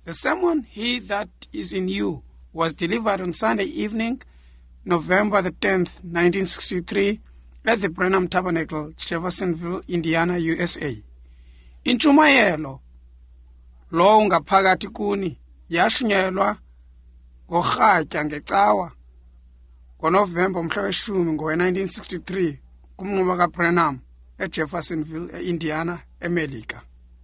The sermon, He That Is in You, was delivered on Sunday evening, November the 10th, 1963, at the Branham Tabernacle, Jeffersonville, Indiana, USA. Intshumayelo lo ngaphakathi kuni yashunyelwa ngorhatya ngecawa ngoNovemba umhla we-10 ngowe-1963 kumnquba kaBranham eJeffersonville, eIndiana, eMelika.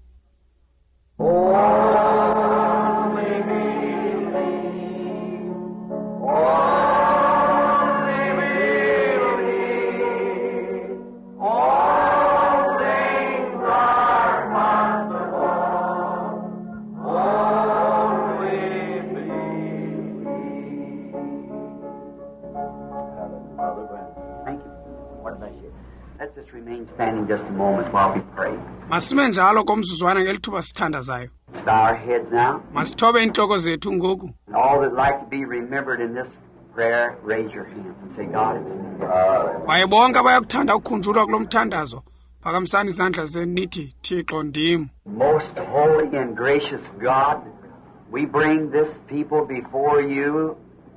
Let's just remain standing just a moment while we pray. Masime njalo komzuzwana ngelithuba sithandazayo. Let's bow our heads now. Masithobe inhloko zethu ngoku. And all that like to be remembered in this prayer, raise your hands and say, God, it's me. Kwaye bonke abayakuthanda ukukhunjulwa kulo mthandazo, phakamisani izandla zenu nithi, Thixo ndim. Most holy and gracious God, we bring this people before you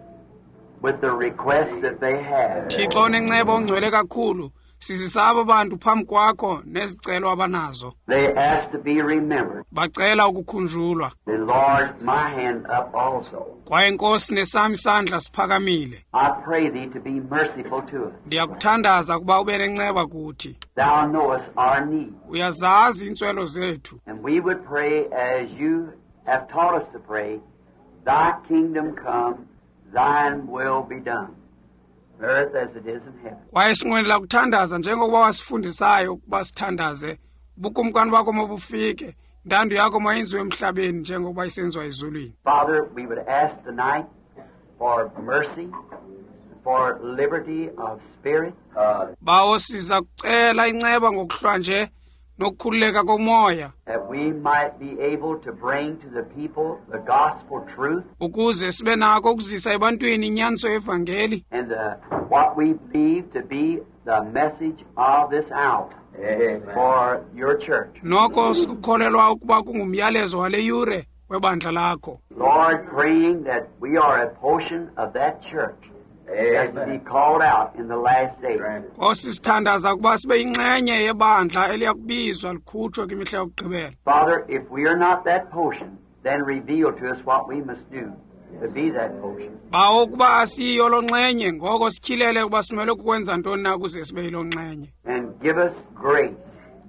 with the request that they have. Thixo onenceba ongcwele kakhulu, sizisaba abantu phambi kwakho nezicelo abanazo. They ask to be remembered. Bacela ukukhunjulwa. The Lord, my hand up also. Kwaye Nkosi nesami isandla siphakamile. I pray thee to be merciful to us. Ndiyakuthandaza kuba ube nenceba kuthi. Thou knowest our need. Uyazazi intswelo zethu. And we would pray as you have taught us to pray, thy kingdom come, thine will be done, earth as it is in heaven. Kwaye sinqwenela kuthandaza njengokuba wasifundisayo ukuba sithandaze, ubukumkani bakho mabufike, intando yakho mayenziwe emhlabeni njengokuba isenziwa ezulwini. Father, we would ask tonight for mercy, for liberty of spirit. Bawo siza kucela inceba ngokuhlwa nje nokukhululeka komoya, That we might be able to bring to the people the gospel truth ukuze sibe nako ukuzisa ebantwini inyaniso yevangeli and what we believe to be the message of this hour. Amen. For your church. noko sikukholelwa ukuba kungumyalezo wale yure webandla lakho. Lord, praying that we are a portion of that church that's to be called out in the last days. Nkosi sithandaza ukuba sibe yinxenye yebandla eliyakubizwa likhutshwe kwimihla yokugqibela. Father, if we are not that portion, then reveal to us what we must do to be that portion. Bawo ukuba asiyo lo nxenye, ngoko sityhilele ukuba simele ukwenza ntoni na ukuze sibe yilo nxenye. And give us grace,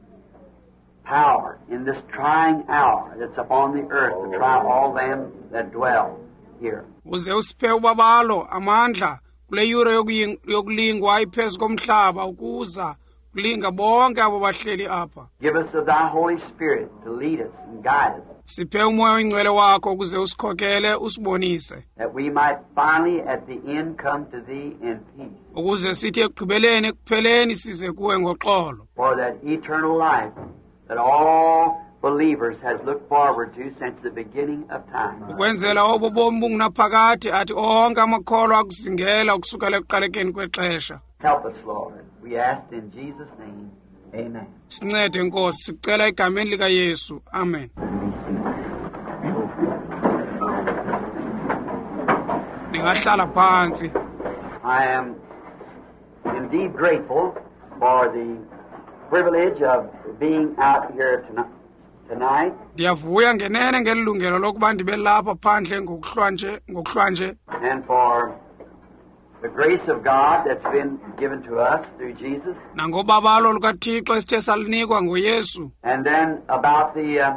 power in this trying hour that's upon the earth to try all them that dwell here. Uze usiphe ubabalo amandla kule yure yokulingwa iphezu komhlaba ukuza kulinga bonke abo bahleli apha. Give us of thy Holy Spirit to lead us and guide us, Siphe umoya oyingcwele wakho ukuze usikhokele usibonise, that we might finally at the end come to thee in peace. ukuze sithi ekugqibeleni ekupheleni size kuwe ngoxolo. For that eternal life that all believers has looked forward to since the beginning of time. Kwenzela obo bomi bungunaphakade athi onke amakholwa akuzingela ukusukela ekuqalekeni kwexesha. Help us, Lord. We ask in Jesus' name. Amen. Sincede Nkosi, sicela egameni likaYesu. Amen. Be seated. Ningahlala phansi. I am indeed grateful for the privilege of being out here tonight. Ndiyavuya ngenene ngelungelo lokuba ndibe lapha phandle ngokuhlwa nje. And for the grace of God that's been given to us through Jesus. Nangobabalo lukaThixo esithe salinikwa ngoYesu. And then about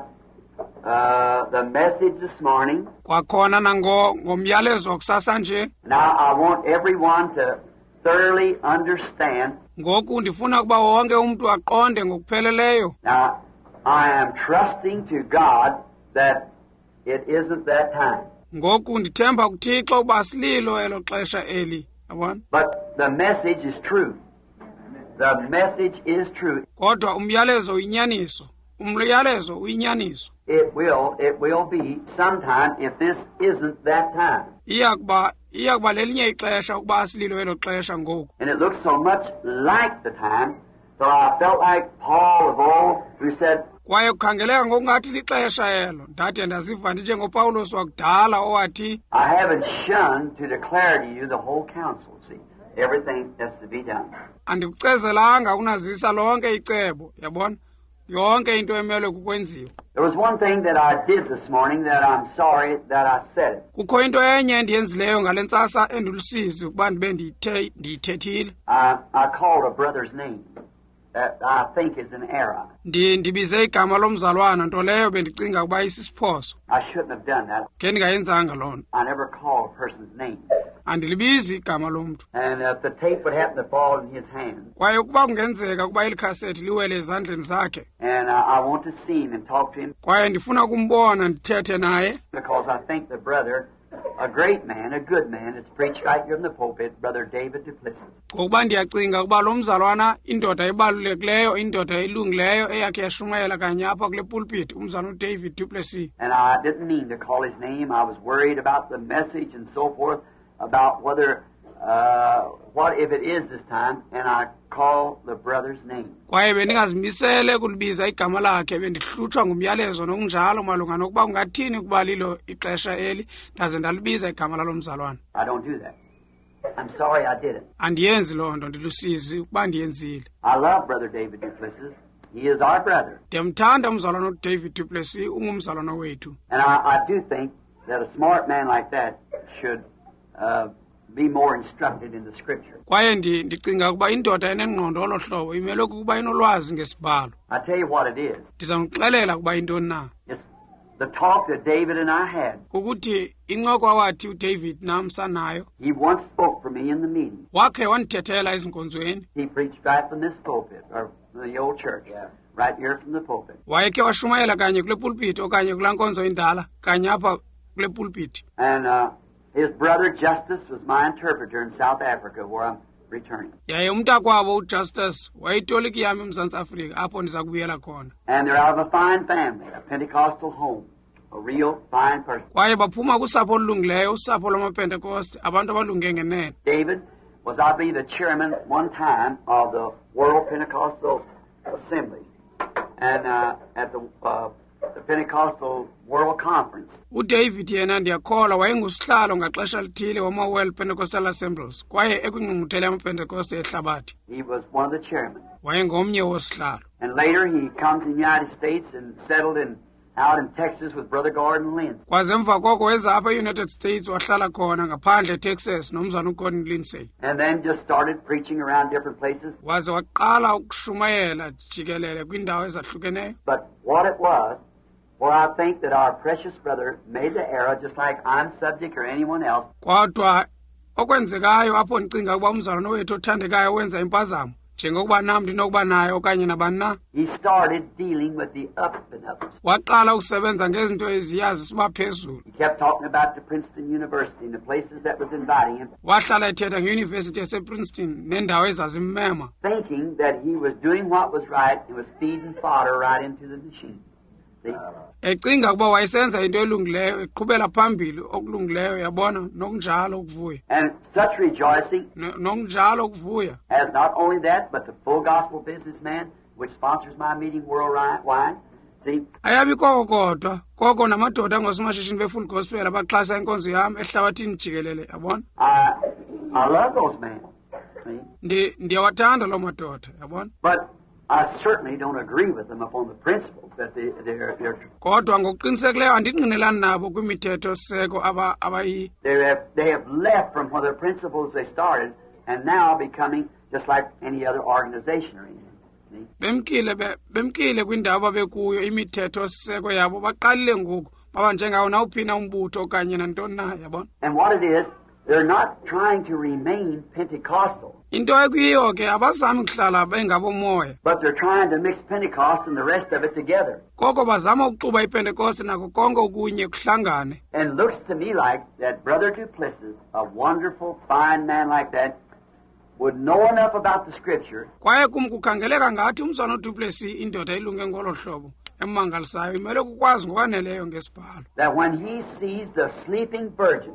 the message this morning. Kwakhona ngomyalezo kusasa nje. Now I want everyone to thoroughly understand. Ngoku ndifuna kuba wonke umuntu aqonde ngokupheleleyo. Now I am trusting to God that it isn't that time. Ngoku ndithemba kuThixo uba sililo elo xesha eli. Yabona? But the message is true. The message is true. Kodwa umyalezo uyinyaniso. Umyalezo uyinyaniso. It will be sometime if this isn't that time. Iyakuba lelinye ixesha ukuba sililo elo xesha ngoku. And it looks so much like the time, so I felt like Paul of old who said, kwaye kukhangeleka ngokungathi lixesha elo ndade ndaziva ndinjengopawulos wakudala owathi I haven't shunned to declare to you the whole counsel, see, everything that's to be done. andikucezelanga ukunazisa lonke icebo yabona yonke into emelwe kukwenziwa. There was one thing that I did this morning that I'm sorry that I said it. Kukho into enye endiyenzileyo ngale ntsasa endulusizi ukuba ndibe ndiyithethile. I called a brother's name that I think is an error. Ndibize igama lomzalwana nto leyo bendicinga ukuba isisiphoso. I shouldn't have done that. Ke ndingayenzanga loo nto. I never call a person's name. Andilibizi igama lomntu. And if the tape would happen to fall in his hands. Kwaye ukuba kungenzeka ukuba ilikhasethi liwele ezandleni zakhe. And I want to see him and talk to him. Kwaye ndifuna kumbona ndithethe naye. Because I think the brother, a great man, a good man, it's preached right here in the pulpit, Brother David Duplessis. Ngokuba ndiyacinga ukuba lo mzalwana indoda ebalulekileyo, indoda elungileyo eyakhe yashumayela kanye apha kule pulpit, umzalwana David Duplessis. And I didn't mean to call his name. I was worried about the message and so forth, about whether, what if it is this time, and I call the brother's name. Kwaye bendingazimisele kulibiza igama lakhe bendihlutshwa ngumyalezo nokunjalo malunga nokuba kungathini ukuba lilo ixesha eli ndaze ndalibiza igama lalo mzalwana. I don't do that. I'm sorry I did it. Andiyenzi loo nto ndilusizi ukuba ndiyenzile. I love Brother David Duplessis. He is our brother. Ndiyamthanda umzalwana uDavid Duplessis, ungumzalwana wethu. And I do think that a smart man like that should be more instructed in the scripture. Kwaye ndicinga ukuba indoda enengqondo olo hlobo imele ukuba inolwazi ngesibhalo. I tell you what it is. Ndizamxelela ukuba intoni na. It's the talk that David and I had. Kukuthi incoko awathi uDavid nam sanayo. He once spoke for me in the meeting. Wakhe wandithethela ezinkonzweni. He preached right from this pulpit, or the old church, right here from the pulpit. Wayekhe washumayela kanye kule pulpit okanye kulaa nkonzo indala kanye apha kule pulpit. And his brother Justice was my interpreter in South Africa, where I'm returning. Yaye umntakwabo uJustice wayitoliki yami eMzantsi Afrika apho ndiza kubuyela khona. And they're out of a fine family, a Pentecostal home, a real fine person. Kwaye baphuma kusapho olulungileyo, usapho lwamaPentecost, abantu abalunge ngenene. David was, I believe, the chairman one time of the World Pentecostal Assemblies, and at the Pentecostal World Conference. uDavid yena ndiyakholwa wayengusihlalo ngaxesha lithile wama-World Pentecostal Assemblies kwaye ekwingqungquthela yamaPentecost ehlabathi. He was one of the chairmen. Wayengomnye wosihlalo. And later he come to the United States and settled out in Texas with Brother Gordon Lindsay. Kwaze emva koko weza apha e-United States wahlala khona ngaphandle eTexas nomzana uGordon Lindsay. And then just started preaching around different places. Waze waqala ukushumayela jikelele kwiindawo ezahlukeneyo. But what it was, where I think that our precious brother made the error, just like I'm subject or anyone else. Kodwa okwenzekayo apho ndicinga ukuba umzalwana wethu othandekayo wenza impazamo njengokuba nam ndinokuba nayo okanye nabani na. He started dealing with the up and ups. Waqala ukusebenza ngezinto eziyazi siba phezulu. He kept talking about the Princeton University and the places that was inviting him. Wahlala ethetha ngeUniversity yasePrinceton nendawo ezazimmema. Thinking that he was doing what was right and was feeding fodder right into the machine. See? Ecinga ukuba wayesenza into elungileyo eqhubela phambili okulungileyo yabona nokunjalo ukuvuya. And such rejoicing nokunjalo ukuvuya. as not only that, but the full gospel businessman, which sponsors my meeting worldwide. See? Ayabi koko kodwa, koko namadoda angosomashishini befull gospel abaxhasa inkonzo yami ehlabathini jikelele yabona. I love those men. See? Ndiyawathanda lo madoda yabona. But I certainly don't agree with them upon the principles that they're Kodwa ngokuqinisekileyo andingqinelani nabo kwimithetho seko abayi. They have left from the principles they started and now becoming just like any other organization or anything. Bemkile kwindawo babekuyo imithetho seko yabo baqalile ngoku baba njengawo nawuphina umbutho okanye nantoni na yabona. And what it is, they're not trying to remain Pentecostal. Into ekuyiyo ke abazami ukuhlala bengabomoya. But they're trying to mix Pentecost and the rest of it together. Koko bazama ukuxuba iPentecost nako konke okunye kuhlangane. And looks to me like that Brother Duplessis, a wonderful, fine man like that, would know enough about the Scripture. Kwaye kukhangeleka ngathi umzwana uDuplessis indoda ilunge ngolo hlobo emangalisayo imele kukwazi ngokwaneleyo ngesibhalo. That when he sees the sleeping virgin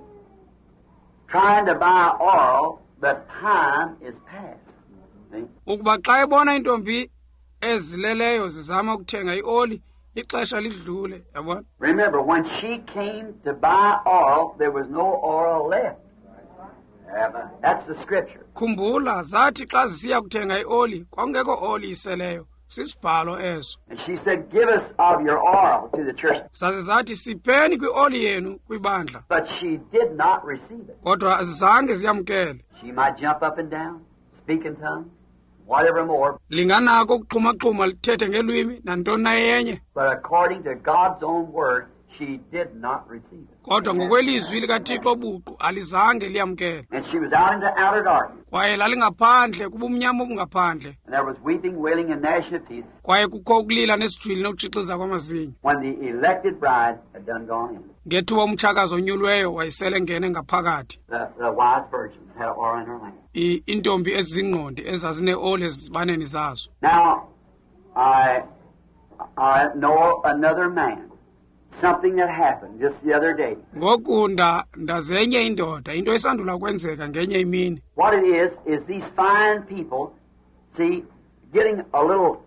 trying to buy oil, the time is past. See? Ukuba xa ebona intombi ezileleyo zizama ukuthenga ioli ixesha lidlule yabona. Remember, when she came to buy oil, there was no oil left. That's the scripture. Khumbula zathi xa zisiya kuthenga ioli kwakungekho oli iseleyo, sisibhalo eso. And she said, give us of your oil to the church. Zaze zathi sipheni kwioli yenu kwibandla, But she did not receive it. kodwa azange ziyamkele. She might jump up and down, speak in tongues, whatever more. Linganako ukuxhumaxhuma lithethe ngelwimi nantoni na yenye, But according to God's own word, she did not receive it. kodwa ngokwelizwi likaThixo buqu alizange liyamkele. And she was out into outer darkness. Kwaye lalingaphandle kubumnyama obungaphandle, And there was weeping, wailing, and gnashing of teeth kwaye kukho ukulila nesijwili nokutshixiza kwamazinyo. when the elected bride had done gone in. Ngethuba umtshakazi onyulweyo wayesele ngene ngaphakathi, The wise virgin had oil in her lamp. intombi ezingqondi ezazine-oli ezibaneni zazo. Now, I know another man, something that happened just the other day. Ngoku ndazenye indoda into esandula kwenzeka ngenye imini. What it is these fine people, see, getting a little,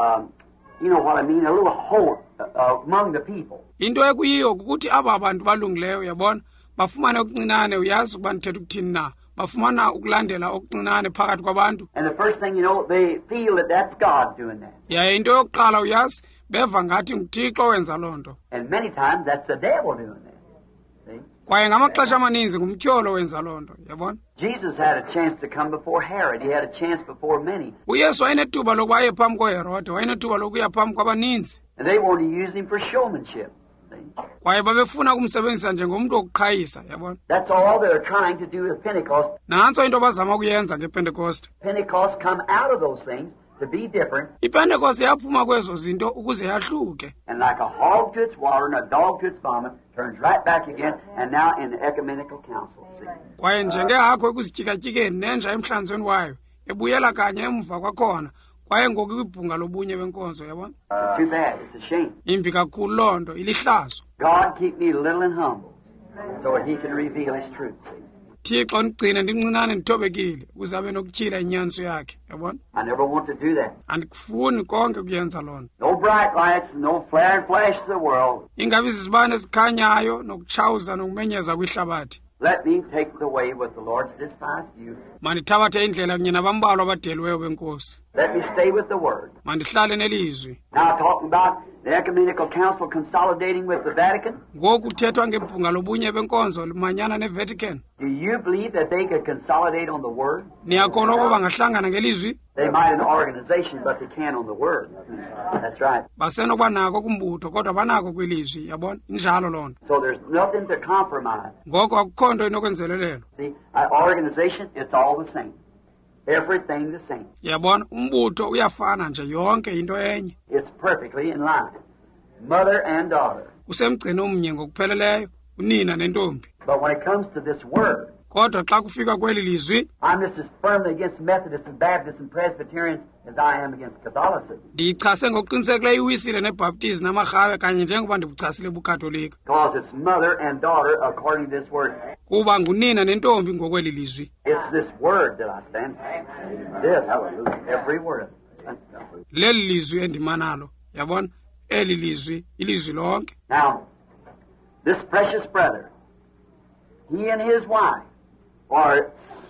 you know what I mean, a little hope among the people. Into ekuyiyo kukuthi aba bantu balungileyo yabona bafumana okuncinane, uyazi ukuba ndithetha ukuthini na, bafumana ukulandela okuncinane phakathi kwabantu. And the first thing you know, they feel that that's God doing that. Yaye into yokuqala uyazi beva ngathi nguThixo wenza loo nto, And many times that's the devil doing that. See? kwaye ngamaxesha amaninzi ngumtyholo wenza loo nto yabona. Jesus had a chance to come before Herod. He had a chance before many. uYesu wayenethuba lokuba aye phambi koHerode, wayenethuba lokuya phambi kwabaninzi, And they wanted to use him for showmanship. See? kwaye babefuna ukumsebenzisa njengomntu wokuqhayisa yabona. That's all they're trying to do with Pentecost. Nantso into bazama ukuyenza ngePentecost. Pentecost come out of those things to be different. iPentecost yaphuma kwezo zinto ukuze yahluke. And like a hog to its water and a dog to its vomit, turns right back again, and now in the ecumenical council. See? Kwaye njengehakho ekuzityikatyikeni nenja emhlanzweni wayo ebuyela kanye emva kwakhona, kwaye ngoku kwibhunga lobunye benkonzo yabona. It's too bad. It's a shame. Imbi kakhulu loo nto, ilihlazo. God keep me little and humble so that he can reveal his truth. See? Thixo ndigcine ndincinane ndithobekile ukuze abe nokutyhila inyaniso yakhe yabona. I never want to do that. Andikufuni konke kuyenza loo nto. No bright lights, no flare and flash of the world. Ingabi zizibane ezikhanyayo nokutshawuza nokumenyeza kwihlabathi. Let me take the way with the Lord's despised youth. Mandithabathe indlela kunye nabambalwa abadeliweyo benkosi. Let me stay with the Word. Mandihlale nelizwi. Now talking about the ecumenical council consolidating with the Vatican. Ngoku kuthethwa ngebhunga lobunye benkonzo limanyana neVatican. Do you believe that they could consolidate on the Word? Niyakholwa ukuba bangahlangana ngelizwi? They might in organization, but they can't on the Word. That's right. Basenokuba nako kumbutho kodwa banako kwilizwi yabona, injalo loo nto. So there's nothing to compromise. Ngoko akukho nto inokwenzelelelwa. See, an organization, it's all the same. Everything the same. Yabona umbutho uyafana nje, yonke into enye. It's perfectly in line. Mother and daughter. Usemgcini omnye ngokupheleleyo, unina nentombi. But when it comes to this Word, Kodwa xa kufika kweli lizwi, I'm just as firmly against Methodists and Baptists and Presbyterians as I am against Catholicism. ndiyichase ngokuqinisekileyo iwisile neBaptist namarhawe kanye njengoba ndibuchasile ubuKatolika. Because it's mother and daughter according to this Word. Kuba ngunina nentombi ngokweli lizwi. It's this Word that I stand for. This, every word of it. Leli lizwi endima nalo, yabona, eli lizwi, ilizwi lonke. Now, this precious brother, he and his wife are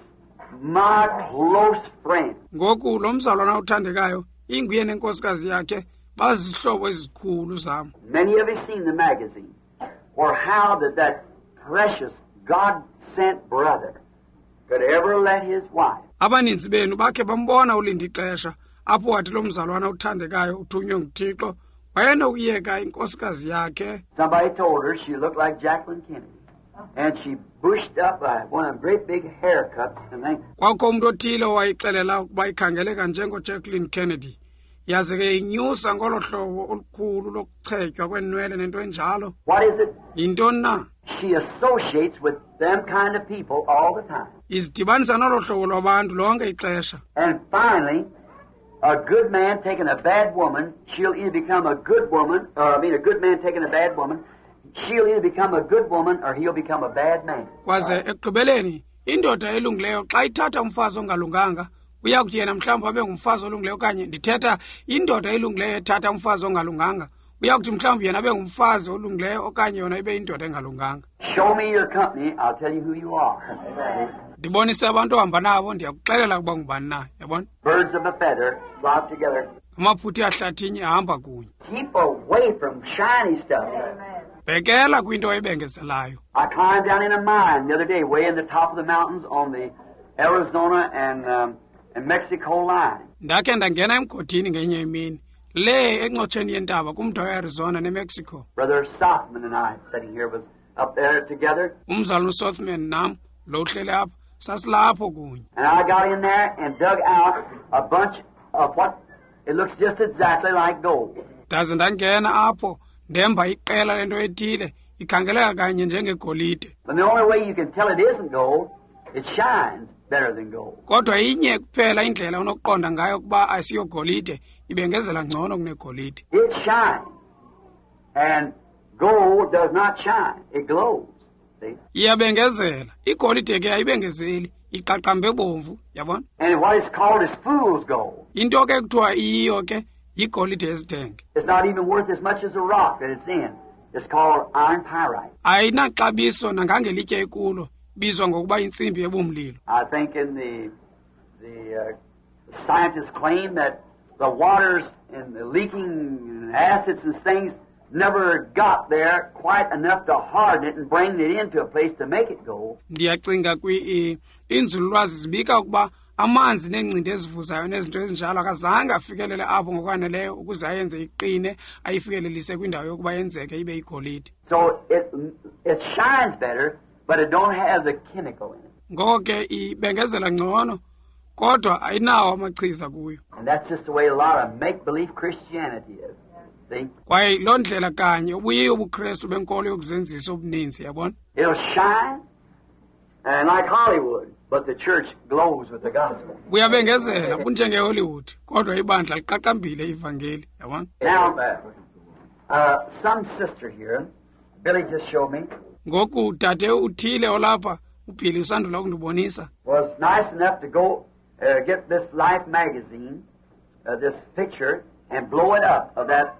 my close friend. Ngoku lo mzalwana uthandekayo inguye nenkosikazi yakhe bazihlobo ezikhulu zam. Many of you seen the magazine, or how that precious God-sent brother could ever let his wife. Abaninzi benu bakhe bambona ulindi ixesha apho wathi lo mzalwana uthandekayo uthunywe nguThixo wayenokuyeka inkosikazi yakhe. Somebody told her she looked like Jacqueline Kennedy, and she bushed up one of them great big haircuts and things. Kwakho umuntu othile wayixelela ukuba ikhangeleka njengoJacqueline Kennedy, yaze ke inyusa ngolo hlobo olukhulu lokuchetywa kwenwele nento enjalo. What is it? Yintoni na? She associates with them kind of people all the time. Izidibanisa nolo hlobo lwabantu lonke ixesha. And finally, a good man taking a bad woman, she'll either become a good woman, or a good man taking a bad woman, she'll either become a good woman or he'll become a bad man. Kwaze ekugqibeleni indoda elungileyo xa ithatha umfazi ongalunganga uyakuthi yena mhlawumbi abe ngumfazi olungileyo okanye ndithetha indoda elungileyo ethatha umfazi ongalunganga uyakuthi mhlawumbi yena abe ngumfazi olungileyo okanye yona ibe indoda engalunganga. Show me your company, I'll tell you who you are. Ndibonise abantu ohamba nabo ndiyakuxelela ukuba ngubani na. Yabona, Birds of a feather flock together. amaphuthi ahlathini ahamba kunye. Keep away from shiny stuff. Bhekela kwinto ebengezelayo. I climbed down in a mine the other day, way in the top of the mountains on the Arizona and Mexico line. Ndakhe ndangena emgodini ngenye imini le encotsheni yentaba kumda weArizona neMexico. Brother Sothman and I, sitting here, was up there together. Umzalwane uSothman nam lo uhlele apha sasilapho kunye. And I got in there and dug out a bunch of what it looks just exactly like gold. Ndaze ndangena apho ndemba iqela lento ethile ikhangeleka kanye njengegolide. But the only way you can tell it isn't gold, it shines better than gold. Kodwa inye kuphela indlela unokuqonda ngayo kuba asiyogolide ibengezela ngcono kunegolide. It shines. And gold does not shine. It glows. See? Iyabengezela. Igolide ke ayibengezeli, iqaqambe bomvu, yabona? And what is called is fool's gold. Into ke kuthiwa iyo ke yigolide ezithenge. It's not even worth as much as the rock that it's in. It's called iron pyrite. Ayinaxabiso nangangelitye ikulo, bizwa ngokuba intsimbi ebumlilo. I think in the scientists claim that the waters and the leaking acids and things never got there quite enough to harden it and bring it into a place to make it gold. Ndiyacinga inzululwazi zibika ukuba amanzi nengcindi ezivuzayo nezinto ezinjalo akazange afikelele apho ngokwaneleyo ukuze ayenze iqine ayifikelelise kwindawo yokuba yenzeke ibe igolide. So it shines better, but it don't have the chemical in it. Ngoko ke ibengezela ngcono kodwa ayinawo amachiza kuyo. And that's just the way a lot of make-believe Christianity is. See? Kwaye loo ndlela kanye ubuyiyo ubuKristu benkolo yokuzenzisa obuninzi, yabona? It'll shine and like Hollywood, but the church glows with the gospel. Buyabengezela bunjengeHollywood kodwa ibandla liqaqambile ivangeli, yabona? Now, some sister here, Billy just showed me, Ngoku dade uthile olapha uBhili usandula ukundibonisa. was nice enough to go get this Life magazine, this picture, and blow it up of that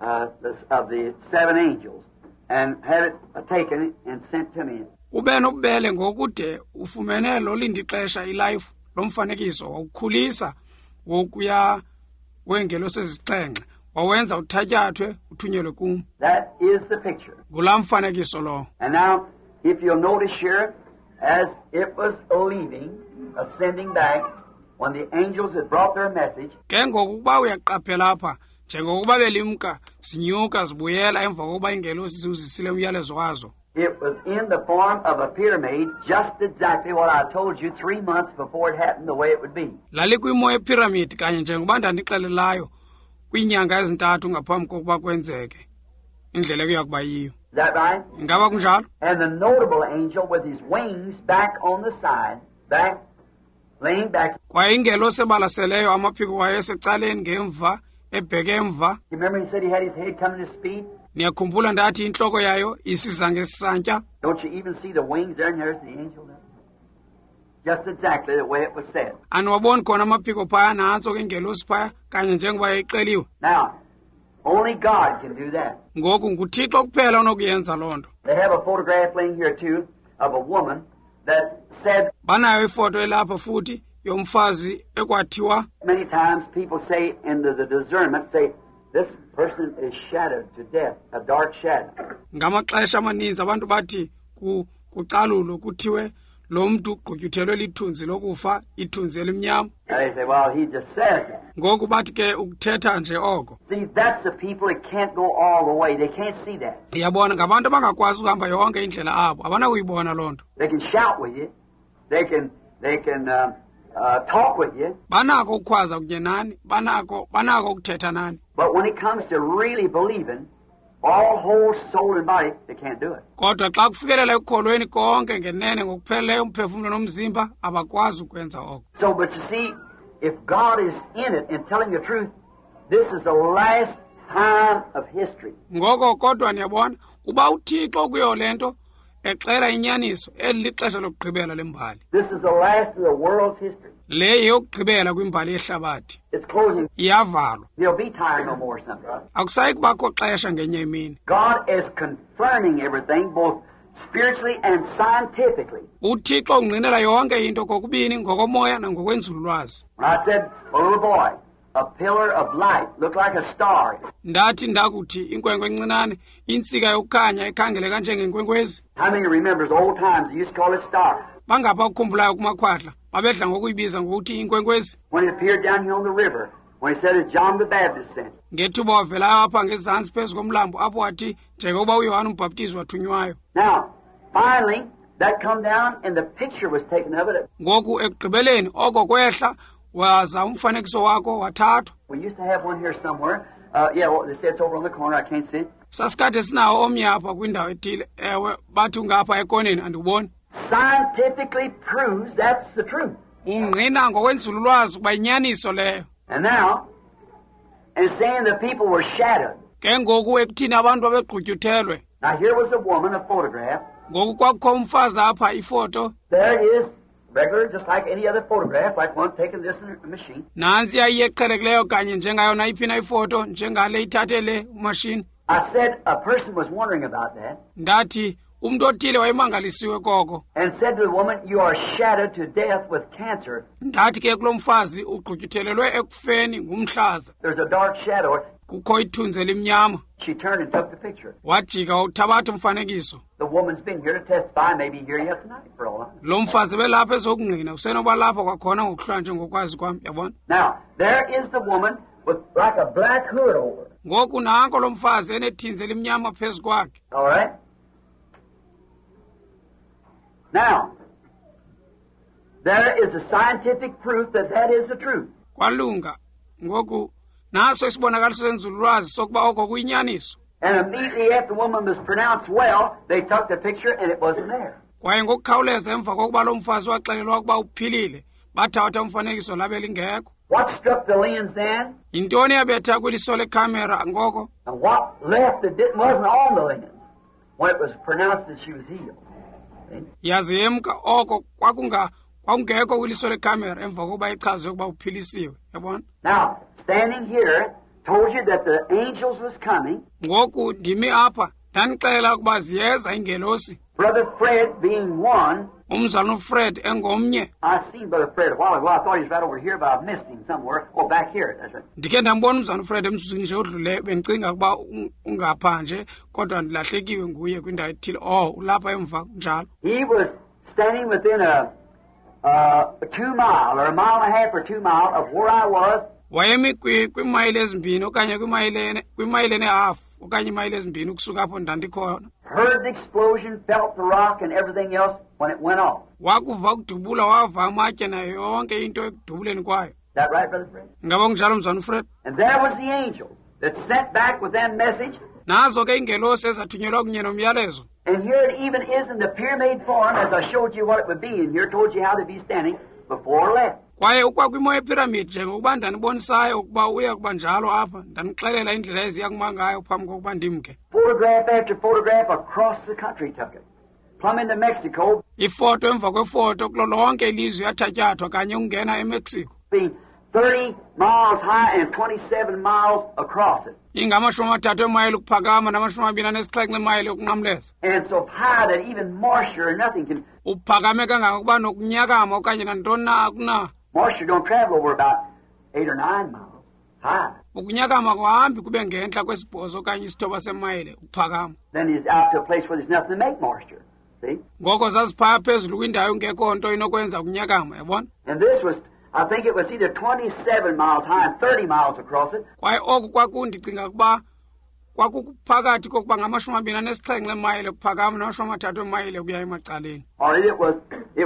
of the 7 angels, and have it taken and sent to me. Ube nobubele ngokude ufumene lo lindi xesha iLife lomfanekiso wawukhulisa wokuya wengelo sezixhenxe wawenza uthatyathwe uthunyelwe kum. That is the picture. Ngula mfanekiso lo. And now, if you'll notice here, as it was leaving, ascending back, when the angels had brought their message, Ke ngokuba uyaqaphela apha njengokuba belimka sinyuka zibuyela emva kokuba ingelo sizusisile umyalezo wazo. it was in the form of a pyramid, just exactly what I told you 3 months before it happened, the way it would be. Lali kwimo epyramid kanye njengoba ndandixelelayo kwinyanga ezintathu ngaphambi kokuba kwenzeke indlela kuya kuba yiyo. Is that right? Ingaba kunjalo? And the notable angel with his wings back on the side, back, laying back. Kwaye ingelo sebalaseleyo amaphiko wayo secaleni ngemva ebheke emva. You remember he said he had his head coming to speed? Niyakhumbula ndathi inhloko yayo isiza ngesantya. Don't you even see the wings there, and there's the angel there? Just exactly the way it was said. Aniwaboni khona amaphiko phaya nantso ke ingelosi phaya kanye njengoba yayixeliwe. Now, only God can do that. Ngoku nguThixo kuphela onokuyenza loo nto. They have a photograph laying here too of a woman that said, Banayo ifoto elapha futhi yomfazi ekwathiwa many times people say in the discernment, say, this person is shadowed to death, a dark shadow. ngamaxesha amaninzi abantu bathi kucalulo kuthiwe lo mntu ugqutyuthelwe lithunzi lokufa ithunzi elimnyama. And they say, well, he just says that. Ngoku bathi ke ukuthetha nje oko. See, that's the people that can't go all the way. They can't see that. Iyabona ngabantu abangakwazi ukuhamba yonke indlela abo abanakuyibona loo nto. They can shout with you. They can talk with you. Banako ukukhwaza kunye nani, banako ukuthetha nani. But when it comes to really believing, all whole soul and body, they can't do it. Kodwa xa kufikelela ekukholweni konke ngenene ngokupheleleyo umphefumlo nomzimba abakwazi ukwenza oko. So, but you see, if God is in it and telling the truth, this is the last time of history. Ngoko kodwa niyabona uba uThixo kuyo lento exela inyaniso elixesha lokugqibela lembali. This is the last of the world's history. Le yokugqibela kwimbali yehlabathi. It's closing. Iyavalwa. There'll be time no more something. Akusayi kubakho xesha ngenye imini. God is confirming everything both spiritually and scientifically. uThixo ungqinela yonke into kokubini ngokomoya nangokwenzululwazi. When I said a little boy, a pillar of light looked like a star. Ndathi ndakuthi inkwenkwe encinane intsika yokukhanya ekhangeleka njengenkwenkwezi. How many remembers old times they used to call it star? Bangapha ukukhumbulayo kumakhwahla babedla ngokuyibiza ngokuthi inkwenkwezi. When it appeared down here on the river, when he said that John the Baptist sent. Ngethuba wavela apha ngezantsi phezu komlambo apho wathi njengoba uYohane uMbhaptizi wathunywayo. Now, finally, that come down and the picture was taken of it. Ngoku ekugqibeleni oko kwehla waza umfanekiso wako wathathwa. We used to have one here somewhere. Well, they said it's over on the corner. I can't see it. Sasikade sinawo omnye apha kwindawo ethile ewe bathi ungapha ekoneni andiboni. Scientifically proves that's the truth. Ungqina ngokwenzululwazi kuba inyaniso leyo. And now, and saying the people were shadowed. Ke ngoku ekuthini abantu babegqutyuthelwe. Now here was a woman, a photograph. Ngoku kwakukho umfazi apha ifoto. There it is, regular, just like any other photograph, like one taking this in a machine. Nansi ayiyeqhelekileyo kanye njengayo nayiphi na ifoto njengale ithathele umashini. I said a person was wondering about that. Ndathi umuntu othile wayemangalisiwe koko. And said to the woman, you are shadowed to death with cancer. Ndathi ke kulo mfazi ugqutyuthelelwe ekufeni ngumhlaza. There's a dark shadow. Kukho ithunzi elimnyama. She turned and took the picture. Wajika uthabatha umfanekiso. The woman's been here to testify, maybe here yet tonight for all I know. Lo mfazi belapha ezokungqina usenoba lapha kwakhona ngokuhlanje ngokwazi kwami yabona. Now, there is the woman with like a black hood over her. Ngoku nanko lo mfazi enethinzi elimnyama phezu kwakhe. All right? Now, there is a scientific proof that that is the truth. Kwalunga. Ngoku naso isibonakaliso senzululwazi sokuba oko kuyinyaniso. And immediately after the woman was pronounced well, they took the picture and it wasn't there. Kwaye ngokukhawuleza emva kokuba lo mfazi waxelelwa ukuba uphilile bathatha umfanekiso labe lingekho. What struck the lens then? Yintoni yabetha kwiliso lekhamera ngoko? And what left that wasn't on the lens when it was pronounced that she was healed. Yazi yemka oko kwakungekho kwiliso lekhamera emva kokuba ichazwe ukuba uphilisiwe yabona. Now, standing here, told you that the angels was coming. Ngoku ndimi apha ndanixela ukuba ziyeza ingelosi. Brother Fred being one. Umzalwane uFred engomnye. I seen Brother Fred a while ago. I thought he was right over here, but I missed him somewhere. Oh, back here. That's right. Ndike ndambona umzalwane uFred emsuzini nje odlule bendicinga ukuba ungapha nje kodwa ndilahlekiwe nguye kwindawo ethile. Ulapha emva njalo. He was standing within a 2 mile or a mile and a half or 2 mile of where I was. Wayemi kwimayile ezimbini okanye kwimayile enehalf okanye imayile ezimbini ukusuka apho ndandikhona. Heard the explosion, felt the rock and everything else when it went off. Wakuva ukudubula wava amatye nayo yonke into ekudubuleni kwayo. That right, Brother Fred? Ngaba kunjalo mzalwane uFred. And there was the angel that sent back with that message. Nazo ke ingelosi ezathunyelwa kunye nomyalezo. And here it even is in the pyramid form, as I showed you what it would be, and here told you how to be standing before left. Kwaye ukwakwimo yepiramid njengokuba ndanibonisayo ukuba uya kuba njalo apha ndanixelela indlela eziya kuma ngayo phambi kokuba ndimke. Photograph after photograph across the country took it. Plumb into Mexico. Ifoto emva kwefoto kulo lonke ilizwe yathatyathwa kanye ungena eMexico. Being 30 miles high and 27 miles across it. Ingamashumi amathathu emayile ukuphakama namashumi amabini anesixhenxe emayile ukunqamleza. And so high that even moisture or nothing can. Uphakame kangangokuba nokunyakama okanye nantoni na akuna. Moisture don't travel over about 8 or 9 miles high. Ukunyakama kuhambi kube ngentla kwesibhozo okanye isithoba semayile ukuphakama. Then he's out to a place where there's nothing to make moisture. See? Ngoko zasiphaya phezulu kwindawo engekho nto inokwenza ukunyakama yabona. And this was, I think it was either 27 miles high and 30 miles across it. Kwaye oku kwakundicinga ukuba kwakuphakathi kokuba ngamashumi amabini anesixhenxe emayile ukuphakama namashumi amathathu emayile ukuya emacaleni. Or it was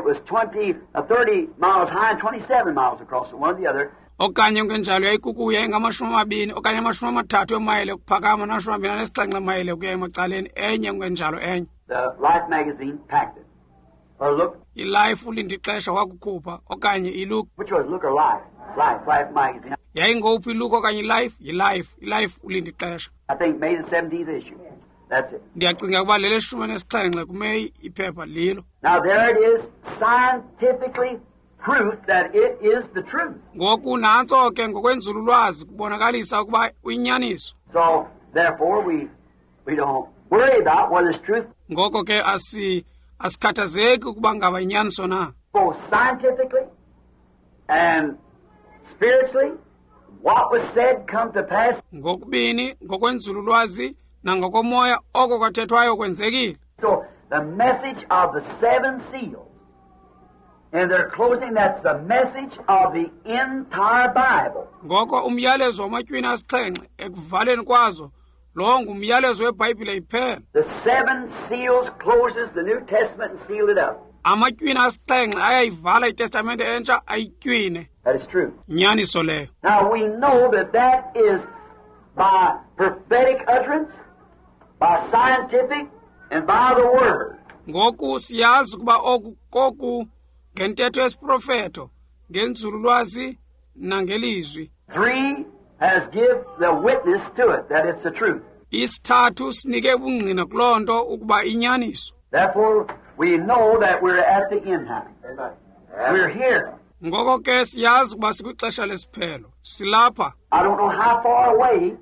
30 miles high and 27 miles across it, one or the other. Okanye kungenjalo yayikukuya engamashumi amabini okanye amashumi amathathu emayile ukuphakama namashumi amabini anesixhenxe emayile ukuya emacaleni enye kungenjalo enye. The Life magazine packed it. Or Look. iLife ulinde ixesha wakukhupha okanye iLook. Which was Look or Life? Life magazine. Yayingophi iLook okanye iLife? iLife ulinde ixesha. I think May the 17th issue. That's it. ndiyacinga ukuba lele shumi nesixhenxe kuMeyi iphepha lilo. Now there it is, scientifically proof that it is the truth. Ngoku nantso ke ngokwenzululwazi kubonakalisa ukuba uyinyaniso. So therefore we don't worry about whether it's truth. Ngoko ke asikhathazeki ukuba ngaba inyaniso na. Both scientifically and spiritually, what was said come to pass. Ngokubini ngokwenzululwazi nangokomoya oko kwathethwayo kwenzekile. So the message of the seven seals, and their closing, that's the message of the entire Bible. Ngoko umyalezo wamatywini asixhenxe ekuvaleni kwazo lo ngumyalezo weBhayibhile iphela. The seven seals closes the New Testament and sealed it up. Amatywini asixhenxe ayayivala iTestamente entsha ayitywine. That is true. Nyaniso leyo. Now we know that is by prophetic utterance, by scientific, and by the Word. Ngoku siyazi ukuba oku ngentetho yesiprofeto, ngenzululwazi nangelizwi. 3 has give the witness to it that it's the truth. Isithathu sinike ubungqina kuloo nto ukuba inyaniso. Therefore, we know that we're at the end time. We're here. Ngoko ke siyazi ukuba sikwixesha lesiphelo. Silapha. I don't know how far away.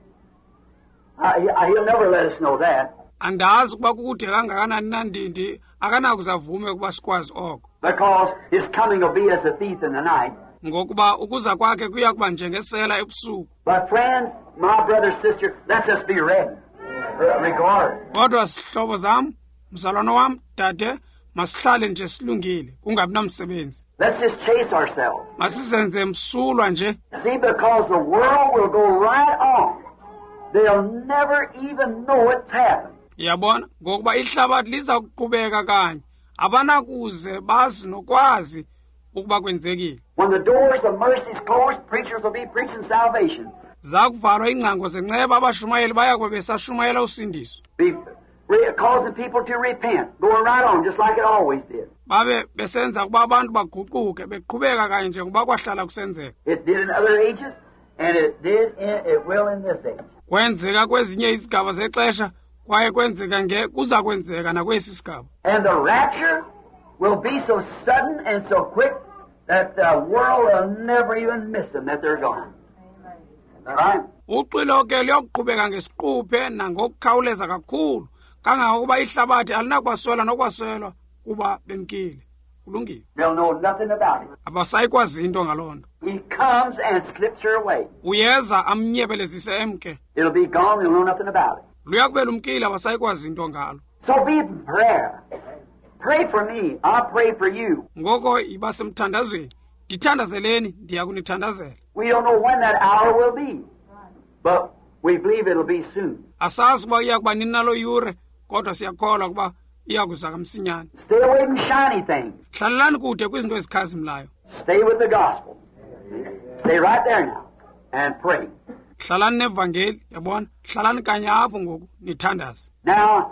He'll never let us know that. Andazi ukuba kukude kangakanani na ndindi akanakuzavume ukuba sikwazi oko. Because his coming will be as a thief in the night. Ngokuba ukuza kwakhe kuya kuba njengesela ebusuku. But friends, my brother, sister, let's just be ready. Regardless. Kodwa sihlobo zam, mzalwana wam, dade, masihlale nje silungile, kungabi namsebenzi. Let's just chase ourselves. Masizenze msulwa nje. See, because the world will go right on. They'll never even know it's happened. Yabona, ngokuba ihlabathi liza kuqhubeka kanye. Abanakuze bazi nokwazi ukuba kwenzekile. When the doors of mercy is closed, preachers will be preaching salvation. Zakuvalwa ingcango zenceba abashumayeli bayakube besashumayela usindiso. Be causing people to repent, going right on just like it always did. Babe besenza kuba abantu baguquke beqhubeka kanye nje kuba kwahlala kusenzeka. It did in other ages, and it will in this age. Kwenzeka kwezinye izigaba zexesha kwaye kwenzeka kuza kwenzeka nakwesi sigaba. And the rapture will be so sudden and so quick that the world will never even miss them that they're gone. All right? Uqilo ke liyoqhubeka ngesiquphe nangokukhawuleza kakhulu kangangokuba ihlabathi alinakwasola nokwaselwa kuba bemkile. Kulungile. They'll know nothing about it. Abasayikwazi into ngalonto. He comes and slips her away. Uyeza amnyebelezise emke. It'll be gone, they'll know nothing about it. Luyakubela umkile abasayikwazi into ngalo. So be in prayer. Pray for me. I'll pray for you. Ngoko iba semthandazweni. Ndithandazeleni ndiyakunithandazela. We don't know when that hour will be, but we believe it'll be soon. Asazi uba iyakuba nini nalo yure, kodwa siyakholwa ukuba iyakuza kamsinyane. Stay away from shiny things. Hlalelani kude kwizinto ezikhazimlayo. Stay with the gospel. Stay right there now and pray. Hlalani nevangeli, yabona? Hlalani kanye apho ngoku nithandaze. Now,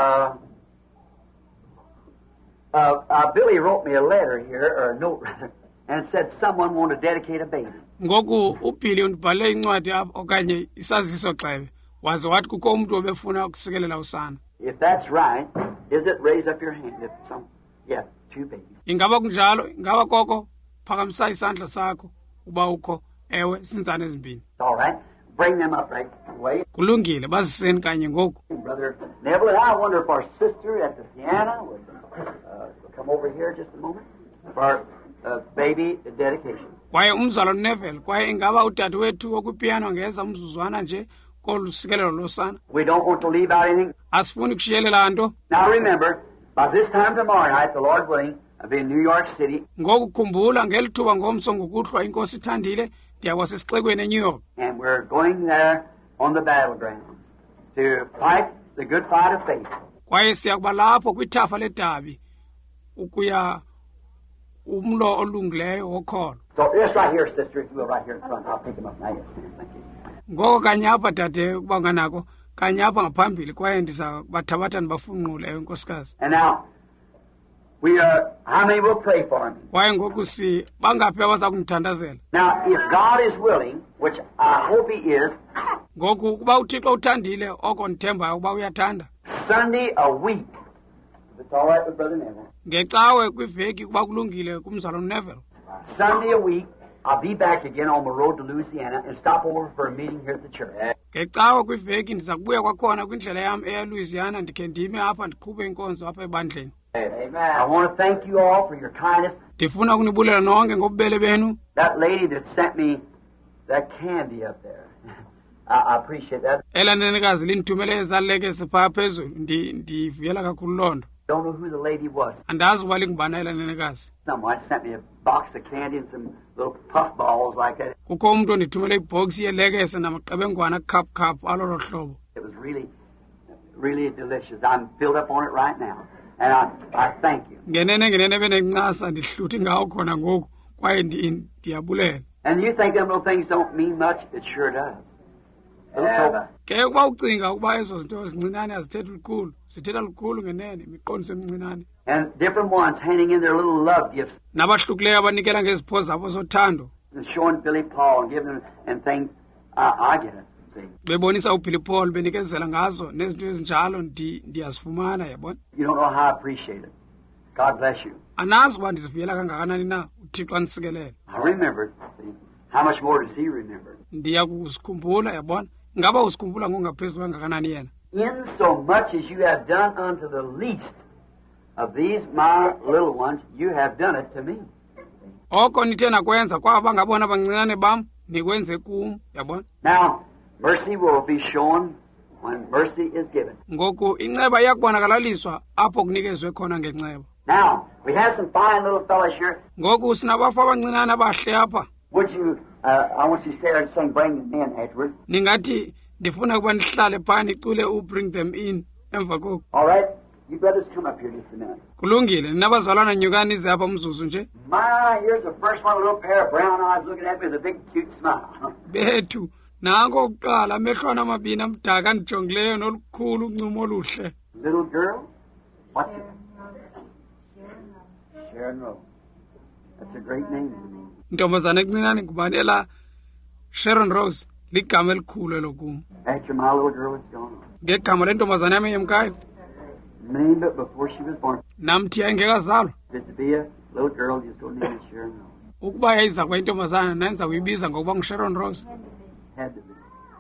Billy wrote me a letter here, or a note rather, and said someone wanted to dedicate a baby. Ngoku uBilly undibhale incwadi apho okanye isaziso xebe waze wathi kukho umuntu obefuna ukusikelela usana. If that's right, is it raise up your hand? If some, yeah, 2 babies. Ingaba kunjalo, ingaba koko phakamisa isandla sakho uba ukho ewe sinzane ezimbini. All right. Bring them up right away. Kulungile baziseni kanye ngoku. Brother Neville, and I wonder if our sister at the piano would come over here just a moment for baby dedication. Kwaye umzalo Neville, kwaye ingaba udade wethu okwipiano ngeza umzuzwana nje kolusikelelo losana. We don't want to leave out anything. Asifuni kushiyelela nto. Now remember, by this time tomorrow night, the Lord willing, I'll be in New York City. Ngoku khumbula ngelithuba ngomso ngokuhlwa inkosi ithandile ndiyakwasesixekweni eNew York. And we're going there on the battleground to fight the good fight of faith. Kwaye siyakuba lapho kwithafa ledabi ukuya umlo olungileyo wokholo. So just right here, sister, if you will, right here in front. I'll pick him up now. Yes, ma'am. Thank you. Ngoko kanye apha dade ukuba nganako kanye apha ngaphambili kwaye ndiza bathabatha ndibafunqule enkosikazi. And now, how many will pray for me? Kwaye ngoku bangaphi abaza kunithandazela. Now, if God is willing, which I hope He is, ngoku kuba uThixo uthandile oko ndithembayo ukuba uyathanda. Sunday a week. If it's all right with Brother Neville. ngecawe kwiveki kuba kulungile kumzalo Neville. Sunday a week, I'll be back again on the road to Louisiana and stop over for a meeting here at the church. ngecawe kwiveki ndiza kubuya kwakhona kwindlela yam eya Louisiana ndikhe ndime apha ndiqhube inkonzo apha ebandleni. Amen. I want to thank you all for your kindness. Ndifuna ukunibulela nonke ngobubele benu. That lady that sent me that candy up there, I appreciate that. Ela nenekazi lindithumele ezalekese phaa phezulu ndivuyela kakhulu loo nto. Don't know who the lady was. Andazi uba lingubana ela nenekazi. Someone sent me a box of candy and some little puff balls like that. Kukho umntu ondithumele ibhoksi yelekese namaqebengwana khaphu alolo hlobo. It was really delicious. I'm filled up on it right now. And I thank you. Ngenene benencasa ndihluthi ngawo khona ngoku kwaye ndiyabulela. And you think them little things don't mean much? It sure does. Ke ukuba ucinga ukuba ezo zinto ezincinane azithethi lukhulu, zithetha lukhulu ngenene imiqondiso emincinane. And different ones handing in their little love gifts. Nabahlukileyo abanikela ngezipho zabo zothando. And showing Billy Paul and giving them and things. I get it. See. Bebonisa uBilly Paul benikezela ngazo nezinto ezinjalo ndiyazifumana yabona. You don't know how I appreciate it. God bless you. Anazi uba ndizivuyela kangakanani na uThixo andisikelele. I remember it. See. How much more does he remember? Ndiya kusikhumbula yabona. Ngaba usikhumbula ngongaphezulu kangakanani yena. In so much as you have done unto the least of these my little ones, you have done it to me. Oko nithena kwenza kwaba ngabona abancinane bam nikwenze kum yabona. Now, mercy will be shown when mercy is given. Ngoku inceba iyakubonakalaliswa apho kunikezwe khona ngenceba. Now, we have some fine little fellas here. Ngoku sinabafa abancinane abahle apha. Would you, I want you to stay there and sing Bring Them In afterwards. Ningathi ndifuna ukuba nihlale phaa nicule Bring Them In emva koku. All right? You brothers come up here just a minute. Kulungile, ninabazalwana nyukani ize apha mzuzu nje. My, here's the first one, a little pair of brown eyes looking at me with a big cute smile. Bethu, nanko ukuqala amehlwana amabini amdaka ndijongileyo nolukhulu uncumo oluhle. Little girl? What's it? Sharon Rose. That's a great name to me. Ntombazana encinane ngubani ela Sharon Rose ligama elikhulu elokum. After my little girl was gone on. Ngegama lentombazana yami eyemkayo. Named it before she was born. Namthi engekazalwa. If to be a little girl, just go name it Sharon Rose. Ukuba yayiza kwa intombazana nenza kuyibiza ngokuba nguSharon Rose. Had to be.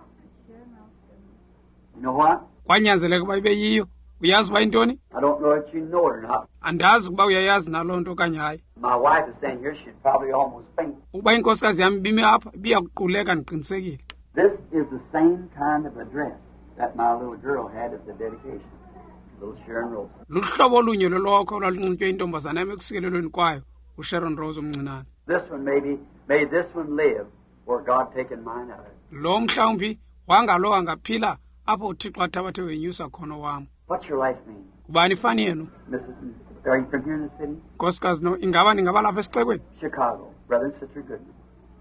You know what? Kwanyanzeleka uba ibe yiyo. Uyazi uba intoni? I don't know if you know it or not. Andazi ukuba uyayazi naloo nto okanye hayi. My wife is standing here, she'd probably almost faint. Ukuba inkosikazi yami ibime apha ibiya kuquleka ndiqinisekile. This is the same kind of a dress that my little girl had at the dedication. Little Sharon Rose. Luhlobo olunye lolokho olwalinxitywe intombazana yami ekusikelelweni kwayo uSharon Rose omncinane. This one may this one live where God taken mine out of it. Lo mhlawumbi wangalo angaphila apho uThixo athabathe wenyusa khona wam. What's your last name? Kubani ifani yenu? Mrs. Are you from here in the city? Nkosikazi no ningaba lapha esixekweni? Chicago. Brother and Sister Goodman.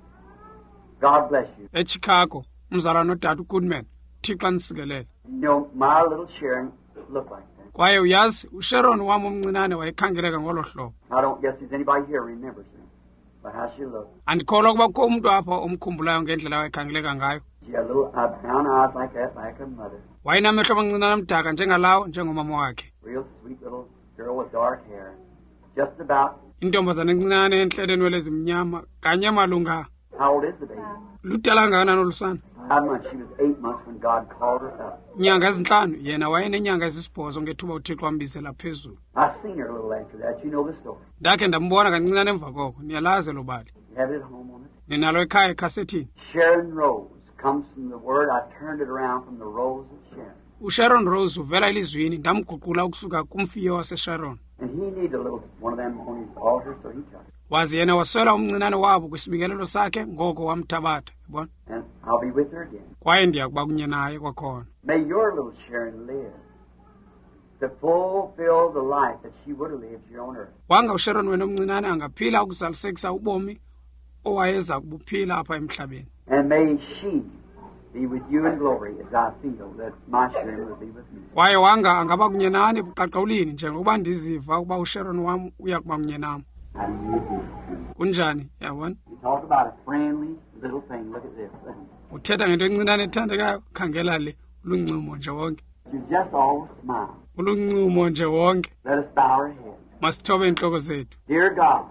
God bless you. eChicago umzalwana nodade uGoodman. Thixo andisikelele. You know, my little Sharon looked like that. Kwaye uyazi uSharon wam omncinane wayekhangeleka ngolo hlobo. I don't guess there's anybody here who remembers her, but how she looked. Andikholwa ukuba kukho umntu apha omkhumbulayo ngendlela wayekhangeleka ngayo. She had little brown eyes like that, like her mother. Wayenamehlo amancinane amdaka njengalawo njengomama wakhe. Real sweet little girl with dark hair. Just about. Intombazana encinane enhle enwele ezimnyama kanye malunga. How old is the baby? Ludala kangakanani olusana? 5 months. She was 8 months when God called her up. Nyanga ezinhlanu yena wayenenyanga ezisibhozo ngethuba uThixo ambizela phezulu. I seen her a little after that. You know the story. Ndakhe ndambona kancinane emva koko niyalazi lo bali. You have it at home on it. Ninalo ekhaya ekhasetini. Sharon Rose comes from the word. I turned it around from the rose of Sharon. uSharon Rose uvela elizwini ndamguqula ukusuka kumfiyo waseSharon. And he needed a little one of them on his altar, so he took it. Wazi yena waswela umncinane wabo kwisibingelelo sakhe ngoko wamthabatha yabona. And I'll be with her again. Kwaye ndiya kuba kunye naye kwakhona. May your little Sharon live to fulfill the life that she would have lived here on earth. Wanga uSharon wena omncinane angaphila ukuzalisekisa ubomi owayeza kubuphila apha emhlabeni. And may she be with you in glory as I feel that my Sharon will be with me. Kwaye wanga angaba kunye nani buqaqawulini njengoba ndiziva ukuba uSharon wam uya kuba kunye nami. How do you do? Kunjani yabona? You talk about a friendly little thing. Look at this. Uthetha ngento encinane ethandekayo khangela le uluncumo nje wonke. You just always smile. uluncumo nje wonke. Let us bow our heads. Masithobe inhloko zethu. Dear God,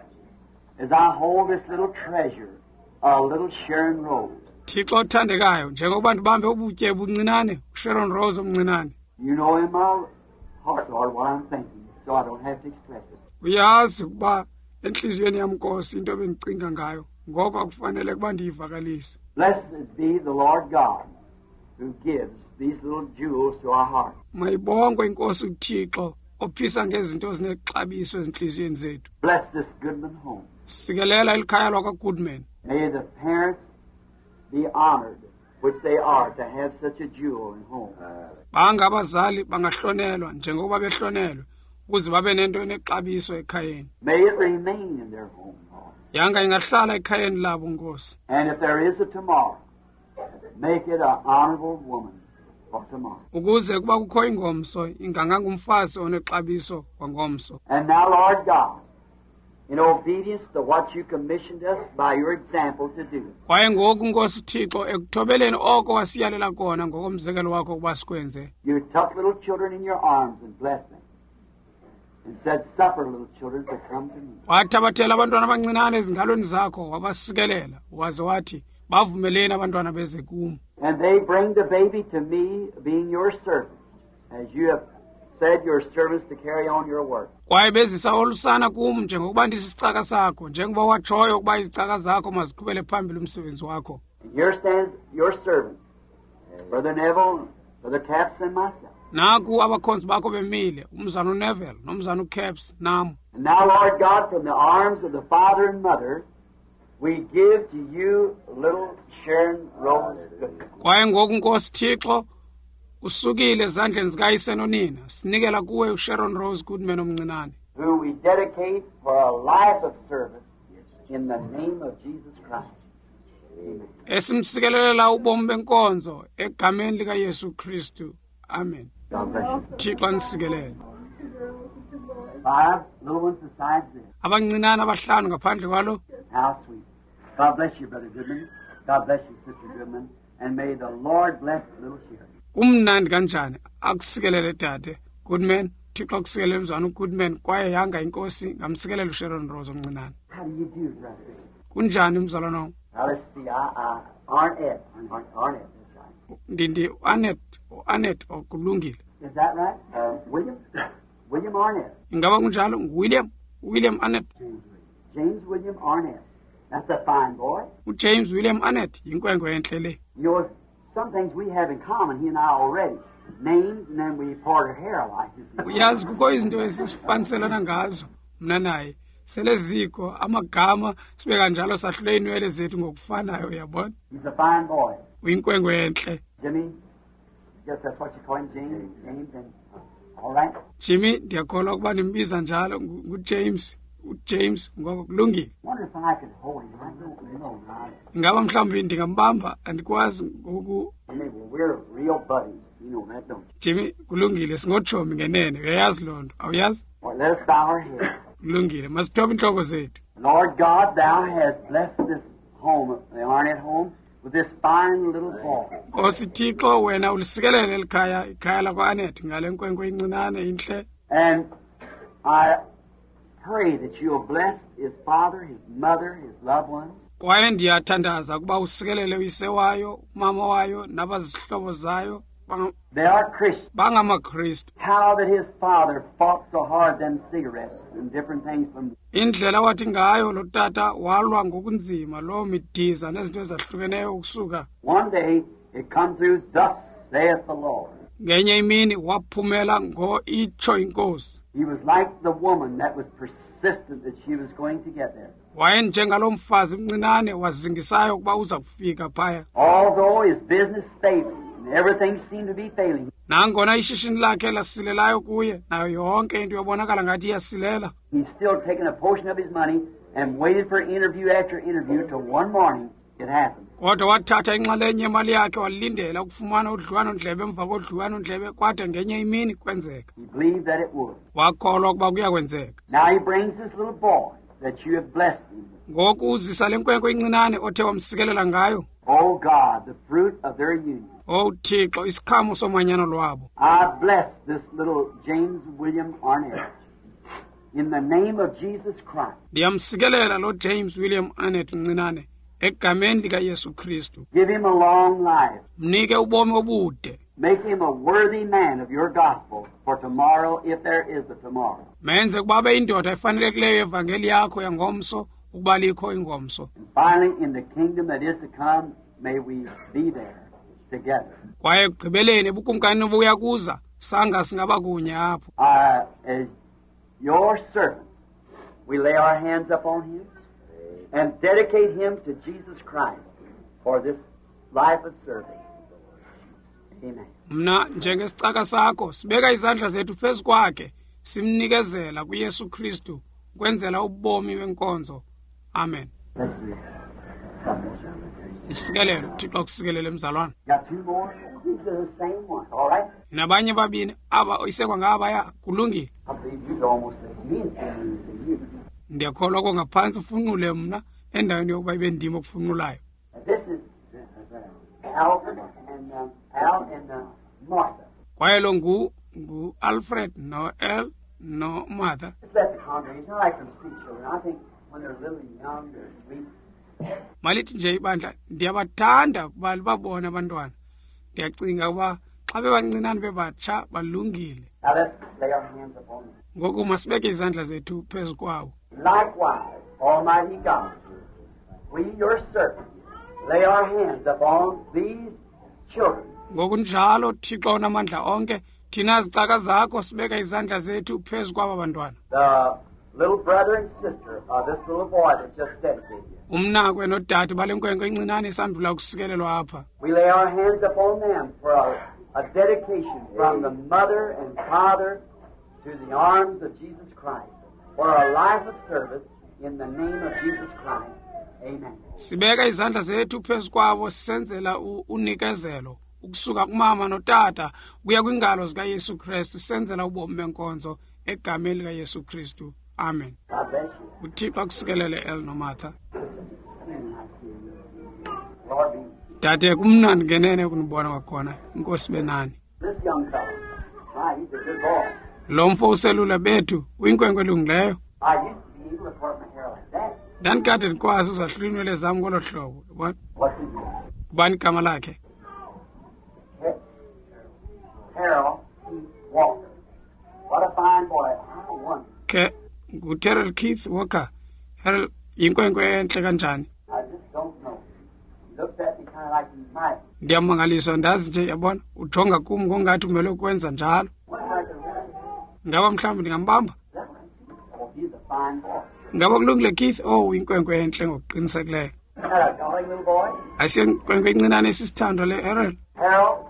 as I hold this little treasure, a little Sharon Rose, Thixo othandekayo njengoba ndibambe ubutye buncinane uSharon Rose omncinane. you know in my heart, Lord, what I'm thinking, so I don't have to express it. Uyazi ukuba enhliziyweni yami Nkosi into bengicinga ngayo ngoko akufanele kuba ndiyivakalise. Blessed be the Lord God who gives these little jewels to our heart. Mayibongwe inkosi uThixo ophisa ngezinto ezinexabiso ezinhliziyweni zethu. Bless this Goodman home. Sikelela elikhaya lakwaGoodman. May the parents be honored, which they are, to have such a jewel in home. Bangabazali bangahlonelwa njengoba behlonelwe ukuze babe nento enexabiso ekhayeni. May it remain in their home, Lord. Yanga ingahlala ekhayeni labo Nkosi. And if there is a tomorrow, make it an honorable woman for tomorrow. Ukuze kuba kukho ingomso ingangangumfazi onexabiso wangomso. And now, Lord God, in obedience to what you commissioned us by your example to do, Kwaye ngoku Nkosi Thixo ekuthobeleni oko wasiyalela kona ngokomzekelo wakho ukuba sikwenze. you took little children in your arms and blessed them, and said, suffer little children to come to me. Wathabathela abantwana abancinane ezingalweni zakho wabasikelela waze wathi bavumeleni abantwana beze kum. And they bring the baby to me, being your servant, as you have said your servants to carry on your work. Kwaye bezisa olusana kum njengokuba ndisisicaka sakho njengoba watshoyo ukuba izicaka zakho maziqhubele phambili umsebenzi wakho. And here stands your servants, Brother Neville, Brother Capps, and myself. Naku abakhonzi bakho bemile umzana uNeville nomzana uCaps nam. And now, Lord God, from the arms of the father and mother, we give to you little Sharon Rose Goodman. Kwaye ngoku Nkosi Thixo usukile ezandleni zikayise nonina sinikela kuwe uSharon Rose Goodman omncinane. Who we dedicate for a life of service in the name of Jesus Christ. Amen. Esimsikelela ubomi benkonzo egameni lika Yesu Kristu. Amen. God bless you. Thixo anisikelele. 5 little ones besides this. Abancinane abahlanu ngaphandle kwalo. How sweet. God bless you, Brother Goodman. God bless you, Sister Goodman. And may the Lord bless little Sharon. Kumnandi kanjani akusikelele tate Goodman. Thixo akusikelele mzwana uGoodman kwaye yanga inkosi ngamsikelela uSharon Rose omncinane. How do you do, Brother? Kunjani umzalwana? Now let's see. Arnett. Arnett, that's right. Ndindi Anet okulungile. Is that right? William? William Arnett. Ingaba kunjalo William Anet. James William Arnett. That's a fine boy. uJames William Anet yinkwenkwe enhle le. You know, some things we have in common, he and I already. Names, and then we part our hair alike. Uyazi kukho izinto esifaniselana ngazo mna naye seleziko amagama sibe kanjalo sahlule inwele zethu ngokufanayo uyabona. He's a fine boy. Uyinkwenkwe enhle. Jimmy, guess that's what you call him, James. James, and all right. Jimmy ndiyakholwa ukuba nimbiza njalo nguJames. uJames ngoko kulungile. Wonder if I could hold him. I don't know. Ingaba mhlawumbi ndingambamba andikwazi ngoku. Jimmy, well, we're real buddies. You know that, don't you? Jimmy kulungile singotshomi ngenene uyayazi loo nto awuyazi. Well, let us bow our heads. Kulungile masithobe intloko zethu. Lord God, thou hast blessed this home, the Arnett home, with this fine little boy. Nkosi Thixo wena ulisikelele likhaya ikhaya lakwaAnet ngale nkwenkwe incinane inhle. And I pray that you'll bless his father, his mother, his loved ones. Kwaye ndiyathandaza ukuba usikelele uyise wayo umama wayo nabazihlobo zayo They are Christians. bangamaKristu. How that his father fought so hard them cigarettes and different things from. Indlela wathi ngayo lo tata walwa ngokunzima lo midiza nezinto ezahlukeneyo ukusuka. One day it come through, thus saith the Lord. Ngenye imini waphumela itsho inkosi. He was like the woman that was persistent that she was going to get there. Wayenjengalo mfazi mncinane wazingisayo ukuba uza kufika phaya. Although his business failing and everything seemed to be failing, Nangona ishishini lakhe lasilelayo kuye nayo yonke into yobonakala ngathi iyasilela. he's still taking a portion of his money and waited for interview after interview till one morning it happened. Kodwa wathatha inxalenye yemali yakhe walindela ukufumana udliwano-ndlebe emva kodliwano-ndlebe kwade ngenye imini kwenzeka. He believed that it would. Wakholwa ukuba kuya kwenzeka. Now he brings this little boy that you have blessed him with. Ngoku uzisa le nkwenkwe incinane othe wamsikelela ngayo. Oh God, the fruit of their union. Oh Thixo, isiqhamo somanyano lwabo. I bless this little James William Arnett in the name of Jesus Christ. Ndiyamsikelela lo James William Arnett mncinane egameni lika Yesu Kristu. Give him a long life. Mnike ubomi obude. Make him a worthy man of your gospel for tomorrow, if there is a tomorrow. Menze kuba abe indoda efanelekileyo evangeli yakho yangomso ukuba likho ingomso. And finally, in the kingdom that is to come, may we be there together. Kwaye ekugqibeleni ebukumkani obuya kuza sanga singaba kunye apho. As your servants, we lay our hands upon him and dedicate him to Jesus Christ for this life of service. Amen. Mna njengesicaka sakho sibeka izandla zethu phezu kwakhe simnikezela kuYesu Kristu kwenzela ubomi benkonzo. Amen. Let's do it. Isikelelo Thixo kusikelele mzalwana. Got two more? These are the same ones, all right? Nabanye babini aba isekwa ngaba ya kulungile. I believe these are almost as me as you. Ndiyakholwa kongaphansi ufunqule mna endaweni yokuba ibe ndimo okufunqulayo. This is Alfred and Martha. Kwaye lo ngu Alfred no El no Martha. Just let the congregation. I like them to see children. I think when they're really young, they're sweet. Malithi nje ibandla ndiyabathanda kuba libabona abantwana. Ndiyacinga kuba xa bebancinane bebatsha balungile. Now let's lay our hands upon them. Ngoku masibeke izandla zethu phezu kwawo. Likewise, Almighty God, we, your servants, lay our hands upon these children. Ngoku njalo Thixo onamandla onke thina zicaka zakho sibeka izandla zethu phezu kwaba bantwana. The little brother and sister of this little boy that just dedicated. Umnakwe nodade balenkwenkwe encinane esandula ukusikelelwa apha. We lay our hands upon them for a dedication from the mother and father to the arms of Jesus Christ for a life of service in the name of Jesus Christ. Amen. Sibeka izandla zethu phezu kwabo sisenzela unikezelo ukusuka kumama notata kuya kwingalo zika Yesu Kristu senzela ubomi benkonzo egameni lika Yesu Kristu. Amen. God bless you. uThixo akusikelele El no Martha. Lord be. Dade kumnandi ngenene kunibona kwakhona inkosi benani. This young fellow, he's a good boy. Lo mfo uselula bethu uyinkwenkwe elungileyo. I used to be able to part my hair like that. Ndanikade ndikwazi uzahlula inwele zam ngolo hlobo. What's his name? Kubani igama lakhe? Harold Walker. What a fine boy. I wonder. Ke nguTerrell Keith Walker. Harold yinkwenkwe enhle kanjani? I just don't know. He looks at me kind of like he might. Ndiyamangaliswa ndazi nje yabona ujonga kum ngongathi umele ukwenza njalo. Wonder if I could really. Ngaba mhlawumbe ndingambamba? Is that right? Oh, he's a fine boy. Ngaba kulungile Keith inkwenkwe enhle ngokuqinisekileyo. Isn't that a darling little boy? Asiyo inkwenkwe encinane esisithando le Harold. Harold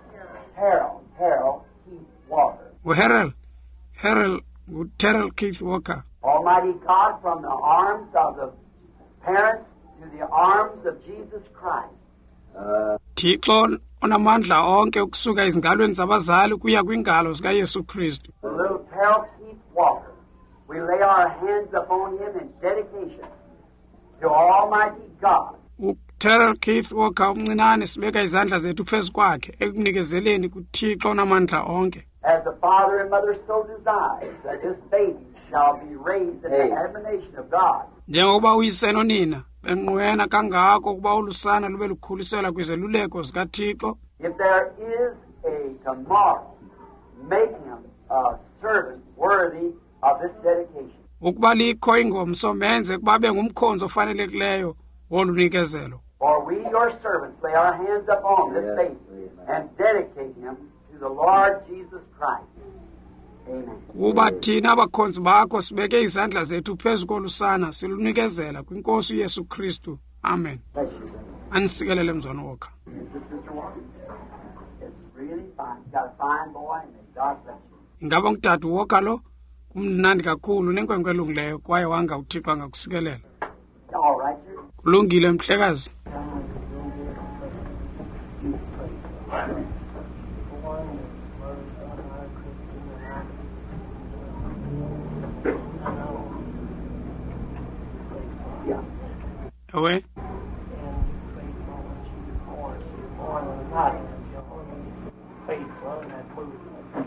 Keith Walker. Harold nguTerrell Keith Walker. Almighty God, from the arms of the parents to the arms of Jesus Christ. Thixo onamandla onke ukusuka ezingalweni zabazali kuya kwingalo zika Yesu Kristu. The little Harold Keith Walker. We lay our hands upon him in dedication to Almighty God. uTerrell Keith Walker umncinane sibeka izandla zethu phezu kwakhe ekunikezeleni kuThixo onamandla onke. As the father and mother so desire that this baby shall be raised in the admonition of God. Njengoba uyise nonina benqwena kangako ukuba ulusana lube lukhulisela kwizeluleko zikaThixo. If there is a tomorrow, make him a servant worthy of this dedication. Ukuba likho ingomso menze kuba bengumkhonzo ofanelekileyo wolunikezelo. For we, your servants, lay our hands upon this baby and dedicate him to the Lord Jesus Christ. Amen. Kuba thina abakhonzi bakho sibeke izandla zethu phezu kolusana silunikezela kwinkosi uYesu Kristu. Amen. Bless you. Anisikelele mzwana wokha. This is Sister Walker. It's really fine. You've got a fine boy, and may God bless you. Ingaba ngutata wokha lo kumnandi kakhulu nenkwenkwe elungileyo kwaye wanga uThixo angakusikelela. All right, sir. Kulungile mhlekazi. Ewe faithful and that movie.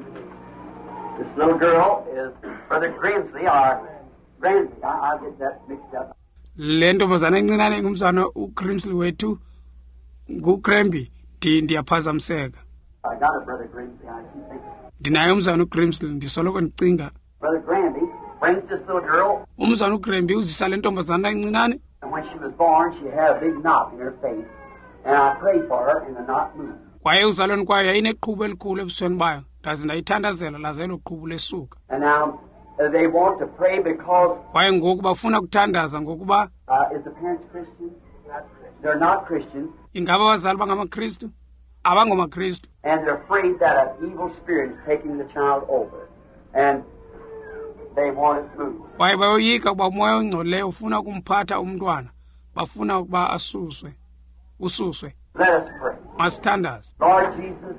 This little girl is Brother Grimsley, or Granby. I'll get that mixed up. Le ntombazana encinane ingumzana uCrimsley wethu nguCranby ndiyaphazamiseka. I got her, Brother Grimsley. I keep thinking. Ndinaye umzana uCrimsley ndisoloko ndicinga. Brother Granby brings this little girl, Umzana uGranby uzisa le ntombazana encinane. and when she was born, she had a big knot in her face. And I prayed for her, and the knot moved. Kwaye uzalweni kwayo yayineqhubu elikhulu ebusweni bayo. Ndaze ndayithandazela laze lo qhubu lesuka. And now they want to pray because Kwaye ngoku bafuna kuthandaza ngokuba is the parents Christian? They're not Christians, ingaba abazali bangamaKristu abangomaKristu. and they're afraid that an evil spirit is taking the child over, and they want it moved. Kwaye bayoyika ukuba umoya ongcolileyo ufuna ukumphatha umntwana. Bafuna ukuba ususwe. Let us pray. Masithandaze. Lord Jesus,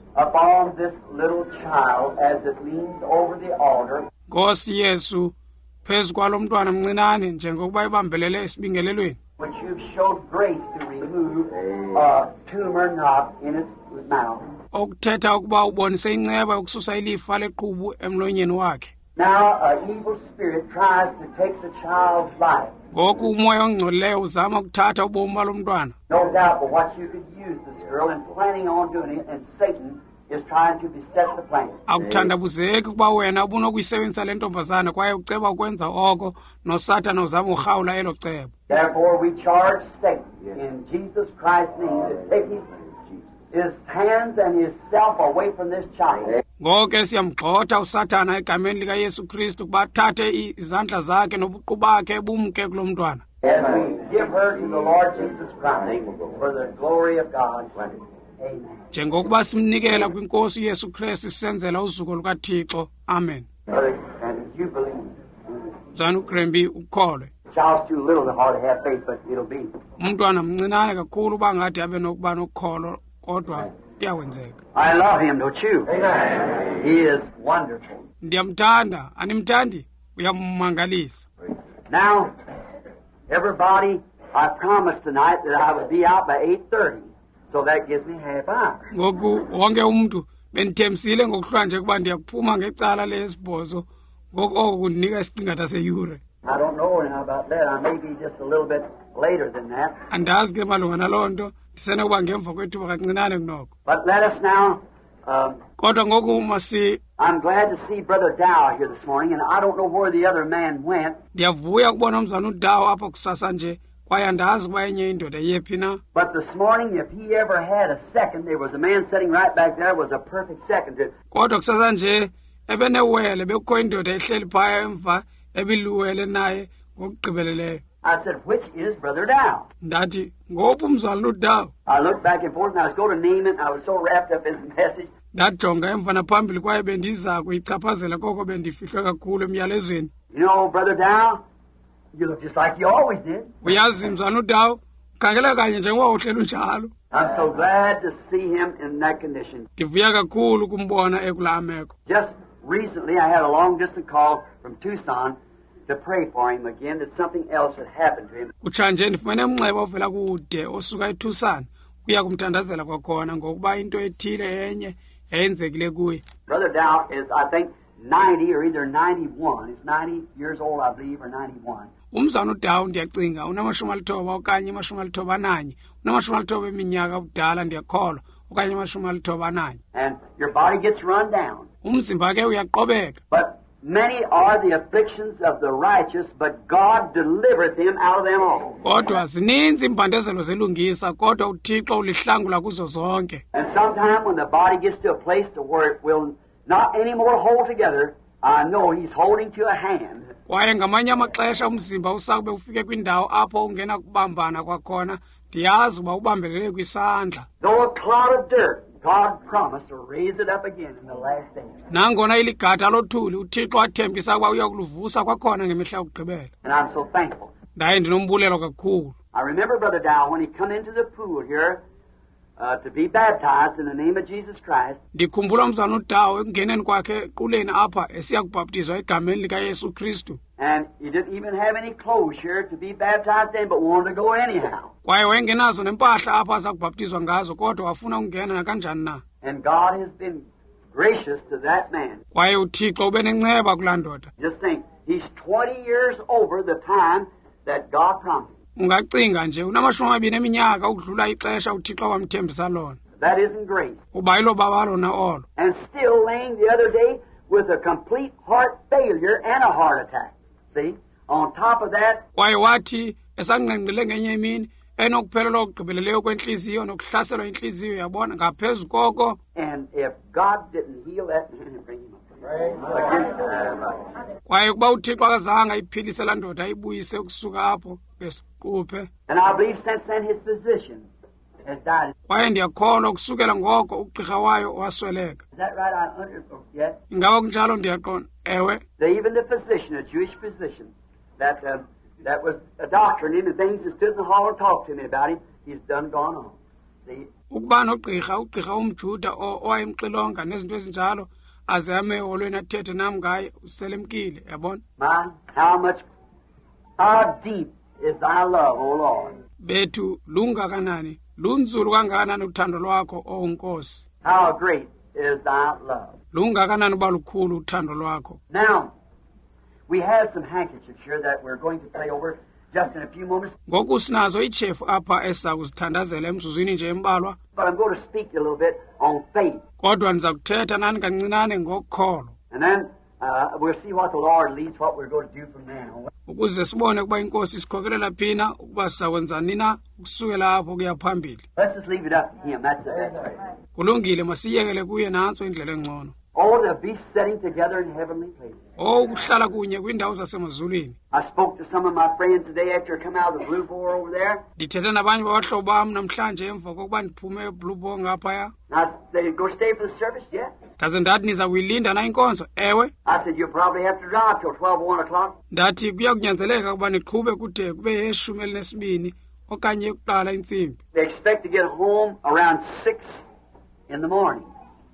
upon this little child as it leans over the altar, Nkosi Yesu phezu kwalo mntwana mncinane njengokuba ibambelele esibingelelweni. which you've showed grace to remove a tumor knot in its mouth. Okuthetha ukuba ubonise inceba yokususa ilifa leqhubu emlonyeni wakhe. Now, an evil spirit tries to take the child's life. Ngoku umoya ongcolileyo uzama ukuthatha ubomi balo mntwana. No doubt but what you could use this girl and planning on doing it, and Satan is trying to beset the plan. Akuthandabuzeki ukuba wena ubunokuyisebenzisa le ntombazana kwaye uceba ukwenza oko nosatana uzama urhawula elo cebo. Therefore, we charge Satan in Jesus Christ's name to take his hands and his self away from this child. Ngoko siyamgxotha uSathana egameni likaYesu Kristu ukuba athathe izandla zakhe nobuqu bakhe bumke kulo mntwana. As we give her to the Lord Jesus Christ for the glory of God. Amen. Njengokuba simnikela kwinkosi uYesu Kristu sisenzela uzuko lukaThixo. Amen. Brother, and you believe. Mzana uGranby ukholwe. The child's too little to hardly have faith, but it'll be. Umntwana mncinane kakhulu bangathi abe nokuba nokholo kodwa kuyawenzeka. I love him, don't you? Amen. He is wonderful. Ndiyamthanda, animthandi? Uyammangalisa. Now, everybody, I promised tonight that I would be out by 8:30, so that gives me half hour. Ngoku wonke umuntu benithembisile ngokuhlanje kuba ndiyakuphuma ngecala lesibhozo ngoku oko kundinika isiqingatha seyure. I don't know now about that. I may be just a little bit later than that. Andazi ke malunga naloo nto ndisenokuba ngemva kwethuba kancinane kunoko. But let us now, Kodwa ngoku I'm glad to see Brother Dow here this morning, and I don't know where the other man went. ndiyavuya kubona umzana uDawo apha kusasa nje kwaye andazi ukuba enye indoda yephi na. But this morning, if he ever had a second, there was a man sitting right back there, was a perfect second. Kodwa kusasa nje ebenewele bekukho indoda ehleli phaya emva ebiluwele naye ngokugqibeleleyo. I said, which is Brother Dow? Ndathi ngophi umzala uDawo? I looked back and forth, and I was going to name it, and I was so wrapped up in the message. Ndajonga emva naphambili kwaye bendiza kuyichaphazela koko bendifihlwe kakhulu emyalezweni. You know, Brother Dow, you look just like you always did. Uyazi mzala uDawo ukhangela kanye njengoba uhleli unjalo. I'm so glad to see him in that condition. Ndivuya kakhulu kumbona ekula meko. Just recently, I had a long-distance call from Tucson to pray for him again, that something else had happened to him. Kutshanje ndifumene umnxeba ovela kude osuka eTucson kuya kumthandazela kwakhona ngokuba into ethile enye yayenzekile kuye. Brother Dow is, I think, 90 or either 91. He's 90 years old, I believe, or 91. Umzana uDawo ndiyacinga unamashumi alithoba okanye amashumi alithoba nanye. Unamashumi alithoba eminyaka ubudala ndiyakholwa okanye amashumi alithoba nanye. And your body gets run down. Umzimba ke uyaqobeka. But many are the afflictions of the righteous, but God delivereth them out of them all. Kodwa zininzi impandezelo zelungisa kodwa uThixo ulihlangula kuzo zonke. And sometime when the body gets to a place to where it will not anymore hold together, I know He's holding to a hand. Kwaye ngamanye amaxesha umzimba usakube ufike kwindawo apho ungena kubambana kwakhona ndiyazi uba ubambelele kwisandla. Though a cloud of dirt, God promised to raise it up again in the last days. Nangona iligada lothuli uThixo athembisa ukuba uyakuluvusa kwakhona ngemihla yokugqibela. And I'm so thankful. Ndaye ndinombulelo kakhulu. I remember Brother Dow when he come into the pool here to be baptized in the name of Jesus Christ. ndikhumbula mzana uDawo ekungeneni kwakhe equleni apha esiya kubhaptizwa egameni likaYesu Kristu And he didn't even have any clothes here to be baptized in, but wanted to go anyhow. kwaye wayengenazo nempahla apha aza kubhaptizwa ngazo kodwa wafuna ukungena nakanjani na And God has been gracious to that man. kwaye uThixo ube nenceba kulaa ndoda Just think, he's 20 years over the time that God promised. ungacinga nje unamashumi amabini eminyaka ukudlula ixesha uThixo wamthembisa lona That isn't grace. uba yilo baba lona olo And still laying the other day with a complete heart failure and a heart attack. See? On top of that, kwaye wathi esangqengqile ngenye imini enokuphelelwa okugqibeleleyo kwenhliziyo nokuhlaselwa inhliziyo yabona ngaphezu koko and if God didn't heal that man and bring him up against that. kwaye ukuba uThixo akazange ayiphilise laa ndoda ayibuyise ukusuka apho ngesiquphe And I believe since then his physician has died. kwaye ndiyakholwa ukusukela ngoko ugqirha wayo wasweleka Is that right? I under yes. ingaba kunjalo ndiyaqonda ewe Even the physician, a Jewish physician, that was a doctoring him and things that stood in the hall and talked to me about him, he's done gone on. See? ukuba ugqirha umjuda owayemxilonga nezinto ezinjalo aze ame eholweni athethe nam ngaye uselemkile yabona My, how deep is thy love, O Lord? bethu lungakanani lunzulu kangakanani uthando lwakho owunkosi How great is thy love? lungakanani uba lukhulu uthando lwakho Now, we have some handkerchiefs here that we're going to play over just in a few moments, ngoku sinazo itshefu apha esiza kuzithandazela emzuzwini nje embalwa but I'm going to speak a little bit on faith. kodwa ndiza kuthetha nani kancinane ngokukholo And then we'll see what the Lord leads, what we're going to do from now. ukuze sibone ukuba inkosi isikhokelela phina ukuba sizakwenzani na ukusukela apho kuya phambili Let's just leave it up to Him. That's the best way. kulungile masiyekele kuye nantso indlela engcono Oh, to be sitting together in heavenly places. ukuhlala kunye kwiindawo zasemazulwini I spoke to some of my friends today after I come out of the Blue Boar over there. ndithethe nabanye babahlobo bam namhlanje emva kokuba ndiphume eblue ball ngaphaya And they go stay for the service? Yes. ndaze ndathi niza kuyilinda na inkonzo ewe I said, you'll probably have to drive till 12 or 1 o'clock. ndathi kuya kunyanzeleka ukuba niqhube kude kube yeshumi elinesibini okanye kuqala intsimbi They expect to get home around 6 in the morning.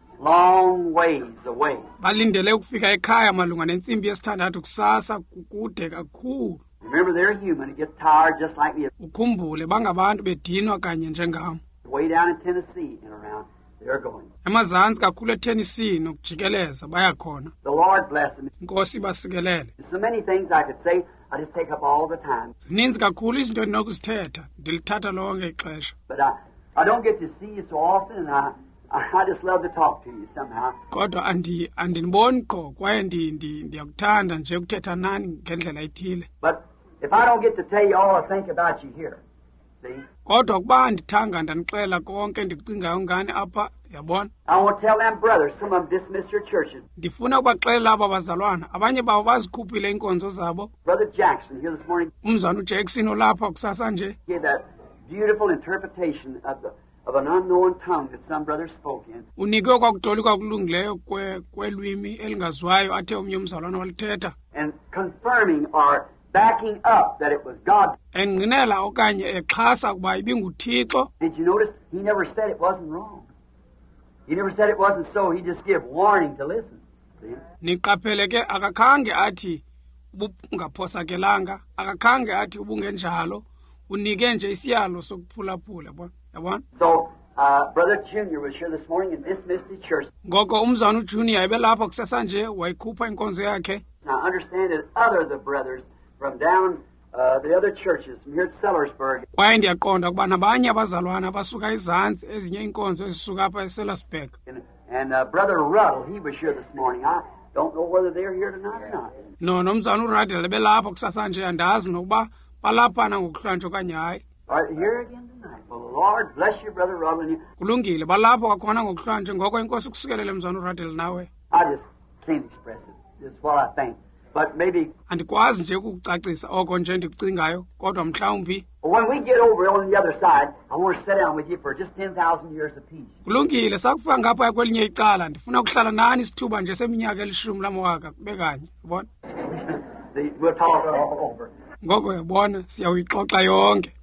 Long ways away. balindele ukufika ekhaya malunga nentsimbi yesithandathu kusasa kukude kakhulu Remember, they're human and get tired just like me. ukhumbule bangabantu bedinwa kanye njengam Way down in Tennessee and around, they're going. emazantsi kakhulu eTennessee nokujikeleza bayakhona The Lord bless them. inkosi basikelele There's so many things I could say. I just take up all the time. zininzi kakhulu izinto endinokuzithetha ndilithatha lonke ixesha But I don't get to see you so often, and I just love to talk to you somehow. kodwa andiniboni qho kwaye ndiyakuthanda nje ukuthetha nani ngendlela ethile But if I don't get to tell you all I think about you here, see, kodwa ukuba ndithanga ndanixela konke ndikucingayo ngani apha yabona I want to tell them brothers, some of them dismiss their churches. ndifuna ukubaxelela aba bazalwana abanye babo bazikhuphile iinkonzo zabo Brother Jackson here this morning umzwana uJackson olapha kusasa nje gave that beautiful interpretation of an unknown tongue that some brothers spoke in. unikwe kwakutolikwa kulungileyo kwelwimi elingaziwayo athe omnye umzalwana walithetha And confirming or backing up that it was God. engqinela okanye exhasa ukuba ibinguThixo Did you notice? He never said it wasn't wrong. He never said it wasn't so. He just gave warning to listen. See? niqaphele ke akakhange athi ubungaphosakelanga akakhange athi ubungenjalo unike nje isiyalo sokuphulaphula yabona So, Brother Junior was here this morning and dismissed his church. ngoko umzwana uJunior ebelapha kusasa nje wayikhupha inkonzo yakhe Now, I understand that other of the brothers from down the other churches from here at Sellersburg, kwaye ndiyaqonda ukuba nabanye abazalwana abasuka ezantsi ezinye inkonzo ezisuka apha eSellersburg and Brother Ruddle, he was here this morning. I don't know whether they're here tonight or not. no nomzwana uRadel ebelapha kusasa nje andazi nokuba balaphana ngokuhlanjwa okanye hayi Are they here again tonight? Well, the Lord bless you, Brother Ruddle, and you. kulungile balapho kwakhona ngokuhlanjwa ngoko inkosi kusikelele mzwana uRadel nawe I just can't express it. It's what I think. But maybe andikwazi nje ukukucacisa oko nje ndikucingayo kodwa mhlawumbi when we get over on the other side, I want to sit down with you for just 10,000 years apiece. kulungile sakufika ngapha kwelinye icala ndifuna ukuhlala nani isithuba nje seminyaka elishumi lamawaka kube kanye yabona We'll talk it all over. ngoko yabona siyawuyixoxa yonke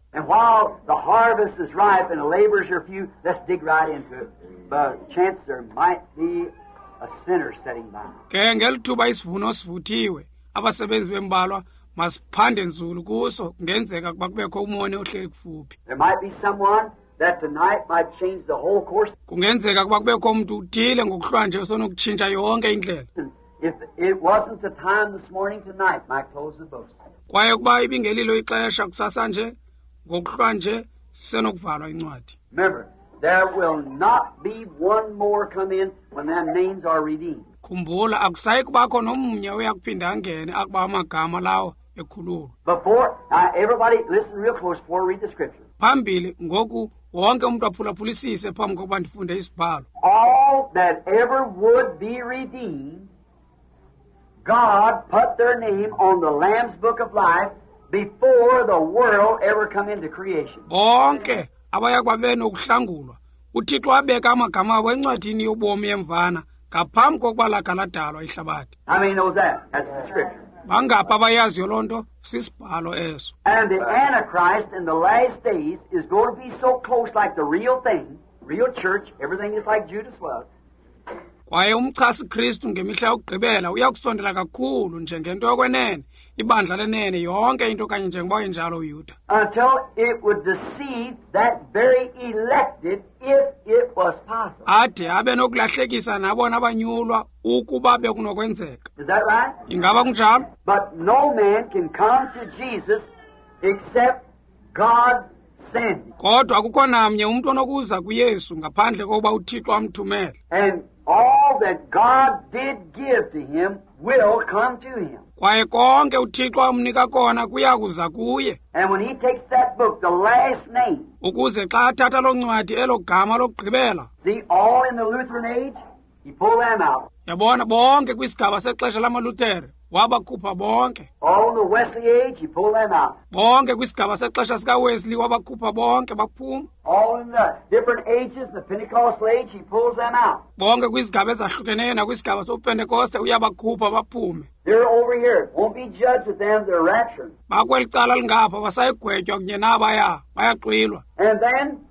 And while the harvest is ripe and the laborers are few, let's dig right into it. But chance there might be a sinner sitting by. Ke ngelithuba isivuno sivuthiwe abasebenzi bembalwa masiphande nzulu kuso ngenzeka kuba kubekho umone ohleli kufuphi. There might be someone that tonight might change the whole course. Kungenzeka kuba kubekho umuntu uthile ngokuhlwa nje sonokutshintsha yonke indlela. If it wasn't the time this morning, tonight might close the books. Kwaye kuba ibingelilo ixesha kusasa nje ngokuhlwa nje sisenokuvalwa incwadi. Remember, there will not be one more come in when their names are redeemed. Khumbula akusayi kubakho nomnye uyakuphinda angene akuba amagama lawo ekhululwa. Before, now everybody listen real close before we read the scripture. Phambili ngoku wonke umuntu aphulaphulisise phambi kokuba ndifunde isibhalo. All that ever would be redeemed, God put their name on the Lamb's Book of Life before the world ever come into creation. Bonke abayakuba benokuhlangulwa uThixo wabeka amagama abo encwadini yobomi yemvana ngaphambi kokuba lagaladalwa ihlabathi. How many knows that? That's the scripture. Bangapha abayaziyo loo nto sisibhalo eso. And the Antichrist in the last days is going to be so close like the real thing, real church, everything is like Judas was. Kwaye umchasi Kristu ngemihla yokugqibela uyakusondela kakhulu njengento yokwenene ibandla lenene yonke into kanye njengoba enjalo uYuda. Until it would deceive that very elected if it was possible. Ade abe nokulahlekisa nabona abanyulwa ukuba bekunokwenzeka. Is that right? Ingaba kunjalo? But no man can come to Jesus except God sends him. Kodwa akukho namnye umuntu onokuza kuYesu ngaphandle kokuba uThixo amthumele. And all that God did give to him will come to him. Kwaye konke uThixo amnika kona kuyakuza kuye. And when he takes that book, the last name, Ukuze xa athatha lo ncwadi elo gama lokugqibela. see, all in the Lutheran age, he pulled them out. Yabona bonke kwisigaba sexesha lamaLuthere wabakhupha bonke. All in the Wesley age, he pulled them out. Bonke kwisigaba sexesha sikaWesley wabakhupha bonke baphuma. All in the different ages, the Pentecostal age, he pulls them out. Bonke kwizigaba ezahlukeneyo nakwisigaba soPentecoste uyabakhupha baphume. They're over here. Won't be judged with them. They're raptured. Bakweli cala lingapha basayigwetywa kunye nabaya bayaxwilwa. And then,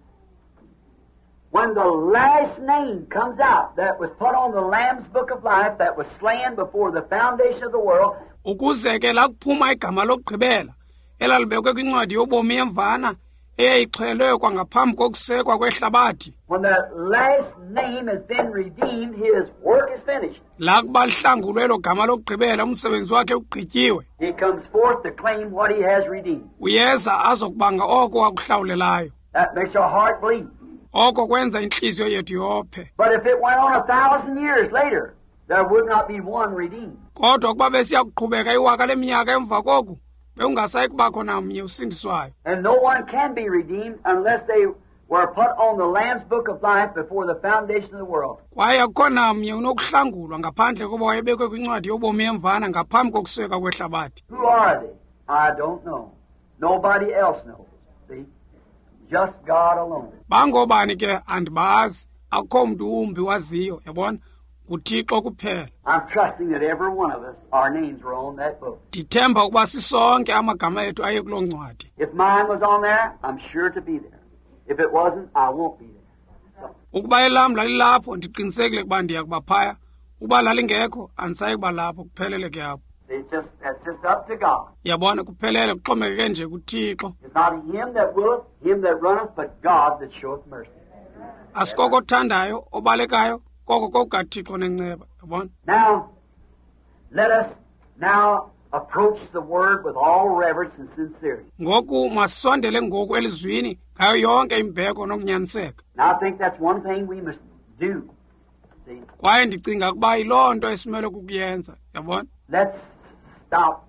when the last name comes out that was put on the Lamb's Book of Life that was slain before the foundation of the world, Ukuze ke la kuphuma igama lokugqibela elalibekwe kwincwadi yobomi yemvana eyayixhelwe kwangaphambi kokusekwa kwehlabathi. when that last name has been redeemed, his work is finished. La kuba lihlangulwe elo gama lokugqibela umsebenzi wakhe ugqityiwe. He comes forth to claim what he has redeemed. Uyeza azokubanga oko wakuhlawulelayo. That makes your heart bleed. Oko kwenza inhliziyo yethu yophe. But if it went on 1,000 years later, there would not be one redeemed. Kodwa kuba besiya kuqhubeka iwaka leminyaka emva koku bekungasayi kubakho namnye usindiswayo. And no one can be redeemed unless they were put on the Lamb's Book of Life before the foundation of the world. Kwaye akukho namnye unokuhlangulwa ngaphandle koba wayebekwe kwincwadi yobomi yemvana ngaphambi kokuseka kwehlabathi. Who are they? I don't know. Nobody else knows. See? Just God alone. Bangobani ke andibazi akukho mntu umbi waziyo yabona nguThixo kuphela. I'm trusting that every one of us, our names were on that book. Ndithemba ukuba sisonke amagama ethu aye kuloo ncwadi. If mine was on there, I'm sure to be there. If it wasn't, I won't be there. So, Ukuba elam lalilapho ndiqinisekile ukuba ndiya kuba phaya. Uba lalingekho andisayi kuba lapho kuphelele ke apho. that's just up to God. Yabona kuphelele kuxhomekeke nje kuThixo. It's not him that willeth, him that runneth, but God that showeth mercy. Asikoko othandayo obalekayo koko kokukaThixo nenceba yabona. Now, let us now approach the word with all reverence and sincerity. Ngoku masondele ngoku elizwini ngayo yonke imbeko nokunyaniseka. Now, I think that's one thing we must do. See? Kwaye ndicinga ukuba yiloo nto esimele kukuyenza yabona. Let's stop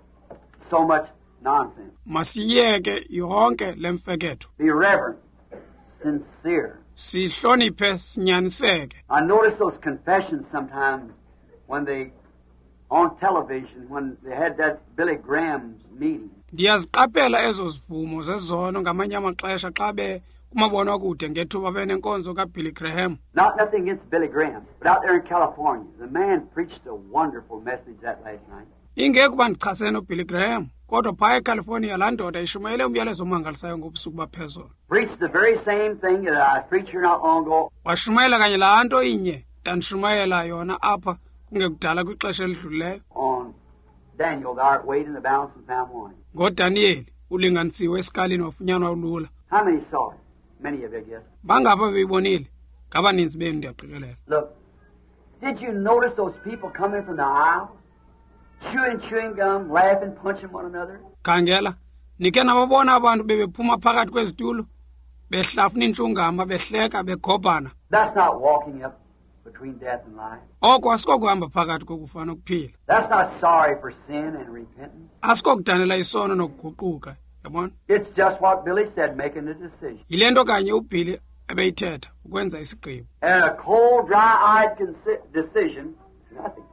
so much nonsense. Masiyeke yonke lemfeketho. Be reverent, sincere. Sihloniphe sinyaniseke. I notice those confessions sometimes when they, on television, when they had that Billy Graham's meeting. Ndiyaziqaphela ezo zivumo zezono ngamanye amaxesha xa be kumabonakude ngethuba benenkonzo kaBilly Graham. Not nothing against Billy Graham, but out there in California, the man preached a wonderful message that last night. ingekuba ndichasene noBilly Graham kodwa phaya eCalifornia laa ndoda ishumayele umyalezo omangalisayo ngobusuku baphezolo. Preached the very same thing that I preached here not long ago. Washumayela kanye laa nto inye ndandishumayela yona apha kungekudala kwixesha elidlulileyo. On Daniel, thou art weighed in the balance and found wanting. NgoDaniel ulinganisiwe esikalini wafunyanwa ulula. How many saw it? Many of you, I guess. Bangapha beyibonile ngabaninzi benu ndiyaqikelela. Look, did you notice those people coming from the aisles? Chewing gum, laughing, punching one another? Khangela nike nababona abantu bebephuma phakathi kwezitulo behlafuna intshungama behleka begobhana. That's not walking up between death and life. Oko asikokuhamba phakathi kokufa nokuphila. That's not sorry for sin and repentance. Asikokudanela isono nokuguquka, yabona? It's just what Billy said, making a decision. Yile nto kanye uBilly ebeyithetha ukwenza isigqibo. And a cold, dry-eyed decision is nothing.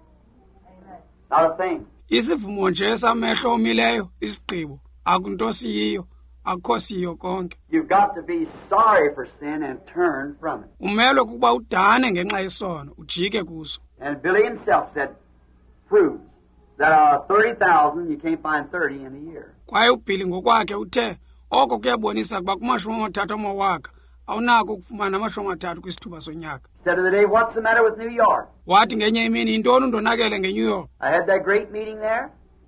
Not a thing. Isivumo nje esamehlo omileyo isigqibo akunto siyiyo akukho siyo konke. You've got to be sorry for sin and turn from it. Umelo kuba udane ngenxa yesono ujike kuso. And Billy himself said, proves that out of 30,000 you can't find 30 in a year. Kwaye uBilly ngokwakhe uthe oko kuyabonisa kuba kumashumi amathathu amawaka awunako ukufumana amashumi amathathu kwisithuba sonyaka. Said of the day, what's the matter with New York? Wathi ngenye imini intoni undonakele ngeNew York. I had that great meeting there,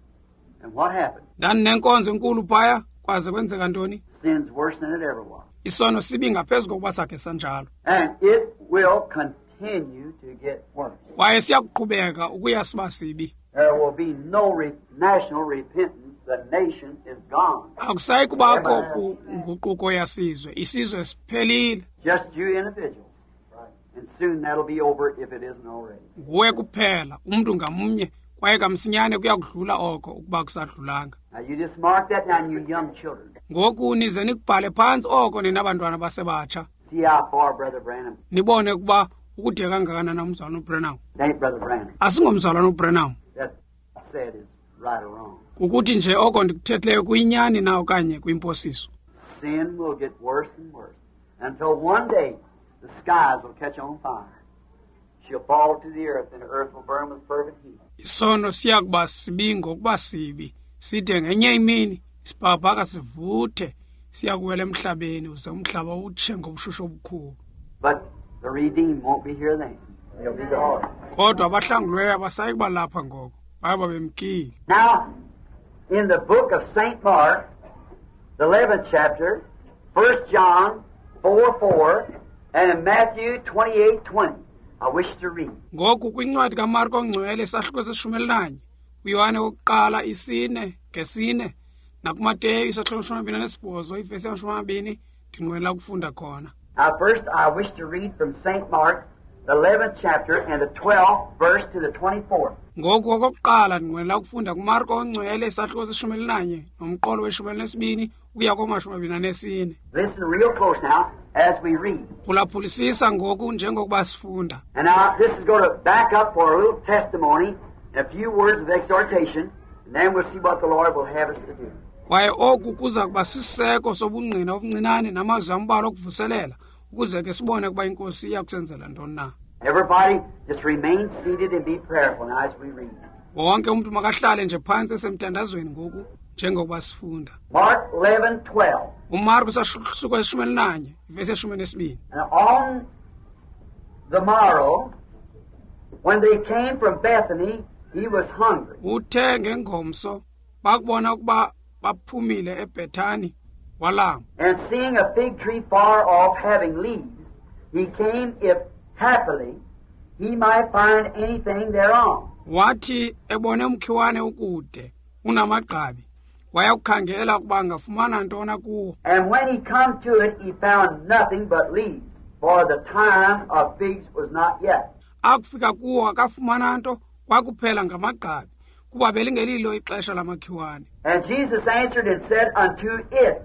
and what happened? Ndandinenkonzo enkulu phaya kwaze kwenzeka ntoni? Sin's worse than it ever was. Isono sibi ngaphezu kokuba sakhe sanjalo. And it will continue to get worse. Kwaye siyakuqhubeka ukuya siba sibi. There will be no national repentance. The nation is gone. Akusayi kubakho nguquko yasizwe. Isizwe siphelile. Just you individuals. And soon that'll be over if it isn't already. Nguwe kuphela umuntu ngamnye kwaye kamsinyane kuyakudlula oko ukuba kusadlulanga. Now you just mark that down, you young children. Ngoku nize nikubhale phansi oko ninabantwana basebatsha. See how far Brother Branham. Nibone ukuba ukude kangakanana umzalwana uBranham. Ain't Brother Branham. Asingomzalwana uBranham. That I said is right or wrong. Ukuthi nje oko ndikuthethileyo kuyinyani na okanye kwimposiso. Sin will get worse and worse until one day the skies will catch on fire. She'll fall to the earth and the earth will burn with fervent heat. Isono siyakuba sibi ngokuba sibi. Side ngenye imini sibhabhaka sivuthe siyakuwela emhlabeni uze umhlaba utshe ngobushushu obukhulu. But the redeemed won't be here then. They'll be gone. Kodwa abahlangulweyo abasayi kuba lapha ngoko. Baba bemkile. Now, in the book of St. Mark, the 11th chapter, 1 John 4:4, and in Matthew 28:20, I wish to read. Ngoku kwincwadi kaMarko ongcwele isahluko se-11, uYohane wokuqala isine ngesine, nakuMateyu isahluko se-28 ivesi ya-20 ndinqwenela ukufunda khona. Now, first, I wish to read from St. Mark, the 11th chapter, and the 12th verse to the 24th. Ngoku okokuqala ndinqwenela ukufunda kuMarko ongcwele isahluko se-11 nomqolo we-12 ukuya ko-24. Listen real close now as we read. Phulaphulisisa ngoku njengokuba sifunda. And now this is going to back up for a little testimony and a few words of exhortation, and then we'll see what the Lord will have us to do. Kwaye oku kuza kuba siseko sobungqina obuncinane namazwi ambalwa okuvuselela ukuze ke sibone ukuba inkosi iyakusenzela ntoni na. Everybody just remain seated and be prayerful now as we read. Wonke umuntu makahlale nje phansi esemthandazweni ngoku njengokuba sifunda. Mark 11:12. uMarko sahluko se-11 ivesi ya-12. And on the morrow, when they came from Bethany, he was hungry. Uthe ngengomso bakubona ukuba baphumile eBethani walamba. And seeing a fig tree far off having leaves, he came if happily he might find anything thereon. Wathi ebone umkhiwane ukude unamagqabi waya kukhangela ukuba angafumana ntona kuwo. And when he come to it, he found nothing but leaves, for the time of figs was not yet. Akufika kuwo akafumana nto kwakuphela ngamagqabi kuba belingelilo ixesha lamakhiwane. And Jesus answered and said unto it,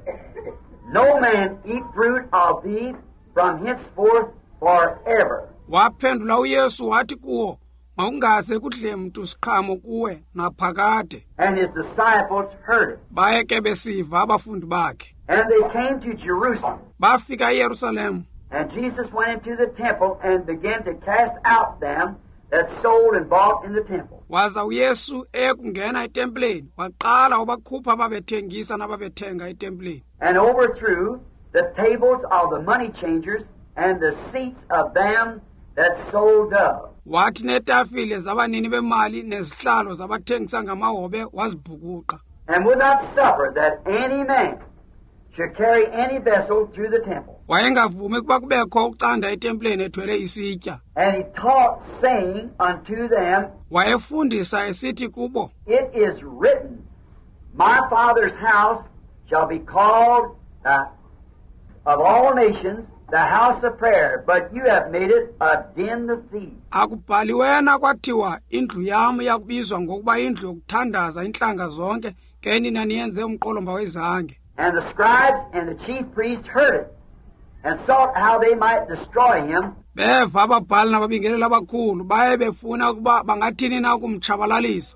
No man eat fruit of thee from henceforth forever. Waphendula uYesu wathi kuwo mawungaze kudle mntu siqhamo kuwe naphakade. And his disciples heard it. Baye ke besiva abafundi bakhe. And they came to Jerusalem. Bafika eYerusalem. And Jesus went into the temple and began to cast out them that's sold and bought in the temple. waza uyesu ekungena etempileni waqala wabakhupha ababethengisa nababethenga etempileni And overthrew the tables of the money changers and the seats of them that sold doves. wathi netafile zabanini bemali nezihlalo zabathengisa ngamahobe wazibhukuqa And would not suffer that any man should carry any vessel through the temple. wayengavumi ukuba kubekho ucanda etempileni ethwele isitya And he taught, saying unto them, wayefundisa esithi kubo It is written, My Father's house shall be called of all nations the house of prayer, but you have made it a den of thieves. akubhaliwena kwathiwa indlu yam yakubizwa ngokuba indlu yokuthandaza intlanga zonke ke nina niyenze umqolomba wezange And the scribes and the chief priests heard it, and sought how they might destroy him. beva ababhali nababingeleli abakhulu baye befuna ukuba bangathini na ukumtshabalalisa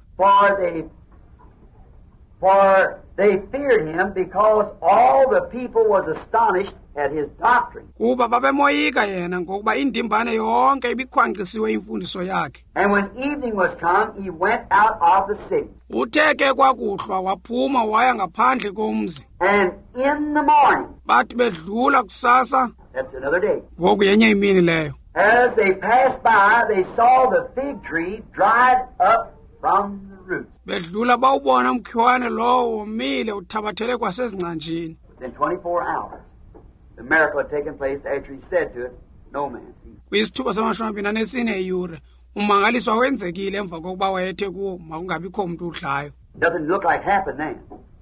For they feared him, because all the people was astonished at his doctrine. kuba babemoyika yena ngokuba indimbane yonke ibikhwankqisiwe imfundiso yakhe And when evening was come, he went out of the city. uthe ke kwakuhlwa waphuma waya ngaphandle komzi And in the morning, bathi bedlula kusasa that's another day, ngoku yenye imini leyo as they passed by, they saw the fig tree dried up from the roots. bedlula bawubona umkhiwane lowo womile uthabathele kwasezingcanjini Within 24 hours, the miracle had taken place after he said to it, No man. kwisithuba sama-24 eyure umangaliswa wenzekile emva kokuba wayethe kuwo makungabikho mntu udlayo Nothing looked like happened then.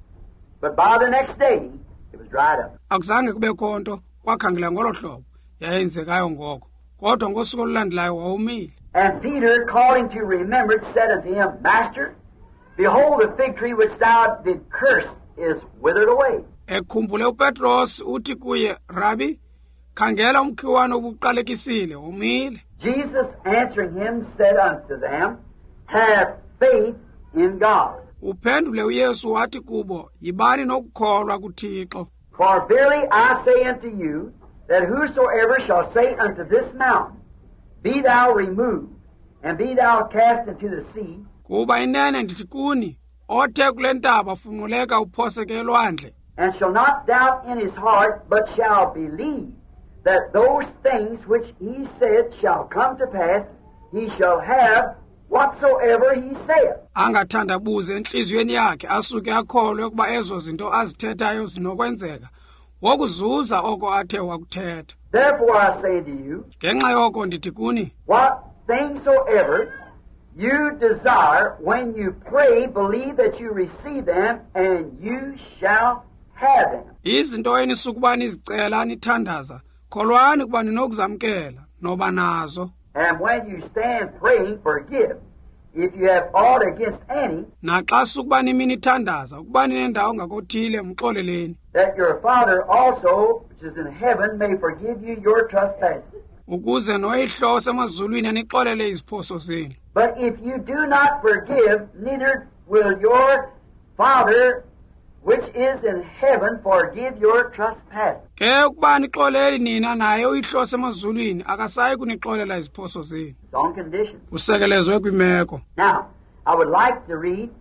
But by the next day, it was dried up. akuzange kubekho nto kwakhangela ngolo hlobo yayenzekayo ngoko kodwa ngosuku olulandelayo wawumile And Peter, calling to remembrance, said unto him, Master, behold, the fig tree which thou did curse is withered away. ekhumbule upetros uthi kuye rabi khangela umkhiwane obuqalekisile womile Jesus answering him said unto them, Have faith in God. uphendule uyesu wathi kubo yibani nokukholwa kuthixo For verily I say unto you, that whosoever shall say unto this mountain, Be thou removed, and be thou cast into the sea, kuba inene ndithi kuni othe kule ntaba funquleka uphoseke elwandle and shall not doubt in his heart, but shall believe that those things which he said shall come to pass, he shall have whatsoever he saith. angathandabuze enhliziyweni yakhe asuke akholwe ukuba ezo zinto azithethayo zinokwenzeka wokuzuza oko athe wakuthetha Therefore I say to you, ngenxa yoko ndithi kuni what things soever you desire, when you pray, believe that you receive them, and you shall have them. izinto enisukuba nizicela nithandaza kholwani ukuba ninokuzamkela noba nazo And when you stand praying, forgive, if you have aught against any, naxa sukuba nimi nithandaza ukuba ninendawo ngakothile mxoleleni that your Father also, which is in heaven, may forgive you your trespasses. ukuze noyihlo osemazulwini anixolele iziphoso zenu But if you do not forgive, neither will your Father, which is in heaven, forgive your trespasses. ke ukuba nixoleli nina naye uyihlo osemazulwini akasayi kunixolela iziphoso zenu It's on condition. kusekelezwe kwimeko Now, I would like to read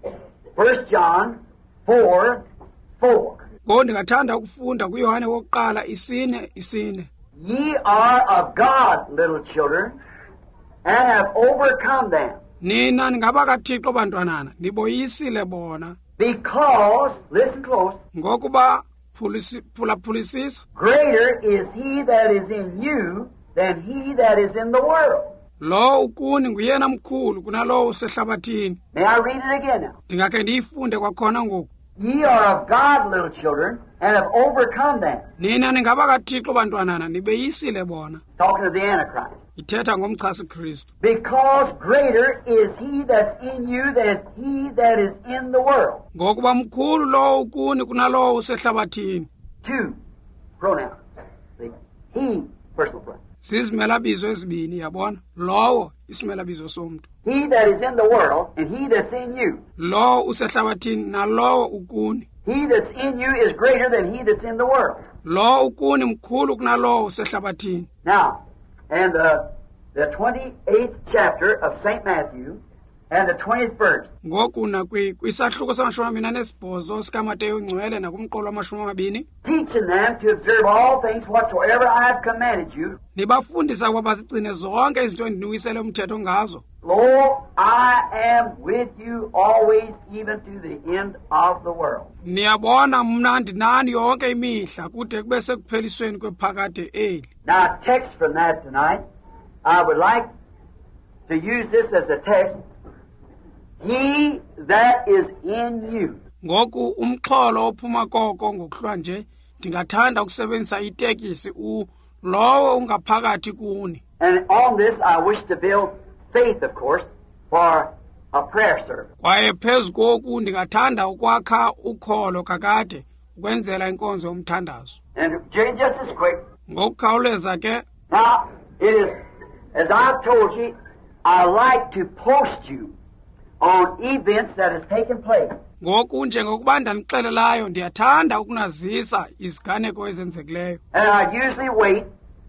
1 John 4:4. ngoku ndingathanda ukufunda kuyohane wokuqala 4:4 Ye are of God, little children, and have overcome them, nina ningabakathixo bantwanana niboyisile bona because, listen close, ngokuba phulaphulisisa greater is he that is in you than he that is in the world. lo ukuni nguyena mkhulu kunalowo usehlabathini May I read it again now? ndingakhe ndiyifunde kwakhona ngoku Ye are of God, little children, and have overcome them. nina ningabakathixo bantwanana nibeyisile bona Talking of the Antichrist. ithetha ngomchasi kristu Because greater is he that's in you than he that is in the world. ngokuba mkhulu lowo ukuni kunalowo usehlabathini Two pronouns. See? He, personal pronoun. zizimelabizo ezibini yabona lowo isimelabizo somntu He that is in the world and he that's in you. lowo usehlabathini nalowo ukuni He that's in you is greater than he that's in the world. lo ukuni mkhulu kunalowo usehlabathini Now, and the the 28th chapter of St. Matthew and the 20th verse. ngoku kwisahluko samashumi amabini anesibhozo sikaMateyu ngcwele nakumqolo wamashumi amabini, Teaching them to observe all things whatsoever I have commanded you. nibafundisa ukuba bazigcine zonke izinto endinikisele umthetho ngazo. Lo, I am with you always, even to the end of the world. Niyabona mna ndinani yonke imihla kude kube sekuphelisweni kwephakade eli. Now, a text from that tonight, I would like to use this as a text. He that is in you. Ngoku umxholo ophuma koko ngokuhlwa nje ndingathanda ukusebenzisa itekisi lowo ungaphakathi kuni. And on this, I wish to build faith, of course, for a prayer service. Kwaye phezu koku ndingathanda ukwakha ukholo kakade ukwenzela inkonzo yomthandazo. And just as quick, Ngokukhawuleza ke, now, it is, as I've told you, I like to post you on events that has taken place. ngoku njengokuba ndanixelelayo ndiyathanda ukunazisa iziganeko ezenzekileyo. And I usually wait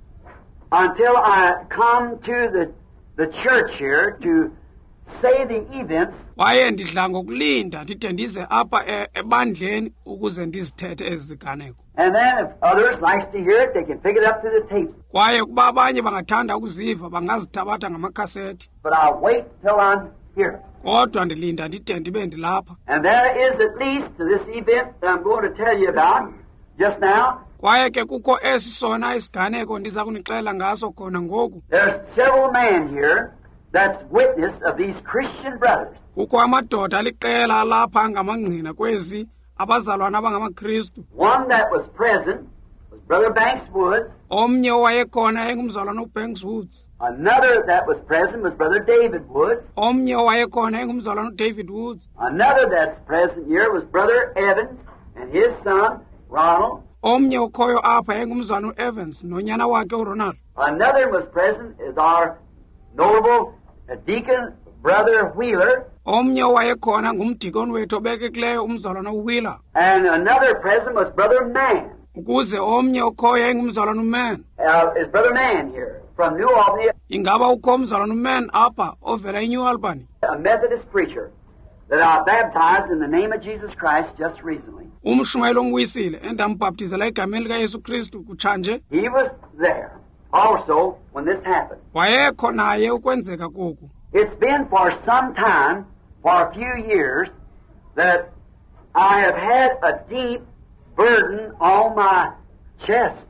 until I come to the church here to say the events. Kwaye ndidla ngokulinda ndide ndize apha ebandleni ukuze ndizithethe ezi ziganeko. And then if others likes to hear it, they can pick it up through the tapes. Kwaye kuba abanye bangathanda ukuziva bangazithabatha ngamakhaseti. But I'll wait till I'm here. Kodwa ndilinda ndide ndibe ndilapha. And there is at least this event that I'm going to tell you about just now. Kwaye ke kukho esi sona isiganeko ndiza kunixelela ngaso khona ngoku. There's several men here that's witness of these Christian brothers. Kukho amadoda aliqela lapha ngamangqina kwezi abazalwana abangamaKristu. One that was present was Brother Banks Woods. Omnye owayekhona engumzalwana uBanks Woods. Another that was present was Brother David Woods. Omnye owayekhona engumzalwana uDavid Woods. Another that's present here was Brother Evans and his son, Ronald. Omnye okhoyo apha engumzalwana uEvans nonyana wakhe uRonald. Another was present is our notable deacon, Brother Wheeler. Omnye owayekhona ngumdikoni wethu obekekileyo umzalwana uWheeler. And another present was Brother Mann. Ukuze omnye okhoyo engumzalwana uMann. Is Brother Mann here from New Albany, Ingaba ukho umzalwana uMann apha ovela eNew Albany. a Methodist preacher that I baptized in the name of Jesus Christ just recently. Umshumayeli omwisile endambhaptizela egameni likaYesu Kristu kutshanje. He was there also when this happened. Wayekho naye ukwenzeka koku. It's been for some time, for a few years, that I have had a deep burden on my chest,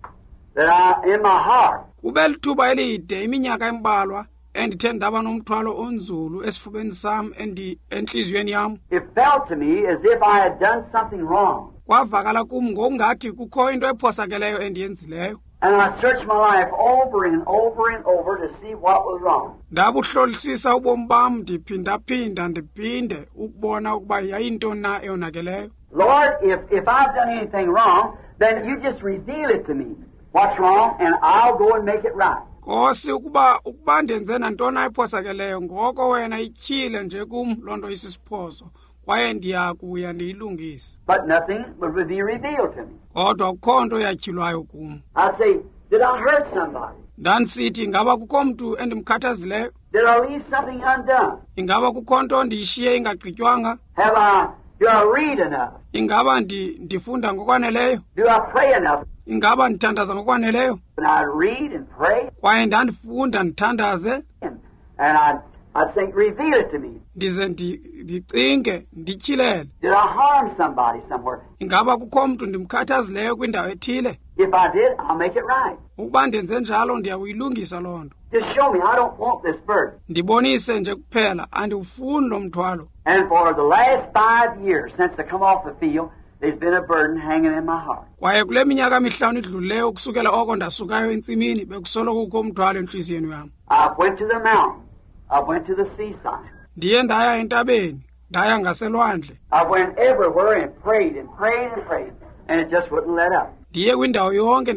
in my heart. Kube lithuba elide iminyaka embalwa endithe ndaba nomthwalo onzulu esifubeni sam enhliziyweni yam. It felt to me as if I had done something wrong. Kwavakala kum ngokungathi kukho into ephosakeleyo endiyenzileyo. And I searched my life over and over and over to see what was wrong. Ndabuhlolisisa ubomi bam ndiphindaphinda ndiphinde ukubona ukuba yayinto na eyonakeleyo. Lord, if I've done anything wrong, then you just reveal it to me. What's wrong, and I'll go and make it right. Nkosi ukuba ndenze nantona ephosakeleyo ngoko wena ityhile nje kum loo nto isisiphoso kwaye ndiyakuya ndiyilungise. But nothing would be revealed to me. Kodwa kukho nto yatyhilwayo kum. I'd say, did I hurt somebody? Ndandisithi ingaba kukho mntu endimkhathazileyo? Did I leave something undone? Ingaba kukho nto ndiyishiye ingagqitywanga? Do I read enough? Ingaba ndifunda ngokwaneleyo? Do I pray enough? Ingaba ndithandaza ngokwaneleyo? And I read and pray, Kwaye ndandifunda ndithandaze, and I'd say, reveal it to me. ndize ndicinge ndityhilele. Did I harm somebody somewhere? Ingaba kukho mntu ndimkhathazileyo kwindawo ethile? If I did, I'll make it right. Ukuba ndenze njalo ndiyawuyilungisa loo nto. Just show me I don't want this burden. Ndibonise nje kuphela andiwufuni lo mthwalo. And for the last 5 years since I come off the field, there's been a burden hanging in my heart. Kwaye kule minyaka mihlanu idlulileyo ukusukela oko ndasukayo entsimini bekusoloko kukho umthwalo entliziyweni yam. I went to the mountains. I went to the seaside. Ndiye ndaya entabeni, ndaya ngaselwandle. I went everywhere and prayed and prayed and prayed, and it just wouldn't let up. Ndiye kwindawo yonke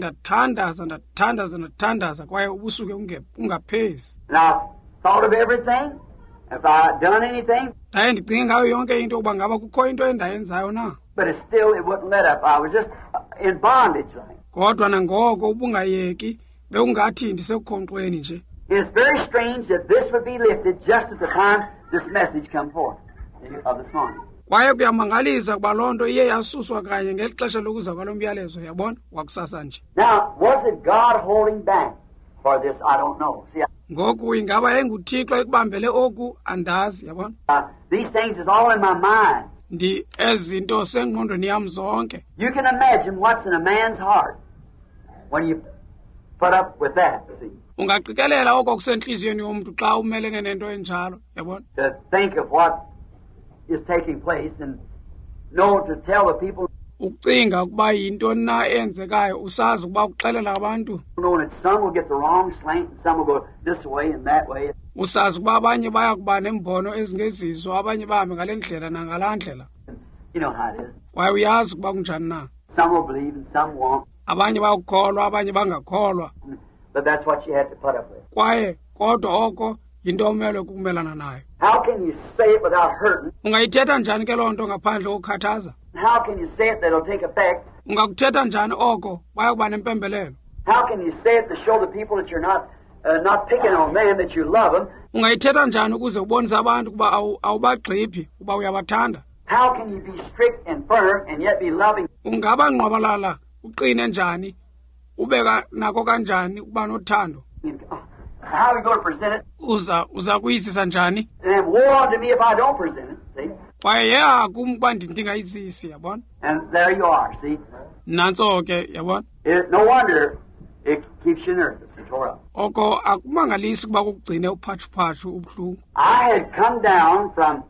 ndathandaza kwaye ubusuke ungaphezi. And I thought of everything. If I had done anything, Ndaye ndicinge ngayo yonke into ukuba ngaba kukho into endayenzayo na. but it wouldn't let up. I was just in bondage like. Kodwa nangoko ubungayeki bekungathi ndisekukhonkqweni nje. And it's very strange that this would be lifted just at the time this message come forth of this morning. kwaye kuyamangalisa kuba loo nto iye yasuswa kanye ngeli xesha lokuza kwalo myalezo yabona wakusasa nje. Now, was it God holding back for this? I don't know. See, ngoku ingaba enguThixo ekubambele oku andazi yabona. these things is all in my mind. Ezinto sengqondweni yam zonke. You can imagine what's in a man's heart when you put up with that, see. Ungaqikelela oko kusenhliziyweni yomntu xa umelene nento enjalo yabona. To think of what is taking place and know to tell the people. Ucinga ukuba yintoni na enzekayo usazi ukuba ukuxelela abantu. Knowing that some will get the wrong slant and some will go this way and that way. Usazi ukuba abanye baya kuba nembono ezingezizo abanye bahambe ngale ndlela nangalaa ndlela. You know how it is. Kwaye uyazi ukuba kunjani na. Some will believe and some won't. Abanye bayakholwa abanye bangakholwa. But that's what you have to put up with. Kwaye kodwa oko yinto omelwe kukumelana nayo. How can you say it without hurting? Ungayithetha njani ke loo nto ngaphandle kokukhathaza? How can you say it that it'll take effect? Ungakuthetha njani oko baya kuba nempembelelo? How can you say it to show the people that you're not picking on them, that you love them? Ungayithetha njani ukuze ubonise abantu kuba awubagxiphi uba uyabathanda? How can you be strict and firm and yet be loving? Ungaba ngqwabalala uqine njani ubeka nako kanjani ukuba nothando? How are we going to present it? Uza kuyisisa njani? And woe unto me if I don't present it, see? Kwaye kum ukuba ndingayisisi yabona. And there you are, see? Nantso ke yabona. No wonder it keeps you nervous and tore up. Oko akumangalisi kuba kugcine uphathuphathu ubuhlungu. I had come down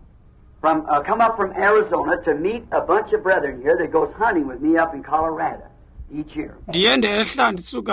come up from Arizona to meet a bunch of brethren here that goes hunting with me up in Colorado each year. Ndiye ndehla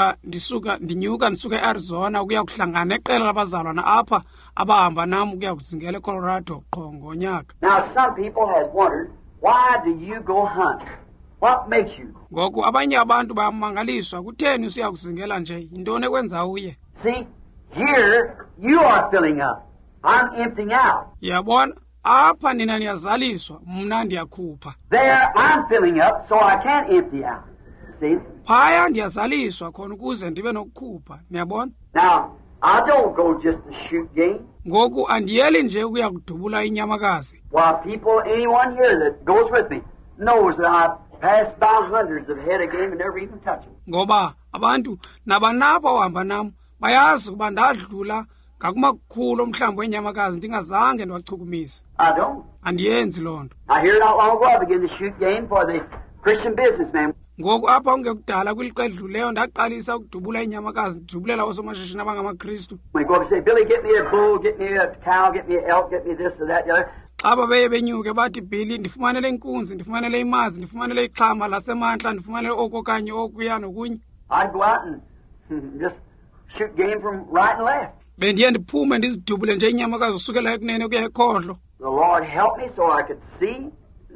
ndinyuka ndisuka eArizona ukuya kuhlangana neqela labazalwana apha abahamba nam ukuya kuzingela eColorado qho ngonyaka. Now some people has wondered, why do you go hunting? What makes you? Ngoku abanye abantu bayamangaliswa kutheni usiya kuzingela nje yintoni ekwenza uye? See, here you are filling up. I'm emptying out. Yabona apha nina niyazaliswa mna ndiyakhupha. There I'm filling up so I can't empty out. See? Phaya ndiyazaliswa khona ukuze ndibe nokukhupha niyabona. Now I don't go just to shoot game. Ngoku andiyeli nje ukuya kudubula inyamakazi. While people, anyone here that goes with me, knows that I've passed by hundreds of head of game and never even touched them. Ngoba abantu nabanapha ohamba nam bayazi ukuba ndadlula ngakumakhulu omhlambi wenyamakazi ndingazange ndiwachukumisa. I don't. Andiyenzi loo nto. I hear not long ago I began to shoot game for the Christian businessman. Ngoku apha ungekudala kwilixa edluleyo ndaqalisa ukudubula inyamakazi ndidubulela osomashishini abangamaKristu. When go up and say, Billy, get me a bull, get me a cow, get me an elk, get me this or that, the other. Xa babeye benyuke bathi Billy ndifumanele inkunzi ndifumanele imazi ndifumanele ixhama lasemantla ndifumanele oku okanye okuya nokunye. I'd go out and just shoot game from right and left. Bendiye ndiphume ndizidubule nje inyamakazi usukela ekunene ukuya ekhohlo. The Lord helped me so I could see,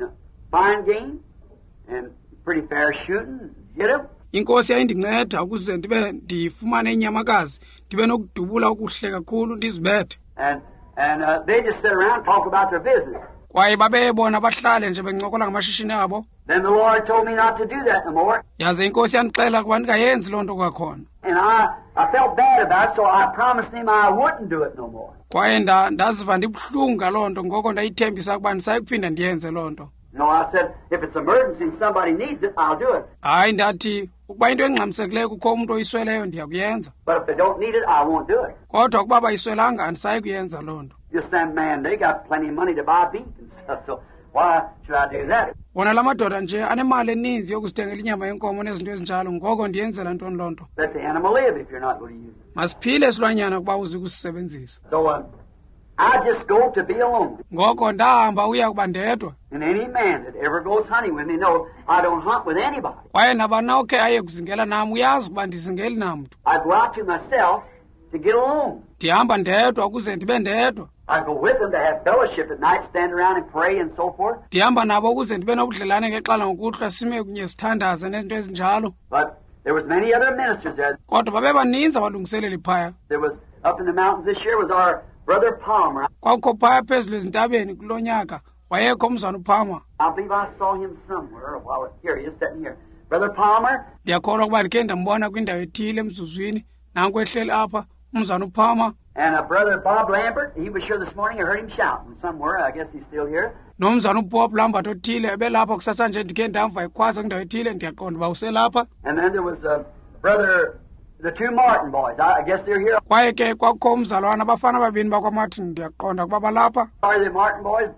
find game, and pretty fair shooting, hit them. Inkosi yayindinceda ukuze ndibe ndifumane inyamakazi ndibe nokudubula okuhle kakhulu ndizibethe. And they just sit around and talk about their business. Kwaye babeyibona bahlale nje bencokola ngamashishini abo. Then the Lord told me not to do that no more. Yaze inkosi yandixela ukuba ndingayenzi loo nto kwakhona. And I felt bad about it, so I promised him I wouldn't do it no more. Kwaye ndaziva ndibuhlungu ngaloo nto ngoko ndayithembisa ukuba ndisayikuphinda ndiyenze loo nto. No, I said, if it's emergency and somebody needs it, I'll do it. Hayi ndathi ukuba into engxamisekileyo kukho umuntu oyisweleyo ndiyakuyenza. But if they don't need it, I won't do it. Kodwa ukuba bayiswelanga andisayi kuyenza loo nto. Just that man, they got plenty of money to buy beef and stuff, so why should I do that? Wona la madoda nje anemali eninzi yokuzithengela inyama yenkomo nezinto ezinjalo ngoko ndiyenzela ntoni loo nto. Let the animal live if you're not going to use it. Masiphile silwanyana kuba uzi kusisebenzisa. So I just go to be alone. Ngoko ndahamba uya kuba ndedwa. And any man that ever goes hunting with me knows I don't hunt with anybody. Kwaye nabana okhe aye kuzingela nam uyazi ukuba ndizingeli namntu. I go out to myself to get alone. Ndihamba ndedwa ukuze ndibe ndedwa. I go with them to have fellowship at night, stand around and pray and so forth. Ndihamba nabo ukuze ndibe nobudlelane ngexala ngokuhlwa sime kunye sithandaze nezinto ezinjalo. But there was many other ministers there. Kodwa babebaninzi abalungiseleli phaya. There was up in the mountains this year was our brother Palmer. Kwakukho phaya phezulu ezintabeni kulo nyaka wayekho umzana uPalmer. I believe I saw him somewhere while here he is sitting here. Brother Palmer. Ndiyakholwa ukuba ndikhe ndambona kwindawo ethile emzuzwini nanku ehleli apha umzana uPalmer And Brother Bob Lambert, he was here this morning. I heard him shouting somewhere. I guess he's still here. nomzana uBob Lambert othile ebelapha kusasa nje ndike ndamva ekhwaza kwindawo ethile ndiyaqonda uba uselapha. And then there was Brother, the two Martin boys. I guess they're here. Kwaye ke kwakho umzalwana abafana ababini bakwaMartin ndiyaqonda ukuba balapha. Are they Martin boys?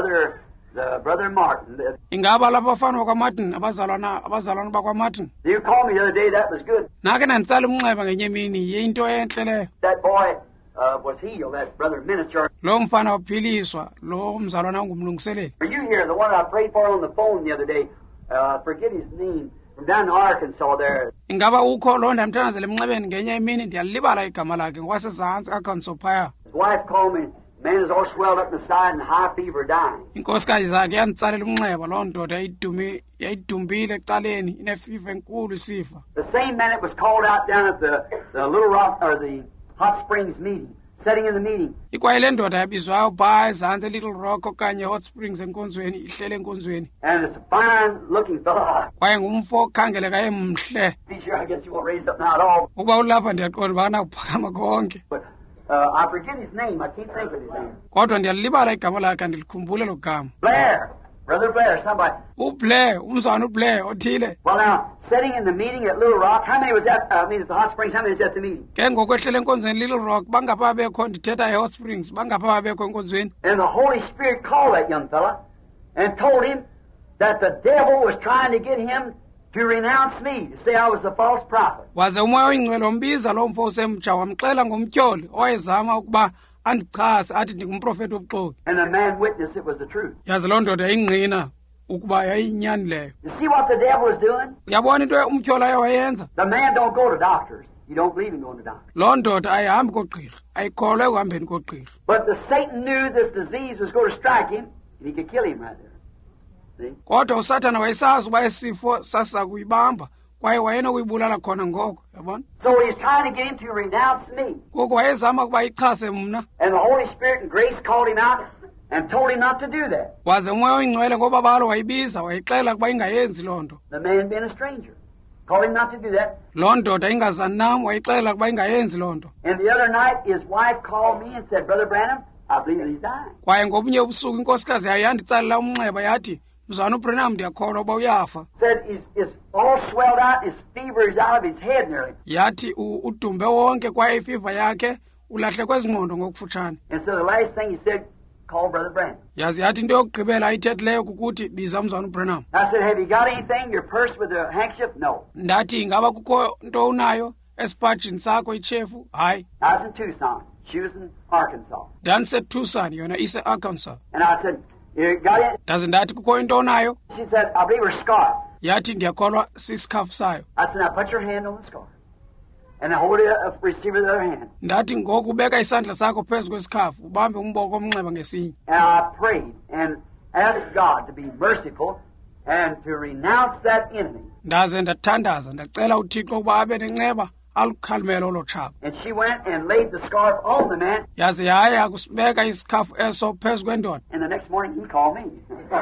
Brother Martin. Ingaba lapha abafana bakwaMartin abazalwana bakwaMartin. You called me the other day. That was good. Nake nanditsala umnxeba ngenye imini yinto entle leyo. That boy was healed, that brother minister. Lo mfana waphiliswa, lo mzalwana ungumlungiseleli. Are you here? The one I prayed for on the phone the other day. Forget his name. From down in Arkansas there. Ingaba ukho lo ndamthanazela emnxebeni ngenye imini ndiyalibala igama lakhe ngokwasezantsi Arkansas phaya. His wife called me. Man is all swelled up in the side and high fever dying. Inkosikazi zakhe yanditsalela umnxeba loo ndoda yayidumbile ecaleni inefiva enkulu isifa. The same man that was called out down at the Little Rock or the Hot Springs meeting, sitting in the meeting. Ikwayile ndoda yabizwayo phaa ezantsi eLittle Rock okanye Hot Springs enkonzweni ihlele enkonzweni. And it's a fine looking fella. Kwaye ngumfo okhangeleka emhle. Be sure, I guess you won't raise up now at all. Ukuba ulapha ndiyaqonda uba anakuphakama konke. But I forget his name. I can't think of his name. Kodwa ndiyalibala igama lakhe andilikhumbule lo gama. Blair. Brother Blair, somebody. uBlair, umzwana uBlair othile. Well, now, sitting in the meeting at Little Rock, how many was at, at the Hot Springs, how many was at the meeting? Ke ngokwehlele enkonzweni Little Rock bangapha bekho ndithetha eHot Springs bangapha bekho enkonzweni. And the Holy Spirit called that young fella and told him that the devil was trying to get him to renounce me, to say I was a false prophet. Waze umoya oyingcwele wombiza lo mfo usemtsha wamxela ngomtyholi oyezama ukuba andichase athi ndingumprofeti wobuxoki. And the man witnessed it was the truth. Yazi loo ndoda ingqina ukuba yayinyani leyo. You see what the devil is doing? Uyabona into umtyholi ayewayenza? The man don't go to doctors. He don't believe in going to doctors. Loo ndoda ayihambi koogqirha, ayikholwa ekuhambeni koogqirha. But the Satan knew this disease was going to strike him, and he could kill him right there. See? Kodwa uSathana wayesazi uba esifo sasa kuyibamba kwaye wayenokuyibulala khona ngoko, yabona? So he's trying to get him to renounce me. Ngoku wayezama ukuba ichase mna. And the Holy Spirit and grace called him out and told him not to do that. Waze umoya oyingcwele ngoba balo wayibiza wayixela ukuba ingayenzi loo nto. The man being a stranger. Called him not to do that. Loo ndoda ingazani nam wayixela ukuba ingayenzi loo nto. And the other night, his wife called me and said, Brother Branham, I believe that he's dying. Kwaye ngobunye ubusuku inkosikazi yayo yanditsalela umnxeba yathi, mzwana uBranham ndiyakholwa uba uyafa. Said he's all swelled out, his fever is out of his head nearly. Yathi udumbe wonke kwaye ifiva yakhe ulahle kwezingqondo ngokufutshane. And so the last thing he said, call Brother Branham. Yazi yathi into yokugqibela ayithethileyo kukuthi biza mzwana uBranham. I said, have you got anything, your purse with a handkerchief? No. Ndathi ingaba kukho nto unayo esipajini sakho itshefu? Hayi. I was in Tucson. She was in Arkansas. NdandiseTucson yona ise-Arkansas. And I said, you got it? Ndaze ndathi kukho into onayo? She said, I believe her scarf. Yathi ndiyakholwa sisikhafu sayo. I said, now put your hand on the scarf. And I hold it up, receive it with the other hand. Ndathi ngoku ubeka isandla sakho phezu kwesikhafu ubambe umboko omnxeba ngesinye. And I prayed and asked God to be merciful and to renounce that enemy. Ndaze ndathandaza ndacela uThixo ukuba abe nenceba alukhalimele olo tshaba. And she went and laid the scarf on the man. Yaze yaya kusibeka isikhafu eso phezu kwendoda. And the next morning he called me.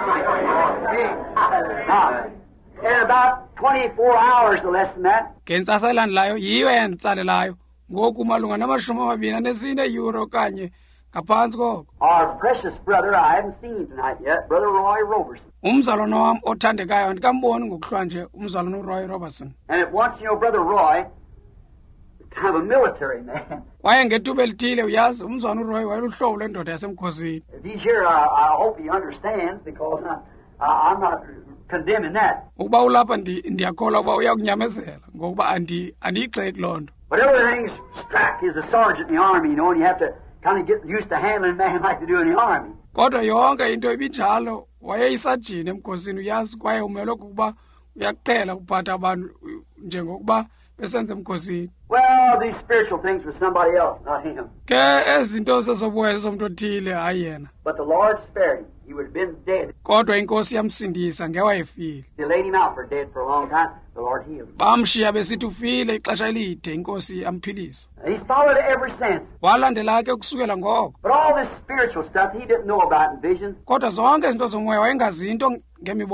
In about 24 hours or less than that, Ngentsasa elandelayo yiyo eyanditsalelayo ngoku malunga na24 euro kanye ngaphantsi koko. our precious brother, I haven't seen him tonight yet, Brother Roy Roberson. Umzalwana wam othandekayo andikamboni ngokuhlwa nje umzalwana uRoy Robertson. And at once, Brother Roy is kind of a military man. Kwaye ngethuba elithile uyazi umzalwana uRoy wayeluhlobo lwendoda yasemkhosini. If he's here, I hope he understands, because I'm not condemning that. Ukuba ulapha ndiyakholwa uba uyakunyamezela ngokuba andiyigxeki loo nto. But everything's strapped. He's a sergeant in the army, and you have to kind of get used to handling a man like they do in the army. Kodwa yonke into ibinjalo wayeyisajini emkhosini uyazi kwaye umele ukuba uyaqhela ukuphatha abantu njengokuba besenze emkhosini. Well, these spiritual things were somebody else, not him. Ke ezinto zezobuya zomntu othile hayi yena. But the Lord spared him. He would have been dead. Kodwa inkosi yamsindisa ngewayefile. They laid him out for dead for a long time. The Lord healed him. Bamshiya besithi ufile ixesha elide inkosi amphilisa. He's followed it ever since. Walandela ke ukusukela ngoko. But all this spiritual stuff he didn't know about in visions. Kodwa zonke izinto zomoya wayengazi into ngemibono. And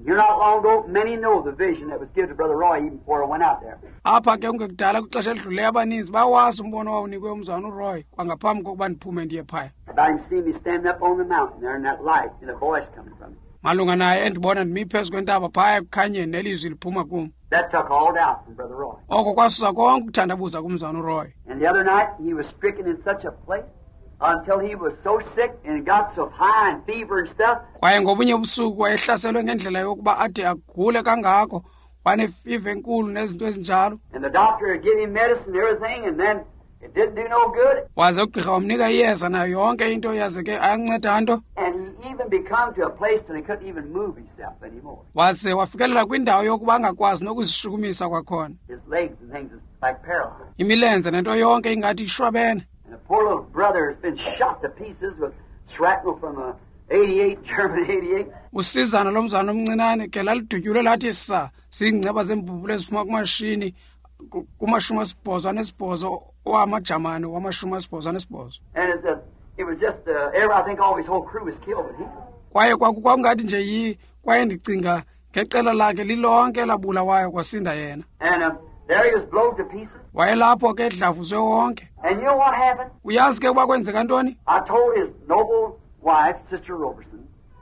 Here not long ago, many know the vision that was given to Brother Roy even before I went out there. apha ke ungekudala kwixesha elidluleyo abaninzi bawazi umbono wawunikwe umzana uRoy kwangaphambi kokuba ndiphume ndiye phaya About him seeing me standing up on the mountain there in that light and a voice coming from him. malunga naye endibona ndimi phezu kwentaba phaya ekukhanyeni nelizwi liphuma kum That took all doubt from Brother Roy. oko kwasusa konke ukuthandabuza kumzana uRoy And the other night, he was stricken in such a place until he was so sick and got so high and fever and stuff. kwaye ngobunye ubusuku wayehlaselwe ngendlela yokuba ade agule kangako wanefiva enkulu nezinto ezinjalo And the doctor had given him medicine and everything, and then it didn't do no good. waze ugqirha wamnika iyeza nayo yonke into yaze ke ayanceda nto And he even become to a place that he couldn't even move himself anymore. waze wafikelela kwindawo yokuba angakwazi nokuzishukumisa kwakhona His legs and things was like paralyzed. imilenze nento yonke ingathi ishwabene And the poor little brother has been shot to pieces with shrapnel from a 88, German 88. usizana lomzana omncinane ke lalidutyulwe lathi sa zingceba zembubulu eziphuma kumashini kumashumi asibhozo anesibhozo owamajamani wamashumi asibhozo anesibhozo And it was just, I think all his whole crew was killed but him. kwaye kwakungathi nje kwaye ndicinga ngeqela lakhe lilonke labulawayo kwasinda yena And there he was blown to pieces. wayelapho ke edlavuzwe wonke And you know what happened? uyazi ke ukuba kwenzeka ntoni I told his noble wife, Sister Robertson,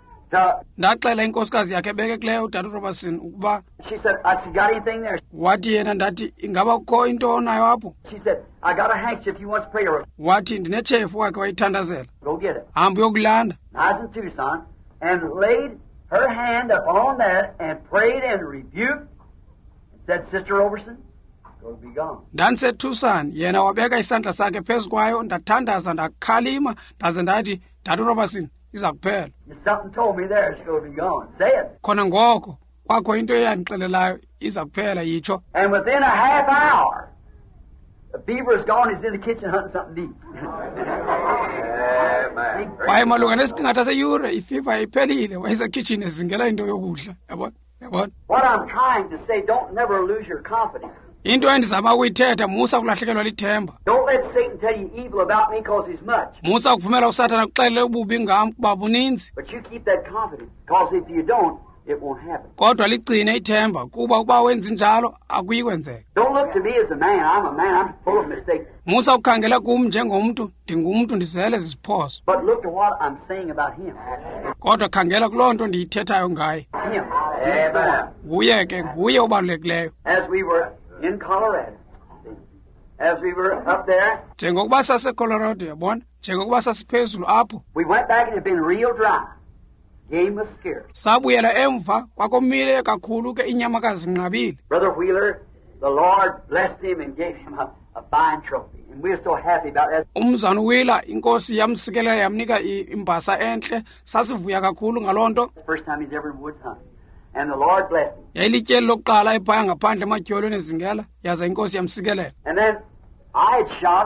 ndaxela inkosikazi yakhe ebekekileyo udade uRobertson ukuba she said, I said, got anything there? wathi yena ndathi ingaba kukho into onayo apho She said, I got a handkerchief you want to pray over. wathi ndinetshefu wakhe wayithandazela Go get it. hamba uyokulanda I was in Tucson and laid her hand upon that and prayed and rebuked and said, Sister Robertson, go be gone. ndandiseTucson yena wabeka isandla sakhe phezu kwayo ndathandaza ndakhalima ndaze ndathi dade uRobertson iza kuphela Something told me there it's going to be gone. Say it. khona ngoko kwakho into eyandixelelayo iza kuphela yitsho And within a half hour, the fever is gone. He's in the kitchen hunting something to eat. kwaye malunga nesiqingatha seyure ifiva iphelile wayesekitshini ezingela into yokudla yabona What I'm trying to say, don't never lose your confidence. into endizama ukuyithetha musa kulahlekelwa lithemba Don't let Satan tell you evil about me because he's much. musa kuvumela usathana kuxelele ububi ngam kuba buninzi But you keep that confidence because if you don't, it won't happen. kodwa ligcine ithemba kuba ukuba wenzi njalo akuyi kwenzeka Don't look to me as a man. I'm a man. I'm full of mistakes. musa ukhangela kum njengomntu ndingumntu ndizele ziziphoso But look to what I'm saying about him. kodwa khangela kuloo nto ndiyithethayo ngaye It's him. He's the one. nguye ke nguye obalulekileyo As we were in Colorado, as we were up there, njengokuba sasecolorado yabona njengokuba sasiphezulu apho we went back and it had been real dry. Game was scarce. sabuyela emva kwakomile kakhulu ke inyamakazi nqabile Brother Wheeler, the Lord blessed him and gave him a fine trophy. And we're so happy about that. umzana uwila inkosi yamsikelela yamnika imbasa entle sasivuya kakhulu ngaloo nto It's the first time he's ever in woods hunting. And the Lord blessed him. yayilityeli lokuqala ephaya ngaphandle ematyholweni ezingela yaza inkosi yamsikelela And then I had shot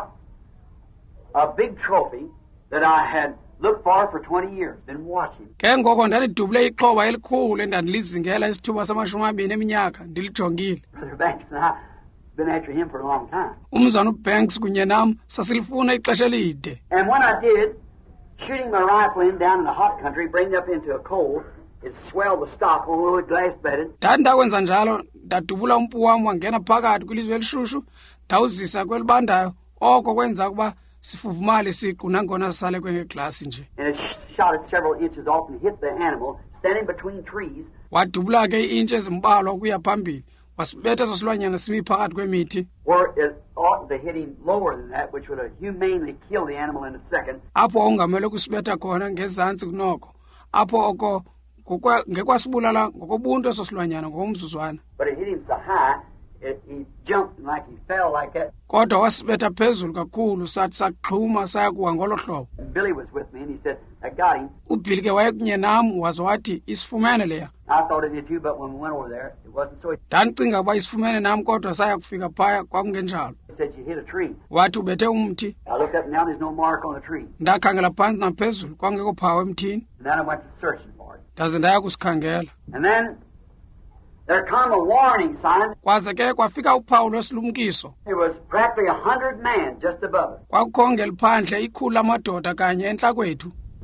a big trophy that I had looked for 20 years, been watching. ke ngoko ndalidubule ixhoba elikhulu endandilizingela isithuba samashumi 2 eminyaka ndilijongile Brother Banks and I been after him for a long time. umzana uBanks kunye nam sasilifuna ixesha elide And when I did, shooting my rifle in down in the hot country, bring it up into a cold, it swelled the stock on a little glass-bedded. ndathi ndakwenza njalo ndadubula umpu wam wangena phakathi kwilizwe elishushu ndawuzisa kwelibandayo oko kwenza ukuba sifuvumale isiqu nangona sisalekwe ngeglasi nje And it shot it several inches off and hit the animal standing between trees. wadubula ke iintshi ezimbalwa ukuya phambili wasibetha eso silwanyana simi phakathi kwemithi Where it ought to hit him lower than that, which would have humanely killed the animal in a second. apho ungamele kusibetha khona ngezantsi kunoko apho oko ngekwasibulala ngokobuntu eso silwanyana ngokomzuzwana But it hit him so high, he jumped like he fell like that. kodwa wasibetha phezulu kakhulu sathi saxhuma sayakuwa ngolo hlobo And Billy was with me, and he said, I got him. ubhili ke wayekunye nam waze wathi isifumene leya I thought it did too, but when we went over there, it wasn't so. ndandicinga ukuba isifumene nam kodwa saya kufika phaya kwakungenjalo He said, you hit a tree. wathi ubethe umthi I looked up and down, there's no mark on the tree. ndakhangela phantsi naphezulu kwangekho phawu emthini And then I went to searching for it. ndaze ndaya kusikhangela And then there come a warning sign. kwaze ke kwafika uphawu lwesilumkiso There was practically 100 men just above us. kwakukho ngeliphandle ikhulu lamadoda kanye entla kwethu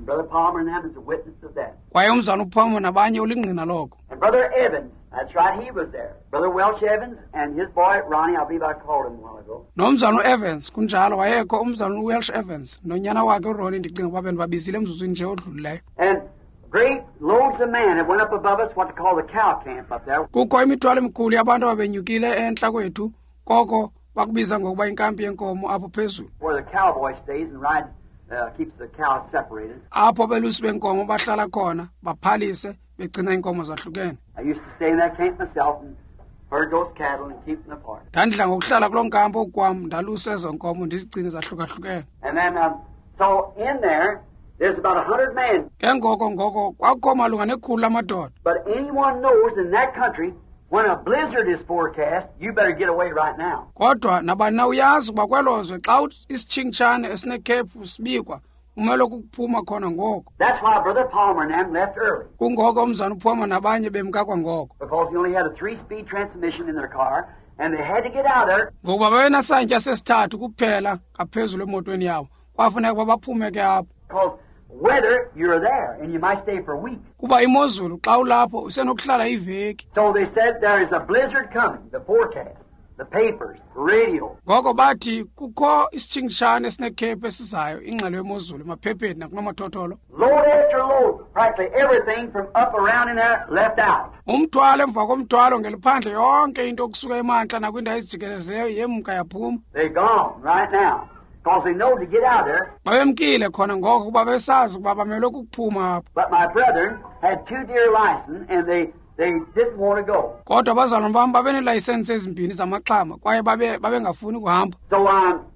And Brother Palmer and them is a witness of that. kwaye umzana uphomo nabanye ulingqina loko. And Brother Evans, that's right, he was there. Brother Welch Evans and his boy Ronnie, I believe I called him a while ago. Nomzana uEvans kunjalo wayekho umzana uWelsh Evans nonyana wakhe uRonnie ndicinga uba bendibabizile emzuzwini nje odlulileyo. And great loads of men have went up above us, what they call the cow camp up there. Kukho imithwalo emikhulu yabantu ababenyukile entla kwethu koko bakubiza ngokuba inkampi yenkomo apho phezulu. Where the cowboy stays and rides, keeps the cows separated. Apho belusi benkomo bahlala khona baphalise begcina inkomo zahlukene. I used to stay in that camp myself and herd those cattle and keep them apart. Ndandidla ngokuhlala kuloo nkampi okwam ndalusa ezo nkomo ndizigcine zahlukahlukene. And then, so in there, there's about 100 men. Ke ngoko kwakho malunga nekhulu lamadoda. But anyone knows in that country, when a blizzard is forecast, you better get away right now. Kodwa nabani na uyazi ukuba kwelozwe xa isitshingitshane esinekhephu sibikwa umele ukuphuma khona ngoko. That's why Brother Palmer and them left early. Kungoko umzana uphuma nabanye bemka kwangoko. Because he only had a 3-speed transmission in their car, and they had to get out of there. Ngokuba babenasantya sesithathu kuphela ngaphezulu emotweni yabo. Kwafuneka uba baphume ke apho. Because weather, you're there, and you might stay for weeks. Kuba imozulu xa ulapho usenokuhlala iveki. So they said there is a blizzard coming, the forecast, the papers, the radio. Ngoko bathi kukho isitshingitshane esinekhephu esizayo ingxelo yemozulu emaphepheni nakunomathotholo. Load after load, practically everything from up around in there left out. Umthwalo emva komthwalo ngeliphandle yonke into okusuka emantla nakwindawo ezijikelezeyo yemka yaphuma. They're gone right now. Because they know to get out there. Babemkile khona ngoko kuba besazi ukuba bamele ukuphuma apho. But my brethren had 2 deer license, and they didn't want to go. Kodwa abazalwane bam babenelayisensi ezimbini zamaxhama kwaye babengafuni ukuhamba. So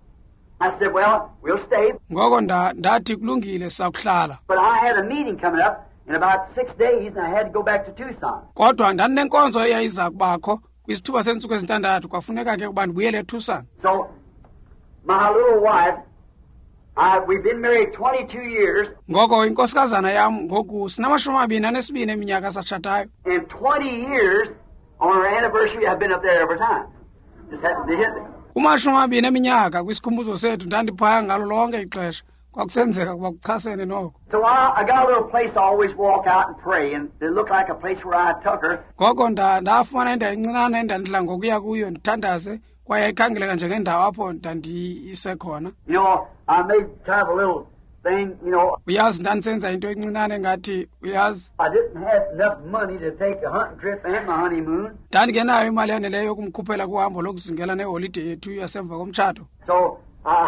I said, well, we'll stay. Ngoko ndathi kulungile sakuhlala. But I had a meeting coming up in about 6 days, and I had to go back to Tucson. Kodwa ndandinenkonzo eyayiza kubakho kwisithuba sentsuku ezintandathu kwafuneka ke ukuba ndibuyele eTucson. So my little wife, we've been married 22 years. Ngoko inkosikazana yam ngoku sinama-22 eminyaka satshatayo. And 20 years on our anniversary, I've been up there every time. Just happened to hit there. Kuma-20 eminyaka kwisikhumbuzo sethu ndandiphaya ngalo lonke ixesha. Kwakusenzeka kuba kuchasene noko. So I got a little place I always walk out and pray, and it looked like a place where I took her. Ngoko ndafumana indawo encinane endandidla ngokuya kuyo ndithandaze kwaye ikhangeleka njengendawo apho ndandiyise khona. You know, I made kind of a little thing, you know. Uyazi ndandisenza into encinane ngathi uyazi. I didn't have enough money to take a hunting trip and my honeymoon. Ndandingenayo imali yaneleyo yokumkhuphela kuhambo lokuzingela neholide yethu yasemva komtshato. So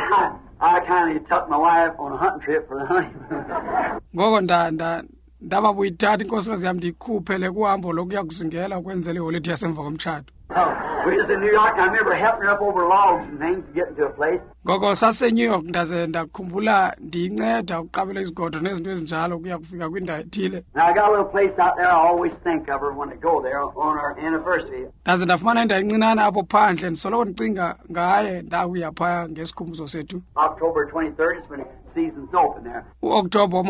I kind of took my wife on a hunting trip for the honeymoon. Ngoko ndaba buyithatha inkosikazi yam ndiyikhuphele kuhambo lokuya kuzingela ukwenzela iholide yasemva komtshato. We was in New York, and I remember helping her up over logs and things to get into a place. Ngoko saseNew York ndaze ndakhumbula ndiyinceda uqabela izigodo nezinto ezinjalo ukuya kufika kwindawo ethile. Now I got a little place out there I always think of her when I go there on our anniversary. Ndaze ndafumana indawo encinane apho phandle ndisoloko ndicinga ngaye ndakuya phaya ngesikhumbuzo sethu. October 23rd is when the season's open there. U-October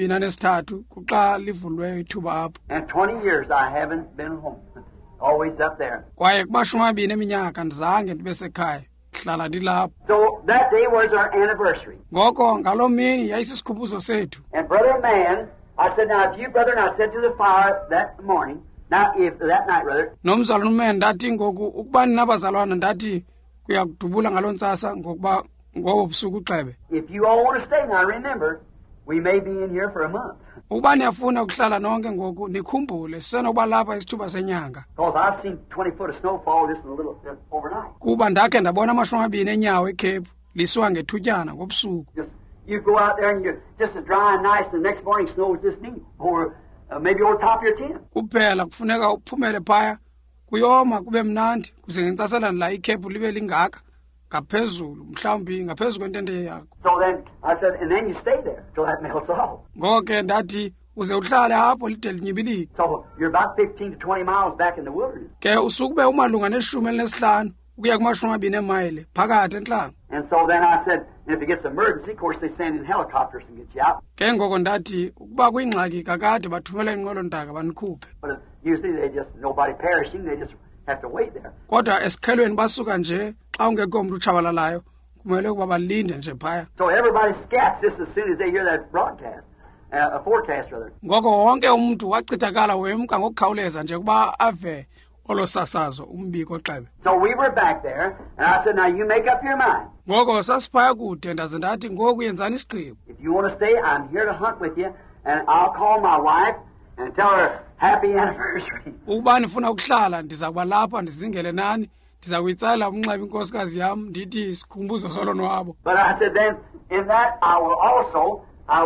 23 kuxa livulweyo ithuba apho. And 20 years I haven't been home. Always up there. Kwaye kuma-20 eminyaka ndizange ndibe sekhaya hlala ndilapho. So that day was our anniversary. Ngoko ngaloo mini yayisisikhumbuzo sethu. And Brother Man, I said, now if you, brother, and I said to the fire that morning, now if that night, brother. Nomzalwane uMan ndathi ngoku ukuba ninabazalwana ndathi kuya kudubula ngaloo ntsasa ngokuba ngobo busuku uxebe. If you all want to stay, now remember, we may be in here for a month. Ukuba niyafuna ukuhlala nonke ngoku nikhumbule sisenokuba lapha isithuba senyanga. Because I've seen 20 foot of snowfall just in a little overnight. Kuba ndakhe ndabona 20 enyawo eCape lisuka ngethutyana ngobusuku. Just you go out there and you're just as dry and nice, and the next morning snow is this deep, or maybe over top of your tent. Kuphela kufuneka uphumele phaya kuyoma kube mnandi kuze ngentsasana la iCape libe lingaka ngaphezulu mhlawumbi ngaphezulu kwentente yakho. So then I said, and then you stay there till that melts off. Ngoke ndathi uze uhlale apho lide linyibilike. So you're about 15 to 20 miles back in the wilderness. Ke usukube umalunga ne-15 ukuya kuma-20 emayile phakathi enhlanga. And so then I said, and if it gets emergency, of course they send in helicopters and get you out. Ke ngoko ndathi ukuba kuyingxaki kakade bathumela inqwelontaka banikhuphe. But usually they just, nobody perishing, they just have to wait there. Kodwa esikhelweni basuka nje xa ungekho umuntu utshabalalayo kumele ukuba balinde nje phaya. So everybody scats just as soon as they hear that broadcast. a forecast rather. ngoko wonke umuntu wachithakala wemka ngokukhawuleza nje kuba ave olo sasazo umbiko xebe. So we were back there, and I said, now you make up your mind. Ngoko sasiphaya kude ndaze ndathi ngoku yenzani isigqibo. If you want to stay, I'm here to hunt with you, and I'll call my wife and tell her happy anniversary. Ukuba nifuna ukuhlala ndiza kuba lapha ndizingele nani, ndiza kuyitsalela umnxeba inkosikazi yam ndithi sikhumbuzo solonwabo. But I said then, in that I will also,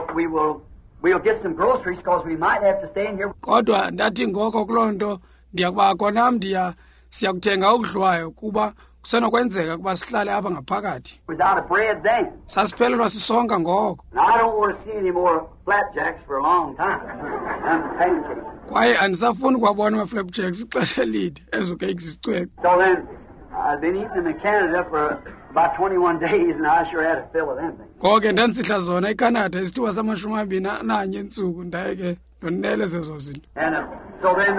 we'll get some groceries because we might have to stay in here. Kodwa ndathi ngoko kuloo nto ndiyakuba konam siyakuthenga ukudliwayo kuba kusenokwenzeka kuba sihlale apha ngaphakathi. Without a bread then. Sasiphelelwa sisonka ngoko. Now I don't want to see any more flapjacks for a long time. I'm pancakes. Kwaye andisafuni kwabona ama-flapjacks ixesha elide ezo cakes zicwebe. So then, I've been eating them in Canada for about 21 days, and I sure had a fill of them things. Ngoko ndandisihla zona eCanada isithuba sama-21 iintsuku ndaye ke ndonele zezo zinto. And so then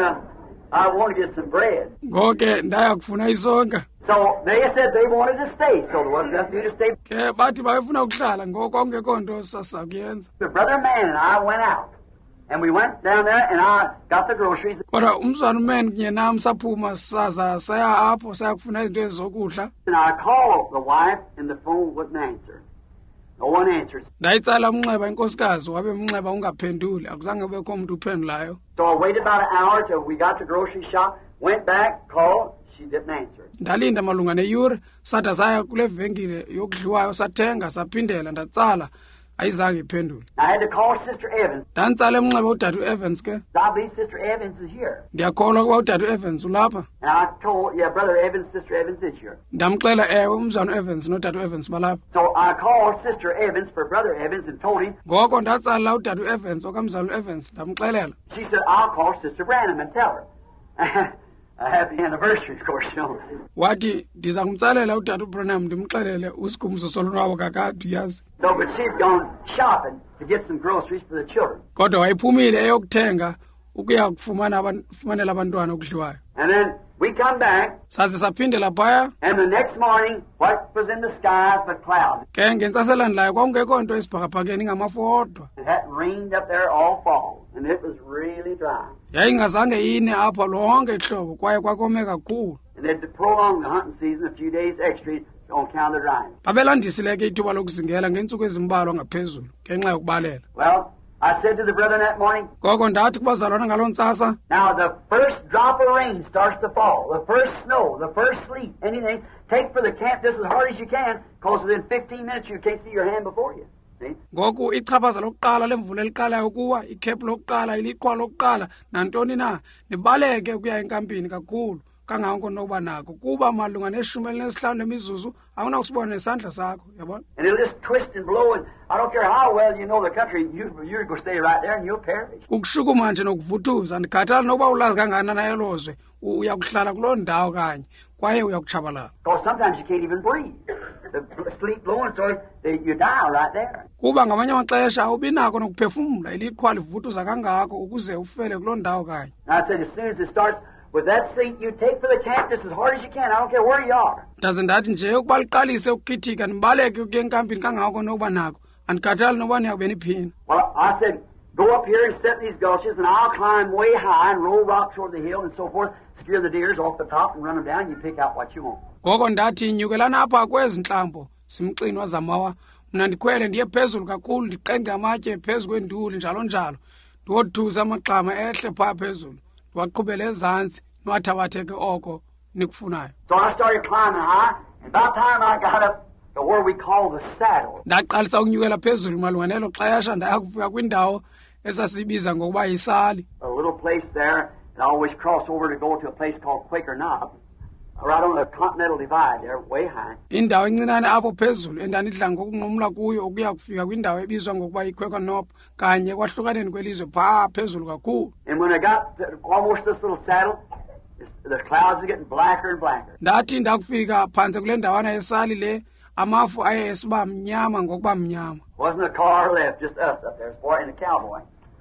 I want to get some bread. Ngoko ndaya kufuna isonka. So they said they wanted to stay, so there wasn't nothing to stay. Ke bathi bayefuna ukuhlala ngoko kungekho nto sasa kuyenza. The brother man and I went out, and we went down there, and I got the groceries. Kodwa umzwana umen kunye nam saphuma saza saya apho saya kufuna izinto ezokudla. And I called the wife, and the phone wouldn't answer. No one answers. Ndayitsala umnxeba inkosikazi wabe umnxeba ungaphenduli akuzange kubekho umuntu uphendulayo. So I waited about an hour till we got to the grocery shop, went back, called, she didn't answer. Ndalinda malunga neyure sada saya kule venkile yokudliwayo sathenga saphindela ndatsala ayizange iphendule. I had to call Sister Evans. Ndantsala umnxeba udade Evans ke. I believe Sister Evans is here. Ndiyakholwa kuba udade Evans ulapha. And I told, yeah, Brother Evans, Sister Evans is here. Ndamxela ewe umzwana Evans nodade Evans balapha. So I called Sister Evans for Brother Evans and told him. Ngoko ndatsala udade Evans okamzala Evans ndamxelela. She said, I'll call Sister Branham and tell her. A happy anniversary, of course, you know. Wathi ndiza kumtsalela udade uBranham ndimxelele usikhumbuzo solonwabo kakade uyazi. So, but she'd gone shopping to get some groceries for the children. Kodwa wayiphumile eyokuthenga ukuya kufumanela abantwana ukudliwayo. And then we come back. Saze saphindela phaya. And the next morning, what was in the skies but clouds? Ke ngentsasela kwakungekho nto esibhakabhakeni ngamafodwa. It hadn't rained up there all fall, and it was really dry. Yayingazange yine apha lonke ihlobo kwaye kwakome kakhulu. And they had to prolong the hunting season a few days extra on account of the dryness. Babelandisile ke ithuba lokuzingela ngeentsuku ezimbalwa ngaphezulu ngenxa yokubalela. Well, I said to the brethren that morning, Ngoko ndathi kubazalwana ngaloo ntsasa. now the first drop of rain starts to fall, the first snow, the first sleet, anything, take for the camp just as hard as you can, because within 15 minutes you can't see your hand before you. See? Ngoku ichaphaza lokuqala lemvula eliqalayo kuwa ikhephu lokuqala iliqhwa lokuqala nantoni na nibaleke ukuya enkampini kakhulu kangako nokuba nako kuba malunga ne-15 lemizuzu awunakusibona nesandla sakho yabona. And it'll just twist and blow, and I don't care how well you know the country, you're going to stay right there and you'll perish. Kukushukuma nje nokuvuthuza ndikhathala nokuba ulazi kangakanani ayelozwe uyakuhlala kuloo ndawo kanye kwaye uyakutshabalala. Because sometimes you can't even breathe. The sleet blowing, so you die right there. Kuba ngamanye amaxesha awubi nako nokuphefumla iliqhwa livuthuza kangako ukuze ufele kuloo ndawo kanye. And I said, as soon as it starts with that sleet, you take for the camp just as hard as you can. I don't care where you are. Ndaze ndathi nje ukuba liqalise ukukhithika nibaleke ukuya enkampini kangako nokuba nako andikhathali noba niyakube niphina. Well, I said, go up here and set these gulches, and I'll climb way high and roll rocks over the hill and so forth, scare the deers off the top and run them down. You pick out what you want. Ngoko ndathi nyukelana apha kwezi ntlambo simxini wazamawa mna ndikhwele ndiye phezulu kakhulu ndiqende amatye phezu kwenduli njalo njalo ndiwothuza amagxama ehle phaa phezulu ndiwaqhubele ezantsi niwathabatheke oko nikufunayo. So I started climbing high, and by the time I got up to where we call the saddle, ndaqalisa ukunyukela phezulu malunga nelo xesha ndaya kufika kwindawo esasibiza ngokuba yisali. a little place there, and I always cross over to go to a place called Quaker Knob, right on the Continental Divide there, way high. Indawo encinane apho phezulu endandidla ngokunqumla kuyo ukuya kufika kwindawo ebizwa ngokuba yiQuaker Knob kanye kwahlukaneni kwelizwe phaa phezulu kakhulu. And when I got to almost this little saddle, the clouds are getting blacker and blacker. Ndathi ndakufika phantse kule ndawana yesali le amafu aye esiba mnyama ngokuba mnyama. Wasn't a car left, just us up there, and a cowboy.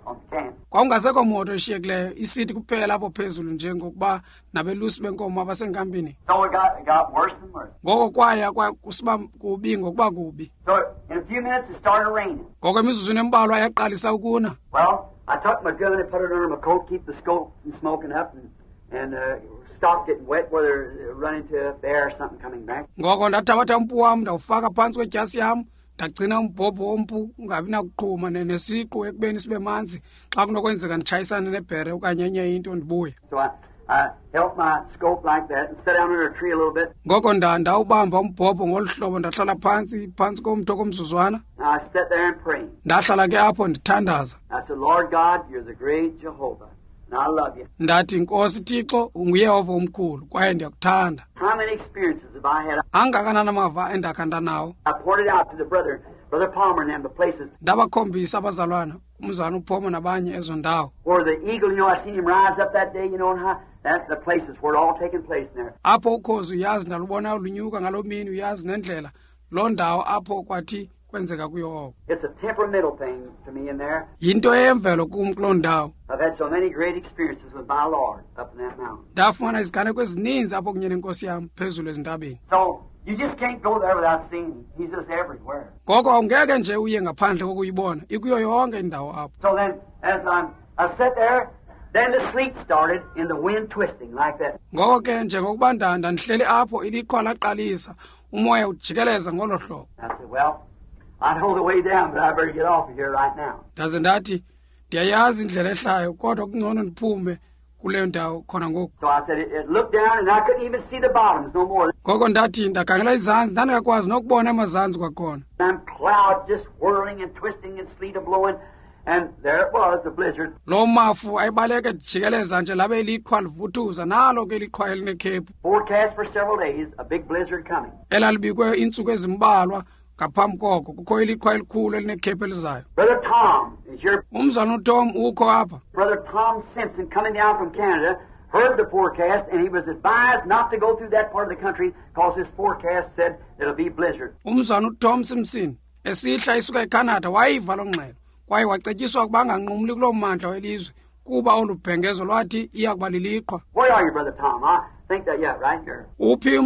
on the camp. Kwakungasekho moto eshiyekileyo isithi kuphela apho phezulu njengokuba nabelusi benkomo abasenkampini. So it got worse and worse. Ngoko kwaya kusiba kubi ngokuba kubi. So in a few minutes it started raining. Ngoko emizuzwini embalwa yaqalisa ukuna. Well, I took my gun and put it under my coat, keep the smoke from smoking up, and stop getting wet, whether run into a bear or something coming back. Ngoko ndathabatha umpu wam ndawufaka phantsi kwedyasi yam ndagcina umbhobho wompu ungabi nakuqhuma nesiqu ekubeni sibe manzi xa kunokwenzeka nditshayisane nebhere okanye enye into ndibuye. So I held my scope like that and sat down under a tree a little bit. Ngoko ndawubamba umbhobho ngolu hlobo ndahlala phantsi komthi okomzuzwana. I sat there and prayed. Ndahlala ke apho ndithandaza. I said, Lord God, you're the great Jehovah, and I love you. Ndathi Nkosi Thixo unguyehova omkhulu kwaye ndiyakuthanda. How many experiences have I had? Angakanani amava endakha ndanawo. I pointed out to the Brother Palmer and them the places Ndabakhombisa abazalwana umzalwana uPhomo nabanye ezo ndawo. where the eagle, I seen him rise up that day, and how that's the places where it all taking place in there. Apho ukhozi uyazi ndalubona lunyuka ngalomini uyazi nendlela lo ndawo apho kwathi kwenzeka kuyo oko. It's a temperamental thing to me in there. Yinto eyemvelo kum kuloo ndawo. I've had so many great experiences with my Lord up in that mountain. Ndafumana iziganeko ezininzi apho kunye nenkosi yam phezulu ezintabeni. So you just can't go there without seeing him. He's just everywhere. Ngoko awungeke nje uye ngaphandle kokuyibona ikuyo yonke indawo apho. So then, as I sat there, then the sleet started and the wind twisting like that. Ngoko ke njengokuba ndihleli apho iliqhwa laqalisa umoya ujikeleza ngolo hlobo. I said, well, I know the way down, but I better get off of here right now. Ndaze ndathi ndiyayazi indlela ehlayo kodwa kungcono ndiphume kule ndawo khona ngoku. So I said, it looked down and I couldn't even see the bottoms no more. Ngoko ndathi ndagangela izantsi ndandingakwazi nokubona amazantsi kwakhona. And clouds just whirling and twisting and sleet a-blowing. And there it was, the blizzard. Lo mafu ayibaleke jikeleza nje labe iliqhwa livuthuza nalo ke iliqhwa elinekhephu. Forecast for several days, a big blizzard coming. Elalibikwe iintsuku ezimbalwa ngaphambi koko kukho iliqhwa elikhulu elinekhephu elizayo. Brother Tom, is your Umzana uTom ukho apha. Brother Tom Simpson coming down from Canada heard the forecast and he was advised not to go through that part of the country because his forecast said it'll be blizzard. Umzana uTom Simpson esihla isuka eCanada wayiva lo ngxelo kwaye wacetyiswa ukuba anganqumli kuloo mmandla welizwe kuba olubhengezo lwathi iya kuba liliqhwa. Where are you, Brother Tom? I think that, yeah, right here. Uphi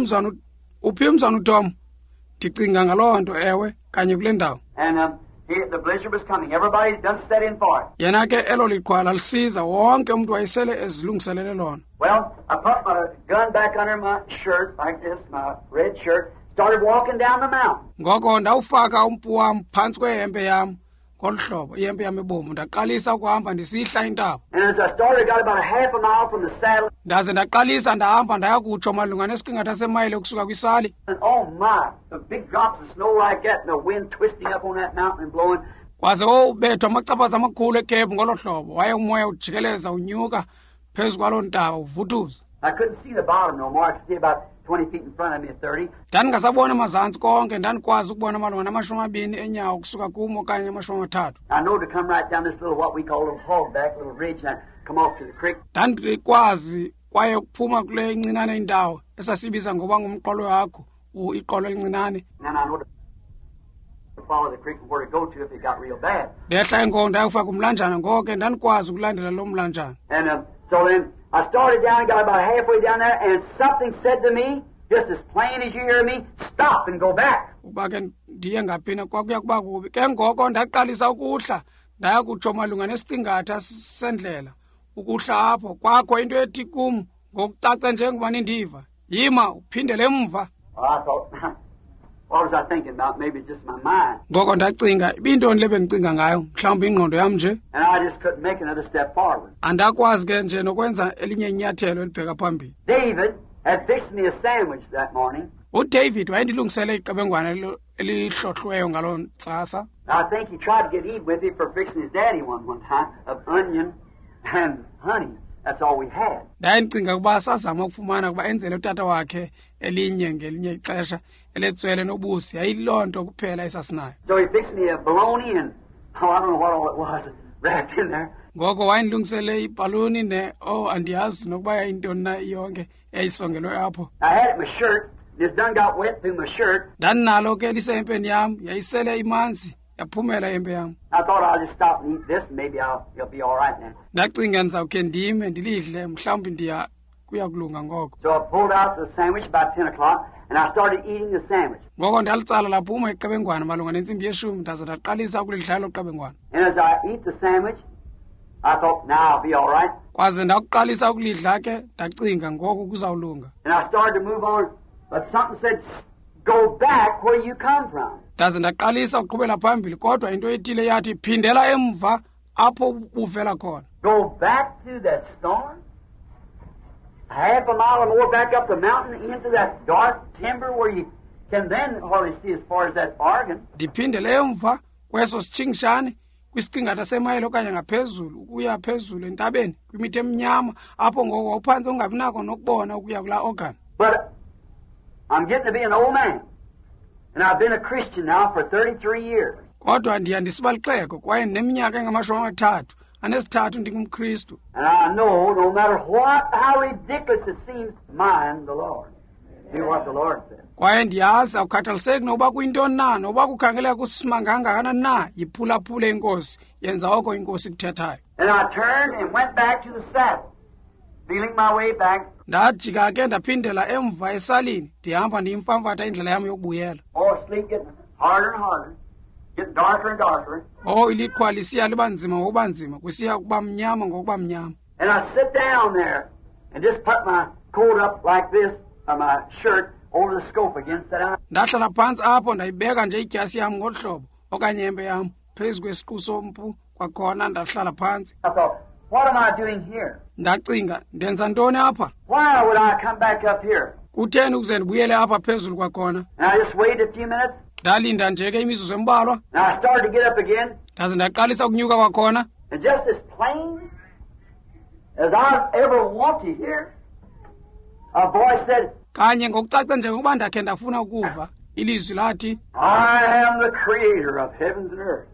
umzana uTom? Ndicinga ngaloo nto ewe kanye kule ndawo. And the blizzard was coming. Everybody done set in for it. Yena ke elo liqhwa lalisiza wonke umuntu wayesele ezilungiselele lona. Well, I put my gun back under my shirt like this, my red shirt, started walking down the mountain. Ngoko ndawufaka umpu wam phantsi kwehempe yam ngolu hlobo ihempe yam ebomvu ndaqalisa ukuhamba ndisihla intaba. And as I started, I got about a half a mile from the saddle. Ndaze ndaqalisa ndahamba ndaya kutsho malunga nesiqingatha semayile ukusuka kwisali. And oh my, the big drops of snow like that and the wind twisting up on that mountain and blowing. Kwaze ubethwa amacaphaza amakhulu ekhephu ngolo hlobo waye umoya ujikeleza unyuka phezu kwaloo ntaba uvuthuza. I couldn't see the bottom no more. I could see about 20 feet in front of me at 30. Ndandingasabona amazantsi konke ndandikwazi ukubona malunga na20 enyawo ukusuka kumo okanye 30. I know to come right down this little, what we call a little hogback, little ridge, and come off to the creek. Ndandikwazi kwaye ukuphuma kule incinane indawo esasibiza ngoba ngumqolo wakho iqolo elincinane. And then I know to follow the creek and where to go to if it got real bad. Ndehla inkondo ayofaka umlanjana ngoko ndandikwazi ukulandela lo mlanjana. And so then I started down and got about halfway down there, and something said to me, just as plain as you hear me, stop and go back. Uba ke ndiye ngaphina kwakuya kuba kubi ke ngoko ndaqalisa ukuhla ndaya kutsho malunga nesiqingatha sendlela ukuhla apho kwakho into ethi kum ngokucaca njengoba nindiva yima uphindele emva. Well, I thought, what was I thinking about? Maybe just my mind. Ngoko ndacinga ibintoni lebe ndicinga ngayo mhlawumbi ingqondo yam nje. And I just couldn't make another step forward. Andakwazi ke nje nokwenza elinye inyathelo elibheka phambili. David had fixed me a sandwich that morning. uDavid wayendilungisele iqebengwana elihlohlweyo ngaloo ntsasa. I think he tried to get even with me for fixing his daddy one time of onion and honey. That's all we had. Ndayendicinga ukuba sazama ukufumana kuba enzele utata wakhe elinye ngelinye ixesha eletswele nobusi yayiloo nto kuphela esasinayo. So he fixed me a bologna and, I don't know what all it was wrapped in there. Ngoko wayendilungisele ibhaluni andiyazi nokuba yayintoni na yonke eyayisongelwe apho. I had it in my shirt. This done got wet through my shirt. Ndandinalo ke lisempeni yam yayisele imanzi yaphumela impe yam. I thought I'll just stop and eat this and maybe it'll be all right now. Ndacinga ndizawukhe ndime ndilidle mhlawumbi kuya kulunga ngoko. So I pulled out the sandwich about 10 o'clock and I started eating the sandwich. Ngoko ndalitsala laphuma iqebengwana malunga nentsimbi yeshumi ndaze ndaqalisa ukulidla elo qebengwana. And as I eat the sandwich, I thought, now I'll be all right. Kwaze ndakuqalisa ukulidla ke ndacinga ngoko kuzawulunga. And I started to move on, but something said, go back where you come from. Ndaze ndaqalisa uqhubela phambili kodwa into ethile yathi phindela emva apho uvela khona. Go back through that storm, half a mile or more back up the mountain into that dark timber where you can then hardly see as far as that bargain. Ndiphindele emva kweso sitshingishane kwisiqingatha semayile okanye ngaphezulu ukuya phezulu entabeni kwimithi emnyama apho ngoko wawuphantse ungabi nako nokubona ukuya kula organ. But I'm getting to be an old man, and I've been a Christian now for 33 years. Kodwa ndiya ndisiba lixeko kwaye neminyaka engamashumi ndingumKristu. And I know no matter how ridiculous it seems, mind the Lord. Do what the Lord says. Kwaye ndiyazi awukhathaliseki noba kuyintoni na noba kukhangeleka kusimanga kangakanani na yiphulaphule inkosi yenza oko inkosi kuthethayo. And I turned and went back to the saddle, feeling my way back. Ndajika ke ndaphindela emva esalini ndihamba ndiyimfamfatha indlela yam yokubuyela. Oh, sleep getting harder and harder, getting darker and darker. Iliqhwa lisiya liba nzima ngokuba nzima kusiya kuba mnyama ngokuba mnyama. And I sit down there and just put my coat up like this, or my shirt, over the scope against that eye. Ndahlala phantsi apho ndayibeka nje idyasi yam ngolu hlobo okanye impe yam phezu kwesiqu sompu kwakhona ndahlala phantsi. I thought, what am I doing here? Ndacinga ndenza ntoni apha? Why would I come back up here? Kutheni ukuze ndibuyele apha phezulu kwakhona? And I just waited a few minutes. Ndalinda nje ke imizuzu embalwa. And I started to get up again. Ndaze ndaqalisa ukunyuka kwakhona. And just as plain as I ever want to hear, a voice said, Kanye ngokucaca nje ngokuba ndakhe ndafuna ukuva ilizwi lathi, I am the creator of heavens and earth.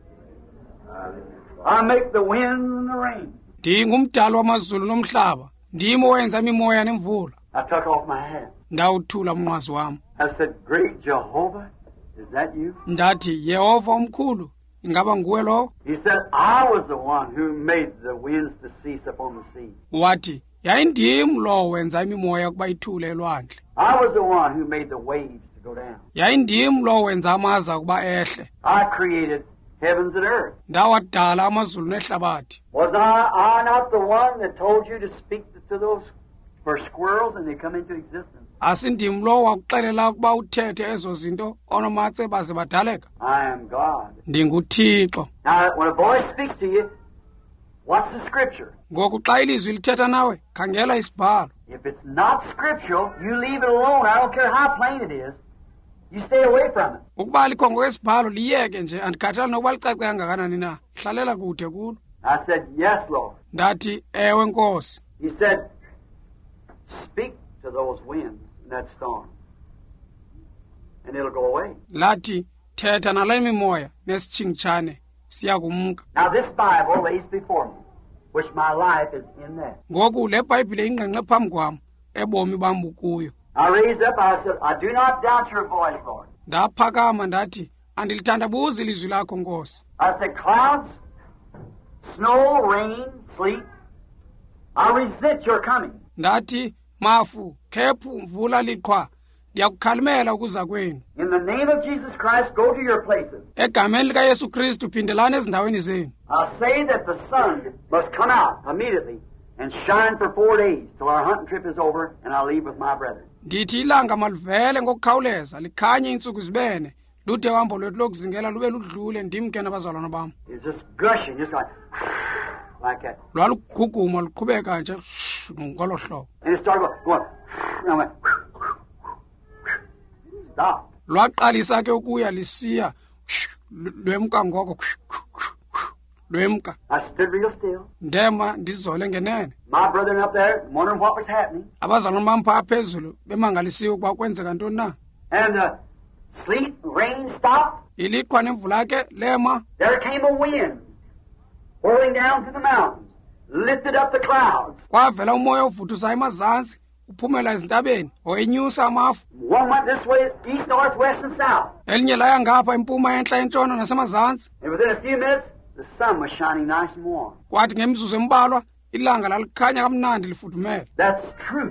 I make the winds and the rain. Ndingumdali wamazulu nomhlaba. Ndimo wenza imimoya nemvula. I took off my hat. Ndawuthula umnqwazi wam. I said, Great Jehovah, is that you? Ndathi, Yehova omkhulu, ingaba nguwe lo? He said, I was the one who made the winds to cease upon the sea. Wathi, yayindim lo wenza imimoya ukuba ithule elwandle. I was the one who made the waves to go down. Yayindim lo wenza amaza ukuba ehle. I created heavens and earth. Ndawadala amazulu nehlabathi. Was I not the one that told you to speak to those for squirrels and they come into existence? Asindim lo wakuxelela ukuba uthethe ezo zinto onomatse baze badaleka. I am God. NdinguThixo. Now, when a voice speaks to you, what's the scripture? Ngoku xa ilizwi lithetha nawe, khangela isibhalo. If it's not scriptural, you leave it alone. I don't care how plain it is. You stay away from it. Ukuba likho ngokwesibhalo liyeke nje andikhathali nokuba licace kangakanani na. Hlalela kude kulo. I said, yes, Lord. Ndathi, ewe Nkosi. He said, speak to those winds in that storm, and it'll go away. Lathi, thetha nale mimoya nesitshingitshane siya kumka. Now, this Bible lays before me, which my life is in that. Ngoku le Bhayibhile ingqengqe phambi kwam ebomi bam bukuyo. I raised up, I said, I do not doubt your voice, Lord. Ndaphakama ndathi, andilithandabuzi ilizwi lakho Nkosi. I said, clouds, snow, rain, sleet, I resent your coming. Ndathi, mafu, khephu, mvula liqhwa, ndiyakukhalimela ukuza kwenu. In the name of Jesus Christ, go to your places. Egameni likaYesu Kristu phindelani ezindaweni zenu. I say that the sun must come out immediately and shine for 4 days till our hunting trip is over and I leave with my brethren. Ndithi ilanga malivele ngokukhawuleza likhanye iintsuku zibene lude uhambo lwethu lokuzingela lube ludlule ndimke nabazalwana bam. It's just gushing, just like that. Lwaluguguma luqhubeka nje ngolo hlobo. And it started going, and I went, stop. Lwaqalisa ke ukuya lisiya lwemka ngoko lwemka. I stood real still. Ndema ndizole ngenene. My brethren up there wondering what was happening. Abazalwana bam phaa phezulu bemangalisiwe ukuba kwenzeka ntoni na. And the sleet, rain stopped. Iliqhwa nemvula ke lema. There came a wind whirling down through the mountains, lifted up the clouds. Kwavela umoya ovuthuza emazantsi uphumela ezintabeni oyenyusa amafu One went this way, east, north, west, and south. elinye laya ngapha empuma entla entshona nasemazantsi And within a few minutes, the sun was shining nice and warm. kwathi ngemzuzu embalwa ilanga lalikhanya kamnandi lifudumele. That's truth.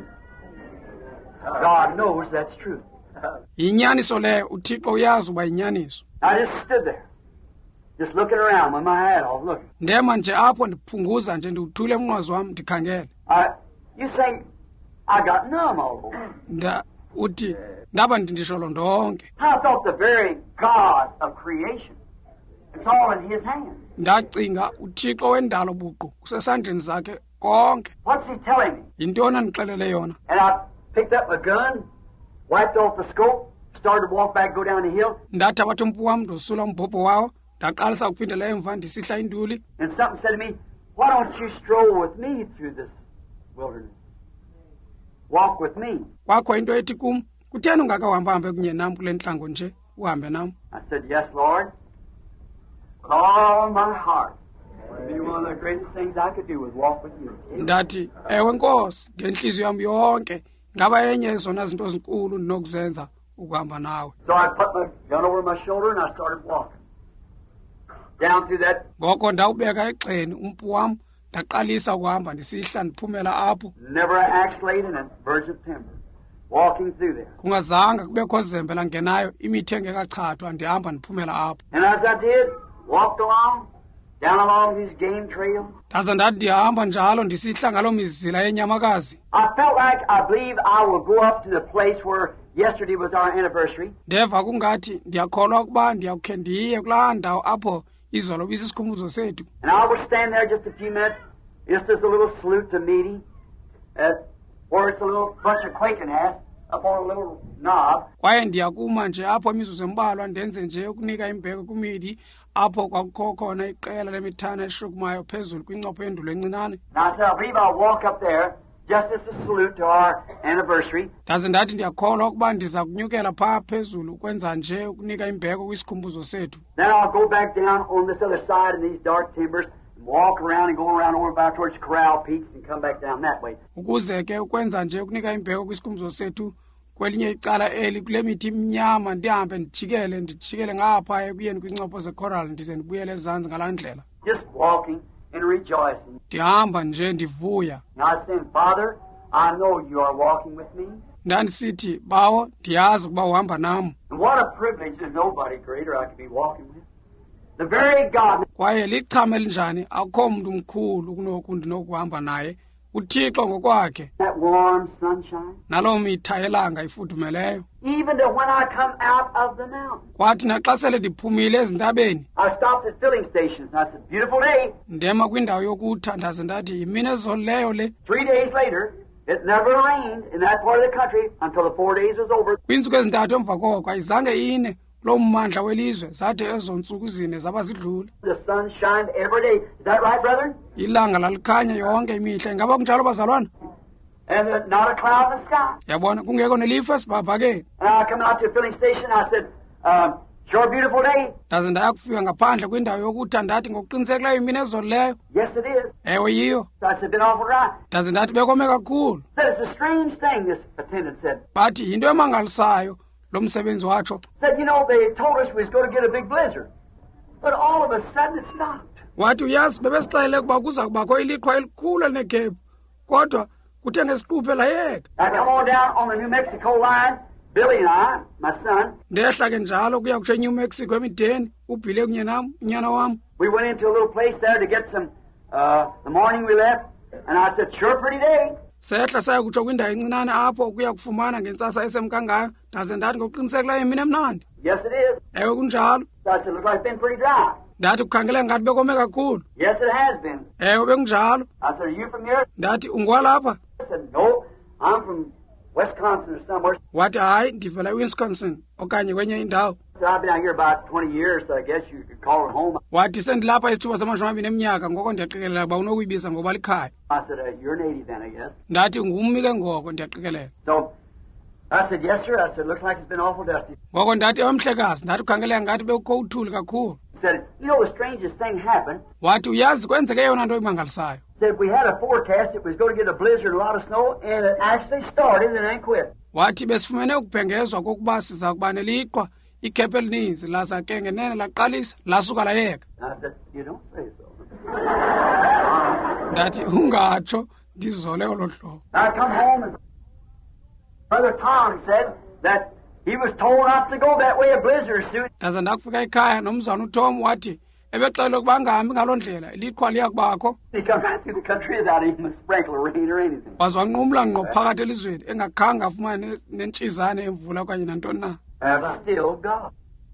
God knows that's truth. Yinyaniso leyo, uThixo uyazi uba yinyaniso. I just stood there, just looking around with my hat off, looking. Ndema nje apho ndiphunguza nje ndiwuthule umnqwazi wam ndikhangele. You say, I got numb all over. Uthi ndaba ndindisholo ndonke. I thought the very God of creation, it's all in His hands. Ndacinga uThixo wendalo buqu usesandleni zakhe konke. What's He telling me? Yintoni andixelele yona? And I picked up my gun, wiped off the scope, started to walk back, go down the hill. Ndathabatha umpu wam ndosula umbhobho wawo ndaqalisa ukuphindela emva ndisihla induli. And something said to me, why don't you stroll with me through this wilderness? Walk with me. Kwakho into ethi kum, kutheni ungakahambahambe kunye nam kule ntlango nje uhambe nam? I said, yes, Lord. With all my heart. It'd be one of the greatest things I could do was walk with you. Ndathi ewe Nkosi ngenhliziyo yami yonke ngaba yenye yezona zinto ezinkulu ndinokuzenza ukuhamba nawe. So I put my gun over my shoulder and I started walking. Down through that. Ngoko ndawubeka egxeni umpu wam ndaqalisa ukuhamba ndisihla ndiphumela apho. Never an axe laid in a verge of timber. Walking through there. Kungazanga kubekho zembe langenayo imithi engekachathwa ndihamba ndiphumela apho. And as I did, walked along, down along these game trails. Ndaze ndathi ndihamba njalo ndisihla ngaloo mizila yenyamakazi. I felt like I believe I will go up to the place where yesterday was our anniversary. Ndeva kungathi ndiyakholwa ukuba ndiyakukhe ndiye kulaa ndawo apho izolo bisisikhumbuzo sethu. And I will stand there just a few minutes, just as a little salute to meeting, where it's a little bunch of quaking hats up on a little knob. Kwaye ndiyakuma nje apho imizuzu embalwa ndenze nje ukunika imbeko kumidi apho kwakukho khona iqela lemithana eshukumayo phezulu kwincopho yendulo encinane. And I said, I believe I'll walk up there just as a salute to our anniversary. Ndaze ndathi ndiyakholwa ukuba ndiza kunyukela phaa phezulu ukwenza nje ukunika imbeko kwisikhumbuzo sethu. Then I'll go back down on this other side in these dark timbers and walk around and go around over back towards Corral Peaks and come back down that way. Ukuze ke ukwenza nje ukunika imbeko kwisikhumbuzo sethu kwelinye icala eli kule mithi mnyama ndihambe ndijikele ngapha ekuyeni kwincopho zecoral ndize ndibuyele ezantsi ngalaa ndlela. Just walking and rejoicing. Ndihamba nje ndivuya. And I said, Father, I know you are walking with me. Ndandisithi bawo ndiyazi ukuba uhamba nam. And what a privilege, there's nobody greater I could be walking with. The very God. Kwaye lichame elinjani akukho mntu mkhulu kunoku ndinokuhamba naye uThixo ngokwakhe. That warm sunshine. Naloo mitha yelanga ifudumeleyo. Even to when I come out of the mountain. Kwathi naxa sele ndiphumile ezintabeni. I stopped at filling stations and I said, beautiful day. Ndema kwindawo yokutha ndaze ndathi yimini ezolileyo le. 3 days later, it never rained in that part of the country until the 4 days was over. Kwiintsuku ezintathu emva koko ayizange ine lo mmandla welizwe zathi ezo ntsuku zine zaba zidlule. The sun shined every day. Is that right, brethren? Ilanga lalikhanya yonke imihla. Ingaba kunjalo bazalwana? And not a cloud in the sky. Yabona kungekho nelifu esibhakabhakeni. And I come out to a filling station, I said, sure beautiful day. Ndaze ndaya kufika ngaphandle kwindawo yokutha ndathi ngokuqinisekileyo imini ezolileyo. Yes, it is. Ewe yiyo. So I said, been awful right. Ndaze ndathi bekome kakhulu. Said, it's a strange thing, this attendant said. Bathi yinto emangalisayo lo msebenzi watsho. Said, you know, they told us we was going to get a big blizzard. But all of a sudden it stopped. Wathi uyazi bebesixelele ukuba kuza kubakho iliqhwa elikhulu elinekhephu. Kodwa kuthe ngesiquphe layeka. I come on down on the New Mexico line, Billy and I, my son. Ndehla ke njalo kuya kutshe New Mexico emideni, uBhile kunye nam, unyana wam. We went into a little place there to get some, the morning we left, and I said, sure pretty day. Sehla saya kutsho kwindawo encinane apho kuya kufumana ngentsasa esemkangayo, ndaze ndathi ngokuqinisekileyo imini emnandi. Yes, it is. Ewe kunjalo. So I said, looks like it's been pretty dry. Ndathi kukhangele ngathi bekome kakhulu. Yes, it has been. Ewe bekunjalo. I said, are you from here? Ndathi ungwalapha? I said, no, I'm from Wisconsin or somewhere. Wathi hayi ndivela eWisconsin okanye kwenye indawo. I said, I've been out here about 20 years, so I guess you could call it home. Wathi sendilapha isithuba samashumi eminyaka ngoko ndiyaqikelela uba unokuyibiza ngoba likhaya. I said, you're native then, I guess. Ndathi ngummi ke ngoko ndiyaqikelela. So I said, yes, sir. I said, looks like it's been awful dusty. Ngoko ndathi emhlekazi ndathi ukhangeleka ngathi bekukho uthuli kakhulu. He said, you know, the strangest thing happened. Wathi uyazi kwenzeke yona nto imangalisayo. He said we had a forecast it was going to get a blizzard and a lot of snow, and it actually started and then quit. wathi besifumene ukubhengezwa kokuba siza kuba neliqhwa ikhephe elininzi laza ke ngenene laqalisa lasuka layeka. I said, you don't say so. Ndathi ungatsho ndizole olo hlobo. I come home and Brother Tom said that he was told not to go that way, a blizzard suit. Ndaza ndakufika ekhaya nomzana uTom wathi ebexelwe ukuba angahambi ngaloo ndlela iliqhwa liya kubakho. He come right through the country without even a sprinkle of rain or anything. Waze wanqumla ngqo phakathi elizweni engakhange afumane nentshizane emvula okanye nantoni na. Still God.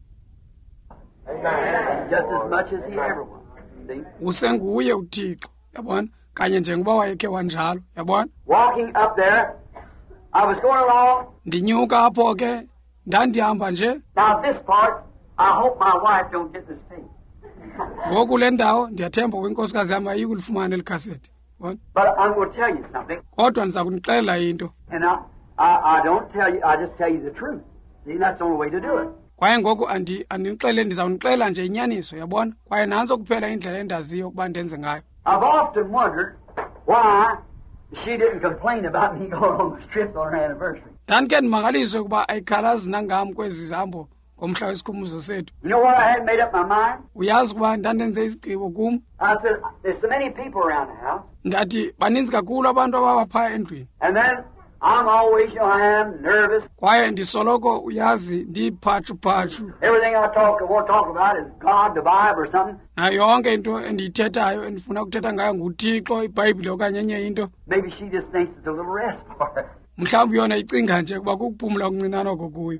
Amen. Just as much as he ever was. See? Usenguye uThixo, yabona? Kanye njengoba wayekhe wanjalo, yabona? Walking up there, I was going along. Ndinyuka apho ke ndandihamba nje. Now this part, I hope my wife don't get this tape. Ngoku le ndawo ndiyathemba kwinkosikazi yam ayikulifumana elikhaseti. Yabona? But I'm going to tell you something. Kodwa ndiza kunixelela into. And I don't tell you, I just tell you the truth. See, that's the only way to do it. Kwaye ngoku andinixele ndizawunixelela nje inyaniso, yabona? Kwaye nantso kuphela indlela endaziyo ukuba ndenze ngayo. I've often wondered why she didn't complain about me going on those trips on her anniversary. Ndandike ndimangaliswe ukuba ayikhalazi nangam kwezi zihambo ngomhla wesikhumbuzo sethu. You know what I had made up my mind? Uyazi ukuba ndandenze isigqibo kum. I said, there's so many people around the house. Ndathi baninzi kakhulu abantu ababaphaya endlwini. And then I'm always, I am nervous. Kwaye ndisoloko uyazi ndiphatshu-phatshu. Everything I want to talk about is God, the Bible, or something. Nayo yonke into endiyithethayo endifuna ukuthetha ngayo nguThixo, iBhayibhile okanye enye into. Maybe she just thinks it's a little rest for her. Mhlawumbi yona icinga nje ukuba kukuphumla okuncinane oko kuyo.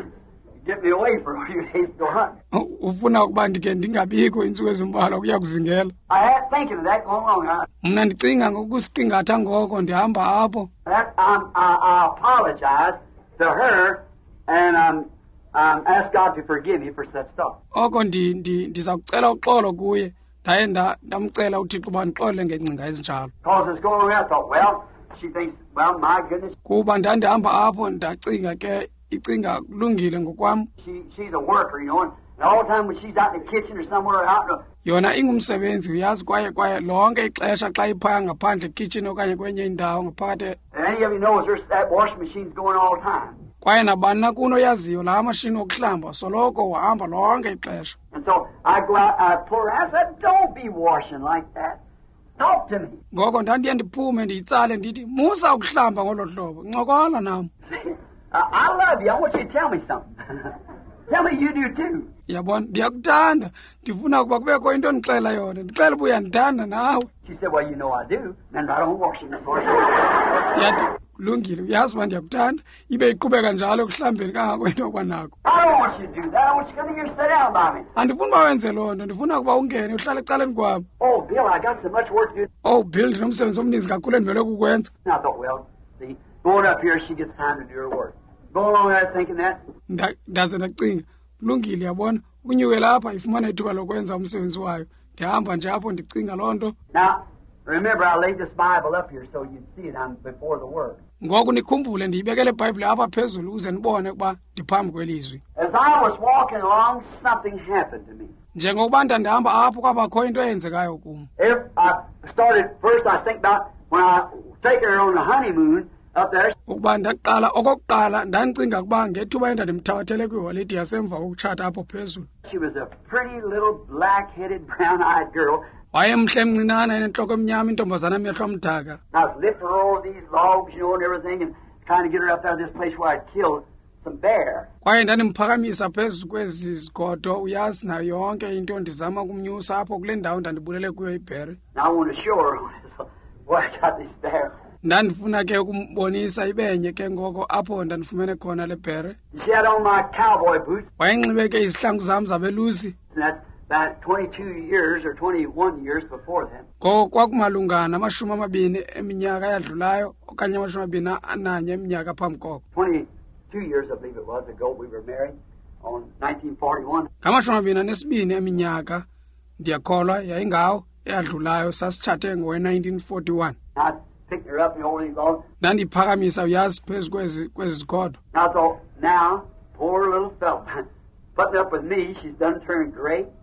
Get me away for a few days to go hunting. Ufuna ukuba ndike ndingabikho iintsuku ezimbalwa kuya kuzingela. I had thinking of that going along. Mna ndicinga ngokusiqingatha ngoko ndihamba apho. I apologize to her and ask God to forgive me for such stuff. Oko ndiza kucela uxolo kuye. Ndaye ndamcela uThixo uba ndixole ngengcinga ezinjalo. Because it's going around, I thought, well, she thinks, well, my goodness. Kuba ndandihamba apho ndacinga ke icinga kulungile ngokwam. She's a worker, you know, and all the time when she's out in the kitchen or somewhere out in the... Yona ingumsebenzi uyazi kwaye lonke ixesha xa iphaya ngaphandle ekitchen okanye kwenye indawo ngaphakathi. And any of you knows that washing machine's going all the time. Kwaye nabani na kuno yaziyo la mashini okuhlamba soloko wahamba lonke ixesha. And so I go out, I pull her, I said, don't be washing like that. Talk to me. Ngoko ndandiye ndiphume ndiyitsale ndithi musa ukuhlamba ngolo hlobo ncokola nam. I love you. I want you to tell me something. Tell me you do too. Yabona ndiyakuthanda ndifuna ukuba kubekho into ndixela yona ndixela uba uyandithanda nawe. She said, well, you know I do. And I don't washing this horse. Yathi kulungile uyazi uba ndiyakuthanda ibe iqhubeka njalo ekuhlambeni kangakwento kwanako. I don't want you to do that. I want you to come here and sit down by me. Andifuni uba wenze loo nto ndifuna ukuba ungene uhlale ecaleni kwam. Oh, Bill, I got so much work to do. Oh, Bill, ndinomsebenzi omninzi kakhulu endimele kukwenza. And I thought, well, see, going up here, she gets time to do her work. Going along there thinking that. Ndaze ndacinga kulungile yabona unyuke lapha ifumana ithuba lokwenza umsebenzi wayo ndihamba nje apho ndicinga loo nto. Now, remember, I laid this Bible up here so you'd see it. I'm before the Word. Ngoku nikhumbule ndiyibekele iBhayibhile apha phezulu ukuze nibone ukuba ndiphambi kwelizwi. As I was walking along, something happened to me. Njengokuba ndandihamba apho kwabakho into eyenzekayo kum. If I started first, I think about when I taken her on the honeymoon up there. Ukuba ndaqala okokuqala ndandicinga ukuba ngethuba endandimthawathele kwiholide yasemva kokutshata apho phezulu. She was a pretty little black-headed, brown-eyed girl. Wayemhle mncinane enentloko emnyama intombazana amehlo amdaka. I was lifting her over these logs, you know, and everything, and trying to get her up out of this place where I'd killed some bear. Kwaye ndandimphakamisa phezu kwezi zigodo uyazi nayo yonke into ndizama kumnyusa apho kule ndawo ndandibulele kuyo ibhere. I want to show her where I got this bear. Ndandifuna ke ukumbonisa ibenye ke ngoko apho ndandifumene khona le bhere. She had on my cowboy boots. Wayenxibe ke izihlangu zam zabelusi. And that's about 22 years or 21 years before that. Ngoko kwakumalunga namashumi amabini eminyaka yadlulayo okanye amashumi amabini ananye eminyaka phambi koko. 22 years, I believe it was, ago we were married on 1941. Ngamashumi amabini anesibini eminyaka ndiyakholwa yayingawo eyadlulayo sasitshate ngowe-1941. I picked her up and over these logs. Ndandiphakamisa uyazi phezu kwezi zigodo. I thought, now, poor little fella, putting up with me, she's done turned gray.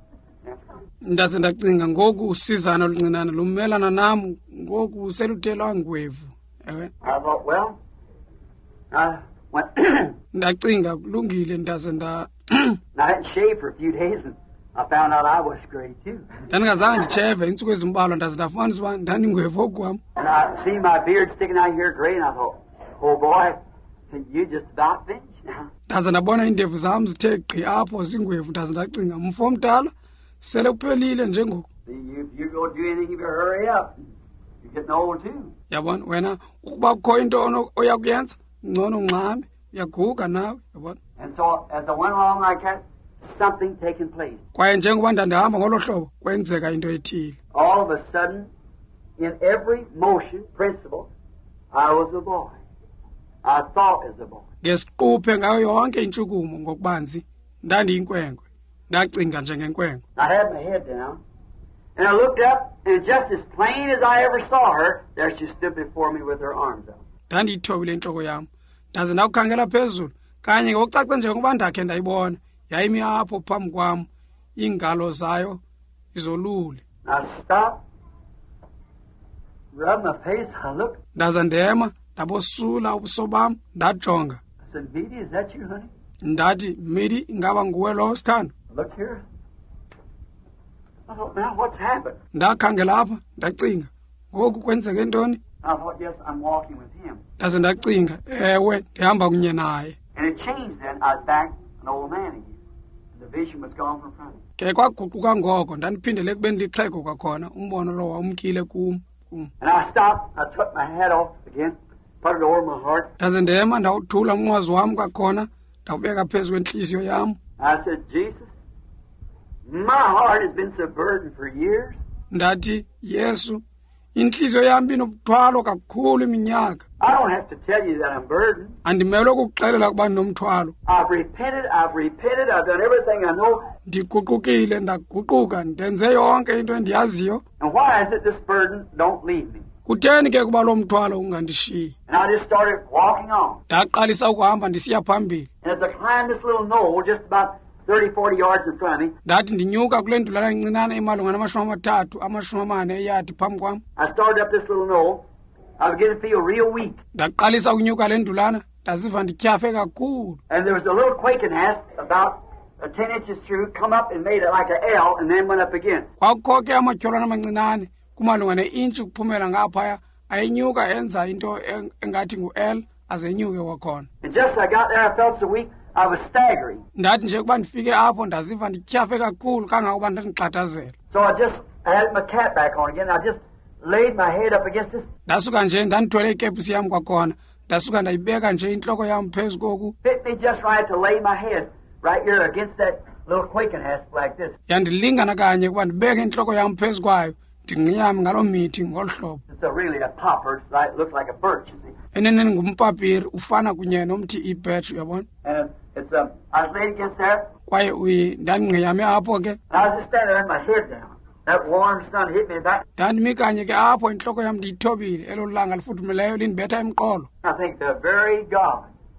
ndaze ndacinga ngoku usizana oluncinane lumelana nam ngoku useluthelwa ngwevu ewe I thought, well, I went. ndacinga kulungile ndaze I hadn't shaved for a few days, and I found out I was gray too. ndandingazange nditsheve iintsuku ezimbalwa ndaze ndafumanisa uba ndandingwevu okwam And I seen my beard sticking out here gray, and I thought, oh boy, you just about finished now. ndaze ndabona iindevu zam zithe gqi apho zingwevu ndaze ndacinga mfo mdala sele kuphelile njengoku If you go do anything, you better hurry up. You're getting old too. yabona wena ukuba kukho into oya kuyenza ngcono ngxame uyaguga nawe yabona And so as I went along like that, something taking place. kwaye njengoba ndandihamba ngolo hlobo kwenzeka into ethile All of a sudden, in every motion, principle, I was a boy. I thought as a boy. ngesiquphe ngayo yonke intshukumo ngokubanzi ndandiyinkwenkwe ndacinga njengenkwenkwe I had my head down, and I looked up, and just as plain as I ever saw her, there she stood before me with her arms out. ndandiyithobile intloko yam ndaze ndakukhangela phezulu kanye ngokucace njengoba ndakhe ndayibona yayimi apho phambi kwam iingalo zayo izolule I stopped, rubbed my face, I looked, ndaze ndema ndabosula ubuso bam ndajonga I said, Vidi, is that you, honey? ndathi midi ingaba nguwe lowo sithando Look here. I thought, now what's happened? ndakhangela apha ndacinga ngoku kwenzeke ntoni I thought, yes, I'm walking with him. ndaze ndacinga ewe ndihamba kunye naye And it changed then. I was back an old man again. The vision was gone from front of me. ke kwaguquka ngoko ndandiphindele kubeni lixhego kwakhona umbono lo wawumkile kum And I stopped. I took my hat off again, put it over my heart. ndaze ndema ndawuthula umnqwazi wam kwakhona ndawubeka phezu kwentliziyo yam I said, Jesus, my heart has been so burdened for years. ndathi yesu intliziyo yam inobuthwalo kakhulu iminyaka I don't have to tell you that I'm burdened. andimelwe ukukuxelela ukuba ndinomthwalo I've repented. I've done everything I know. ndiguqukile ndaguquka ndenze yonke into endiyaziyo And why is it this burden don't leave me? kutheni ke kuba lo mthwalo ungandishiyi And I just started walking on. ndaqalisa ukuhamba ndisiya phambili And as I climbed this little knoll, just about 30, 40 yards in front of me, ndathi ndinyuka kule ndulana incinane imalunga nama-30 eyadi phambi kwam I started up this little knoll. I began to feel real weak. ndaqalisa ukunyuka le ndulana ndaziva ndityhafe kakhulu And there was a little quaking nest about 10 inches through, come up and made it like an L, and then went up again. kwakukho ke amatyholwana amancinane kumalunga ne-intshi ukuphumela ngaphaya ayenyuka enza into engathi ngu-L aze enyuke kwakhona And just as I got there, I felt so weak, I was staggering. ndathi nje ukuba ndifike apho ndaziva ndityhafe kakhulu kangangokuba ndandixhathazela So I had my cap back on again. I just laid my head up against this. ndasuka nje ndandithwele ikepisi yam kwakhona ndasuka ndayibeka nje intloko yam phezu koku Fit me just right to lay my head right here against that little quaking nest like this. yandilingana kanye ukuba ndibeke intloko yam phezu kwayo ndingqiyame ngaloo mithi ngolu hlobo It's really a popper. It looks like a birch, you see. eneneni ngumpapiri ufana kunye nomthi ibhetshi uyabona And I was laid against there, kwaye ndandingqiyame apho ke and I was just standing there with my head down. That warm sun hit me back. ndandimi kanye ke apho intloko yam ndiyithobile elo langa lifuthumeleyo lindibetha emqolo I think the very God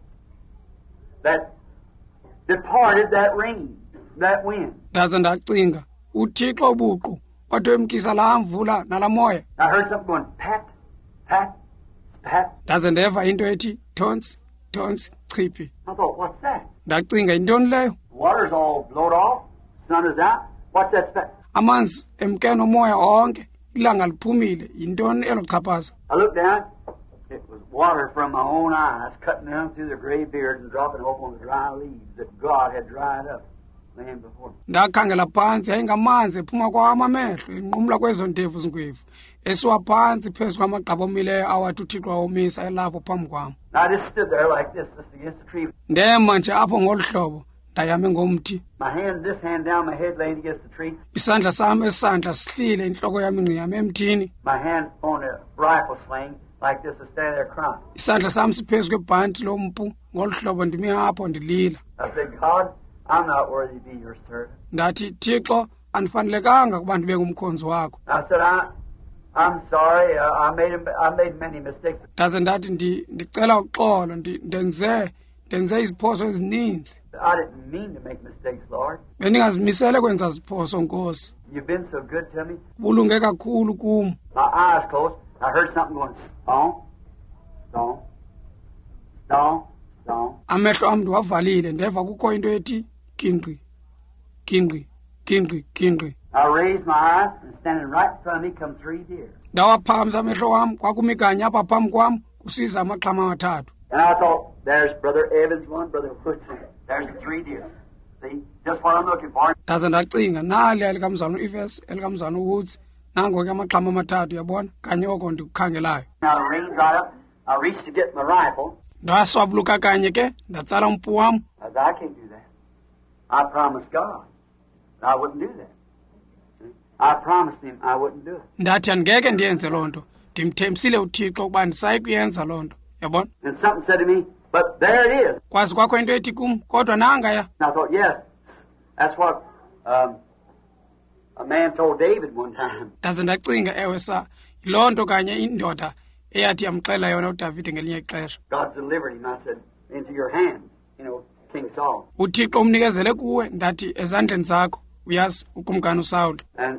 that departed that rain, that wind. ndaze ndacinga uthixo buqu othemkisa laa mvula nalaa moya I heard something going pat, pat, pat. ndaze ndeva into ethi thonsi thonsi chiphi I thought, what's that? ndacinga yintoni leyo The water's all blowed off. Sun is out. What's that spat? amanzi emke nomoya onke ilanga liphumile yintoni elo chaphaza I looked down. It was water from my own eyes cutting down through the gray beard and dropping off on the dry leaves that God had dried up laying before me. ndakhangela phantsi yayingamanzi ephuma kwam amehlo enqumla kwezo ndevu zingwevu esiwa phantsi phezu kwamagqabi omileyo awathi uthixo awomisa elapho phambi kwam And I just stood there like this, just against the tree. ndema nje apho ngolu hlobo ndayame ngomthi This hand down, my head laying against the tree. isandla sam esandla sihlile intloko yam ingqiyame emthini My hand on the rifle sling like this, to stand there crying. isandla sam siphezu kwebhanti lompu ngolu hlobo ndimi apho ndilila I said, God, I'm not worthy to be your servant. ndathi thixo andifanelekanga ukuba ndibe ngumkhonzi wakho I said, I'm sorry. I made many mistakes. ndaze ndathi ndicela uxolo ndenze iziphoso ezininzi. I didn't mean to make mistakes, Lord. Bendingazimisele kwenza ziphoso, Nkosi. You've been so good to me. Bulunge kakhulu kum. My eyes closed. I heard something going, stomp, stomp, stomp, stomp. Amehlo am ndiwavalile ndeva kukho into ethi kingqi kingqi kingqi kingqi. I raised my eyes, and standing right in front of me come 3 deer. Ndawaphamisa amehlo wam, kwakumiganye apha phambi kwam kusiza amaxhama amathathu. And I thought, there's Brother Evans one, Brother Woods, there's 3 deer. See, just what I'm looking for. Ndaze ndacinga naliya likamzana u-Evans elikamzana uWoods, nango ke amaxhama amathathu, yabona, kanye oko ndikukhangelayo. Now the rain dried up. I reached to get my rifle. Ndaswabuluka kanye ke ndatsala umpu wam. I said, I can't do that. I promised God I wouldn't do that. See? I promised him I wouldn't do it. Ndathi andingeke ndiyenze loo nto, ndimthembisile uThixo ukuba ndisayi kuyenza loo nto, yabona. And something said to me, but there it is. Kwazi kwakho into ethi kum, kodwa nangaya. And I thought, yes, that's what a man told David one time. Ndaze ndacinga ewe sa, yiloo nto kanye indoda eyathi yamxela yona uDavide ngelinye ixesha. God delivered him, I said, into your hands, King Saul. uThixo umnikezele kuwe, ndathi ezandleni zakho, uyazi ukumkani uSawuli. And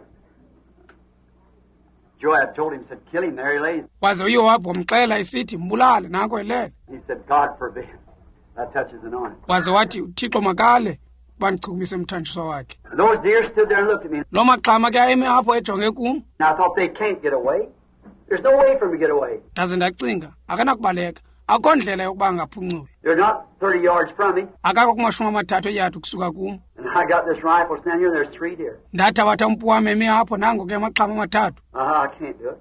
Joab told him, said, kill him, there he lays. Waze uYowabi wamxela isithi mbulale, nanko elele. He said, God forbid that touches anointing. Waze wathi uThixo makale uba ndichukumise umthanjiswa wakhe. And those deer stood there and looked at me. Loo maxhama ke ayeme apho ejonge kum. And I thought, they can't get away. There's no way for them to get away. Ndaze ndacinga akanakubaleka, akho ndlela yokuba angaphuncula. They're not 30 yards from me. Akakho kumashumi amathathu eyadi ukusuka kum. And I got this rifle standing here, and there's 3 deer. Ndathabatha umpu wam eme apho, nango ke amaxhama amathathu. I can't do it.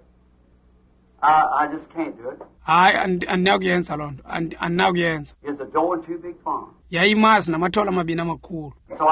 I just can't do it. Hayi andinakuyenza loo nto, andinakuyenza. It's a doe and 2 big fawns. Yayimazi namathole amabini amakhulu. So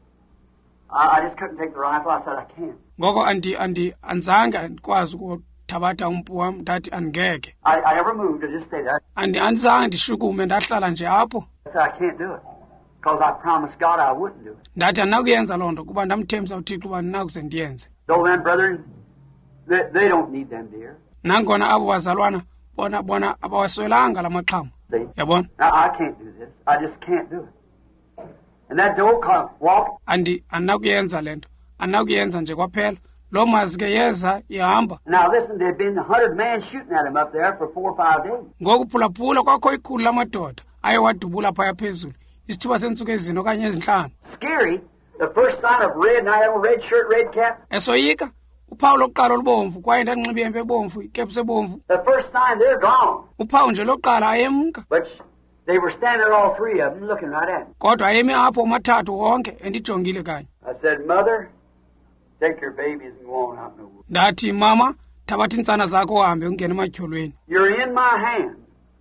I just couldn't take the rifle. I said, I can't. Ngoko anzange ndikwazi ukuthabatha umpu wam, ndathi andingeke. I never moved. I just stayed there. Andizange ndishukume, ndahlala nje apho. I said, I can't do it. Because I promised God I wouldn't do it. Ndathi andinakuyenza loo nto kuba ndamthembisa uThixo uba ndinakuze ndiyenze. So then, brethren, they don't need them deer. Nangona abo bazalwana bona abawaswelanga la maxhama. See? Yabona? Now, I can't do this. I just can't do it. And that doe walked. Andinakuyenza le nto, andinakuyenza nje kwaphela. Loo mazi ke yeza ihamba. Now, listen, there'd been 100 men shooting at him up there for 4 or 5 days. Ngokuphulaphula kwakho ikhulu lamadoda aye wadubula phaya phezulu isithuba sentsuku ezine okanye ezinhlanu. Scary. The first sign of red, and I had a red shirt, red cap. Esoyika uphawu lokuqala olubomvu kwaye ndanxiba ihempe ebomvu, ikepsi ebomvu. The first sign, they're gone. Uphawu nje lokuqala ayemka. But they were standing there, all 3 of them, looking right at me. Kodwa ayeme apho mathathu wonke endijongile kanye. I said, Mother, take your babies and go on out in the woods. Ndathi mama, thabatha intsana zakho uhambe ungene ematyholweni. You're in my hands.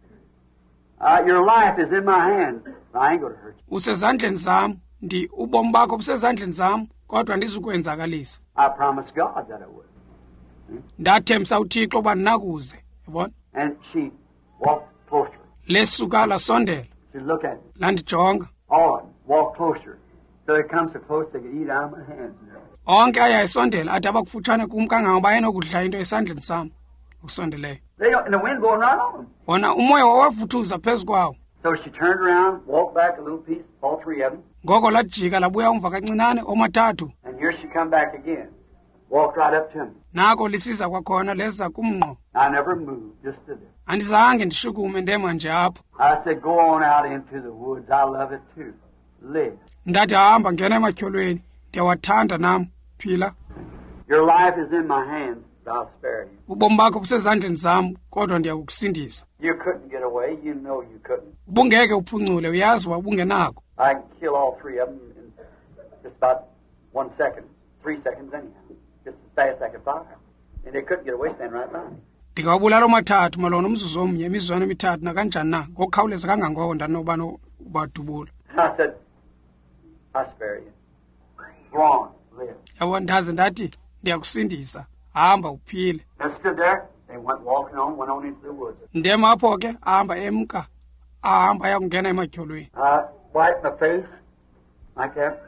Your life is in my hands. I ain't going to hurt you. Usezandleni zam, ubomi bakho busezandleni zam, kodwa andizukwenzakalisa. I promised God that I would. Ndathembisa uThixo uba ndinakuze, yabona? And she walked closer. Lesuka lasondela, She looked at me. landijonga. All of them walked closer. So they come so close they could eat out of my hands. Onke ayayisondela ade abakufutshane kum kangangoba ayenokudla into esandleni sam okusondeleyo. They don't, and the wind blowing right on them. Wona umoya wawavuthuza phezu kwawo. So she turned around, walked back a little piece, all 3 of them. Ngoko lajika labuya umva kancinane omathathu. And here she come back again. Walked right up to me. Nako lisiza kwakhona leza kumngqo. I never moved, just stood there. Andizange ndishukume ndema nje apho. I said, go on out into the woods. I love it too. Live. Ndathi hamba ngena ematyholweni, ndiyawathanda nam, phila. Your life is in my hands. I'll spare you. Ubomi bakho busezandleni zam, kodwa ndiyakukusindisa. You couldn't get away. You know you couldn't. Ubungeke uphuncule, uyazi uba ubungenako. I can kill all 3 of them in just about 1 second. 3 seconds anyhow. Just as fast as I could fire. And they couldn't get away standing right by me. Ndingawabulala omathathu malona umzuzu omnye, imizuzwana emithathu nakanjani na, ngokukhawuleza kangangoko ndanobana ubadubula. I said, I spare you. Go on, live. Yabona ndaze ndathi ndiyakusindisa, hamba uphile. I stood there. They went walking on, went on into the woods. Ndema apho ke ahamba emka, ahamba ayakungena ematyholweni. I wiped my face like that.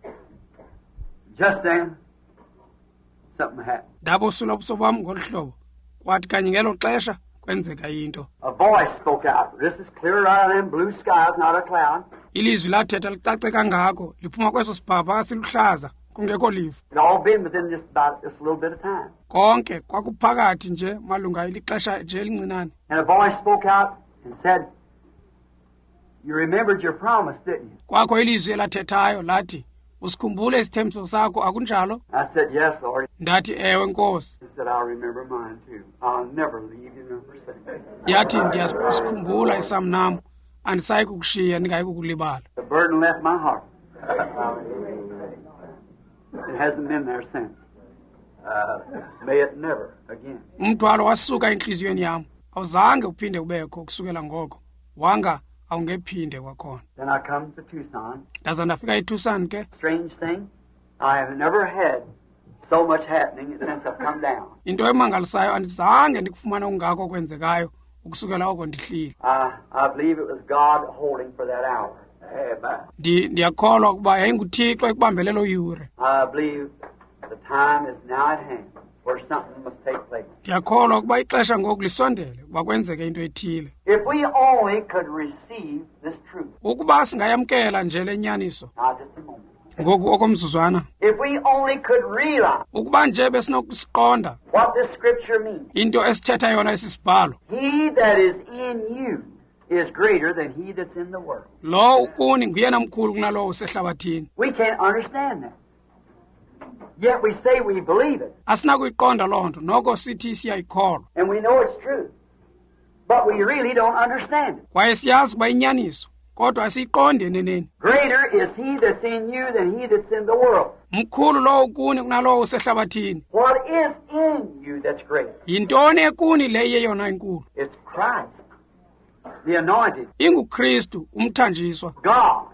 Just then, something happened. Ndabosula ubuso bam ngolu hlobo, kwathi kanye ngelo xesha kwenzeka into. A voice spoke out. This is clear out of them blue skies, not a cloud. Ilizwi lathetha licace kangako liphuma kweso sibhabha siluhlaza kungekho lifu. It all been within just about this little bit of time. Konke kwakuphakathi nje malunga ilixesha nje elincinane. And a voice spoke out and said, "You remembered your promise, didn't you?" Kwakho ilizwi elathethayo lathi, usikhumbule isithembiso sakho akunjalo? I said, "Yes, Lord." Ndathi ewe Nkosi. He said, "I'll remember mine too. I'll never leave you nor forsake you." Yathi ndiyasikhumbula isam nam andisayi kukushiya ndingayi kukulibala. The burden left my heart. It hasn't been there since. May it never again. Umthwalo wasuka enhliziyweni yam awuzange uphinde ubekho kusukela ngoko wanga awungephinde kwakhona. Then I come to Tucson. Ndaza ndafika eTucson ke. Strange thing, I have never had so much happening since I've come down. Into emangalisayo andizange ndikufumana ungako kwenzekayo ukusukela oko ndihlile. I believe it was God holding for that hour. Amen. Ndiyakholwa ukuba yayinguThixo ekubambelelo yure. I believe the time is now at hand where something must take place. Ndiyakholwa ukuba ixesha ngoku lisondele ukuba kwenzeke into ethile. If we only could receive this truth. Ukuba singayamkela nje lenyaniso. Now just a moment. Ngoku okomzuzwana. If we only could realize Ukuba nje besinokusiqonda what this scripture means. into esithetha yona esisibhalo. He that is in you is greater than he that's in the world. Lo ukuni nguyena mkhulu kunalowo usehlabathini. We can't understand that. Yet we say we believe it. Asinakuyiqonda loo nto noko sithi siyayikholwa. And we know it's true. But we really don't understand it. Kwaye siyazi ukuba inyaniso kodwa asiyiqondi eneneni. Greater is he that's in you than he that's in the world. Mkhulu lo ukuni kunalowo usehlabathini. What is in you that's greater? Yintoni ekuni le yeyona inkulu? It's Christ, the anointed. InguKristu umthanjiswa. God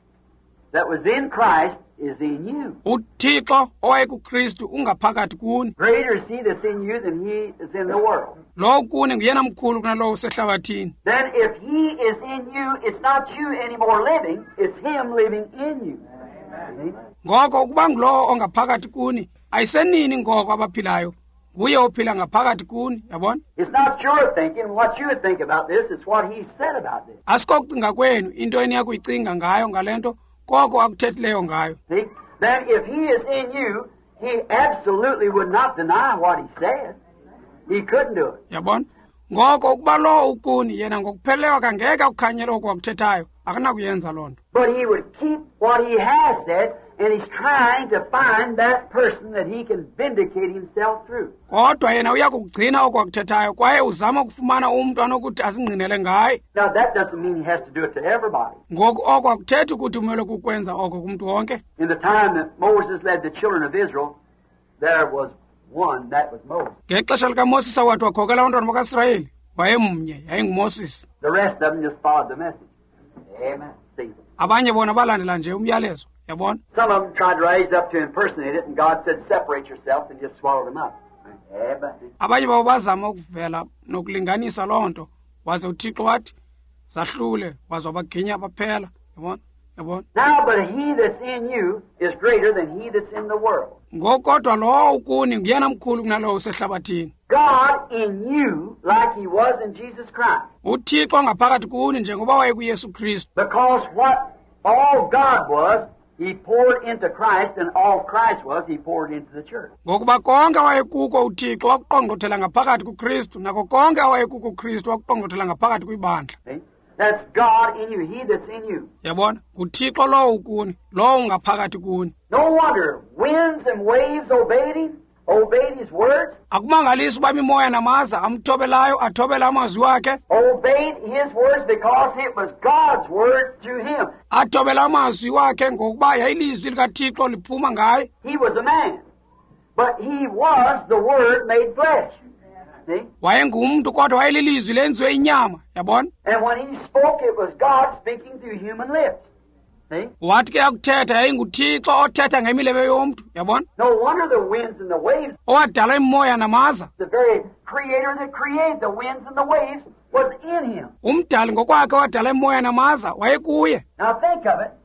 that was in Christ is in you. uThixo owayekuKristu ungaphakathi kuni. Greater is he that's in you than he is in the world. Lo ukuni nguyena mkhulu kunalowo usehlabathini. Then if he is in you, it's not you anymore living, it's him living in you. See? Ngoko ukuba ngulowo ongaphakathi kuni ayisenini ngoko abaphilayo nguye ophila ngaphakathi kuni, yabona? It's not your thinking what you would think about this, it's what he said about this. Asikokucinga kwenu into eniyakuyicinga ngayo ngalento koko akuthethileyo ngayo. See? Then if he is in you, he absolutely would not deny what he said. He couldn't do it. Yabona? Ngoko ukuba lo ukuni yena ngokupheleleyo kangeke akukhanyele oku akuthethayo akanakuyenza loo nto. But he would keep what he has said, and he's trying to find that person that he can vindicate himself through. Kodwa yena uyakugcina oku akuthethayo kwaye uzama ukufumana umntu anokuthi asingqinele ngaye. Now that doesn't mean he has to do it to everybody. Ngoku oku akuthethi ukuthi umele kukwenza oko kumntu wonke. In the time that Moses led the children of Israel, there was one, that was Moses. Ngexesha likaMoses awathi wakhokela abantwana bakaIsrayeli wayemnye yayinguMoses. The rest of them just followed the message. Amen. See? Abanye bona balandela nje umyalezo, yabona? Some of them tried to rise up to impersonate it, and God said, separate yourself, and just swallowed them up. Amen. Abanye babo bazama ukuvela nokulinganisa loo nto waze uThixo wathi zahlule waze wabaginya baphela, yabona? Yabona? Now, but he that's in you is greater than he that's in the world. Ngokodwa lo ukuni nguyena mkhulu kunalowo usehlabathini. God in you like he was in Jesus Christ. uThixo ngaphakathi kuni njengoba wayekuYesu Kristu. Because what all God was, he poured into Christ, and all Christ was, he poured into the church. Ngokuba konke wayekuko uThixo wakuqongqothela ngaphakathi kuKristu nako konke wayekuko uKristu wakuqongqothela ngaphakathi kwibandla. See? That's God in you, he that's in you. Yabona? uThixo lo ukuni, lo ungaphakathi kuni. No wonder winds and waves obeyed him, obeyed his words, Akumangalisi uba imimoya namaza amthobelayo athobela amazwi wakhe, obeyed his words because it was God's word through him. athobela amazwi wakhe ngokuba yayilizwi likaThixo liphuma ngaye. He was a man, but he was the word made flesh. See? Wayengumntu kodwa wayelilizwi lenziwe inyama, yabona? And when he spoke, it was God speaking through human lips. See? Wathi ke akuthetha yayinguThixo othetha ngemilebe yomntu, yabona? No wonder the winds and the waves, Owadala imimoya namaza. the very creator that created the winds and the waves was in him. Umdali ngokwakhe wadala imimoya namaza wayekuye. Now think of it.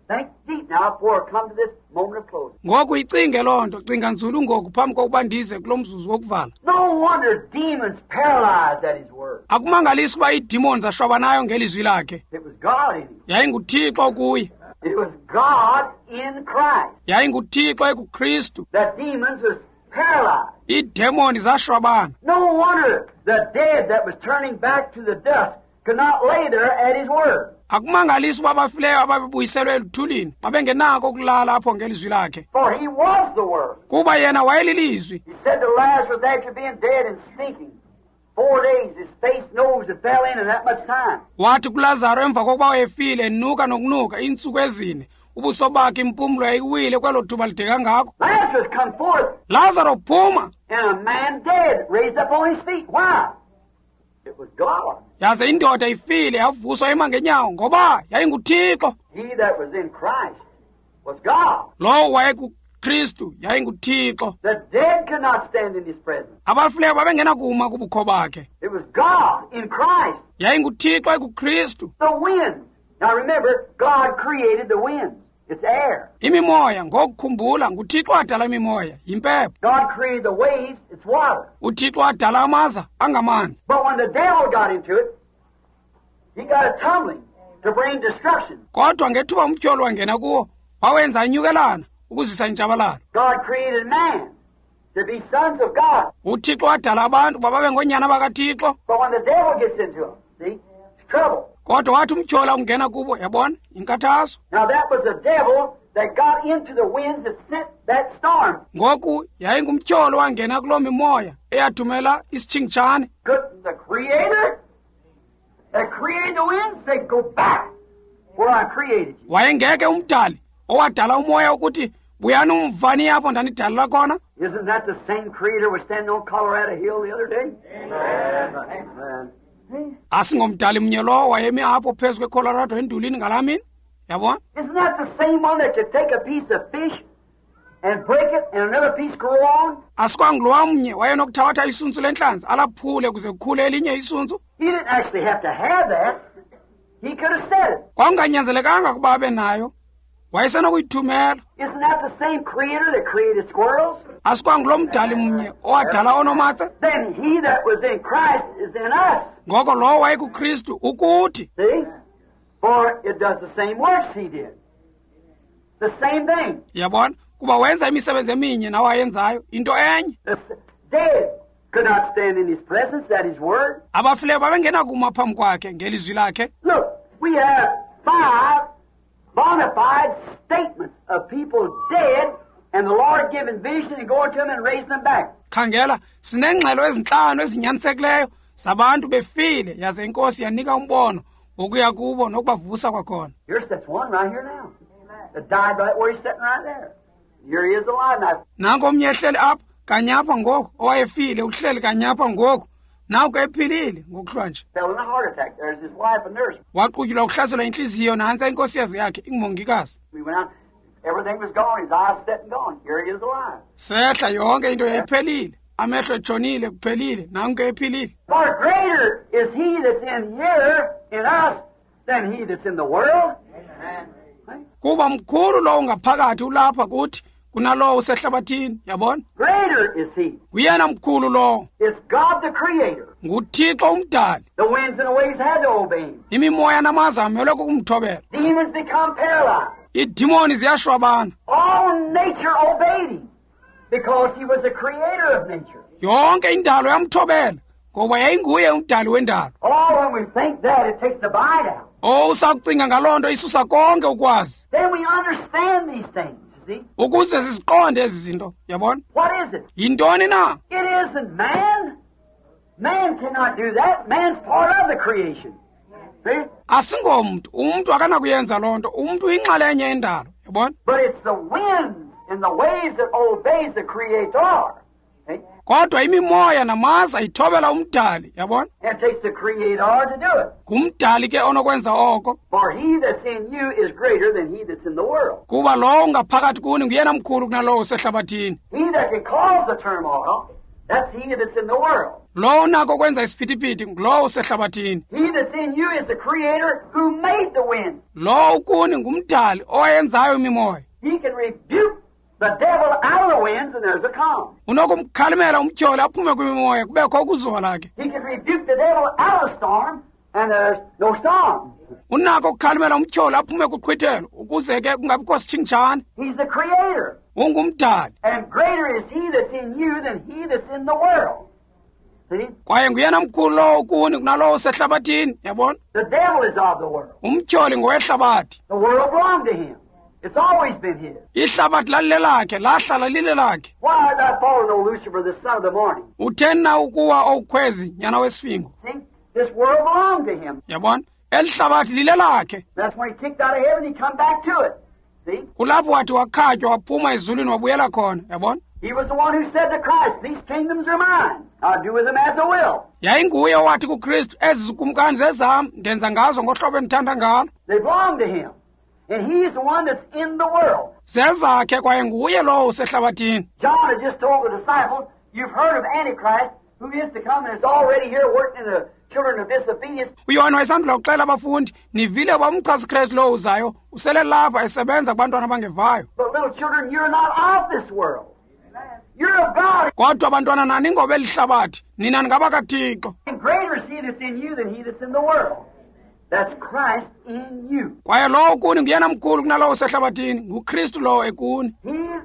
Think deep now before I come to this moment of closing. ngoku icinge loo nto cinga nzulu ngoku phambi kokuba ndize kulo mzuzu wokuvala. No wonder demons paralyzed at his word. Akumangalisi ukuba iidemons ashwabanayo ngelizwi lakhe. It was God in him. YayinguThixo kuye. It was God in Christ. YayinguThixo ekuKristu. That demons was paralyzed. Iidemoni zashwabana. No wonder the dead that was turning back to the dust could not lay there at his word. Akumangalisi ukuba abafileyo ababebuyiselwe eluthulini babengenako ukulala apho ngelizwi lakhe. For he was the word. Kuba yena wayelilizwi. He said to Lazarus after being dead and stinking 4 days, his face, nose, and fell in that much time. Wathi kuLazaro emva kokuba wayefile enuka nokunuka iintsuku ezine ubuso bakhe impumlo yayiwile kwelo thuba lide kangako. Lazarus come forth, Lazaro phuma and a man dead raised up on his feet. Why? It was God. yaze indoda ifile yavuswa ema ngenyawo ngoba yayinguThixo. He that was in Christ was God. Lowo wayekuKristu yayinguThixo. The dead could not stand in his presence. Abafileyo babengenakuma kubukho bakhe. It was God in Christ. YayinguThixo ekuKristu. The winds. Now remember, God created the winds. It's air. Imimoya ngokukhumbula nguThixo wadala imimoya yimpepho. God created the waves. It's water. uThixo wadala amaza angamanzi. But when the devil got into it, he got a tumbling to bring destruction. Kodwa ngethuba umtyholo wangena kuwo wawenza inyukelana ukuzisa intshabalalo. God created man to be sons of God. uThixo wadala abantu babe ngonyana bakaThixo. But when the devil gets into them, see, it's trouble. Kodwa wathi umtyholo ungena kubo yabona inkathazo. Now that was the devil that got into the winds that sent that storm. Ngoku yayingumtyholo wangena kulo mimoya eyathumela isitshingitshane. Couldn't the creator that created the winds say, go back where I created you? Wayengeke umdali owadala umoya ukuthi buyani umvani apho ndanidalila khona. Isn't that the same creator was standing on Colorado Hill the other day? Amen. Asingomdali mnye lowo wayemi apho phezu kweColorado endulini ngalamini yabona. Isn't that the same one that could take a piece of fish and break it and another piece grow on? Asikwangulowa mnye wayenokuthabatha isunzu lenhlanzi alaphule kuze kukhule elinye isunzu. He didn't actually have to have that. He could have said it. Kwanganyanzelekanga kuba abe nayo wayesenokuyithumela. Isn't that the same creator that created squirrels? Asikwangulo mdali mnye owadala onomatse. Then he that was in Christ is in us. Ngoko lowo wayekuKristu ukuthi. See? For it does the same works he did. The same thing. Yabona kuba wenza imisebenzi eminye nawayenzayo into enye. The dead could not stand in his presence at his word. Abafileyo babengena kuma phambi kwakhe ngelizwi lakhe. Look, we have 5 bona fide statements of people dead and the Lord giving vision and going to them and raising them back. Khangela sinengxelo ezinhlanu ezinyanisekileyo zabantu befile yaze inkosi yanika umbono wokuya kubo nokubavusa kwakhona. That's one right here now. That died right where he's sitting right there. Here he is alive now. Nanko omnye ehleli apha kanyapha ngoku owayefile uhleli kanyapha ngoku nanko ephilile ngokuhlwa nje. Fell in a heart attack. There's his wife and nurse. Waqutyulwa ukuhlaselwa inhliziyo nantsi inkosikazi yakhe ingumongikazi. We went out. Everything was gone. His eyes set and gone. Here he is alive. Sehla yonke into yayiphelile. Amehlo etshonile kuphelile nanko ephilile. Far greater is he that's in here, in us, than he that's in the world. Amen. Kuba mkhulu lowo ngaphakathi ulapha kuthi kunalowo usehlabathini yabona. Greater is he. Kuyena mkhulu lowo. It's God the Creator. nguThixo umdali. The winds and the waves had to obey him. Imimoya namaza amelwe kumthobela. Demons become paralyzed. Idimoni ziyashwabana. All nature obeyed him because he was the creator of nature. Yonke indalo yamthobela ngoba yayinguye umdali wendalo. Oh, when we think that, it takes the bite out. Usakucinga ngalonto isusa konke ukwazi. Then we understand these things, you see. Ukuze siziqonde ezi zinto, yabona? What is it? Yintoni na? It isn't man. Man cannot do that. Man's part of the creation. See? Asingomntu, umuntu akanakuyenza lonto, umuntu uyinxalenye yendalo, yabona? But it's the winds and the waves that obeys the Creator. See? Kodwa imimoya namaza ithobela umdali, yabona? And it takes the Creator to do it. Kumdali ke onokwenza oko. For he that's in you is greater than he that's in the world. Kuba lowo ngaphakathi kuni nguyena mkhulu kunalowo usehlabathini. He that can cause the turmoil That's he that's in the world. lo unako ukwenza isiphithiphithi ngulo usehlabathini. He that's in you is the creator who made the wind. Lo ukuni ngumdali oyenzayo imimoya. He can rebuke the devil out of the winds and there's a calm. Unokumkhalimela umtyholi aphume kwimimoya kubekho ukuzola ke. He can rebuke the devil out of the storm and there's no storm. Unako ukukhalimela umtyholi aphume kuqhwithelo ukuze ke kungabikho sitshingitshane. He's the creator. Ungumdali. And greater is he that's in you than he that's in the world. See? Kwaye nguyena mkhulu lo ukuni kunalo usehlabathini, yabona? The devil is of the world. Umtyholi ngowehlabathi. The world belonged to him. It's always been his. Ihlabathi lalilelakhe, lahlala lilelakhe. Why did I follow no Lucifer, the son of the morning? Utheni na ukuwa owukhwezi nyana wesifingo? See? This world belonged to him. Yabona? Elihlabathi lilelakhe. That's when he kicked out of heaven, he come back to it. See? Kulapho wathi wakhatywa waphuma ezulwini wabuyela khona, yabona? He was the one who said to Christ, these kingdoms are mine. I'll do with them as I will. Yayinguye owathi kuKristu ezi zikumkani zezam ndenza ngazo ngohlobo endithanda ngalo. They belong to him. And he's the one that's in the world. Zezakhe kwaye nguye lo usehlabathini. John had just told the disciples, you've heard of Antichrist, who is to come and is already here working in the children of disobedience. uYohane wayesandula ukuxela abafundi, nivile bamchasiKristu lo uzayo, usele lapha esebenza kubantwana abangevayo. But little children, you're not of this world. You're of God. Kodwa abantwana nani ngobe elihlabathi, nina ngabakaThixo. And greater is he that's in you than he that's in the world. That's Christ in you. Kwaye lo ukuni nguyena mkhulu kunalo usehlabathini, nguKristu lo ekuni. He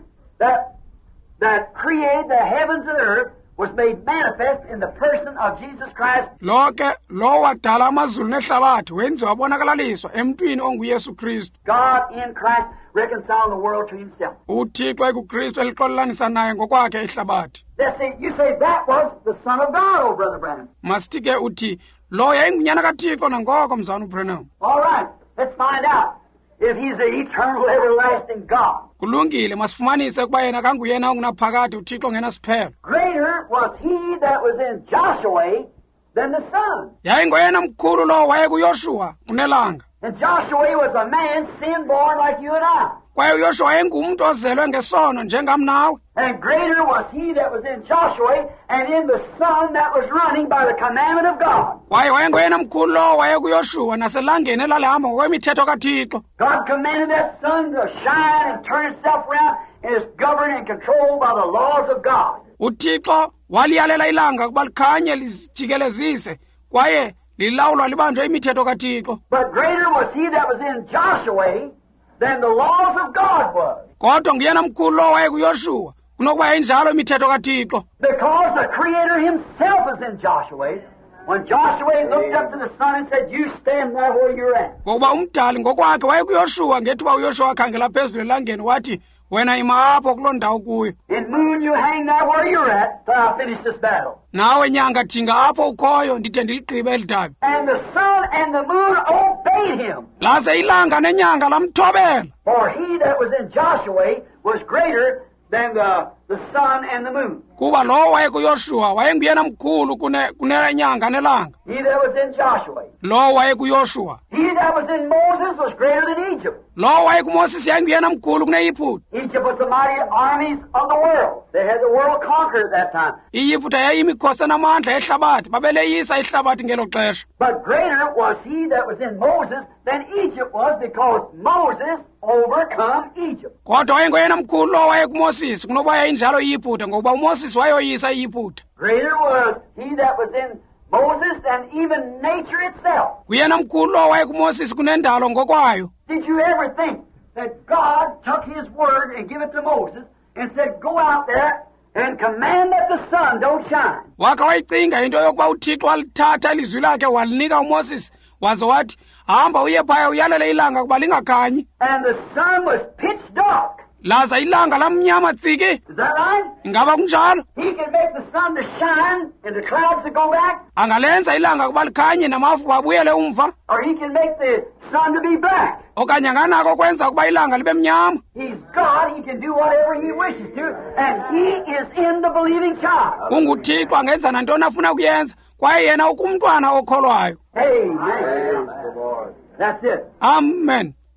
that created the heavens and earth was made manifest in the person of Jesus Christ. Lo ke lo wadala amazulu nehlabathi wenziwa wabonakaliswa emntwini onguYesu Kristu. God in Christ reconciling the world to himself. uThixo ekuKristu elixolelanisa naye ngokwakhe ihlabathi. You say that was the Son of God, oh Brother Branham. Masithi ke uthi lo yayingunyana kaThixo nangoko mzana uBranham. All right, let's find out if he's the eternal, everlasting God. Kulungile masifumanise ukuba yena kanguyena ongunaphakade uThixo ngenasiphelo. Greater was he that was in Joshua than the sun. Yayingoyena mkhulu lo wayekuYoshua kunelanga. And Joshua was a man sin-born like you and I. Kwaye uYoshua wayengumntu ozelwe ngesono njengam nawe. And greater was he that was in Joshua and in the sun that was running by the commandment of God. Kwaye wayengoyena mkhulu lo wayekuYoshua naselangeni elalihamba ngokwemithetho kaThixo. God commanded that sun to shine and turn itself around and is governed and controlled by the laws of God. uThixo waliyalela ilanga kuba likhanye lijikelezise kwaye lilawulwa libanjwe imithetho kaThixo. But greater was he that was in Joshua than the laws of God was. Kodwa nguyena mkhulu lo wayekuYoshua kunokuba yayinjalo imithetho kaThixo. Because the Creator himself is in Joshua. When Joshua looked up to the sun and said, you stand there where you're at. Ngokuba umdali ngokwakhe wayekuYoshua ngethuba uYoshua akhangela phezulu elangeni wathi wena ima apho kuloo ndawo kuyo. And moon, you hang there where you're at till I finish this battle. Nawe nyanga jinga apho ukhoyo ndide ndiligqibe elidabi. And the sun and the moon obeyed him. Laze ilanga nenyanga lamthobela. For he that was in Joshua was greater than the sun and the moon. Kuba lo wayekuYoshua wayenguyena mkhulu kunenyanga nelanga. He that was in Joshua. Lo wayekuYoshua. He that was in Moses was greater than Egypt. Lo wayekuMoses yayinguyena mkhulu kuneYiphuta. Egypt was the mighty armies of the world. They had the world conquered at that time. iYiphuta yayimikhosi enamandla ehlabathi babeleyisa ihlabathi ngelo xesha. But greater was he that was in Moses than Egypt was, because Moses overcome Egypt. Kodwa wayengoyena mkhulu lo wayekuMoses kunokuba yayinjalo iYiphuta ngokuba uMoses wayoyisa iYiphuta. Greater was he that was in Moses than even nature itself. Kuyena mkhulu lo wayekuMoses kunendalo ngokwayo. Did you ever think that God took his word and gave it to Moses and said, go out there and command that the sun don't shine? Wakha wayicinga into yokuba uThixo walithatha ilizwi lakhe walinika uMoses waze wathi hamba uye phaya uyalele ilanga kuba lingakhanyi. And the sun was pitch dark. Laza ilanga lamnyama tsiki. Is that right? Ingaba kunjalo? He can make the sun to shine and the clouds to go back. Angalenza ilanga kuba likhanye namafu abuyele umva. Or he can make the sun to be black. Okanye anganako kwenza kuba ilanga libe mnyama. He's God. He can do whatever he wishes to. And he is in the believing child. UnguThixo angenza nantoni afuna kuyenza kwaye yena ukumntwana okholwayo. Amen. That's it. Amen.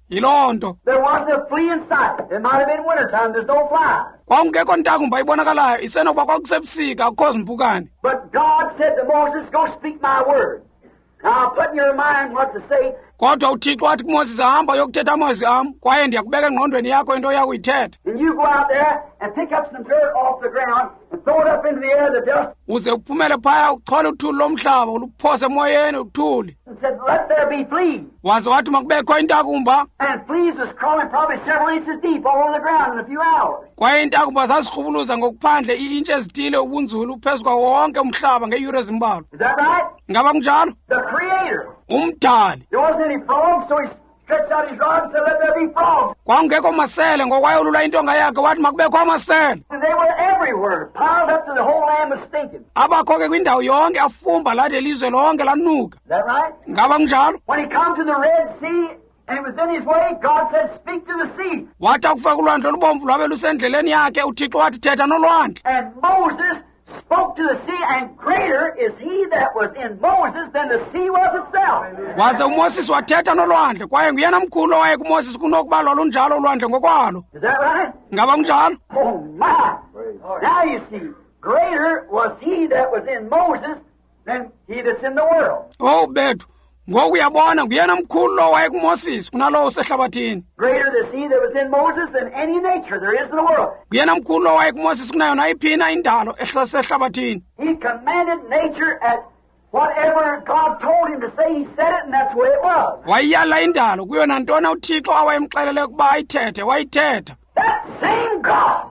yiloo nto There wasn't a flea in sight. It might have been wintertime. There's no flies. kwakungekho ntakumba ibonakalayo isenokuba kwakusebusika akukho zimpukane. But God said to Moses, go speak my words. Now put in your mind what to say. Kodwa uThixo wathi kuMoses hamba yokuthetha amazwi am kwaye ndiyakubeka engqondweni yakho into yakuyithetha. And you go out there and pick up some dirt off the ground and throw it up into the air, the dust, Uze uphumele phaya uchole uthuli lomhlaba uluphose emoyeni uthuli. and said, let there be fleas. Waze wathi makubekho intakumba And fleas was crawling probably several inches deep all over the ground in a few hours. kwaye intakumba zazirhubuluza ngokuphandle iintshi ezithile ubunzulu phezu kwawo wonke umhlaba ngeeyure ezimbalwa. Is that right? Ngaba kunjalo? The Creator. Umdali. There wasn't any frogs, so he stretched out his rod and said, let there be frogs. Kwakungekho masele ngokwayolula intonga yakhe wathi makubekho amasele. And they were everywhere, piled up to the whole land was stinking. Abakho ke kwindawo yonke afumba lade ilizwe lonke lanuka. Is that right? Ngaba kunjalo? When he come to the Red Sea and it was in his way, God said, speak to the sea. Wathi akufika kulwandle olubomvu lwabe lusendleleni yakhe uThixo wathi thetha nolwandle. And Moses spoke to the sea, and greater is he that was in Moses than the sea was itself. Waze uMoses wathetha nolwandle kwaye nguyena mkhulu owaye kuMoses kunokuba lwalunjalo ulwandle ngokwalo. Is that right? Ngaba kunjalo? Oh my! Now you see, greater was he that was in Moses than he that's in the world. Oh bethu, ngoku uyabona nguyena mkhulu lo waye kuMoses kunalowo usehlabathini. Greater is he that was in Moses than any nature there is in the world. Nguyena mkhulu lo waye kuMoses kunayo nayiphina indalo ehlabathini. He commanded nature at whatever God told him to say, he said it, and that's the way it was. Wayiyala indalo kuyo nantona uThixo awayemxelele ukuba ayithethe wayithetha. That same God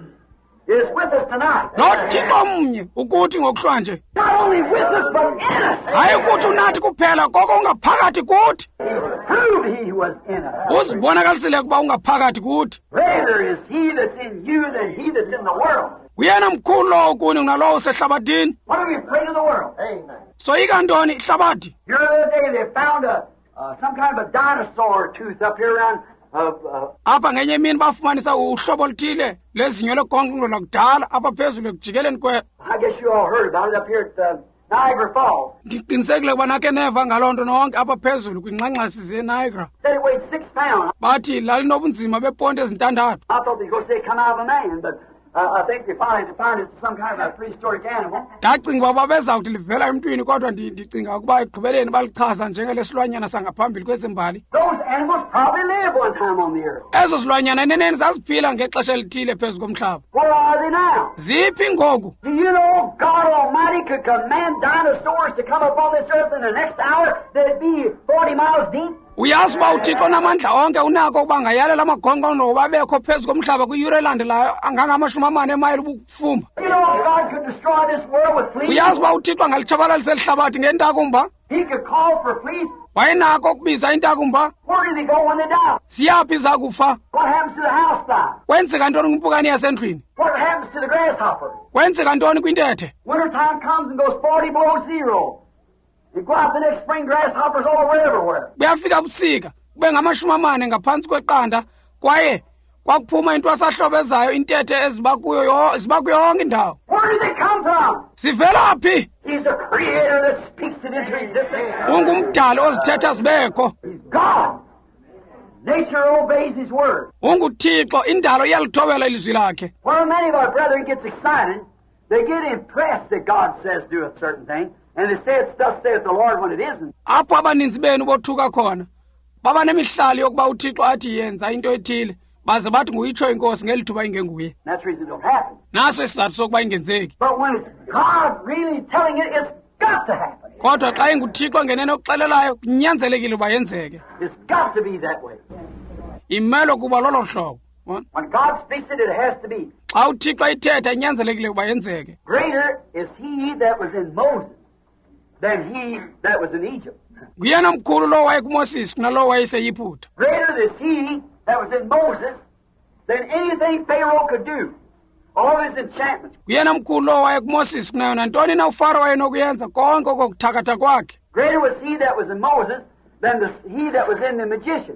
is with us tonight. Lo Thixo mnye ukuthi ngokuhlanje. Not only with us, but in us. Hayi ukuthi unathi kuphela koko ungaphakathi kuthi. He's proved he was in us. Uzibonakalisile ukuba ungaphakathi kuthi. Greater is he that's in you than he that's in the world. Uyena mkhulu lo kuni kunalowo usehlabathini. What are we afraid of the world? Amen. Soyika ntoni ihlabathi? Here the other day they found some kind of a dinosaur tooth up here around Apha ngenye imini bafumanisa uhlobo oluthile lezinyo legonqolo lakudala apha phezulu ekujikeleni kwe. I guess you all heard about it up here at Niagara Falls. Ndiqinisekile ukuba nakhe neva ngaloo nto nonke apha phezulu kwingxangxasi zeNiagara. Said it weighed 6 pounds. Bathi lalinobunzima beponti ezintandathu. I thought they were going to say it come out of a man, but I think they finally found it's some kind of a prehistoric animal. Ndacinga uba babezawuthi livela emntwini kodwa ndicinga ukuba ekugqibeleni balichaza njengelesilwanyana sangaphambili kwezembali. Those animals probably lived one time on the earth. Ezo silwanyana eneneni zaziphila ngexesha elithile phezu komhlaba. Where are they now? Ziphi ngoku? Do you know God Almighty could command dinosaurs to come upon this earth in the next hour? They'd be 40 miles deep. Uyazi uba uThixo namandla onke unako ukuba ngayalela amagonqono babekho phezu komhlaba kwiyure elandelayo angangamashumi emayile ubufumba. You know God could destroy this world with fleas. Uyazi uba uThixo angalitshabalalisa lihlabathi ngentakumba. He could call for fleas. Wayenako ukubiza intakumba. Where do they go when they die? Siyaphi zakufa? What happens to the housefly? Kwenzeka ntoni kwimpukane yasendlwini? What happens to the grasshopper? Kwenzeka ntoni kwintethe? Wintertime comes and goes 40 below zero. You go out the next spring, grasshoppers all over everywhere. Kuyafika busika kube ngamashumi ngaphantsi kweqanda kwaye kwakuphuma intwasahlobezayo intethe eziba kuyo yonke indawo. Where do they come from? Sivela phi? He's a creator that speaks it into existence. Ungumdali ozithetha zibekho. He's God. Nature obeys his word. UnguThixo indalo iyalithobela ilizwi lakhe. Where many of our brethren gets excited, they get impressed that God says do a certain thing, and they say it's thus saith the Lord when it isn't. Apho abaninzi benu bothuka khona baba nemihlali yokuba uThixo athi yenza into ethile baze bathi nguyitsho inkosi ngelithuba ingenguye. That's the reason it don't happen. Naso isizathu sokuba ingenzeki. But when it's God really telling it, it's got to happen. Kodwa xa inguThixo ngenene okuxelelayo kunyanzelekile uba yenzeke. It's got to be that way. Imelo kuba lolo hlobo. When God speaks it, it has to be. Xa uThixo ithetha inyanzelekile uba yenzeke. Greater is he that was in Moses than he that was in Egypt. Nguyena mkhulu lo waye kuMoses kunalo wayeseYiputa. Greater is he that was in Moses than anything Pharaoh could do. All his enchantments. Nguyena mkhulu lo waye kuMoses kunayo nantoni na uFaro wayenokuyenza konke kokuthakatha kwakhe. Greater was he that was in Moses than he that was in the magicians.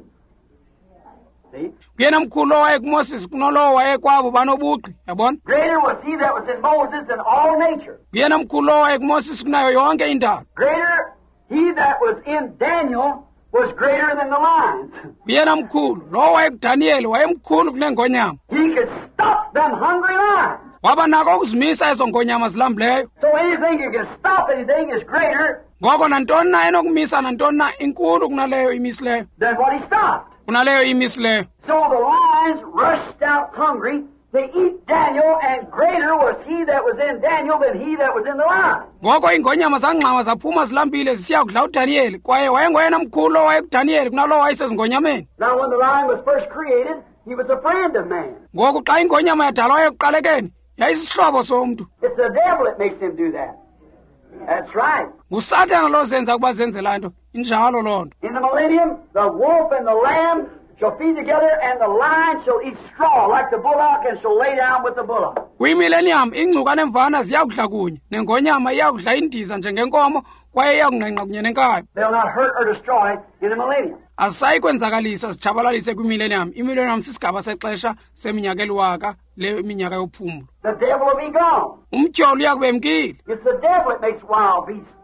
See? Nguyena mkhulu lo waye kuMoses kunalo waye kwabo banobugqi, yabona? Greater was he that was in Moses than all nature. Nguyena mkhulu lo waye kuMoses kunayo yonke indalo. Greater he that was in Daniel was greater than the lions. uyena mkhulu lo wayekuDaniel wayemkhulu kunengonyama He could stop them hungry lions. waba nako ukuzimisa ezo ngonyama zilambileyo So anything you can stop anything is greater ngoko nantoni na enokumisa nantoni na inkulu kunaleyo imisileyo than what he stopped. kunaleyo imisileyo So the lions rushed out hungry to eat Daniel, and greater was he that was in Daniel than he that was in the lion. ngoko iingonyama zangxama zaphuma zilambile zisiya kudla uDaniel kwaye wayengoyena mkhulu lo wayekuDaniel kunalo wayesezingonyameni Now when the lion was first created, he was a friend of man. ngoku xa ingonyama yadalwa ekuqalekeni yayisisihlobo somntu It's the devil that makes him do that. That's right. nguSathana lo zenza ukuba zenze laa nto injalo loo nto In the millennium, the wolf and the lamb shall feed together, and the lion shall eat straw like the bullock, and shall lay down with the bullock. kwimillennium ingcuka nemvana ziyakudla kunye nengonyama iyakudla indiza njengenkomo kwaye iyakungqengqa kunye nenkabi They'll not hurt or destroy in the millennium. azisayi kwenzakalisa zitshabalalise kwimillennium imillennium sisigaba sexesha seminyaka eliwaka le minyaka yophumlo The devil will be gone. umtyholo uyakube mkile It's the devil that makes wild beasts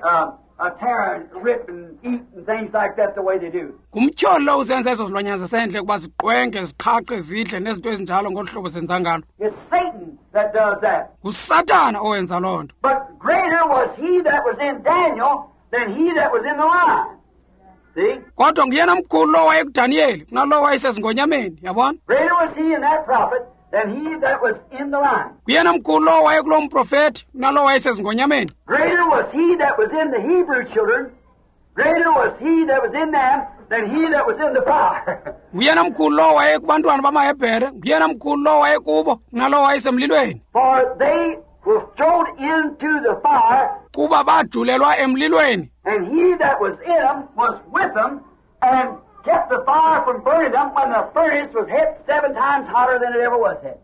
tear and rip and eat and things like that the way they do. ngumtyholo lo uzenza ezo zilwanyana zasendle ukuba ziqwenge ziqhaqe zidle nezinto ezinjalo ngolu hlobo zenza ngalo It's Satan that does that. nguSathana owenza loo nto But greater was he that was in Daniel than he that was in the lion. See? kodwa nguyena mkhulu lo wayekuDaniel kunalo wayesezingonyameni yabona Greater was he in that prophet than he that was in the lion. nguyena mkhulu lo wayekulo mprofethi kunalo wayesezingonyameni Greater was he that was in the Hebrew children. Greater was he that was in them than he that was in the fire. nguyena mkhulu lo wayekubantwana bamaHebhere nguyena mkhulu lo wayekubo kunalo wayesemlilweni For they were thrown into the fire, kuba badulelwa emlilweni and he that was in them was with them, and kept the fire from burning them when the furnace was hit 7 times hotter than it ever was hit.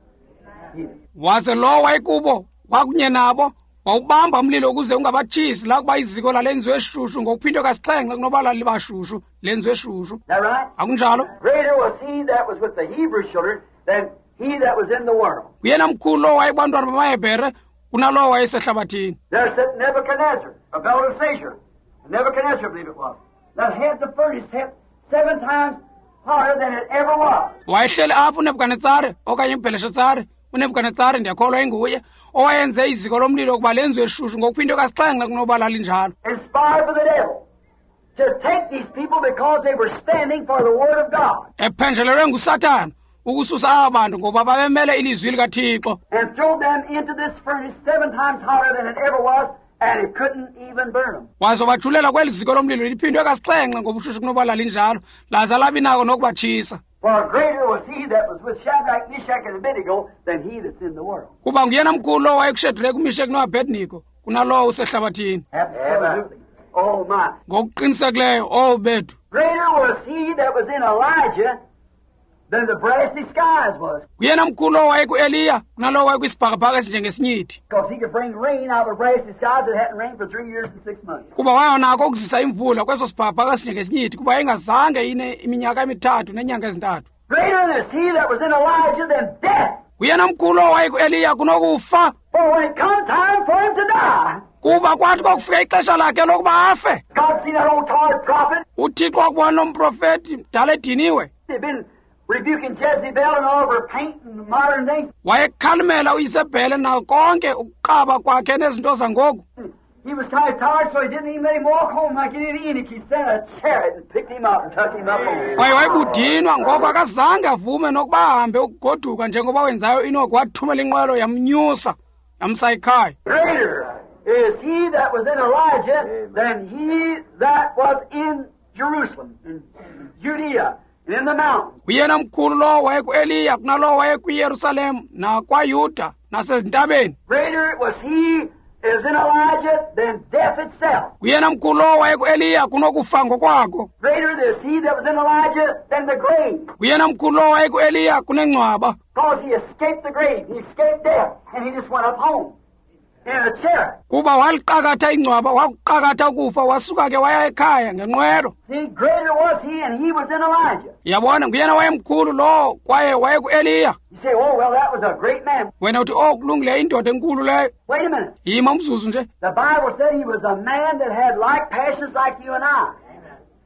waze lo wayekubo wakunye nabo wawubamba umlilo ukuze ungabatshisi la kuba iziko lalenziwe shushu ngokuphindwe kasixhenxe kunoba lalibashushu lenziwe shushu Is that right? akunjalo Greater was he that was with the Hebrew children than he that was in the world. uyena mkhulu lo wayekubantwana bamaHebhere kunalo wayesehlabathini There sat Nebuchadnezzar, of Belteshazzar. Nebuchadnezzar, I believe it was, that had the furnace hit 7 times hotter than it ever was. wayehleli apho uNebukadnezari okanye uBheleshazari uNebukadnezari ndiyakholwa inguye owayenze iziko lomlilo ukuba lenziwe shushu ngokuphindwe kasixhenxe kunoba lalinjalo Inspired by the devil to take these people because they were standing for the word of God ephenjelelwe nguSathana ukususa aba bantu ngoba babemele ilizwi likaThixo and throw them into this furnace 7 times hotter than it ever was, and it couldn't even burn them. waze wajulela kweli ziko lomlilo liphindwe kasixhenxe ngobushushu kunoba lalinjalo laza labinako nokubatshisa For greater was he that was with Shadrach, Meshach, and Abednego than he that's in the world. kuba nguyena mkhulu lo wayekuShadrach uMeshach noAbednego kunalo usehlabathini Absolutely. Oh my. ngokuqinisekileyo bethu Greater was he that was in Elijah than the brassy skies was, uyena mkhulu lo wayekuEliya kunalo wayekwisibhakabhaka esinjengesinyithi because he could bring rain out of the brassy skies that hadn't rained for 3 years and 6 months. kuba wayonako ukuzisa imvula kweso sibhakabhaka esinjengesinyithi kuba ingazange ine iminyaka emithathu nenyanga ezintathu Greater is he that was in Elijah than death. uyena mkhulu lo wayekuEliya kunokufa For when it come time for him to die, kuba kwathi kwakufika ixesha lakhe lokuba afe God seen that old tired prophet. uThixo wakubona nomprofethi mdala ediniwe They've been rebuking Jezebel and all of her paint and modern things. wayekhalimela uIsabhele na konke ukuqaba kwakhe nezinto zangoku He was kind of tired, so he didn't even let him walk home like an Enoch. He sent a chariot and picked him up and took him up home. kwaye wayebudinwa ngoko akazange avume nokuba ahambe ukugoduka njengoba wenzayo Enoki wathumela inqwelo yamnyusa yamsa ekhaya Greater is he that was in Elijah than he that was in Jerusalem, in Judea, and in the mountains. uyena mkhulu lo wayekuEliya kunalo wayekuYerusalem nakwaYuda nasezintabeni Greater was he that was in Elijah than death itself. uyena mkhulu lo wayekuEliya kunokufa ngokwako Greater is he that was in Elijah than the grave, uyena mkhulu lo wayekuEliya kunengcwaba because he escaped the grave, he escaped death, and he just went up home in a chariot. kuba waliqakatha ingcwaba wakuqakatha ukufa wasuka ke waya ekhaya ngenqwelo See, greater was he, and he was in Elijah. yabona nguyena wayemkhulu lo kwaye wayekuEliya You say, oh, well, that was a great man. wena uthi kulungile indoda enkulu leyo Wait a minute. yima umzuzu nje The Bible said he was a man that had like passions like you and I.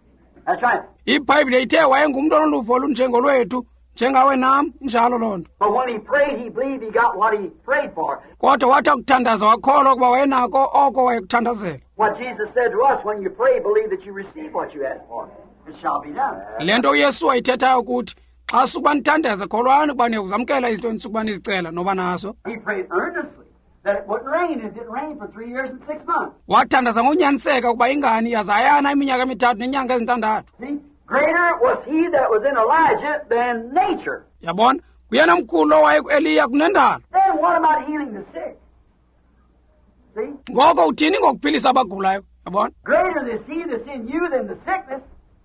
That's right. iBhayibhile ithe wayengumntu onoluvo olunjengolwethu njengawe nam injalo loo nto. But when he prayed, he believed he got what he prayed for. Kodwa wathi akuthandaza wakholwa ukuba wayenako oko wayekuthandazela. What Jesus said to us, when you pray, believe that you receive what you ask for. It shall be done. Le nto uyesu wayithethayo ukuthi xa sukuba nithandaza kholwani ukuba niyakuzamkela izinto nisukuba nizicela noba nazo. He prayed earnestly that it wouldn't rain. It didn't rain for 3 years and 6 months. Wathandaza ngonyaniseka ukuba ingani yazayana iminyaka emithathu nenyanga ezintandathu. See, greater was he that was in Elijah than nature. Yabona kuyena mkhulu lo wayeku-Eliya kunendalo. Then what about healing the sick? See? Ngoko uthini ngokuphilisa abagulayo? Yabona Greater is he that's in you than the sickness.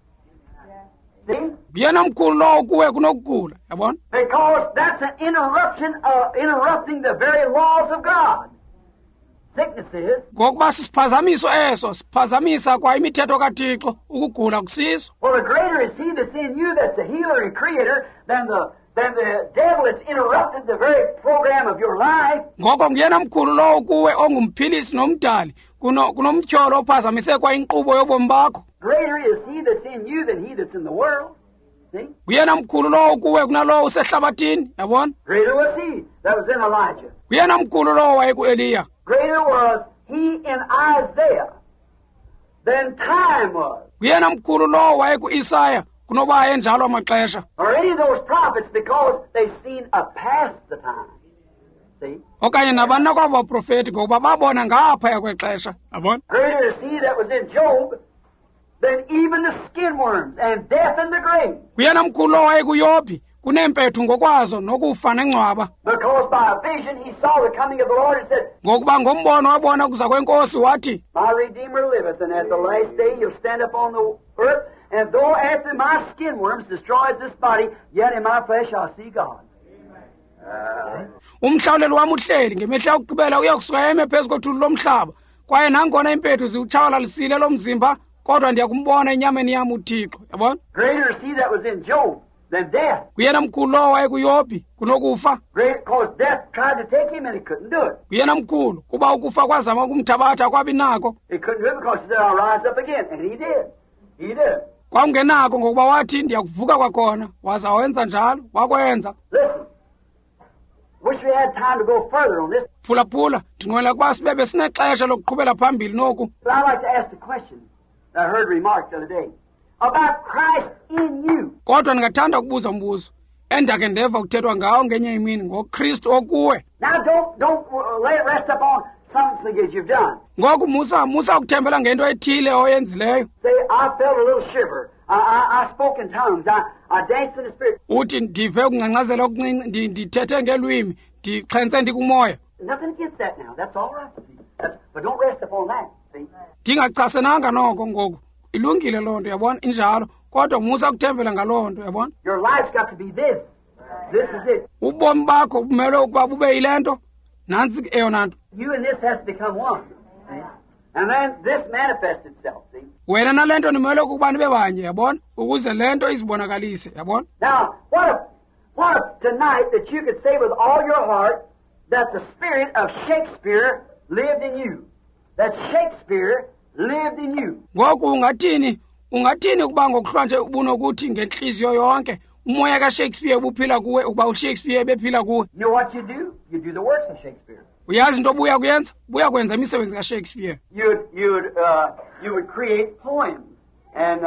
See? kuyena mkhulu lo kuwe kunokugula. Yabona Because that's an interrupting the very laws of God. Sickness is. ngokuba sisiphazamiso eso siphazamisa kwa imithetho kaThixo ukugula kusiso. Well, the greater is he that's in you that's a healer and creator than the devil that's interrupted the very program of your life. Ngoko nguyena mkhulu lo kuwe ongumphilisi nomdali kunomtyholo ophazamise kwa inkqubo yobomi bakho. Greater is he that's in you than he that's in the world. See? Kuyena mkhulu lo kuwe kunalo usehlabathini. Yabona Greater was he that was in Elijah. kuyena mkhulu lo wayeku-Eliya. Greater was he in Isaiah than time was. Kuyena mkhulu lo wayeku-Isaya kunoba ayenjalo amaxesha. Or any of those prophets because they've seen a past the time. See? Okanye nabani nakwabo baprofeti ngokuba babona ngaphaya kwexesha. Yabona Greater is he that was in Job than even the skin worms and death and the grave. kuyena mkhulu lo wayekuyobhi kuneempethu ngokwazo nokufa nengcwaba. Because by a vision he saw the coming of the Lord and said, Ngokuba ngombono wabona kuza kwenkosi wathi My Redeemer liveth, and at the last day he'll stand up on the earth, and though after my skin worms destroys this body, yet in my flesh I'll see God. umhlawuleli wami uhleli ngemihla yokugqibela uyakusuka eme phezu kothuli lomhlaba kwaye nangona impethu ziwutshabalalisile lo mzimba kodwa ndiyakumbona enyameni yam uThixo. Yabona Greater is he that was in Job than death. kuyena mkhulu lo wayekuyobhi kunokufa. Great, because death tried to take him and he couldn't do it. Kuyena mkhulu kuba ukufa kwazama ukumthabatha kwabi nako. He couldn't do it because he said, I'll rise up again. And he did. He did. Kwakungenako ngokuba wathi ndiyakuvuka kwakhona waza wenza njalo wakwenza. Listen. Wish we had time to go further on this. Phulaphula ndinqwela ukuba sibe besinexesha lokuqhubela phambili noku. But I'd like to ask the question that I heard remarked the other day about Christ in you. Kodwa ndingathanda ukubuza umbuzo endake ndeva kuthethwa ngawo ngenye imini ngoKristu okuwe. Now don't let it rest upon something that you've done. Ngoku musa ukuthembela ngento ethile oyenzileyo. Say, I felt a little shiver. I spoke in tongues. I danced in the Spirit. Uthi ndive ukungcancazela okuncinci ndithethe ngelwimi ndixhense ndikumoya. Nothing against that now. That's all right. See? But don't rest upon that. See? Ndingachasenanga noko ngoku ilungile loo nto yabona injalo kodwa musa kuthembela ngaloo nto yabona. Your life's got to be this. This is it. Ubomi bakho kumele ukuba bube yile nto nantsi eyona nto. You and this has to become one. See? And then this manifests itself. See? Wena nale nto nimele ukuba nibe banye yabona ukuze le nto izibonakalise yabona. Now, what if tonight that you could say with all your heart that the spirit of Shakespeare lived in you? That Shakespeare lived in you. Ngoku ungathini ukuba ngokuhlwanje ubunokuthi ngenhliziyo yonke umoya kaShakespeare ubuphila kuwe ukuba uShakespeare bephila kuwe. You know what you do? You do the works of Shakespeare. Uyazi into obuya kuyenza buya kwenza imisebenzi kaShakespeare. You would create poems and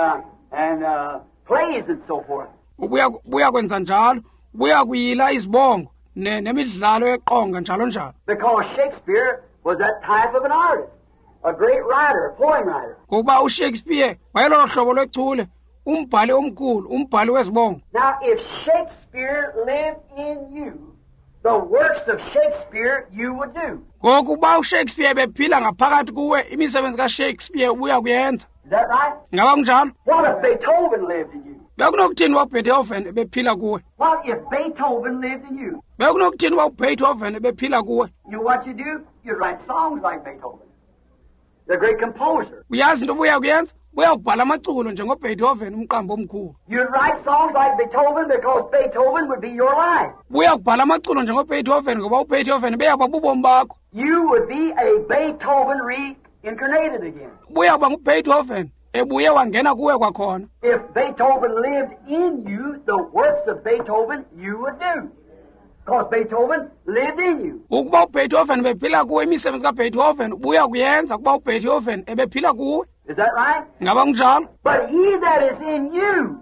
plays and so forth. Buya kwenza njalo buya kuyila izibongo nemidlalo yeqonga njalo njalo. Because Shakespeare was that type of an artist, a great writer, a poem writer. Kuba uShakespeare wayelolo hlobo lwechule umbhali omkhulu umbhali wezibongo. Now if Shakespeare lived in you, the works of Shakespeare you would do. Ngoku ba uShakespeare bephila ngaphakathi kuwe imisebenzi kaShakespeare ubuya kuyenza. Is that right? Ngaba kunjalo? What if Beethoven lived in you? Bekunokuthini uBeethoven bephila kuwe? What if Beethoven lived in you? Bekunokuthini uBeethoven bephila kuwe? You know what you do? You write songs like Beethoven, the great composer. Uyazi into buya kuyenza buya kubhala amaculo njengoBeethoven umqambi omkhulu. You'd write songs like Beethoven because Beethoven would be your life. Buya kubhala amaculo njengoBeethoven ngoba uBeethoven beyaba bubomi bakho. You would be a Beethoven reincarnated again. Buya kuba nguBeethoven ebuye wangena kuwe kwakhona. If Beethoven lived in you, the works of Beethoven you would do. Because Beethoven lived in you. Ukuba uBeethoven bephila kuwe, imisebenzi kaBeethoven ubuya kuyenza kuba uBeethoven ebephila kuwe. Is that right? Ngaba kunjalo? But he that is in you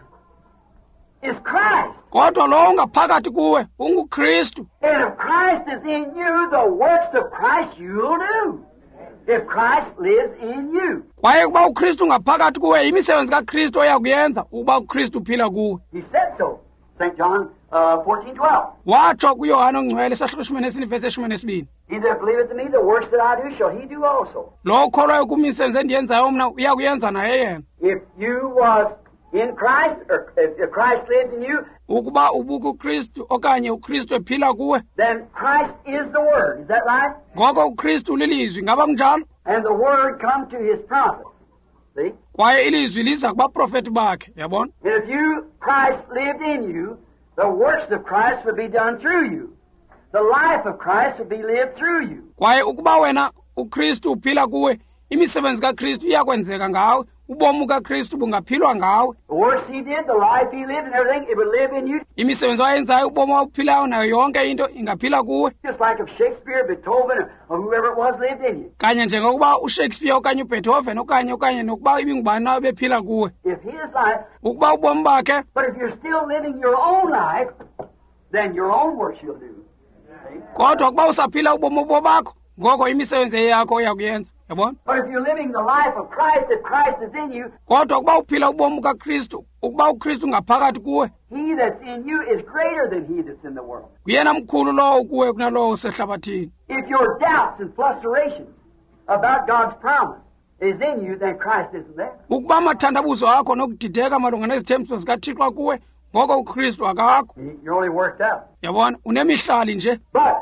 is Christ. Kodwa lo ungaphakathi kuwe unguKristu. And if Christ is in you, the works of Christ you'll do. If Christ lives in you. Kwaye kuba uKristu ngaphakathi kuwe, imisebenzi kaKristu oyakuyenza ukuba uKristu uphila kuwe. He said so. St. John 14:12. Watsho kuYohane ongcwele esahlushumene esivesi eshumene esibini. He that believeth in me, the works that I do shall he do also. Lo ukholwayo kumisebenzi endiyenzayo mna uyakuyenza naye yena. If you was in Christ, or if Christ lived in you, Ukuba ubukuKristu okanye uKristu ephila kuwe, then Christ is the Word. Is that right? ngoko uKristu lilizwi. Ngaba kunjalo? And the Word come to His prophets. See? Kwaye ilizwi liza kubaprofeti bakhe, yabona? And if you, Christ lived in you, the works of Christ would be done through you. The life of Christ would be lived through you. Kwaye ukuba wena uKristu uphila kuwe, imisebenzi kaKristu iyakwenzeka ngawe, ubomi kaKristu bungaphilwa ngawe. The works He did, the life He lived and everything, it would live in you. Imisebenzi wayenzayo, ubomi awuphilayo nayo yonke into ingaphila kuwe. Just like if Shakespeare, Beethoven, or whoever it was lived in you. Kanye njengokuba uShakespeare okanye uBeethoven okanye nokuba ibingubani nawe bephila kuwe. If his life, Ukuba ubomi bakhe, but if you're still living your own life, then your own works you'll do. kodwa ukuba usaphila ubomi bakho, ngoko imisebenzi yakho uyakuyenza, yabona? But if you're living the life of Christ, if Christ is in you, Kodwa ukuba uphila ubomi kaKristu, ukuba uKristu ngaphakathi kuwe, he that's in you is greater than he that's in the world. uyena mkhulu lowo kuwe kunalowo usehlabathini. If your doubts and frustrations about God's promise is in you, then Christ isn't there. Ukuba amathandabuzo akho nokudideka malunga nezithembiso zikaThixo kuwe, ngoko uKristu akakho, You're only worked out. yabona? Unemihlali nje. But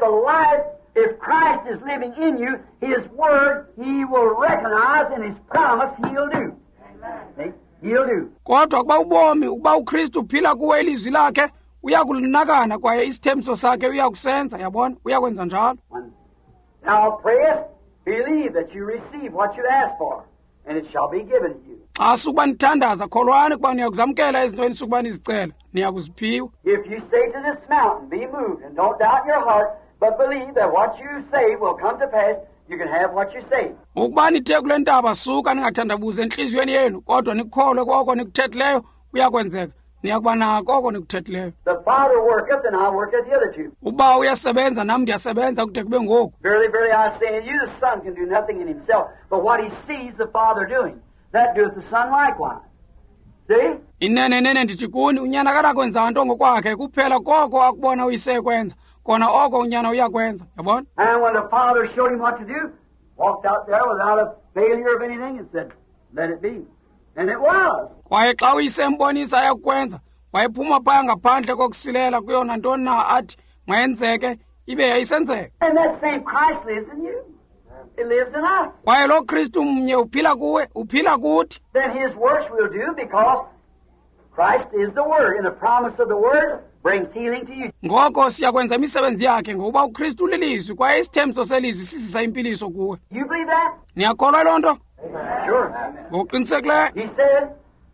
if Christ is living in you, His Word He will recognize, and His promise He'll do. See? He'll do. Kodwa ukuba uKristu uphila kuwe, ilizwi lakhe uyakulinakana, kwaye isithembiso sakhe uyakusenza, yabona? Uyakwenza njalo. Now prayest, believe that you receive what you ask for, and it shall be given to you. Xa sukuba nithandaza, kholwani kuba niyakuzamkela izinto enisukuba nizicela, niyakuziphiwa. If you say to this mountain, be moved, and don't doubt in your heart, but believe that what you say will come to pass, you can have what you say. Ukuba nithe kule ntaba suka, ningathandabuzi enhliziyweni yenu, kodwa nikholwe koko nikuthethileyo, kuyakwenzeka. Niyakuba nako oko nikuthethileyo. The Father worketh, and I work at the other two. Uba uyasebenza nam ndiyasebenza kude kube ngoku. Verily, verily, I say unto you, the Son can do nothing in himself, but what he sees the Father doing, that doeth the Son likewise. See? Inene ndithi kuni, unyana akakwenza nto ngokwakhe, kuphela koko akubona uyise kwenza, kona oko unyana uyakwenza, yabona? And when the Father showed him what to do, walked out there without a failure of anything and said, let it be. And it was. Kwaye xa uyise embonisa ayakwenza, wayephuma phaya ngaphandle kokusilela kuyona ntoni na athi mayenzeke, ibe yayisenzeka. And that same Christ lives in you. It lives in us. Kwaye lo Kristu mnye uphila kuwe, uphila kuthi. Then his works will do, because Christ is the Word, and the promise of the Word brings healing to you. Ngoko siyakwenza imisebenzi yakhe ngokuba uKristu lilizwi, kwaye isithembiso selizwi sisisa impiliso kuwe. You believe that? Niyakholwa loo nto? Sure. Ngokuqinisekileyo. He said,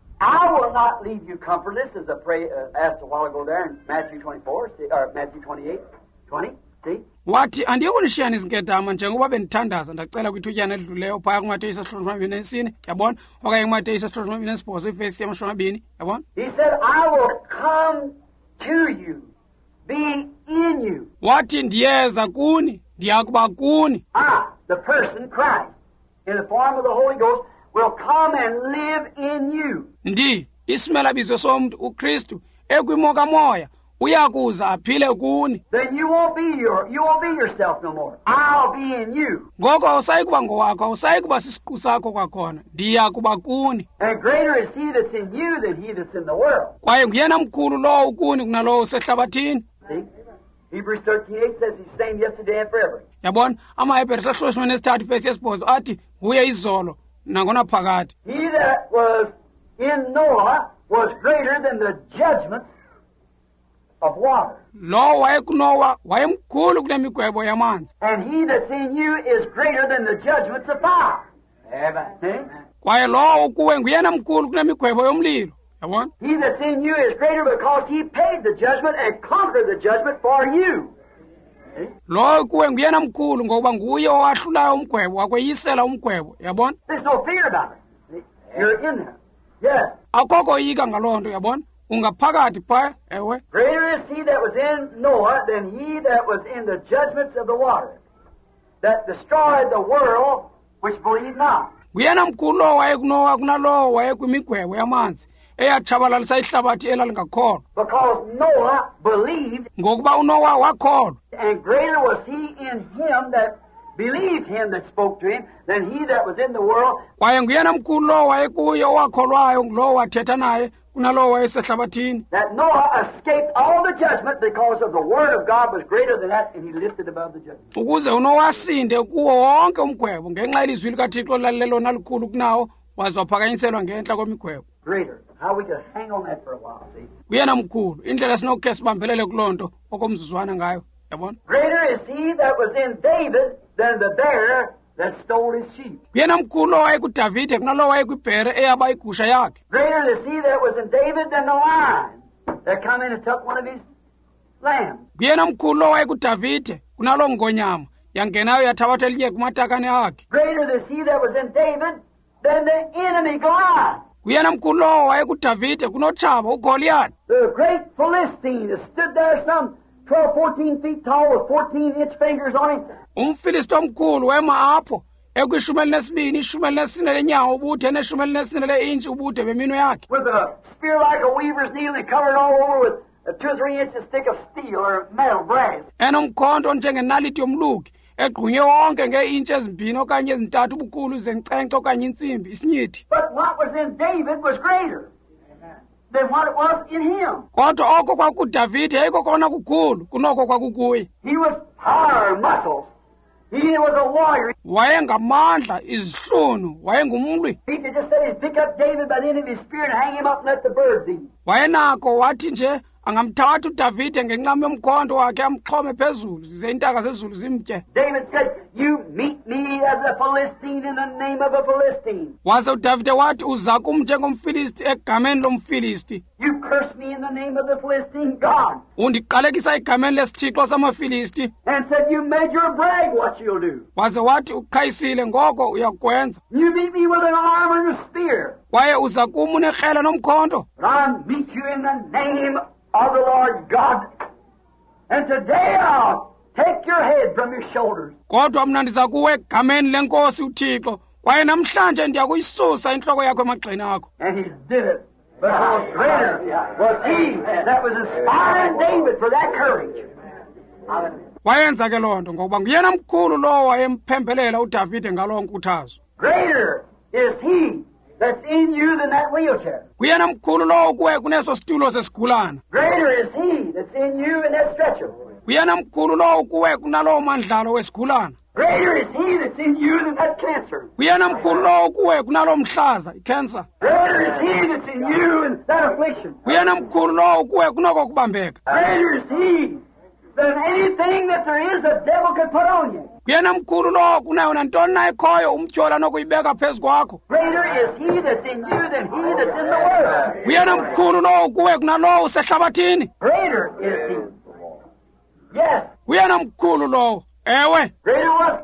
I will not leave you comfortless, as I asked a while ago there in Matthew 24, or Matthew 28, 20. See? Wathi andiye kunishiya izinkedama njengoba bendithandaza ndacela kwithutyana elidluleyo phaya kuMateyu 24:24, yabona? Okanye kuMateyu 24:8 ivesi yama-20, yabona? He said, I will come to you, be in you. Wathi ndiyeza kuni, ndiyakuba kuni. The person Christ, in the form of the Holy Ghost, will come and live in you. Isimelabizo somntu uKristu ekwimo kamoya uyakuza aphile kuni. Then you won't be yourself no more. I'll be in you. Ngoko awusayi kuba ngowakho, awusayi kuba sisiqu sakho kwakhona, ndiyakuba kuni. And greater is he that's in you than he that's in the world. Kwaye nguyena mkhulu lowo ukuni kunalowo usehlabathini. See? Hebrews 13:8 says he's the same yesterday and forever. Yabona? Amahebhere 13:3 ivesi yesibhozo athi nguye izolo nangona phakade. He that was in Noah was greater than the judgments of water. Lo wayekunowa wayemkhulu kule migwebo yamanzi. And he that's in you is greater than the judgments of fire. Amen. kwaye lowo kuwe nguyena mkhulu kunemikhwebo yomlilo. Yabona? He that's in you is greater because he paid the judgment and conquered the judgment for you. Lowo kuwe nguyena mkhulu ngoba nguye owahlulayo umkhwebo wakweyisela umkhwebo. Yabona? There's no fear about it. You're in there. Yes. Akukho yika ngaloo nto. Yabona? Ungaphakathi phaya. Ewe. Greater is he that was in Noah than he that was in the judgments of the water, that destroyed the world which believed not. Nguyena mkhulu lowo wayekunowa kunalowo wayekwimikhwebo yamanzi eyatshabalalisa ihlabathi elalingakholwa. Because Noah believed, Ngokuba uNowa wakholwa. and greater was he in him that believed him that spoke to him than he that was in the world. Kwaye nguyena mkhulu lowo wayekuye owakholwayo ngulowo wathetha naye kunalowo wayesehlabathini. That Noah escaped all the judgment because of the word of God was greater than that, and he lifted above the judgment. Ukuze uNowa asinde kuwo wonke umkhwebo ngenxa yelizwi likaThixo lalelona likhulu kunawo waze waphakanyiselwa ngentla kwemikhwebo. Greater. How we could hang on that for a while, see? Uyena mkhulu indlela sinokukhe sibambelele kuloo nto okomzuzwana ngayo. Yabona? Greater is he that was in David than the bear that stole his sheep. Uyena mkhulu lowo wayekuDavide kunalowo wayekwibhere eyaba igusha yakhe. Greater is he that was in David than the lion that come in and took one of his lambs. Uyena mkhulu lowo wayekuDavide kunalowo ngonyama yangenayo yathabatha elinye kumatakane akhe. Greater is he that was in David than the enemy Goliath. Uyena mkhulu lowo wayekuDavide kunotshaba uGoliath. The great Philistine that stood there some 12, 14 feet tall with 14-inch fingers on him. Umfilisti omkhulu wema apho ekwishumi elinesibini ishumi elinesine lenyawo ubude neshumi elinesine le-intshi ubude beminwe yakhe. With a spear like a weaver's needle and covered all over with a 2 or 3 inches thick of steel or metal brass. Enomkhonto onjengenaliti yomluki egqunye wonke ngee-intshi ezimbini okanye ezintathu ubukhulu zenkcenkce okanye insimbi isinyithi. But what was in David was greater than what it was in him. Kodwa oko kwakuDavide yayikho kona kukhulu kunoko kwakukuye. He was power, muscles. He was a warrior. Wayengamandla, izihlunu, wayengumlwi. He could just say he'd pick up David by the end of his spear and hang him up and let the birds eat him. Wayenako wathi nje angamthatha uDavide ngencamo yomkhonto wakhe amxhome phezulu zize intaka zezulu zimtye. David said, "You meet me as a Philistine in the name of a Philistine. Waze uDavide wathi uza kum njengomfilisti egameni lomfilisti. You curse me in the name of the Philistine God." Undiqalekisa egameni lesithixo samafilisti. And said, "You made your brag what you'll do. Waze wathi uqhayisile ngoko uyakwenza. You beat me with an arm and a spear. Kwaye uza kum unerhele nomkhonto. But I'll meet you in the name of the Lord God. And today I'll take your head from your shoulders." Kodwa mna ndiza kuwe egameni lenkosi uThixo. Kwaye namhlanje ndiyakuyisusa inhloko yakho emagxeni akho. And he did it. Because greater was he that was inspiring David for that courage. Wayenza ke loo nto ngokuba nguyena mkhulu lowo wayemphembelela uDavide ngaloo nkuthazo. Greater is he that's in you than that wheelchair. Nguyena mkhulu lowo kuwe kuneso situlo sesigulana. Greater is he that's in you in that stretcher. Nguyena mkhulu lowo kuwe kunalowo mandlalo wesigulana. Greater is he that's in you than that cancer. Nguyena mkhulu lowo kuwe kunalowo mhlaza, icancer. Greater is he that's in you in that affliction. Nguyena mkhulu lowo kuwe kunoko kubambeka. Greater is he than anything that there is the devil could put on you. Nguyena mkhulu lowo kunayo nantoni na ekhoyo umtyhola nokuyibeka phezu kwakho. Greater is he that's in you than he that's in the world. Nguyena mkhulu lowo kuwe kunalowo usehlabathini. Greater is he. Yes. Nguyena mkhulu lowo. Ewe. Greater was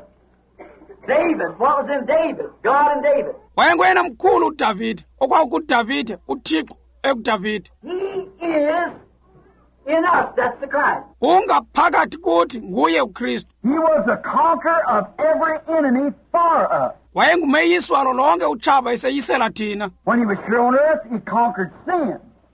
David. What was in David? God and David. Wayenguyena mkhulu uDavide. OkwakuDavide, uThixo ekuDavide. He is in us. That's the Christ. Ungaphakathi kuthi nguye uKristu. He was the conqueror of every enemy for us. Wayengumeyisi walo lonke utshaba eseyisela thina. When he was here on earth, he conquered sin.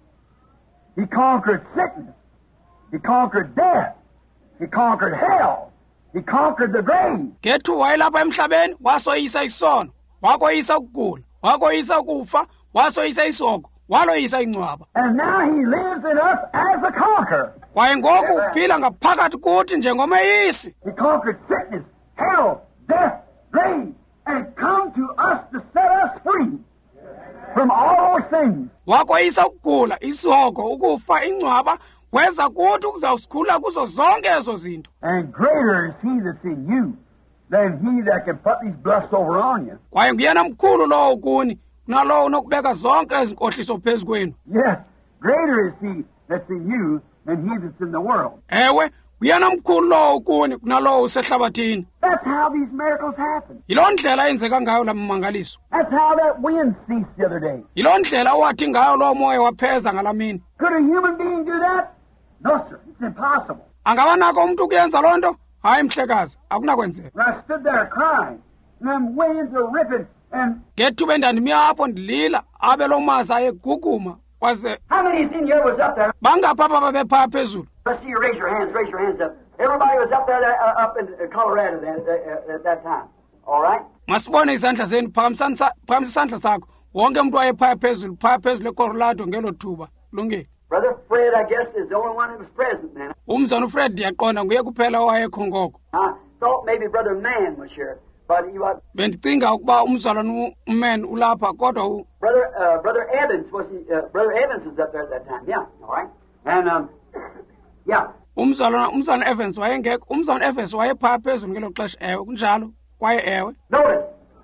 He conquered sickness. He conquered death. He conquered hell. He conquered the grave. Ngethu wayelapha emhlabeni wasoyisa isono, wakoyisa ukugula, wakoyisa ukufa, wasoyisa isoko, waloyisa ingcwaba. And now he lives in us as a conqueror. Kwaye ngoku uphila ngaphakathi kuthi njengomeyisi. He conquered sickness, hell, death, grave, and come to us to set us free from all those things. Wakoyisa ukugula, isoko, ukufa, ingcwaba, weza kuthi uzawusikhulula kuzo zonke ezo zinto. And greater is he that's in you than he that can put these bluffs over on you. kwaye nguyena mkhulu lowo kuni kunalowo unokubeka zonke ezinkohliso phezu kwenu. Yes, greater is he that's in you than he that's in the world. Ewe nguyena mkhulu lowo kuni kunalowo usehlabathini. That's how these miracles happen. Yiloo ndlela yenzeka ngayo la mmangaliso. That's how that wind ceased the other day. Yiloo ndlela owathi ngayo lowo moya wapheza ngala mini. Could a human being do that? No, sir. It's impossible. Angabanako umuntu ukuyenza loo nto? Hayi mhlekazi, akunakwenzeka. And I stood there crying, and them winds are ripping, and Ngethuba endandimi apho ndilila abe lo mazi ayeguguma kwaze How many's in here was up there? bangaphi apha babephaa phezulu. Let's see you raise your hands up. Everybody was up there, up in Colorado then, at that time. All right? Masibone izandla zenu, phakamisa isandla sakho. Wonke umuntu wayephaa phezulu eColorado ngelo thuba. Kulungile. Brother Fred, I guess, is the only one who was present then. Umzana uFred ndiyaqonda nguye kuphela owayekho ngoko. I thought maybe Brother Mann was here, but he was. Bendicinga ukuba umzalwana uMan ulapha kodwa Brother Evans was. Brother Evans was up there at that time. Yeah, all right. And yeah. umzalwana Evans wayengekho. Umzalwana Evans wayephaa phezulu ngelo xesha. Ewe kunjalo kwaye ewe. Notice,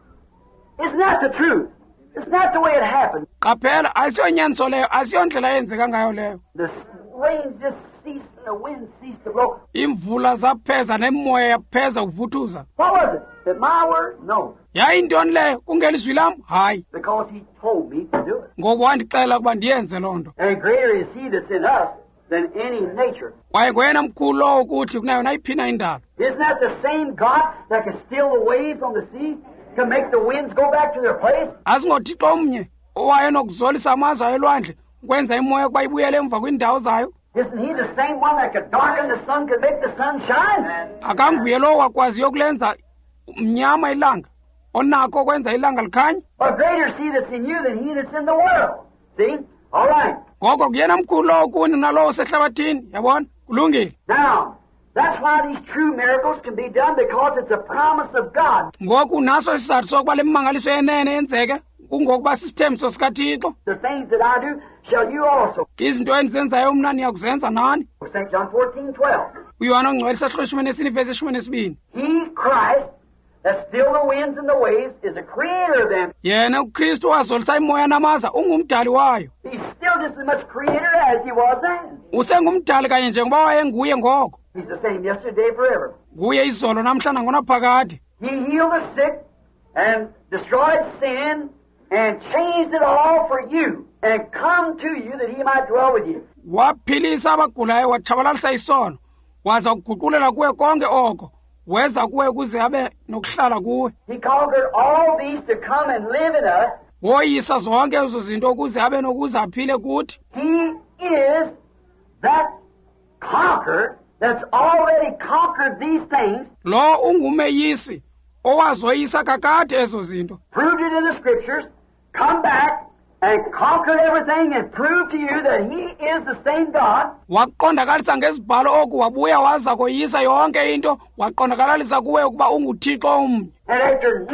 it's not the truth. It's not the way it happened. Qaphela ayisiyonyaniso leyo, asiyondlela yenzeka ngayo leyo. The rain just ceased and the wind ceased to blow. Imvula zapheza nemoya yapheza uvuthuza. What was it? Is it my word? No. Yayintoni leyo? Kungelizwi lam? Hayi. Because he told me to do it. Ngoba wandixela ukuba ndiyenze loo nto. And greater is he that's in us than any nature. Kwaye ngoyena mkhulu lowo ukuthi kunayo nayiphina indalo. Isn't that the same God that can still the waves on the sea, can make the winds go back to their place? Asingothixo omnye owayenokuzolisa amazi elwandle ukwenza imoya ukuba ibuyele emva kwiindawo zayo. Isn't he the same one that could darken the sun, could make the sun shine? Akanguye lowo wakwaziyo ukulenza mnyama ilanga, onako ukwenza ilanga likhanye. But greater is he that's in you than he that's in the world. See? All right. Ngoko kuyena mkhulu lowo kuni nalowo usehlabathini, yabona? Kulungile. Now, that's why these true miracles can be done, because it's a promise of God. Ngoku naso isizathu sokuba le mmangaliso yenene yenzeke kungokuba sisithembiso sikaThixo. The things that I do shall you also. Izinto endizenzayo mna niyakuzenza nani. St. John 14:12. uYohana ongcwele ehleshumeni esine verse eshumeni esibini. He, Christ, that still the winds and the waves, is the creator of them. Yena uKristu wazolisa imoya namaza ungumdali wayo. He's still just as much creator as he was then. Usengumdali kanye njengoba wayenguye ngoko. He's the same yesterday, forever. Nguye izolo namhla nangonaphakade. He healed the sick and destroyed sin and changed it all for you and come to you that he might dwell with you. Waphilisa abagulayo watshabalalisa isono. Waza kuguqulela kuwe konke oko. Weza kuwe ukuze abe nokuhlala kuwe. He conquered all these to come and live in us. Woyisa zonke ezo zinto ukuze abe nokuze aphile kuthi. He is that conqueror that's already conquered these things, Lo ungumeyisi owazoyisa kakade ezo zinto. proved it in the scriptures, come back and conquered everything and proved to you that he is the same God. Waqondakalisa ngezibhalo oku wabuya waza koyisa yonke into waqondakalalisa kuwe ukuba unguThixo omnye. And after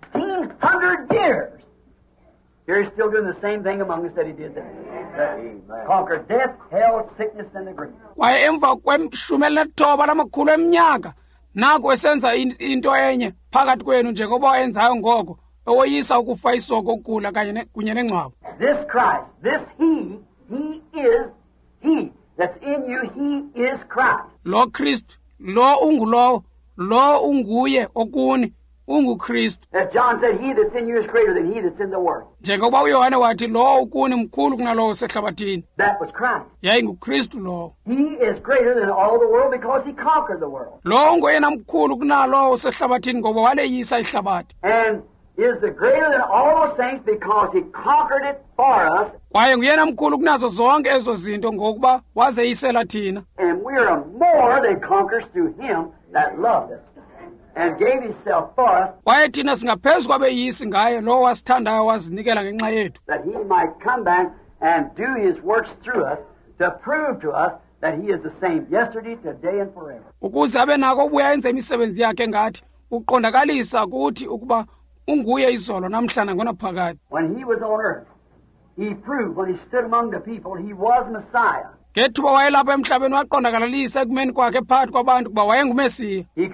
1900 years, here he's still doing the same thing among us that he did then. Conquered death, hell, sickness, and the grave. Kwaye emva kweshumi elinethoba lamakhulu eminyaka naku esenza into enye phakathi kwenu njengoba wayenzayo ngoko ewoyisa ukufa isoko ukugula kanye kunye nengcwabo. This Christ, this he is he that's in you, he is Christ. Lo Kristu, lo ungulowo, lo unguye okuni, unguKristu. As John said, he that's in you is greater than he that's in the world. Njengoba uYohane wathi lo ukuni mkhulu kunalowo usehlabathini. That was Christ. YayinguKristu lo. He is greater than all the world because he conquered the world. Lo ungoyena mkhulu kunalowo usehlabathini ngoba waleyisa ihlabathi. And is the greater than all those things because he conquered it for us. Kwaye nguyena mkhulu kunazo zonke ezo zinto ngokuba wazeyisela thina. And we are more than conquerors through him that loved us and gave himself for us, Kwaye thina singaphezu kwabeyisi ngaye lo wasithandayo wazinikela ngenxa yethu. that he might come back and do his works through us to prove to us that he is the same yesterday, today, and forever. Ukuze abe nako ubuya enze imisebenzi yakhe ngathi uqondakalisa ukuthi ukuba unguye izolo namhlanje ngonaphakade. When he was on earth, he proved when he stood among the people he was Messiah. Ngethuba wayelapha emhlabeni waqondakalalisa ekumeni kwakhe phakathi kwabantu kuba wayengumesiya. He could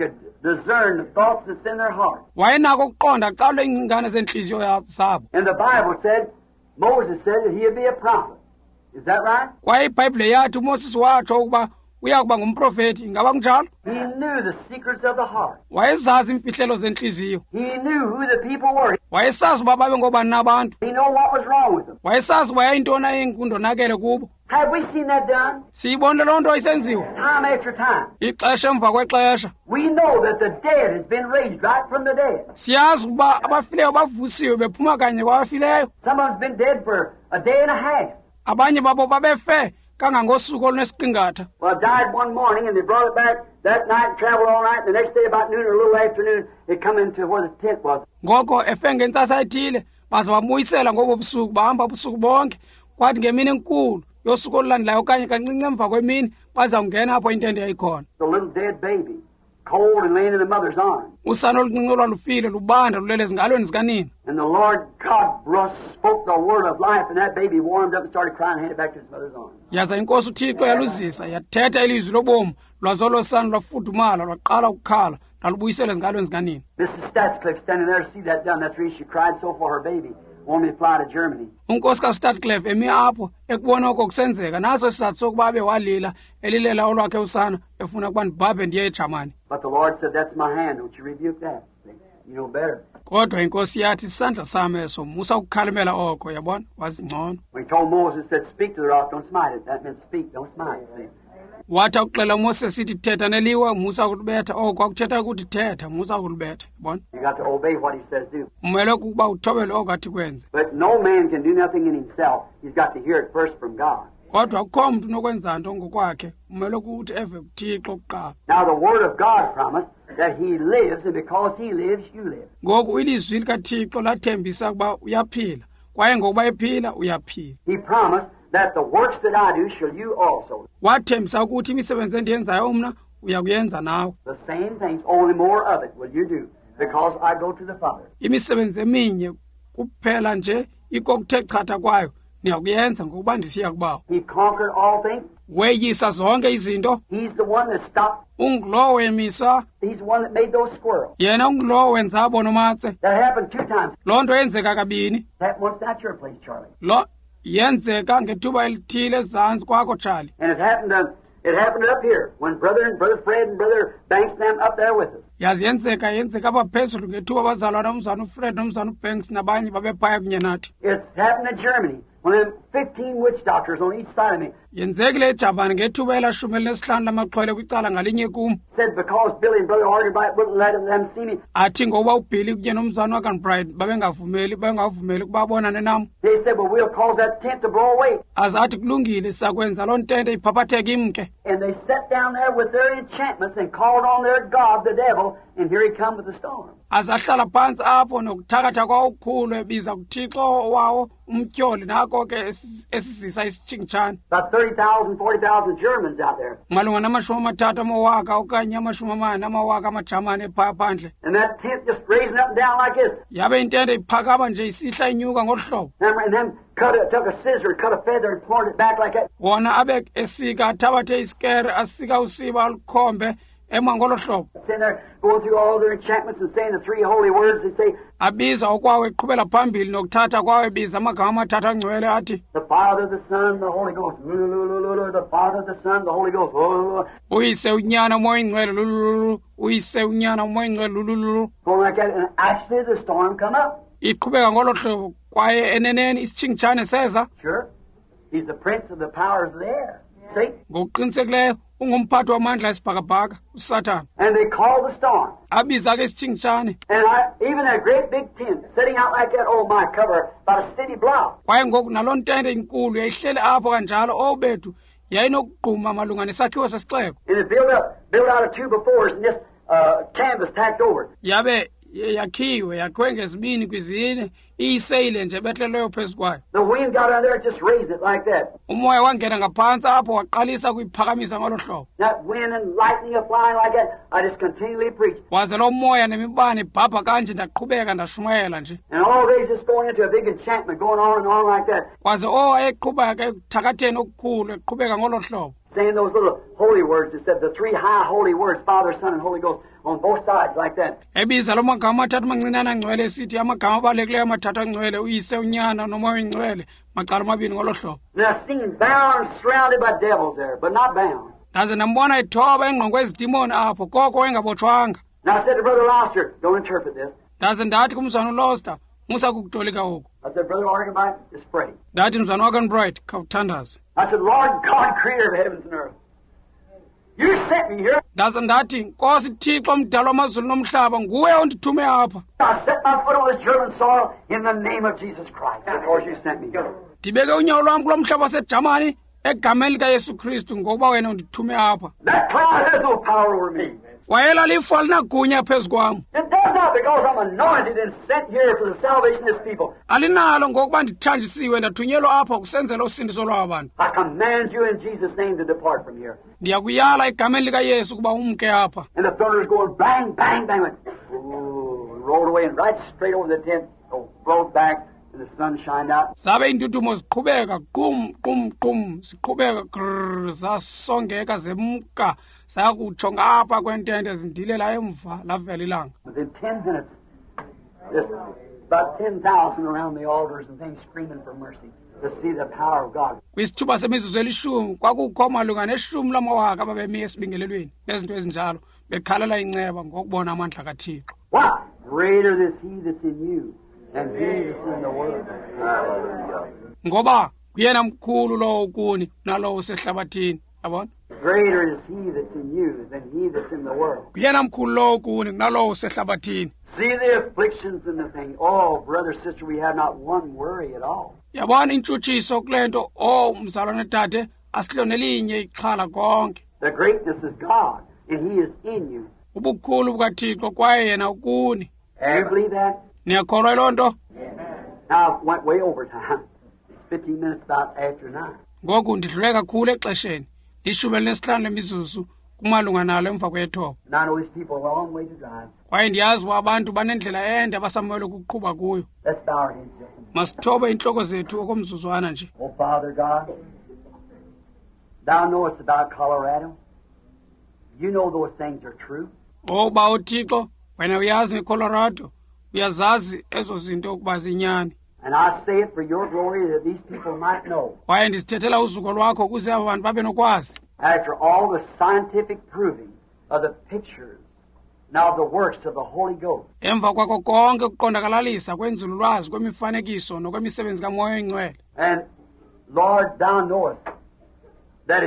discern the thoughts that's in their heart. wayenako ukuqonda calo ingcingane zenhliziyo zabo. And the Bible said, Moses said that he'd be a prophet. Is that right? Kwaye iBhayibhile yathi uMoses watsho ukuba uyakuba ngumprofeti, ingaba kunjalo? He knew the secrets of the heart. Wayezazi imfihlelo zenhliziyo. He knew who the people were. Wayesazi uba babe ngobani nabantu. He knew what was wrong with them. Wayesazi uba yayintoni ayingundonakele kubo. Have we seen that done? Siyibonile loo nto isenziwa Time after time. ixesha emva kwexesha. We know that the dead has been raised right from the dead. Siyazi ukuba abafileyo bavusiwe bephuma kanye kwabafileyo. Someone's been dead for a day and a half. Abanye babo babefe kangangosuku olunesiqingatha. Well, it died one morning and they brought it back that night and traveled all night. The next day about noon or a little afternoon, it come into where the tent was. Ngoko efe ngentsasa ethile baze bamuyisela ngobo busuku bahamba ubusuku bonke. Kwathi ngemini enkulu yosuku olulandelayo okanye kancinci emva kwemini bazawungena apho intente yayikhona. The little dead baby, cold and laying in the mother's arms. Usana oluncinci olwalufile lubanda lulele ezingalweni zikanina. And the Lord God spoke the word of life, and that baby warmed up and started crying and handed back to his mother's arms. Yaza inkosi uThixo yaluzisa yathetha ilizwi lobomu lwazo losana lwafudumala lwaqala ukukhala nalubuyisela ezingalweni zikanina. Mrs. Statscliffe standing there to see that done. That's the reason she cried so for her baby. Wanted me to fly to Germany. Unkosi kaStatcliffe emi apho ekubona oko kusenzeka naso isizathu sokuba abe walila elilela olwakhe usana efuna ukuba ndibhabhe ndiye eJamani. But the Lord said, that's my hand. Don't you rebuke that. You know better. Kodwa inkosi yathi isandla sami eso musa ukukhalimela oko yabona wazingcono. When he told Moses, said, speak to the rock, don't smite it. That meant speak, don't smite it. See? Wathi ukuxela uMoses sithi thetha neliwa musa ukulibetha oko kwakuthetha ukuthi thetha musa ukulibetha yabona. You got to obey what he says do. Umele ukuba uthobele oko athi kwenze. But no man can do nothing in himself. He's got to hear it first from God. Kodwa akukho mntu unokwenza nto ngokwakhe umele ukuthi eve kuThixo kuqala. Now the word of God promised that he lives, and because he lives, you live. Ngoku ilizwi likaThixo lathembisa ukuba uyaphila kwaye ngokuba ephila uyaphila. He promised that the works that I do shall you also. Wathembisa ukuthi imisebenzi endiyenzayo mna uyakuyenza nawe. The same things, only more of it will you do, because I go to the Father. Imisebenzi eminye kuphela nje ikokuthe chatha kwayo niyakuyenza ngokuba ndisiya kubawo. He conquered all things. Weyisa zonke izinto. He's the one that stopped. Ungulowo wemisa. He's the one that made those squirrels. Yena ungulowo wenza abo nomatse. That happened 2 times. Loo nto yenzeka kabini. That once at your place, Charlie. Lo yenzeka ngethuba elithile ezantsi kwakho Charlie. And it happened up here when Brother Fred and Brother Banks them up there with us. Yazi yenzeka apha phezulu ngethuba bazalwana umzana uFred nomzana uBanks nabanye babephaya kunye nathi. It's happened in Germany when them 15 witch doctors on each side of me. Yenzekile eJapan ngethuba elashumi elinesihlanu lamaxhwele kwicala ngalinye kum. Said because Billy and Brother Arganbright wouldn't let them see me. Athi ngoba uBilly kunye nomzana waKanbright bengavumeli ukuba abonane nam. They said, well, we'll cause that tent to blow away. Azathi kulungile sakwenza loo ntente iphaphatheke imke. And they sat down there with their enchantments and called on their god, the devil, and here he come with the storm. Azahlala phansi apho nokuthakatha kwakukhulu ebiza kuThixo wawo umtyholi nako ke esizisa isitshingitshane. About 30,000, 40,000 Germans out there. Malunga nama-30 amawaka okanye ama-40 amawaka amaJamani ephaya phandle. And that tent just raising up and down like this. Yabe intente iphakama nje isihla inyuka ngolu hlobo. And then took a scissor, cut a feather and poured it back like that. Wona abe esika athabathe isikere asika usiba alukhombe ema ngolo hlobo. Sitting there going through all their enchantments and saying the 3 holy words. They say, abiza okwawo eqhubela phambili nokuthatha kwawo ebiza amagama amathathu angcwele athi the Father, the Son, the Holy Ghost. The Father, the Son, the Holy Ghost. uyise unyana umoya ingcwele lululu uyise unyana umoya ingcwele lululu. Going like that, and actually the storm come up. Iqhubeka ngolo hlobo kwaye eneneni isitshingitshane seza. Sure. He's the prince of the powers of the air. See? Ngokuqinisekileyo ungumphathi wamandla esibhakabhaka uSathane. And they call the storm. Abiza ke isitshingitshane. And even that great big tent sitting out like that, oh my, cover about a city block. Kwaye ngoku naloo ntente inkulu yayihleli apho kanjalo obethu yayinokugquma malunga nesakhiwo sesixeko. And it built out of 2 befores and just canvas tacked over it. Yabe yakhiwe yakhiwe ngezibini kwizine iyiseyile nje behleleyo phezu kwayo. The wind got under there, just raised it like that. Umoya wangena ngaphantsi apho waqalisa kuyiphakamisa ngolo hlobo. That wind and lightning are flying like that. I just continually preach. Waze lo moya nemibane ibhabha kanje ndaqhubeka ndashumayela nje. And all days just going into a big enchantment, going on and on like that. Waze wayeqhubeka ekuthakatheni okukhulu eqhubeka ngolo hlobo. Saying those little holy words that said the three high holy words, Father, Son, and Holy Ghost, on both sides like that. Ebiza lo magama athathu mancinane angcwele esithi amagama abalulekileyo amathathu angcwele uyise unyana nomoya oyingcwele macala amabini ngolo hlobo. And I've seen bound, surrounded by devils there, but not bound. Ndaze ndambona ethoba engqongwe ezidimoni apho koko engabotshwanga. Now I said to Brother Loster, don't interpret this. Ndaze ndathi kumzwana uLoster musa kukutolika oku. I said, Brother Arganbright, just pray. Ndathi mzwana Arganbright khawuthandaze. I said, Lord God, creator of heavens and earth, you sent me here. Ndaze ndathi Nkosi Thixo mdala wamazulu nomhlaba nguwe ondithume apha. I set my foot on this German soil in the name of Jesus Christ, because you sent me. Ndibeke unyawo lwam kulo mhlaba waseJamani egameni likaYesu Kristu ngokuba wena undithume apha. That cloud has no power over me. Wayela lifa linagunya phezu kwam. It does not, because I'm anointed and sent here for the salvation of this people. Alinalo ngokuba ndithanjisiwe ndathunyelwa apha kusenzela usindiso lwabantu. I command you in Jesus' name to depart from here. Ndiyakuyala egameni likaYesu ukuba umke apha. And the thunder's going bang, bang, bang. Went, ooh, rolled away and right straight over the tent. Oh, rolled back and the sun shined out. Sabe indudumo ziqhubeka qum qum qum ziqhubeka grrr zasongeka zemka sayakutsho ngapha kwentente ezindilela emva lavela ilanga. Within 10 minutes, just about 10,000 around the altars and things screaming for mercy to see the power of God. Kwisithuba semizuzu elishumi kwakukho malunga neshumi lamawaka ababemiye esibingelelweni nezinto ezinjalo bekhalela inceba ngokubona amandla kaThixo. Why? Greater is he that's in you than he that's in the world. Hallelujah. Ngoba kuyena mkhulu lo ukuni nalo usehlabathini. Yabona? Greater is he that's in you than he that's in the world. Kuyena mkhulu lo ukuni nalo usehlabathini. See the afflictions and the thing. Oh, brother, sister, we have not one worry at all. Yabona intshutshiso kulento mzalwane tate asihloneliinye ixhala konke. The greatness is God, and he is in you. Ubukhulu bukaThixo kwaye yena ukuni. Do you believe that? Niyakholwa lonto? Now, I went way over time. It's 15 minutes about after 9. Ngoku ndidlule kakhulu exesheni. Ishumi elinesihlanu lemizuzu kumalunga nalo emva kwethoba. And I know these people are a long way to drive. Kwaye ndiyazi uba abantu banendlela ende abasamele ukuqhuba kuyo. Let's bow our heads. Masithobe inhloko zethu okomzuzwana nje. Oh, Father God, thou knowest about Colorado. You know those things are true. Oba uThixo wena uyazi ngeColorado. Uyazazi ezo zinto ukuba zinyani. And I say it for your glory that these people might know. Kwaye ndisithethela uzuko lwakho ukuze aba bantu babe nokwazi. After all the scientific proving of the pictures, now the works of the Holy Ghost. Emva kwako konke ukuqondakalalisa kwenzululwazi kwemifanekiso nokwemisebenzi kaMoya Oyingcwele. And Lord, thou knowest that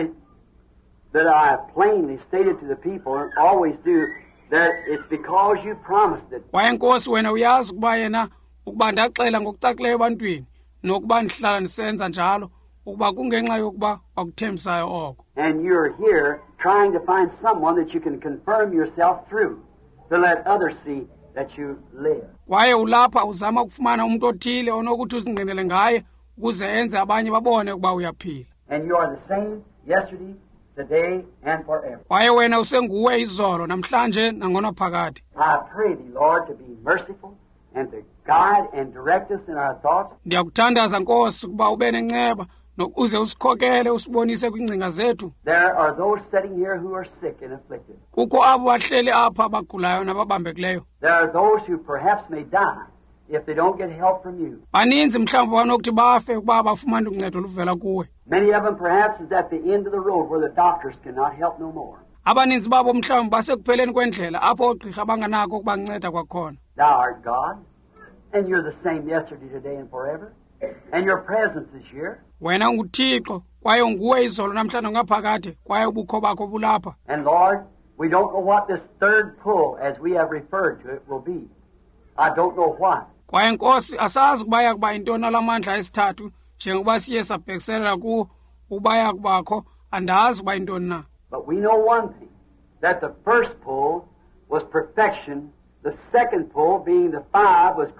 I have plainly stated to the people, and always do, that it's because you promised it. Kwaye Nkosi wena uyazi ukuba yena ukuba ndaxela ngokucacileyo ebantwini nokuba ndihlala ndisenza njalo ukuba kungenxa yokuba wakuthembisayo oko. And you're here trying to find someone that you can confirm yourself through, to let others see that you live. Kwaye ulapha uzama ukufumana umuntu othile onokuthi uzingqinele ngaye ukuze enze abanye babone ukuba uyaphila. And you are the same yesterday, today, and forever. Kwaye wena usenguwe izolo namhlanje nangonaphakade. I pray thee, Lord, to be merciful and to guide and direct us in our thoughts. Ndiyakuthandaza Nkosi ukuba ube nenceba nokuze usikhokele usibonise kwingcinga zethu. There are those sitting here who are sick and afflicted. Kukho abo bahleli apha abagulayo nababambekileyo. There are those who perhaps may die if they don't get help from you. Baninzi mhlawumbi banokuthi bafe ukuba bafumana uncedo oluvela kuwe. Many of them perhaps is at the end of the road where the doctors cannot help no more. Abaninzi babo mhlawumbi basekupheleni kwendlela apho ogqirha banganako ukubanceda kwakhona. Thou art God, and you're the same yesterday, today, and forever. And your presence is here. Wena unguThixo kwaye unguwe izolo namhlanje ngaphakade kwaye ubukho bakho bulapha. And Lord, we don't know what this third pull, as we have referred to it, will be. I don't know why. Kwaye Nkosi asazi ukuba yakuba intoni alamandla esithathu njengoba siye sabhekiselela kuwo ukuba yakubakho andazi ukuba intoni na. But we know one thing, that the first pull was perfection, the second pull being the 5 was grace.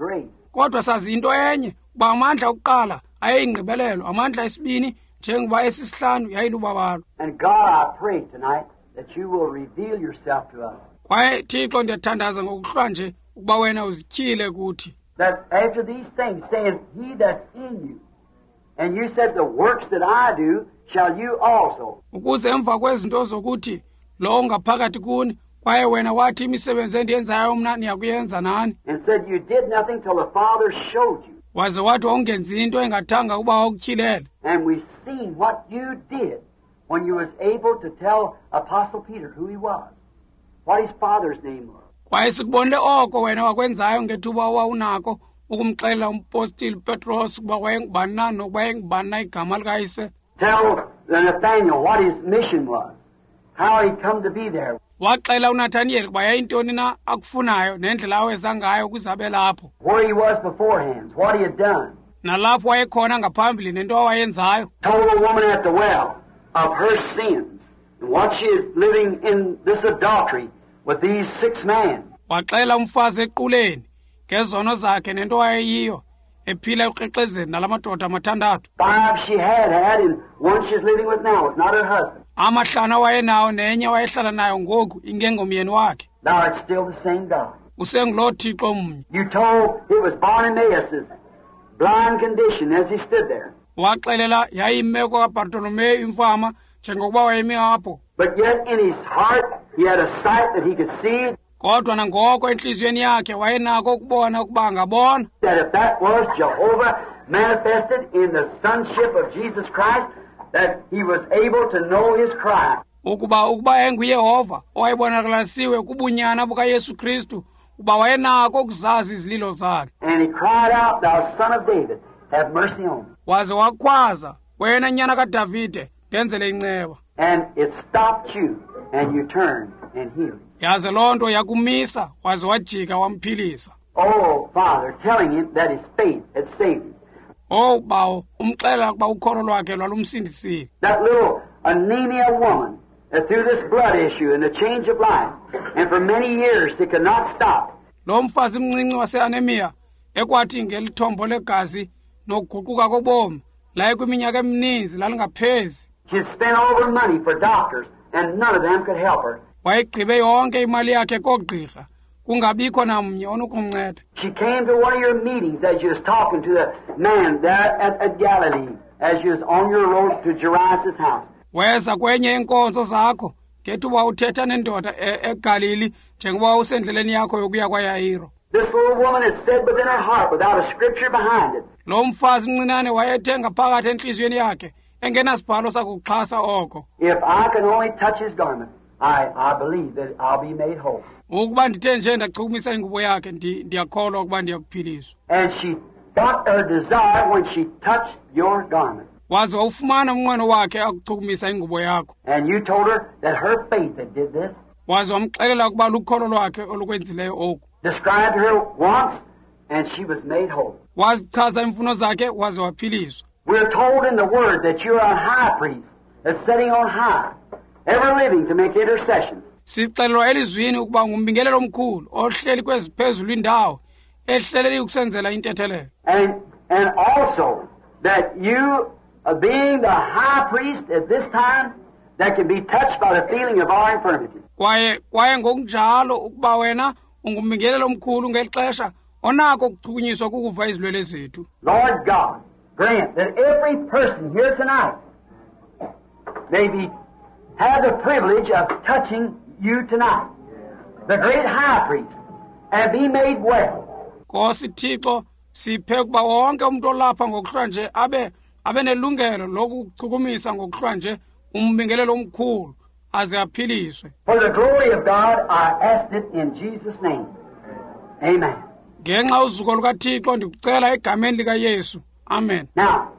kodwa sazi into enye uba amandla okuqala ayeyingqibelelo, amandla esibini njengoba esisihlanu yayilubabalo. And God, I pray tonight that you will reveal yourself to us. Kwaye Thixo ndiyathandaza ngokuhlwa nje ukuba wena uzityhile kuthi. That after these things, saying, he that's in you, and you said, the works that I do, shall you also. Ukuze emva kwezinto zokuthi lo ngaphakathi kuni, kwaye wena wathi imisebenzi endiyenzayo mna niyakuyenza nani. And said, you did nothing till the Father showed you. Waze wathi wawungenzi into engathanga ukuba wakutyhilele. And we've seen what you did when you was able to tell Apostle Peter who he was, what his father's name was. Kwaye sikubonile oko wena wakwenzayo ngethuba wawunako ukumxelela umpostile Petros ukuba wayengubani na nokuba yengubani na igama likayise. Tell Nathaniel what his mission was, how he come to be there. Waxela uNathaniel ukuba yayintoni na akufunayo nendlela aweza ngayo ukuze abe lapho. Where he was beforehand, what he had done. Nalapho wayekhona ngaphambili nento awayenzayo. Told the woman at the well of her sins and what she is living in this adultery with these 6 men. Waxela umfazi equleni ngezono zakhe nento wayeyiyo ephila ekuqeqezeni nalamadoda amathandathu. 5 she had and one she's living with now. It's not her husband. Amahlanu wayenawo nenye wayehlala nayo ngoku ingengomyeni wakhe. Thou art still the same God. Usengulo Thixo mnye. You told it was Bartimaeus' blind condition as he stood there. Waxelela yayimeko kaBartolomeyu imfama njengokuba wayemi apho. But yet in his heart he had a sight that he could see. Kodwa nangoko enhliziyweni yakhe wayenako ukubona ukuba angabona. That if that was Jehovah manifested in the sonship of Jesus Christ, that he was able to know his cry. Ukuba enguyehova owayebonakalisiwe kubunyana bukaYesu Kristu uba wayenako ukuzazi izililo zakhe. And he cried out, thou son of David, have mercy on me. Waze wakhwaza, wena nyana kaDavide ngenzele inceba. And it stopped you, and you turned and healed. Yaze loo nto yakumisa waze wajika wamphilisa. Oh, Father, telling him that his faith had saved him. Oh bawo umxelela ukuba ukholo lwakhe lwalumsindisile. That little anemia woman that through this blood issue and the change of life, and for many years they could not stop. Lo mfazi mncinci waseanemia ekwathi ngelithombo legazi nokuguquka kobomi laye kwiminyaka emininzi lalingaphezi. She spent all her money for doctors, and none of them could help her. Wayigqibe yonke imali yakhe koogqirha kungabikho namnye onokumnceda. She came to one of your meetings as you was talking to the man there at Galilee, as you was on your road to Jairus' house. Weza kwenye inkonzo zakho ngethuba uthetha nendoda eGalili njengoba usendleleni yakho yokuya kwaYairo. This little woman had said within her heart, without a scripture behind it, Lo mfazi mncinane wayethe ngaphakathi enhliziyweni yakhe engenasibhalo sakuxhasa oko. if I can only touch his garment, I believe that I'll be made whole. Ukuba ndithe nje ndachukumisa ingubo yakhe ndiyakholwa ukuba ndiyakuphiliswa. And she got her desire when she touched your garment. Waze wawufumana umnqweno wakhe akuchukumisa ingubo yakho. And you told her that her faith that did this. Waze wamxelela ukuba lukholo lwakhe olukwenzileyo oku. Described her once, and she was made whole. Wazichaza imfuno zakhe waze waphiliswa. We're told in the Word that you're a high priest that's sitting on high, ever living to make intercessions. Sixelelwa elizwini ukuba ngumbingelelo omkhulu ohleli kweziphezulu indawo ehleleli ukusenzela intethelelo. And also that you, being the high priest at this time, that can be touched by the feeling of our infirmities. Kwaye ngokunjalo ukuba wena ungumbingelelo omkhulu ngelixesha onako ukuchukunyiswa kukuva izilwele zethu. Lord God, grant that every person here tonight may have the privilege of touching you tonight, the great high priest, and be made well. Nkosi Thixo siphe ukuba wonke umuntu olapha ngokuhlwa nje abe nelungelo lokuchukumisa ngokuhlwa nje umbingelelo omkhulu aze aphiliswe. For the glory of God, I asked it in Jesus' name. Amen. Ngenxa uzuko lukaThixo ndikucela egameni likaYesu. Amen. Now,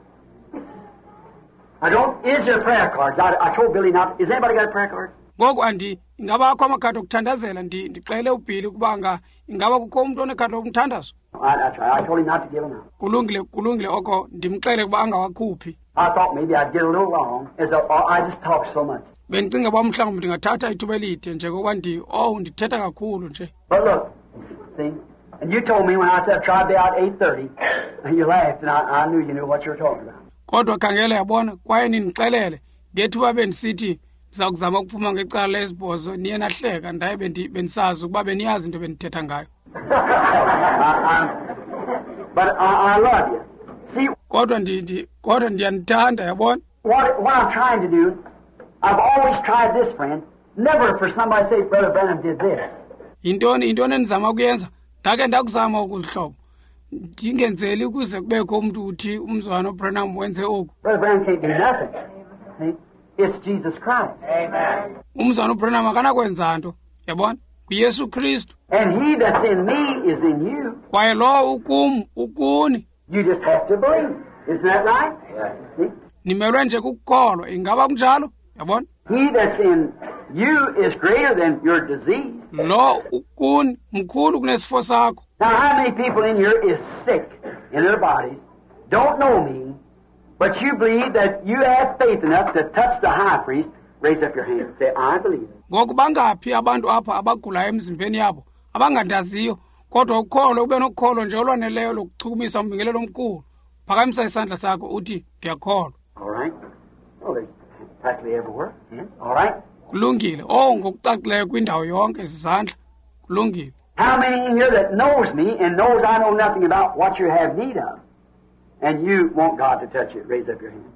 is there prayer cards? I told Billy not. Is anybody got a prayer card? Ngoku ingabakho amakhadi okuthandazela ndixele uBhili ukuba ingaba kukho umuntu onekhadi lokumthandazo. I told him not to give them out. Kulungile oko ndimxele ukuba angawakhuphi. I thought maybe I'd get a little wrong, as I just talk so much. Bendicinga uba mhlawumbi ndingathatha ithuba elide njengokuba ndithetha kakhulu nje. But look, see, and you told me when I said I tried to be out 8:30, and you laughed, and I knew you knew what you were talking about. kodwa khangela yabona kwaye nindixelele ngethuba bendisithi ndiza kuzama ukuphuma ngecala lesibhozo niye nahleka ndaye bendisazi ukuba beniyazi into bendithetha ngayo. But I love you. See, kodwa ndiyanithanda yabona. what I'm trying to do, I've always tried this, friend. Never for somebody to say, Brother Branham did this. Intoni endizama ukuyenza ndake ndakuzama ukuzihlobo ndingenzeli ukuze kubekho umuntu uthi umzwana uBranham wenze oku. Brother Branham can't do nothing. See? It's Jesus Christ. Amen. Umzwana uBranham akanakwenza nto yabona kuYesu Kristu. And he that's in me is in you. Kwaye lo ukuni. You just have to believe. Isn't that right? Yes. See? Nimelwe nje kukholwa ingaba kunjalo yabona. He that's in you is greater than your disease. Lo ukuni mkhulu kunesifo sakho. Now, how many people in here is sick in their bodies, don't know me, but you believe that you have faith enough to touch the high priest? Raise up your hand and say, I believe it. Ngoku bangaphi abantu apha abagulayo emzimbeni yabo abangandaziyo kodwa ukholo ube nokholo nje olwaneleyo lokuchukumisa umbingelelo omkhulu phakamisa isandla sakho uthi ndiyakholwa. All right? Well, there's practically everywhere. Yeah? All right? Kulungile ngokucacileyo kwindawo yonke izandla kulungile. How many in here that knows me and knows I know nothing about what you have need of, and you want God to touch it? Raise up your hand.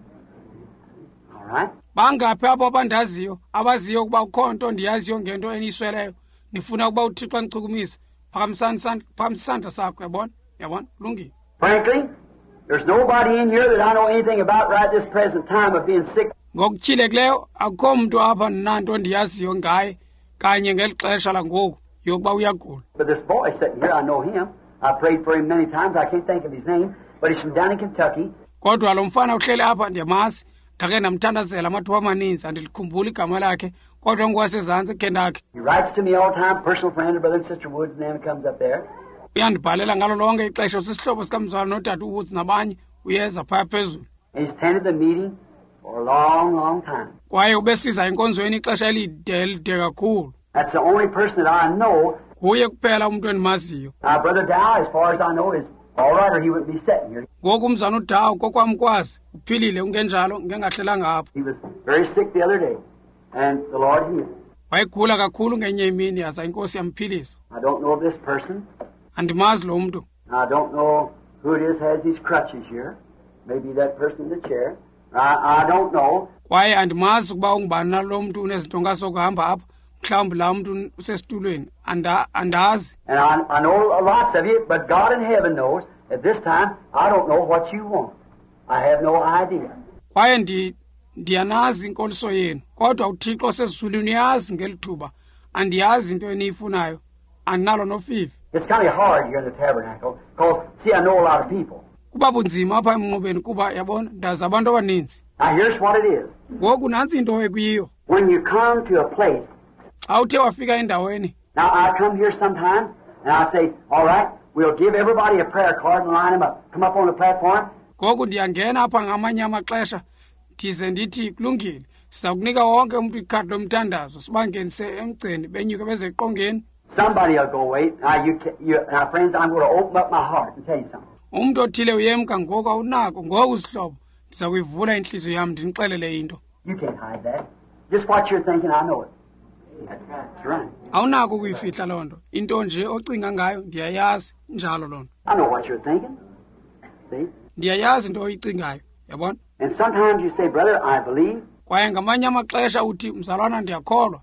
All right? Bangaphi apho abandaziyo abaziyo ukuba ukho nto ndiyaziyo ngento eniyisweleyo nifuna ukuba uThixo angichukumise phakamisa isandla sakho yabona kulungile. Frankly, there's nobody in here that I know anything about right this present time of being sick. Ngokutyhilekileyo akukho mntu apha nanto ndiyaziyo ngaye kanye ngeli xesha langoku yokuba uyagula. But this boy sitting here, I know him. I prayed for him many times. I can't think of his name, but he's from down in Kentucky. Kodwa lo mfana uhleli apha ndiyamazi ndake ndamthandazela amathuba amaninzi andilikhumbula igama lakhe kodwa ngowasezantsi eKentucky. He writes to me all the time, personal friend of Brother and Sister Woods, and then comes up there. Uyandibhalela ngalo lonke ixesha usisihlobo sikamzwana notata uWoods nabanye uyeza phaya phezulu. And he's attended the meeting for a long, long time. Kwaye ubesiza enkonzweni ixesha elide kakhulu. That's the only person that I know. Kuye kuphela umuntu endimaziyo. Brother Dow, as far as I know, is all right, or he wouldn't be sitting here. Ngoku umzana uDawu kokwamkwazi uphilile ungenjalo ngengahlelanga apha. He was very sick the other day, and the Lord healed him. Wayegula kakhulu ngenye imini yaza inkosi yamphilisa. I don't know of this person. Andimazi lo mntu. I don't know who it is has these crutches here. Maybe that person in the chair. I don't know. Kwaye andimazi ukuba ungubani nalo mntu unezinto ngasokuhamba apha mhlawumbi laa mntu usesitulweni andazi. And I know lots of you, but God in heaven knows. At this time, I don't know what you want. I have no idea. Kwaye ndiyanazi inkoliso yenu kodwa uThixo osezulwini uyazi ngeli thuba andiyazi into eniyifunayo andinalo nofifi. It's kind of hard here in the tabernacle because, see, I know a lot of people. Kuba bunzima apha emnqobeni kuba yabona ndazi abantu abaninzi. Now, here's what it is. Ngoku nantsi into ekuyiyo. When you come to a place, Xa uthe wafika endaweni. now I come here sometimes and I say, all right, we'll give everybody a prayer card and line them up. Come up on the platform. Ngoku ndiyangena apha ngamanye amaxesha ndize ndithi kulungile siza kunika wonke umuntu ikhadi lomthandazo sibangenise emgceni benyuke beze eqongeni. Somebody will go, wait. Now, friends, I'm going to open up my heart and tell you something. Umuntu othile uyemka ngoku awunako ngoku sihlobo ndiza kuyivula inhliziyo yam ndinixelele into. You can't hide that. Just what you're thinking, I know it. That's right. Awunako ukuyifihla loo nto into nje ocinga ngayo ndiyayazi njalo loo nto. I know what you're thinking. See? Ndiyayazi into oyicingayo yabona. And sometimes you say, brother, I believe. Kwaye ngamanye amaxesha uthi mzalwana ndiyakholwa.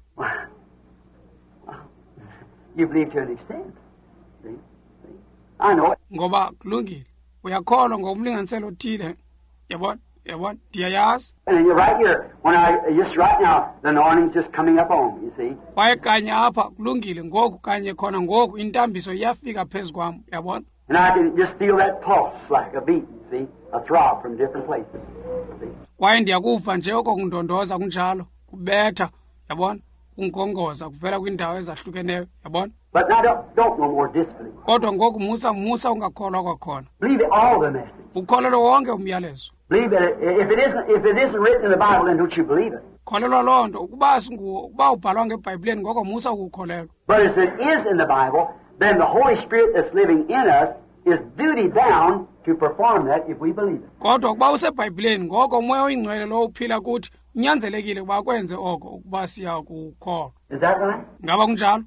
You believe to an extent. See? I know it. Ngoba kulungile uyakholwa ngomlinganiselo othile yabona ndiyayazi. And you're right here. Just right now, the anointing's just coming up on me, you see. Kwaye kanye apha kulungile ngoku kanye khona ngoku intambiso iyafika phezu kwam yabona. And I can just feel that pulse like a beat, see, a throb from different places. See? Kwaye ndiyakuva nje oko kundondoza kunjalo kubetha yabona kungongoza kuvela kwindawo ezahlukeneyo yabona. But now don't no more disbelief. Kodwa ngoku musa ungakholwa kwakhona. Believe all the message. Ukholelwa wonke umyalezo. Believe that if it isn't written in the Bible, then don't you believe it. Kholelwa loo nto ukuba ubhalwa ngeBhayibhileni ngoko musa ukukholelwa. But as it is in the Bible, then the Holy Spirit that's living in us is duty bound to perform that if we believe it. kodwa kuba usebhayibhileni ngoko umoya oyingcwele lo uphila kuthi unyanzelekile ukuba kwenze oko ukuba siya kukholwa. Is that right? Ngaba kunjalo?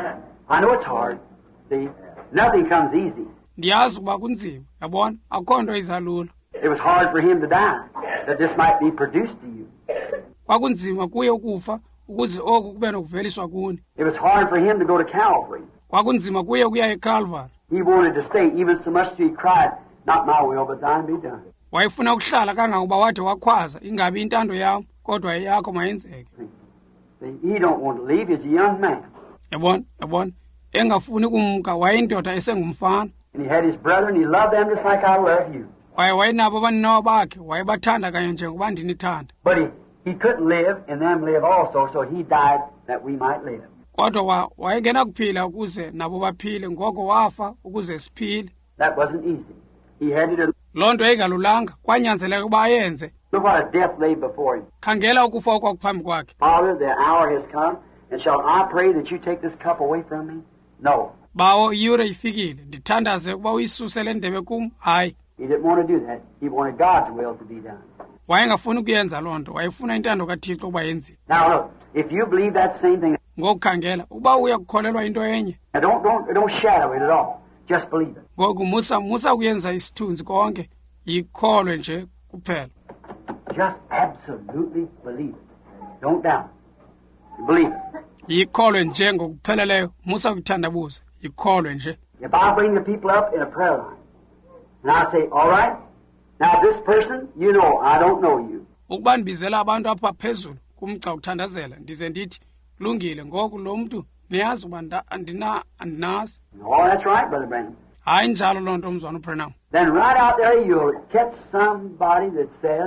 I know it's hard. See, nothing comes easy. Ndiyazi ukuba kunzima, yabona, akukho nto izalula. It was hard for him to die, that this might be produced to you. Kwakunzima kuye ukufa ukuze oku kube nokuveliswa kuni. It was hard for him to go to Calvary. Kwakunzima kuye ukuya eCalvary. He wanted to stay, even so much that he cried, not my will, but thine be done. Wayefuna ukuhlala kangangokuba wade wakhwaza ingabi intando yam kodwa eyakho mayenzeke. See, he don't want to leave. He's a young man. Yabona, engafuni kumka wayindoda esengumfana. And he had his brother, and he loved them just like I love you. Wayenabo abaninawa bakhe, wayebathanda kanye njengoba ndinithanda. But he couldn't live, and them live also, so he died that we might live. Kodwa wayengena kuphila ukuze nabo baphile, ngoko wafa ukuze siphile. That wasn't easy. He had to Loo nto ayingalulanga, kwanyanzeleka ukuba ayenze. look what a death lay before him. Khangela ukufa okwakuphambi kwakhe. Father, the hour has come, and shall I pray that you take this cup away from me? No. Bawo iyure ifikile, ndithandaze ukuba uyisuse le ndebe kum. Hayi, He didn't want to do that. He wanted God's will to be done. wayengafuni ukuyenza loo nto, wayefuna intando kaThixo ukuba yenziwe. Now look, if you believe that same thing, Ngokukhangela ukuba uyakukholelwa into enye, now don't shadow it at all. Just believe it. ngoku musa kuyenza isithunzi konke, yikholwe nje kuphela. Just absolutely believe it. Don't doubt it. Believe it. Yikholwe nje ngokupheleleyo, musa kuthandabuza, yikholwe nje. If I bring the people up in a prayer line, and I say, all right, now this person, you know, I don't know you. Ukuba ndibizela abantu apha phezulu kumgca ukuthandazela, ndize ndithi kulungile ngoku lo mntu niyazi uba andinazi. Oh, that's right, Brother Branham. Hayi njalo loo nto mzwana uBranham. Then right out there you'll catch somebody that says,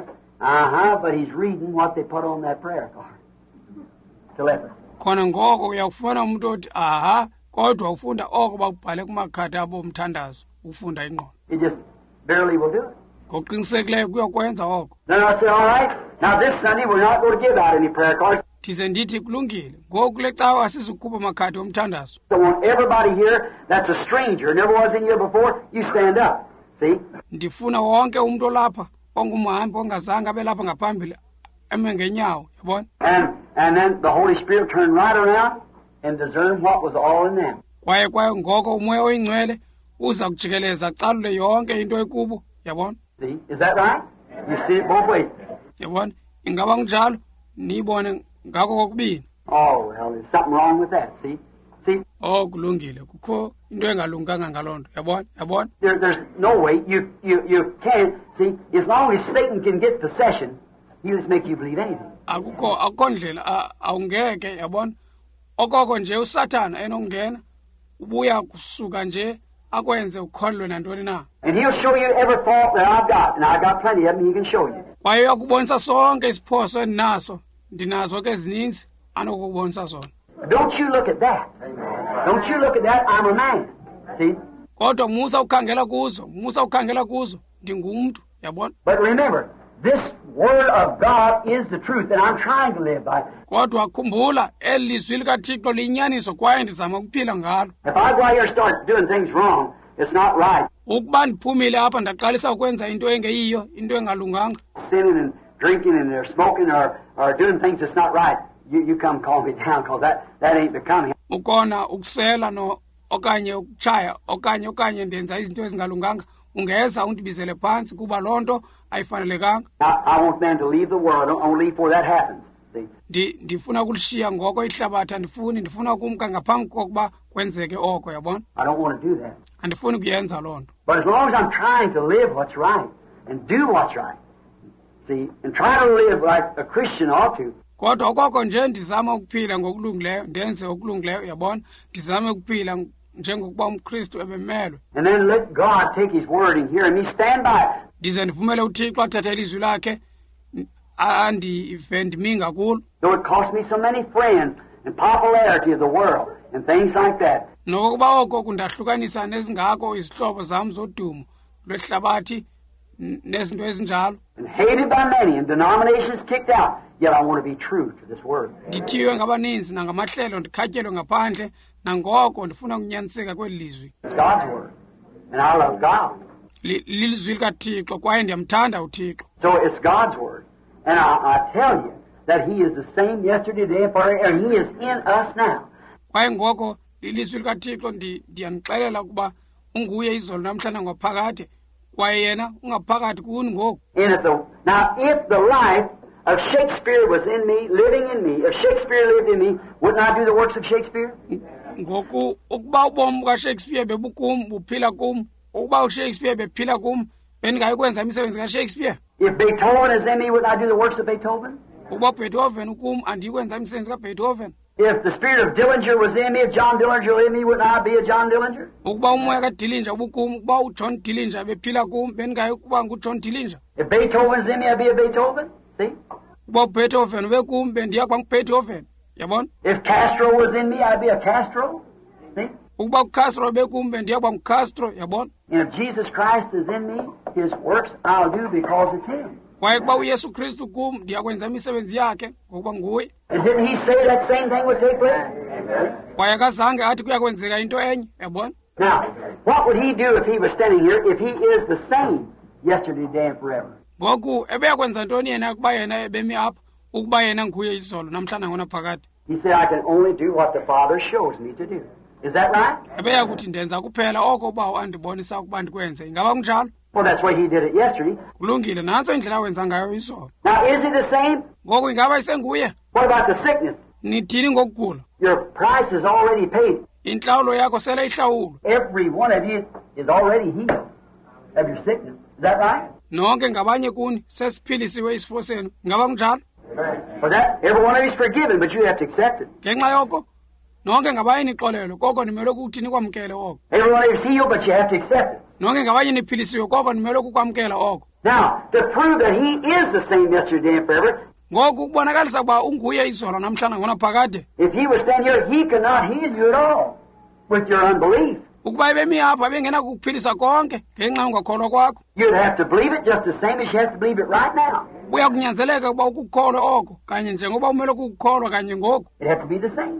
but he's reading what they put on that prayer card. Telepathy. Khona ngoko uyawufumana umuntu othi kodwa ufunda oko bakubhale kumakhadi abo umthandazo, ufunda ingqondo. He just barely will do it. Ngokuqinisekileyo kuyokwenza oko. Then I say, all right, now this Sunday we're not going to give out any prayer cards. Ndize ndithi kulungile, ngoku kule cawa asizukukhupha makhadi omthandazo. So I want everybody here that's a stranger, never was in here before, you stand up. See? Ndifuna wonke umuntu olapha ongumhambi ongazange abe lapha ngaphambili eme ngenyawo, yabona. And then the Holy Spirit turned right around and discerned what was all in them. Kwaye ngoko umoya oyingcwele uza kujikeleza acalule yonke into ekubo, yabona. See? Is that right? You see it both ways. Yabona, ingaba kunjalo niyibone ngako kokubini. Oh, well, there's something wrong with that, see? See? Oh, kulungile, kukho into engalunganga ngaloo nto, yabona. There's no way you can't, see, as long as Satan can get possession, he'll just make you believe anything. Akukho ndlela awungeke, yabona. Okoko nje uSathana enongena ubuya kusuka nje akwenze ukholwe nantoni na. And he'll show you every fault that I've got, and I've got plenty of them he can show you. Kwaye uyakubonisa sonke isiphoso endinaso, ndinazo ke ezininzi anokubonisa sona. Don't you look at that. Don't you look at that, I'm a man. See? Kodwa musa ukhangela kuzo, ndingumntu, yabona. But remember, this Word of God is the truth, and I'm trying to live by it. Kodwa khumbula elizwi likaThixo liyinyaniso kwaye ndizama ukuphila ngalo. If I go out here and start doing things wrong, it's not right. Ukuba ndiphumile apha ndaqalisa ukwenza into engeyiyo, into engalunganga, Sinning and drinking and they're smoking or doing things that's not right, you come call me down, because that ain't becoming. ukona ukusela no okanye ukutshaya okanye ndenza izinto ezingalunganga, ungeza undibizele phansi kuba loo nto ayifanelekanga. I want them to leave the world. I don't leave before that happens. See? Ndifuna ukulishiya ngoko ihlabathi, ndifuna ukumka ngaphambi kokuba kwenzeke oko, yabona. I don't want to do that. Andifuni kuyenza loo nto. But as long as I'm trying to live what's right and do what's right, see, and try to live like a Christian ought to, Kodwa okoko nje ndizama ukuphila ngokulungileyo, ndenze okulungileyo, yabona. Ndizame ukuphila njengokuba umKristu ebemelwe. and then let God take His word and hear me stand by it. Ndize ndivumele uThixo athathe ilizwi lakhe andive ndiminga kulo. Though it cost me so many friends and popularity of the world and things like that. Nokuba oko kundahlukanisa nezingako izihlobo zam zodumo lwehlabathi nezinto ezinjalo. And hated by many and denominations kicked out, yet I want to be true to this word. Ndithiywe ngabaninzi nangamahlelo ndikhatyelwe ngaphandle, nangoko ndifuna kunyaniseka kweli lizwi It's God's Word. And I love God. lilizwi likaThixo kwaye ndiyamthanda uThixo. So it's God's Word. And I tell you that He is the same yesterday, today, and forever, and He is in us now. Kwaye ngoko lilizwi likaThixo ndiyanixelela ukuba unguye izolo namhlanje ngaphakade kwaye yena ungaphakathi kuni ngoku. And if the life of Shakespeare was in me, living in me, if Shakespeare lived in me, wouldn't I do the works of Shakespeare? Ngoku ukuba ubomi bukaShakespeare bebukum buphila kum, ukuba uShakespeare bephila kum, bendingayikwenza imisebenzi kaShakespeare. If Beethoven is in me, wouldn't I do the works of Beethoven? Ukuba uBeethoven ukum andiyikwenza imisebenzi kaBeethoven. If the spirit of Dillinger was in me, if John Dillinger was in me, wouldn't I be a John Dillinger? Ukuba umoya kaDillinger ubukum, ukuba uJohn Dillinger bephila kum, bendingayikuba nguJohn Dillinger. If Beethoven is in me, I'd be a Beethoven. See? Ukuba uBeethoven bekum, bendiya kwaNguBeethoven. Yabona? If Castro was in me, I'd be a Castro. See? Ukuba uCastro bekum, bendiya kwaNguCastro. Yabona? And if Jesus Christ is in me, His works I'll do because it's Him. Kwaye kuba uYesu Kristu kum, ndiyakwenza imisebenzi yakhe ngokuba nguye. And didn't He say that same thing would take place? Kwaye kazange athi kuyakwenzeka into enye. Yabona? Now, what would He do if He was standing here, if He is the same yesterday, today, and forever? Ngoku ebeyakwenza ntoni yena ukuba yena ebemi apha, ukuba yena nguye izolo namhlanje ngonaphakade? He said, I can only do what the Father shows me to do. Is that right? Ebeyakuthi ndenza kuphela oko uBawo andibonisa ukuba ndikwenze. Ingaba kunjalo? Well, that's why He did it yesterday. Kulungile, nantso indlela awenza ngayo izolo. Now, is He the same? Ngoku ingaba isenguye? What about the sickness? Nithini ngokugula? Your price is already paid. Intlawulo yakho sele ihlawulwe. Every one of you is already healed of your sickness. Is that right? Nonke ngabanye kuni sesiphilisiwe isifo senu. Ingaba kunjalo? For that, every one of you is forgiven, but you have to accept it. Ngenxa yoko nonke ngabanye nixolelo koko nimele ukuthi nikwamkele oko. Every one of you is healed, but you have to accept it. Nonke ngabanye niphilisiwe koko nimele ukukwamkela oko. Now, to prove that He is the same yesterday and forever, Ngoku kubonakalisa ukuba unguye izolo namhlanje ngonaphakade. if He was standing here, He could not heal you at all with your unbelief. Ukuba ebemi apha bengena kukuphilisa konke ngenxa ungakholwa kwakho. You'd have to believe it just the same as you have to believe it right now. Uyakunyanzeleka ukuba ukukholwa oko kanye njengoba umele ukukholwa kanye ngoku. It'd have to be the same.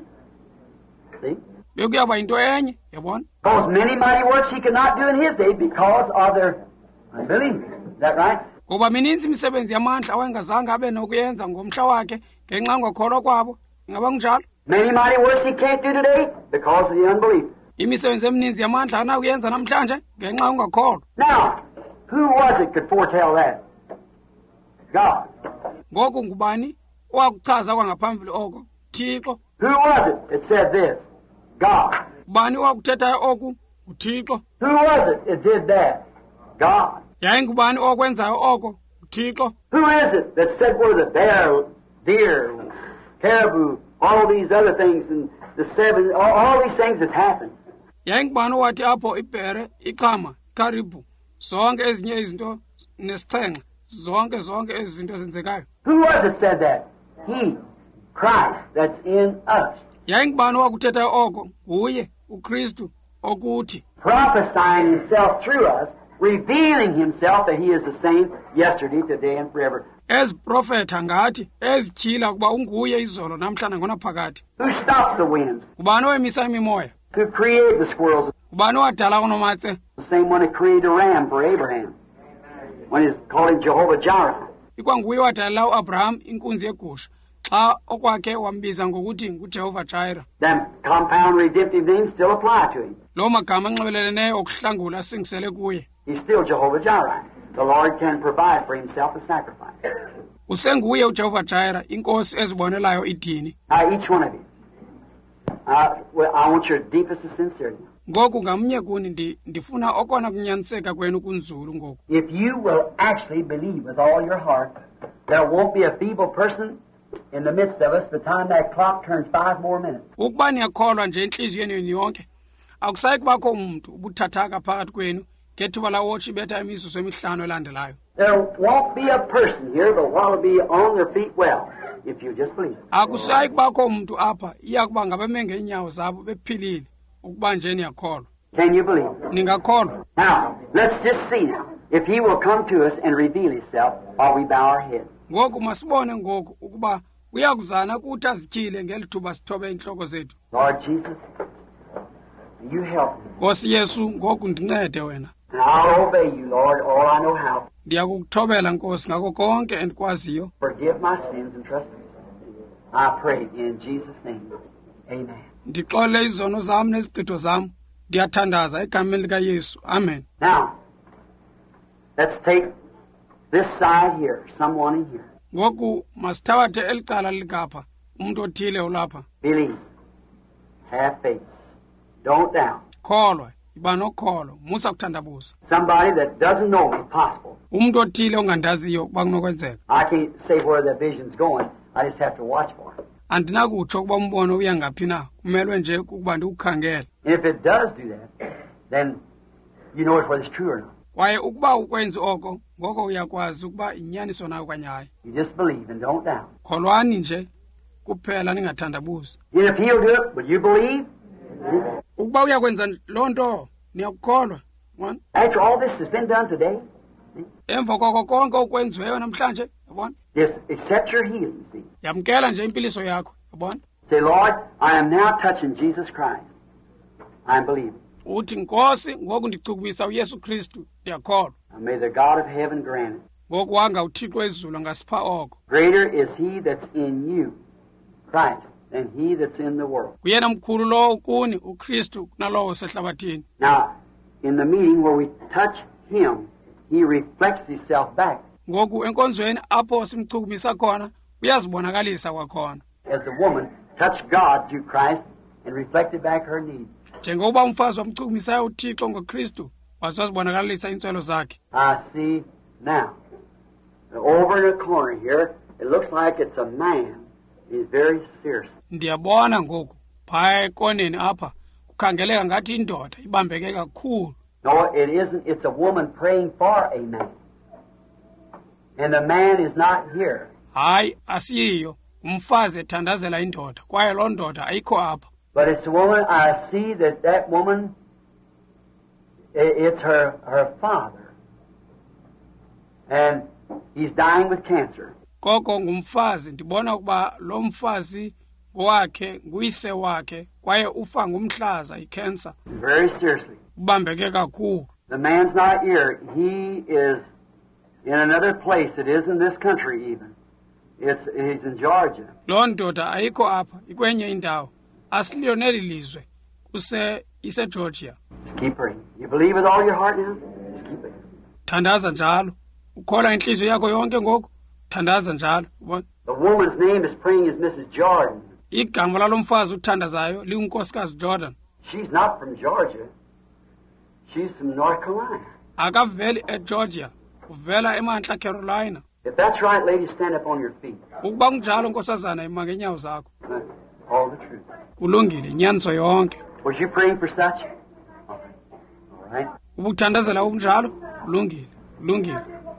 See? Bekuyaba into enye, yabona? Because many mighty works He could not do in His day because of their unbelief. Is that right? Ngoba mininzi imisebenzi yamandla awayengazange abe nokuyenza ngomhla wakhe ngenxa ungakholwa kwabo. Ingaba kunjalo? Many mighty works He can't do today because of the unbelief. Imisebenzi emininzi yamandla anakuyenza namhlanje ngenxa ungakholwa. Now, who was it could foretell that? God. Ngoku ngubani owakuchaza kwangaphambili oko? Thixo. Who was it that said this? God. Ubani owakuthethayo oku? uThixo. Who was it that did that? God. Yayingubani okwenzayo oko? uThixo. Who is it that said where the bear, deer, caribou, all these other things, and the seven, all these things that happened? Yayingubani owathi apho ibhere, iqhama, ikaribhu, zonke ezinye izinto nesixhenxe, zonke ezi zinto zenzekayo? Who was it said that? He, Christ, that's in us. Yayingubani owakuthethayo oko? Nguye, uKristu, okuthi. Prophesying Himself through us, revealing Himself that He is the same yesterday, today, and forever. Eziprofetha ngathi, ezityhila ukuba unguye izolo namhlanje ngonaphakade. Who stopped the winds? Ubani owemisa imimoya? Who created the squirrels? Ubani owadala unomatse? The same one that created a ram for Abraham when He's called him Jehovah Jireh. Ikwanguye owadalela uAbraham inkunzi yegusha xa okwakhe wambiza ngokuthi nguJehova Jireh. Them compound redemptive names still apply to Him. Lo magama anxibeleleneyo okuhlangula asingisele kuye. He's still Jehovah Jireh. The Lord can provide for Himself a sacrifice. Usenguye uJehova Jireh, inkosi ezibonelayo idini. Now, each one of you, I want your deepest of sincerity. Ngoku ngamnye kuni ndifuna okona kunyaniseka kwenu kunzulu ngoku. If you will actually believe with all your heart, there won't be a feeble person in the midst of us by the time that clock turns 5 more minutes. Ukuba niyakholwa nje enhliziyweni yenu yonke, akusayi kubakho umuntu ubuthathaka phakathi kwenu ngethuba lawotshi ibetha imizuzu emihlanu elandelayo. There won't be a person here, but will be on their feet well, if you just believe. Akusayi kubakho umuntu apha iyakuba ngabeme ngeenyawo zabo bephilile ukuba nje niyakholwa. Can you believe? Ningakholwa. Now, let's just see now. If He will come to us and reveal Himself while we bow our heads. Ngoku masibone ngoku ukuba uyakuzana kuthi azityhile ngelithuba sithobe inhloko zethu. Lord Jesus, You help me. Nkosi Yesu ngoku ndincede wena. And I'll obey you, Lord, all I know how. Ndiyakukuthobela Nkosi ngako konke endikwaziyo. Forgive my sins and trespasses. I pray in Jesus' name. Amen. Ndixole izono zam nezigqitho zam. Ndiyathandaza egameni likaYesu. Amen. Now, let's take this side here, someone in here. Ngoku masithabathe elicala likapha. Umuntu othile ulapha. Believe. Have faith. Don't doubt. Kholwa, iba nokholo, musa kuthandabuza. Somebody that doesn't know if possible. Umuntu othile ongandaziyo kuba kunokwenzeka. I can't say where the vision's going. I just have to watch for it. Andinakutsho kuba umbono uya ngaphi na. Kumelwe nje ukuba ndiukhangele. If it does do that, then you know if whether it's true or not. Kwaye ukuba ukwenza oko, ngoko uyakwazi ukuba inyaniso na okanye hayi. You just believe and don't doubt. Kholwani nje kuphela ningathandabuzi. And if he'll do it, will you believe? Ukuba uyakwenza lonto, niyakukholwa. One. After all this has been done today, Emva koko konke okwenziweyo namhlanje, yabona? just accept your healing, see. Yamkela nje impiliso yakho, yabona? Say, Lord, I am now touching Jesus Christ. I am believing. Uthi Nkosi ngoku ndichubisa uYesu Kristu, ndiyakholwa. And may the God of heaven grant it. Ngoku wanga uThixo wezulu ngasipha oko. Greater is he that's in you, Christ, than he that's in the world. Uyena mkhulu lo ukuni uKristu kunalowo sehlabathini. Now, in the meeting where we touch him, he reflects himself back. Ngoku enkonzweni apho simchubisa khona, uyazibonakalisa kwakhona. As the woman touched God through Christ and reflected back her need. Njengoba umfazi wamchukumisayo uThixo ngoKristu, wazibonakalisa intswelo zakhe. I see now. Over in the corner here, it looks like it's a man. He's very serious. Ndiyabona ngoku phaya ekoneni apha kukhangeleka ngathi indoda ibambeke kakhulu. No, it isn't. It's a woman praying for a man. And the man is not here. Hayi asiyiyo, umfazi ethandazela indoda kwaye lo ndoda ayikho apha. But it's a woman. I see that woman, it's her father. And he's dying with cancer. Koko ngumfazi, ndibona ukuba lo mfazi wakhe nguyise wakhe kwaye ufa ngumhlaza icancer. Very seriously. Ubambeke kakhulu. The man's not here. He is in another place. It isn't this country even. He's in Georgia. Lo ndoda ayikho apha, ikwenye indawo. Asiliyo neli lizwe. Ise Georgia. Just keep praying. You believe with all your heart now? Just keep it. Thandaza njalo. Ukholwa inhliziyo yakho yonke ngoku. Thandaza njalo. The woman's name is praying is Mrs. Jordan. Igama lalomfazi uthandazayo lingunkosikazi Jordan. She's not from Georgia. She's from North Carolina. Akaveli eGeorgia, uvela eMantla Carolina. If that's right, ladies, stand up on your feet. Ukuba kunjalo nkosazana ima ngenyawo zakho. All the truth. Kulungile inyaniso yonke. Was you praying for such? All right. Ubuthandazela okunjalo? Kulungile. Kulungile.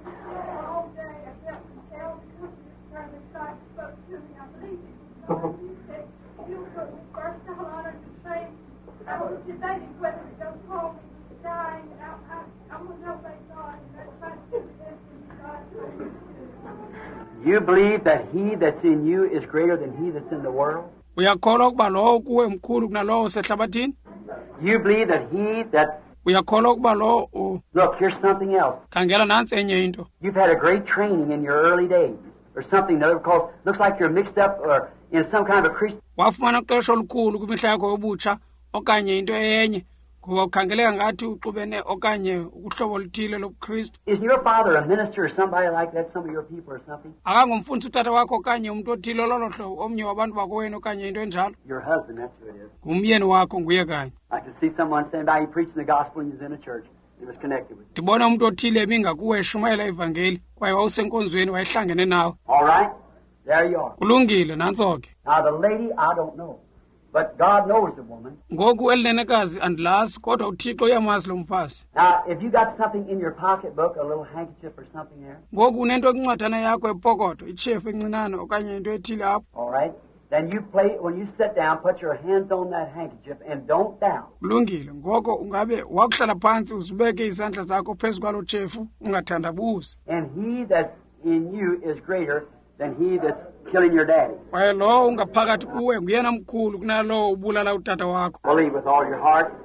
You believe that he that's in you is greater than he that's in the world? Uyakholwa ukuba lo kuwe mkhulu kunalowo sehlabathini? You believe that he that... Uyakholwa ukuba lo Look, here's something else. Khangela nansi enye into. You've had a great training in your early days, or something that because looks like you're mixed up or in some kind of a Christian... Wafumana uqeqesho olukhulu kwimihla yakho yobutsha okanye into enye kuba ukhangeleka ngathi uxubene okanye ukuhlobo oluthile lobuKristu. Is your father a minister or somebody like that, some of your people or something? Akangumfundisi utata wakho okanye umuntu othile lolo hlobo omnye wabantu bakowenu okanye into enjalo? Your husband, that's who it is. Ngumyeni wakho nguye kanye. I could see someone standing by you preaching the gospel and he was in a church. He was connected with you. Ndibona umuntu othile emingakuwe eshumayela ivangeli kwaye wawusenkonzweni wayehlangene nawe. All right? There you are. Kulungile nantso ke. Now the lady, I don't know. But God knows the woman. Ngoku elinenekazi andilazi kodwa uThixo uyamazi lo mfazi. Now, if you got something in your pocketbook, a little handkerchief or something there. Ngoku unento kwincwadana yakho epokoto, ichefu encinane okanye into ethile apho. All right? Then you play, when you sit down, put your hands on that handkerchief and don't doubt. Kulungile. Ngoko ungabe wakuhlala phansi uzibeke izandla zakho phezu kwalo chefu ungathandabuzi. And he that's in you is greater than he that's killing your daddy. Kwaye lo ungaphakathi kuwe nguyena mkhulu kunalowo ubulala utata wakho. Believe with all your heart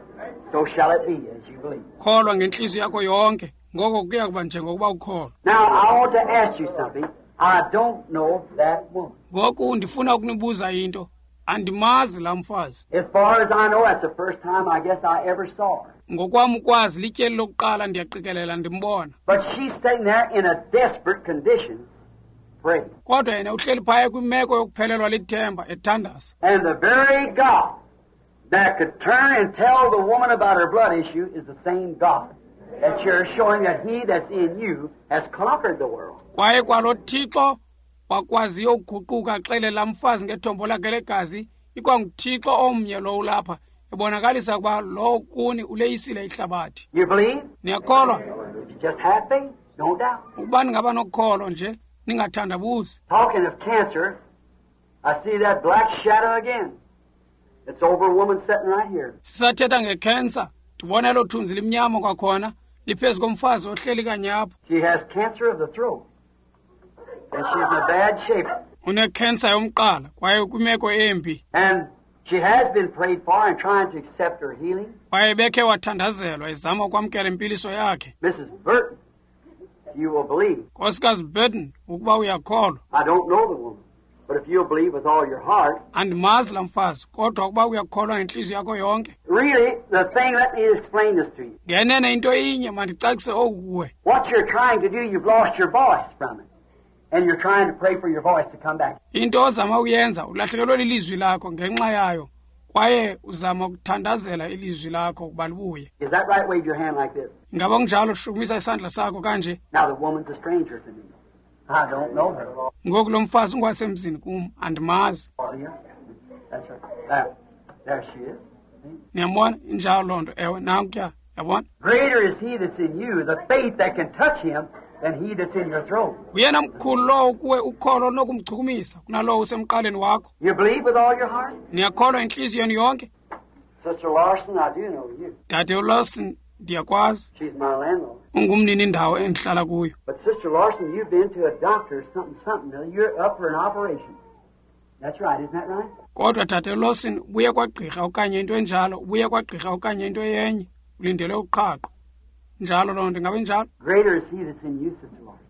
so shall it be as you believe. kholwa ngenhliziyo yakho yonke ngoko kuya kuba njengokuba ukholwa. Now, I want to ask you something. I don't know that woman. Ngoku ndifuna ukunibuza into, andimazi laa mfazi. As far as I know, that's the first time I guess I ever saw her. Ngokwam ukwazi lityeli lokuqala ndiyaqikelela ndimbona. But she's sitting there in a desperate condition, praying. Kodwa yena uhleli phaya kwimeko yokuphelelwa lithemba ethandaza. And the very God that could turn and tell the woman about her blood issue is the same God that you're showing that he that's in you has conquered the world. Kwaye kwalo Thixo wakwaziyo ukuguquka axele laa mfazi ngethombo lakhe legazi, ikwanguThixo omnye lo ulapha ebonakalisa ukuba lo kuni uleyisile ihlabathi. You believe? Niyakholwa? You just have faith, no doubt. Ukuba ningaba nokholo nje ningathandabuzi. Talking of cancer, I see that black shadow again. It's over a woman sitting right here. Sisathetha ngekhensa ndibona elo thunzi limnyama kwakhona liphezu komfazi ohleli kanyapha. She has cancer of the throat. And she's in a bad shape. Unekhensa yomqala kwaye kwimeko embi. And she has been prayed for and trying to accept her healing. Kwaye bekhe wathandazelwa ezama ukwamkela impiliso yakhe. Mrs. Burton, you will believe. Nkosikazi Burton, ukuba uyakholwa. I don't know the woman, but if you'll believe with all your heart. Andimazi laa mfazi, kodwa ukuba uyakholwa ngenhliziyo yakho yonke. Really, the thing, let me explain this to you. Ngenene into inye mandicacise oku kuwe. What you're trying to do, you've lost your voice from it. And you're trying to pray for your voice to come back. Into ozama uyenza ulahlekelwe lilizwi lakho ngenxa yayo, kwaye uzama ukuthandazela ilizwi lakho ukuba libuye. Is that right? Wave your hand like this. Ingaba kunjalo shukumisa isandla sakho kanje. Now the woman's a stranger to me. I don't know her. Ngoku lo mfazi ungwasemzini kum, andimazi. See her? That's right. There she is. See? Niyambona injalo loo nto, ewe nankuya, yabona? Greater is he that's in you, the faith that can touch him, than he that's in your throat. Uyena mkhulu lowo kuwe ukholo olokumchukumisa kunalowo usemqaleni wakho. You believe with all your heart? Niyakholwa enhliziyweni yonke? Sister Larson, I do know you. Dade uLawson ndiyakwazi, She's my landlord. ungumnini indawo endihlala kuyo. But Sister Larson, you've been to a doctor, something. Now you're up for an operation. That's right, isn't that right? Kodwa Dade uLawson ubuye kwagqirha okanye into enjalo, ubuye kwagqirha okanye into yenye, ulindele uqhaqho. Njalo loo nto ingabe njalo? Greater is he that's in you, Sister Larson,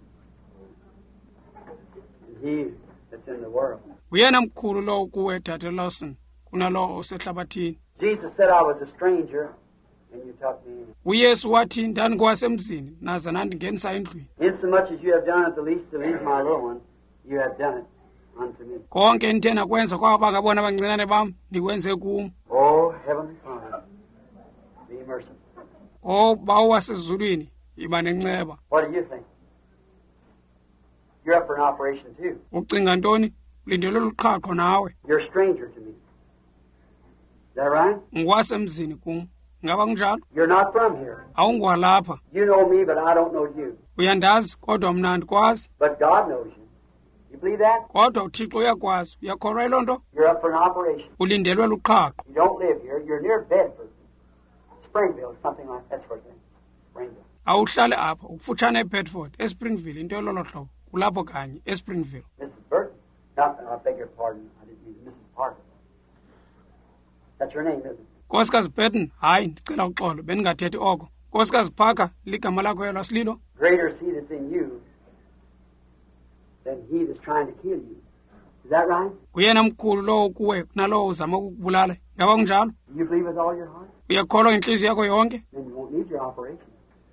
than he that's in the world. Uyena mkhulu lowo kuwe Dade uLawson kunalowo usehlabathini. Jesus said I was a stranger, and you took me in. uYesu wathi ndandingowasemzini naza nandingenisa endlwini. Insomuch as you have done it the least of these, my little ones, you have done it unto me. Konke ndithe nakwenza kwaba bakabona abancinane bam ndikwenze kum. Oh, Heavenly Father, be merciful. Bawo wasezulwini iba nenceba. What do you think? You're up for an operation too. Ucinga ntoni? Ulindele luqhaqho nawe. You're a stranger to me. Is that right? Ngwasemzini kum. Ngaba kunjalo? You're not from here. Awungwalapha. You know me, but I don't know you. Uyandazi kodwa mna andikwazi. But God knows you. You believe that? Kodwa uThixo uyakwazi. Uyakholwa iloo nto? You're up for an operation. Ulindelwe luqhaqho. You don't live here. You're near Bedford. Springville, something like that sort of thing. Springville. Awuhlale apha ukufutshane eBedford, eSpringville into yololo hlobo. Kulapho kanye eSpringville. Mrs. Burton. I beg your pardon. I didn't mean Mrs. Parker. That's your name, isn't it? Nkosikazi Burton, hayi ndicela uxolo bendingathethi oko. Nkosikazi Parker ligama lakho yelo asililo. Greater is he that's in you than he that's trying to kill you. Is that right? Uyena mkhulu lowo kuwe kunalowo uzama ukukubulala. Ngaba kunjalo? You believe with all your heart? Uyakholwa ngenhliziyo yakho yonke? Then you won't need your operation.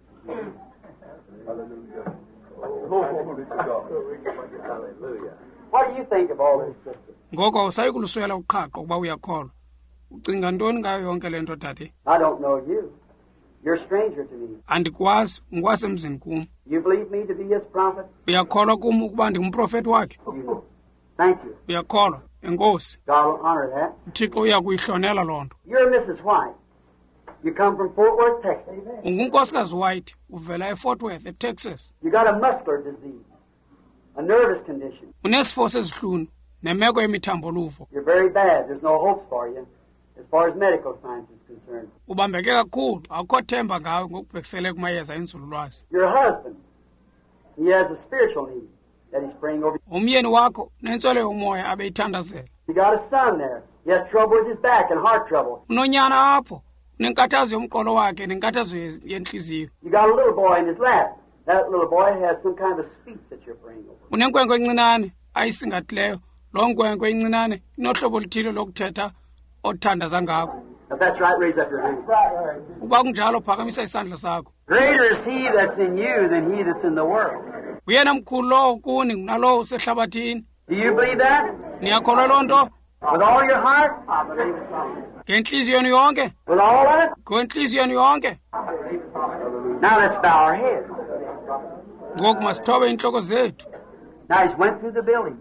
What do you think of all this, sister? Ngoko awusayi kuluswela uqhaqho ukuba uyakholwa. Ucinga ntoni ngayo yonke le nto dade? I don't know you. You're a stranger to me. Andikwazi, ungwasemzini kum. You believe me to be his prophet? Uyakholwa kum ukuba ndingumprofeti wakhe? You. Thank you. Uyakholwa, enkosi. God will honor that. uThixo uyakuyihlonela loo nto. You're Mrs. White. You come from Fort Worth, Texas. Ungunkosikazi White, uvela eFort Worth, eTexas. You got a muscular disease, a nervous condition. Unesifo sezihlunu nemeko yemithambo luvo. You're very bad. There's no hopes for you as far as medical science is concerned. Ubambeke kakhulu, akukho themba ngawe ngokubhekisele kumayeza enzululwazi. Your husband, he has a spiritual need that he's praying over. Umyeni wakho nentswelo yomoya abeyithandazela. You got a son there. He has trouble with his back and heart trouble. Unonyana apho, unenkathazo yomqolo wakhe nenkathazo yenhliziyo. You got a little boy in his lap. That little boy has some kind of speech that you're praying over. Unenkwenkwe encinane ayisingathileyo. Lo nkwenkwe encinane inohlobo oluthile lokuthetha othandaza ngakho. If that's right, raise up your hand. Uba kunjalo phakamisa isandla sakho. Greater is he that's in you than he that's in the world. Uyena mkhulu lo kuni kunalo usehlabathini. Do you believe that? Niyakholwa loo nto? With all your heart? Ngenhliziyo yenu yonke? With all of it? Ngenhliziyo yenu yonke? Now let's bow our heads. Ngoku masithobe inhloko zethu. Now he's went through the building.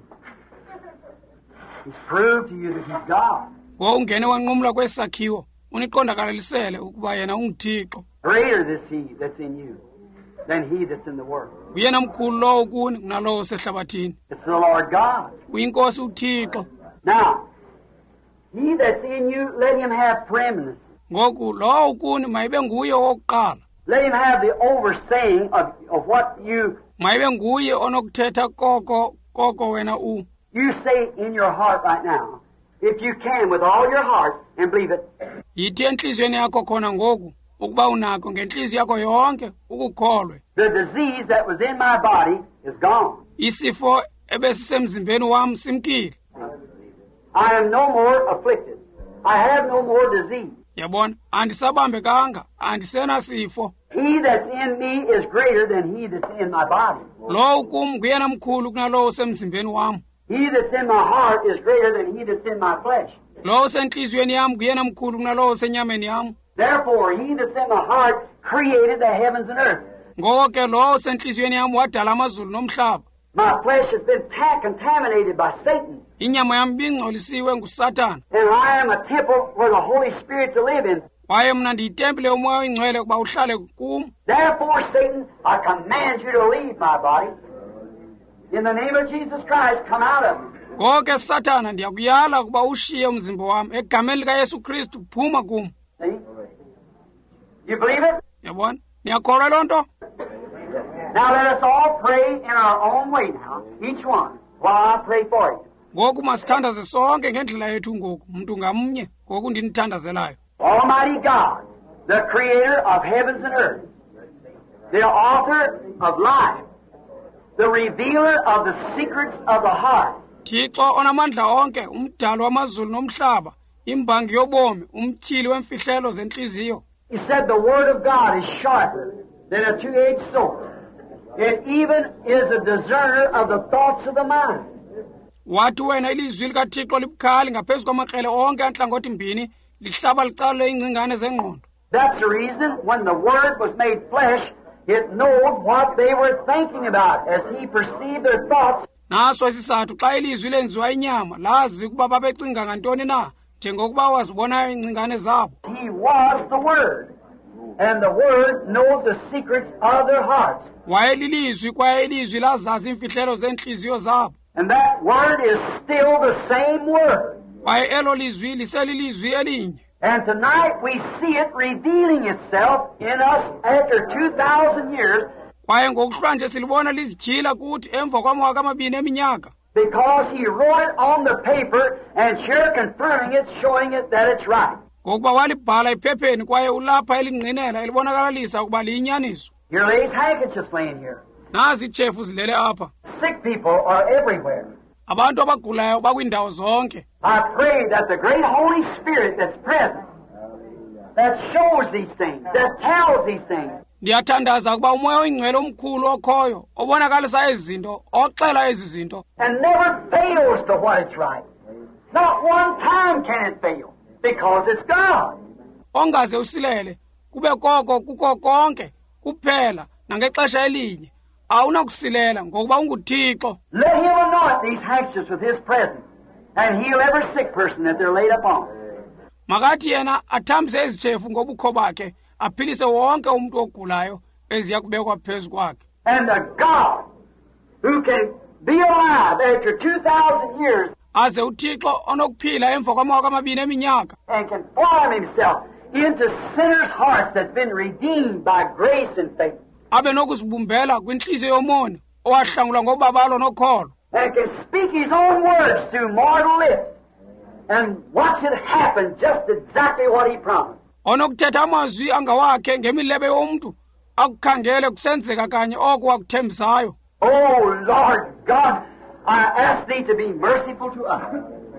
He's proved to you that he's God. Ngoku ungene wanqumla kwesakhiwo. Uniqondakalalisele ukuba yena unguThixo. Greater is he that's in you than he that's in the world. Uyena mkhulu lo kuni kunalo usehlabathini. It's the Lord God. Uyinkosi uThixo. Now, he that's in you, let him have preeminence. Ngoku lo kuni mayibe nguye wokuqala. Let him have the oversaying of what you Mayibe nguye onokuthetha koko wena you say in your heart right now. If you can, with all your heart, and believe it. Yithi enhliziyweni yakho khona ngoku ukuba unakho ngenhliziyo yakho yonke ukukholwe. The disease that was in my body is gone. Isifo ebesisemzimbeni wami simkile. I am no more afflicted. I have no more disease. Yabona, andisabambekanga, andisena sifo. He that's in me is greater than he that's in my body. Lo kum nguyena mkhulu kunalo usemzimbeni wami. He that's in my heart is greater than he that's in my flesh. Lo usenhliziyweni yami nguyena mkhulu kunalo usenyameni yami. Therefore, he that's in my heart created the heavens and earth. Ngoko ke lo usenhliziyweni yami wadala amazulu nomhlaba. My flesh has been contaminated by Satan. Inyama yami bingcolisiwe nguSathana. And I am a temple for the Holy Spirit to live in. Waye mna ndiyitempile yomoya oyingcwele kuba uhlale kum. Therefore, Satan, I command you to leave my body. In the name of Jesus Christ, come out of it. Ngoko ke Sathana ndiyakuyala kuba ushiye umzimba wami egameni likaYesu Kristu phuma kum. See? You believe it? Yabona? Niyakholwa loo nto? Now let us all pray in our own way now, each one, while I pray for you. Ngoku masithandaze sonke ngendlela yethu ngoku, mntu ngamnye, ngoku ndinithandazelayo. Almighty God, the creator of heavens and earth, the author of life, the revealer of the secrets of the heart. Thixo onamandla onke, umdali wamazulu nomhlaba, imbangi yobomi, umtyhili wemfihlelo zenhliziyo. He said the word of God is sharper than a two-edged sword. It even is a discerner of the thoughts of the mind. Wathi wena ilizwi likaThixo libukhali ngaphezu kwamakrele onke antlangothi mbini, lihlaba licalule ingcingane zengqondo. That's the reason when the word was made flesh, it knowed what they were thinking about as he perceived their thoughts. Naso isizathu xa ilizwi lenziwa inyama, lazi ukuba babecinga ngantoni na, njengokuba wazibonayo ingcingane zabo. He was the word, and the word knowed the secrets of their hearts. Wayelilizwi kwaye ilizwi lazazi imfihlelo zenhliziyo zabo. And that word is still the same word. Kwaye elo lizwi liselilizwi elinye. And tonight we see it revealing itself in us after 2,000 years. Kwaye ngokuhlanje silibona lizityhila kuthi emva kwamawaka amabini eminyaka. Because he wrote it on the paper and sure confirming it, showing it that it's right. Ngokuba walibhala ephepheni kwaye ulapha elingqinela elibonakalisa ukuba liyinyaniso. Here lays handkerchiefs laying here. Nazi itshefu zilele apha. Sick people are everywhere. Abantu abagulayo bakwiindawo zonke. I pray that the great Holy Spirit that's present, that shows these things, that tells these things, Ndiyathandaza ukuba umoya oyingcwele omkhulu okhoyo, obonakalisa ezi zinto, oxela ezi zinto, and never fails to what it's right. Not one time can it fail, because it's God. ongaze usilele, kube koko kuko konke, kuphela, nangexesha elinye. Awunakusilela ngokuba unguThixo. Let him anoint these handkerchiefs with his presence, and heal every sick person that they're laid upon. Makathi yena athambise ezitshefu ngobukho bakhe, aphilise wonke umuntu ogulayo eziya kubekwa phezu kwakhe. And the God who can be alive after 2,000 years Aze uThixo onokuphila emva kwamawaka amabini eminyaka, and can form himself into sinners' hearts that's been redeemed by grace and faith, abe nokuzibumbela kwinhliziyo yomoni owahlangulwa ngobabalo nokholo, and can speak his own words through mortal lips and watch it happen just exactly what he promised. onokuthetha amazwi angawakhe ngemilebe yomntu akukhangele kusenzeka kanye oko wakuthembisayo. Oh, Lord God, I ask thee to be merciful to us.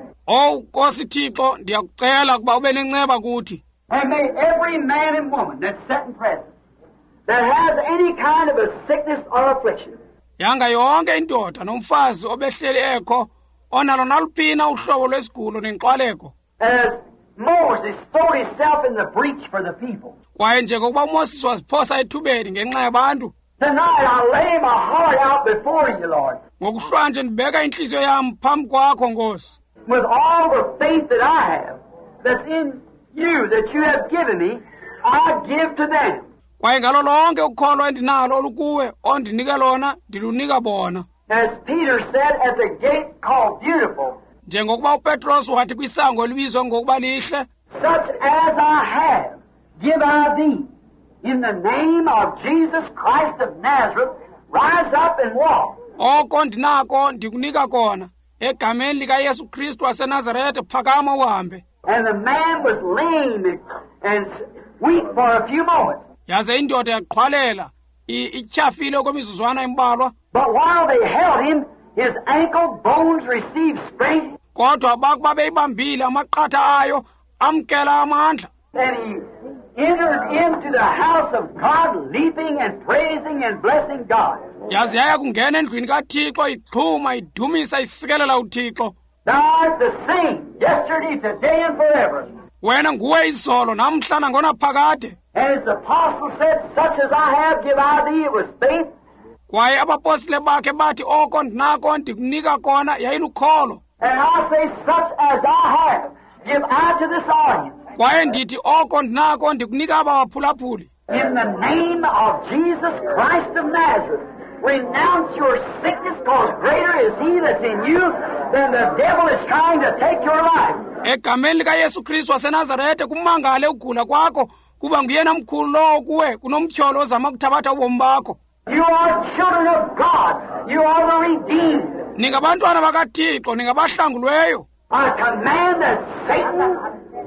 Oh Nkosi Thixo, ndiyakucela kuba ube nenceba kuthi. And may every man and woman that's sitting present, that has any kind of a sickness or affliction, Yanga yonke indoda nomfazi obehleli ekho onalo naluphina uhlobo lwesigulo nenxwaleko. as Moses threw himself in the breach for the people, Kwaye njengokuba uMoses waziphosa ethubeni ngenxa yabantu, tonight I lay my heart out before you, Lord, ngokuhlanje ndibeka inhliziyo yam phambi kwakho Nkosi. with all the faith that I have, that's in you, that you have given me, I give to them. Kwaye ngalo lonke ukholwa endinalo olukuwe ondinike lona ndilunika bona. As Peter said at the gate called Beautiful, Njengokuba uPetros wathi kwisango elibizwa ngokuba lihle, such as I have, give I thee. In the name of Jesus Christ of Nazareth, rise up and walk. oko ndinako ndikunika kona egameni likaYesu Kristu waseNazaretha, phakama uhambe. And the man was lame and weak for a few moments. Yaze indoda yaqhwalela ityhafile okwemizuzwana embalwa, But while they held him, his ankle bones received strength, kodwa bakuba beyibambile amaqatha ayo amkela amandla. and he entered into the house of God, leaping and praising and blessing God. Yaze yaya kungena endlwini kaThixo ixhuma idumisa isikelela uThixo. Thou art the same, yesterday, today, and forever. Wena nguwe izolo namhla nangonaphakade. And as the apostle said, such as I have, give I thee. It was faith. Kwaye abapostile bakhe bathi oko ndinako ndikunika kona yayilukholo. And I say, such as I have, give I to this audience. Kwaye ndithi oko ndinako ndikunika aba baphulaphuli. In the name of Jesus Christ of Nazareth, renounce your sickness, because greater is he that's in you than the devil is trying to take your life. Egameni likaYesu Kristu waseNazaretha kumangale ukugula kwakho, kuba nguyena mkhulu lowo kuwe kunomtyholo ozama kuthabatha ubomi bakho. You are children of God. You are the redeemed. Ningabantwana bakaThixo, ningabahlangulweyo. I command that Satan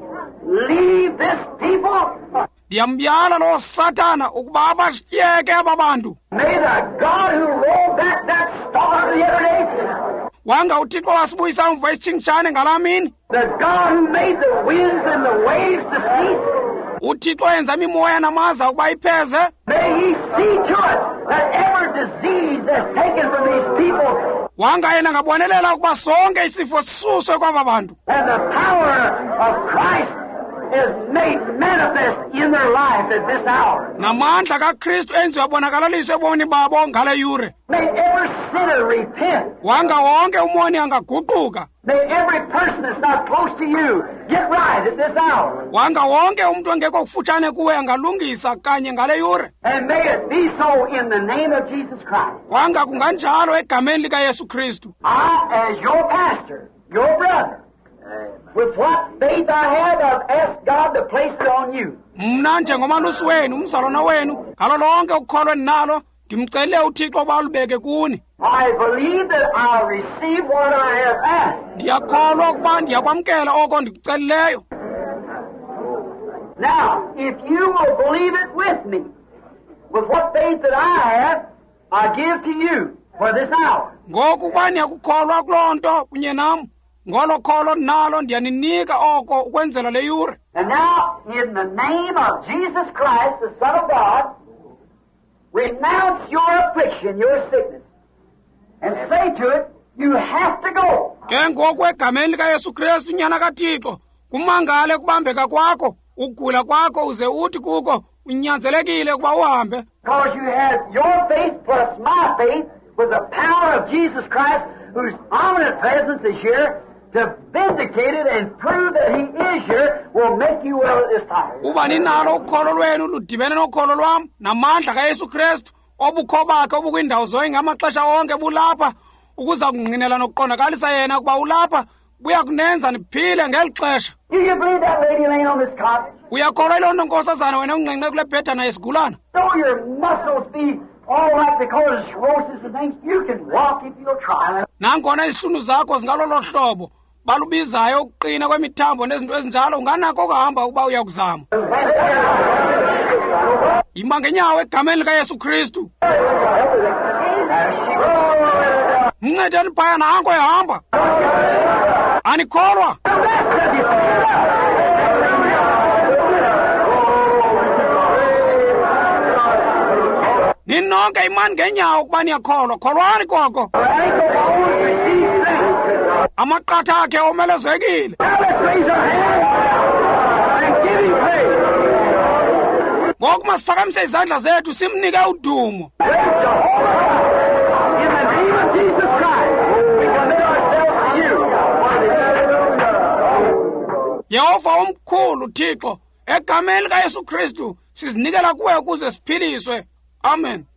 leave this people. Ndiyambyala lo Sathana ukuba abashiyeke aba bantu. May the God who rolled back that star the other day, Wanga uThixo wasibuyisa umva isitshingitshane ngalaa mini. the God who made the winds and the waves to cease, uThixo yenza imimoya namaza ukuba ipheze. may he see to it that every disease is taken from these people, Wanga yena ngabonelela ukuba sonke isifo sisuswe kwaba bantu. and the power of Christ is made manifest in their life at this hour. Namandla kaKristu enziwa bonakalaliswe ebomini babo ngale yure. May every sinner repent. Wanga wonke umoni angaguquka. May every person that's not close to you get right at this hour. Wanga wonke umuntu ongekho kufutshane kuwe angalungisa kanye ngale yure. And may it be so in the name of Jesus Christ. Wanga kunganjalo egameni likaYesu Kristu. I, as your pastor, your brother, with what faith I have, I've asked God to place it on you. Mna njengomalusi wenu, umzalwana wenu, ngalo lonke ukukholwa ninalo, ndimcelele uThixo balubeke kuni. I believe that I'll receive what I have asked. Ndiyakholwa ukuba ndiyakwamkela oko ndikucelileyo. Now, if you will believe it with me, with what faith that I have, I give to you for this hour. Ngoku ukuba niyakukholwa kuloo nto kunye nam, ngolo kholo nalo ndiyaninika oko ukwenzela le yure. And now, in the name of Jesus Christ, the Son of God, renounce your affliction, your sickness, and say to it, you have to go. Ke ngoku egameni likaYesu Kristu nyana kaThixo, kumangale kubambeka kwakho, ukugula kwakho uze uthi kuko unyanzelekile ukuba uhambe. Because you have your faith plus my faith with the power of Jesus Christ, whose omnipotent presence is here, to vindicate it and prove that He is here, will make you well at this time. Uba ninalo ukholo lwenu ludibene nokholo lwam namandla kaYesu Kristu obukho bakhe obukwindawo zonke ngamaxesha onke bulapha ukuza kungqinela nokuqondakalisa yena ukuba ulapha buya kunenza niphile ngeli xesha. Do you believe that lady laying on this cot? Uyakholwa iloo nto nkosazana wena unqenqe kule bhedana yesigulana? Though your muscles be all right because of cirrhosis and things, you can walk if you'll try. Nangona izihlunu zakho zingalolo hlobo, balubizayo ukuqina kwemithambo nezinto ezinjalo unganako ukuhamba ukuba uyakuzama ima ngenyawo egameni likaYesu Kristu mncedeni phaya nanko ehamba anikholwa ninonke imani ngenyawo ukuba niyakholwa kholwani koko amaqatha akhe omelezekile ngoku masiphakamise izandla zethu simnike udumo Yehova omkhulu Thixo egameni likaYesu Kristu sizinikela kuwe ukuze siphiliswe amen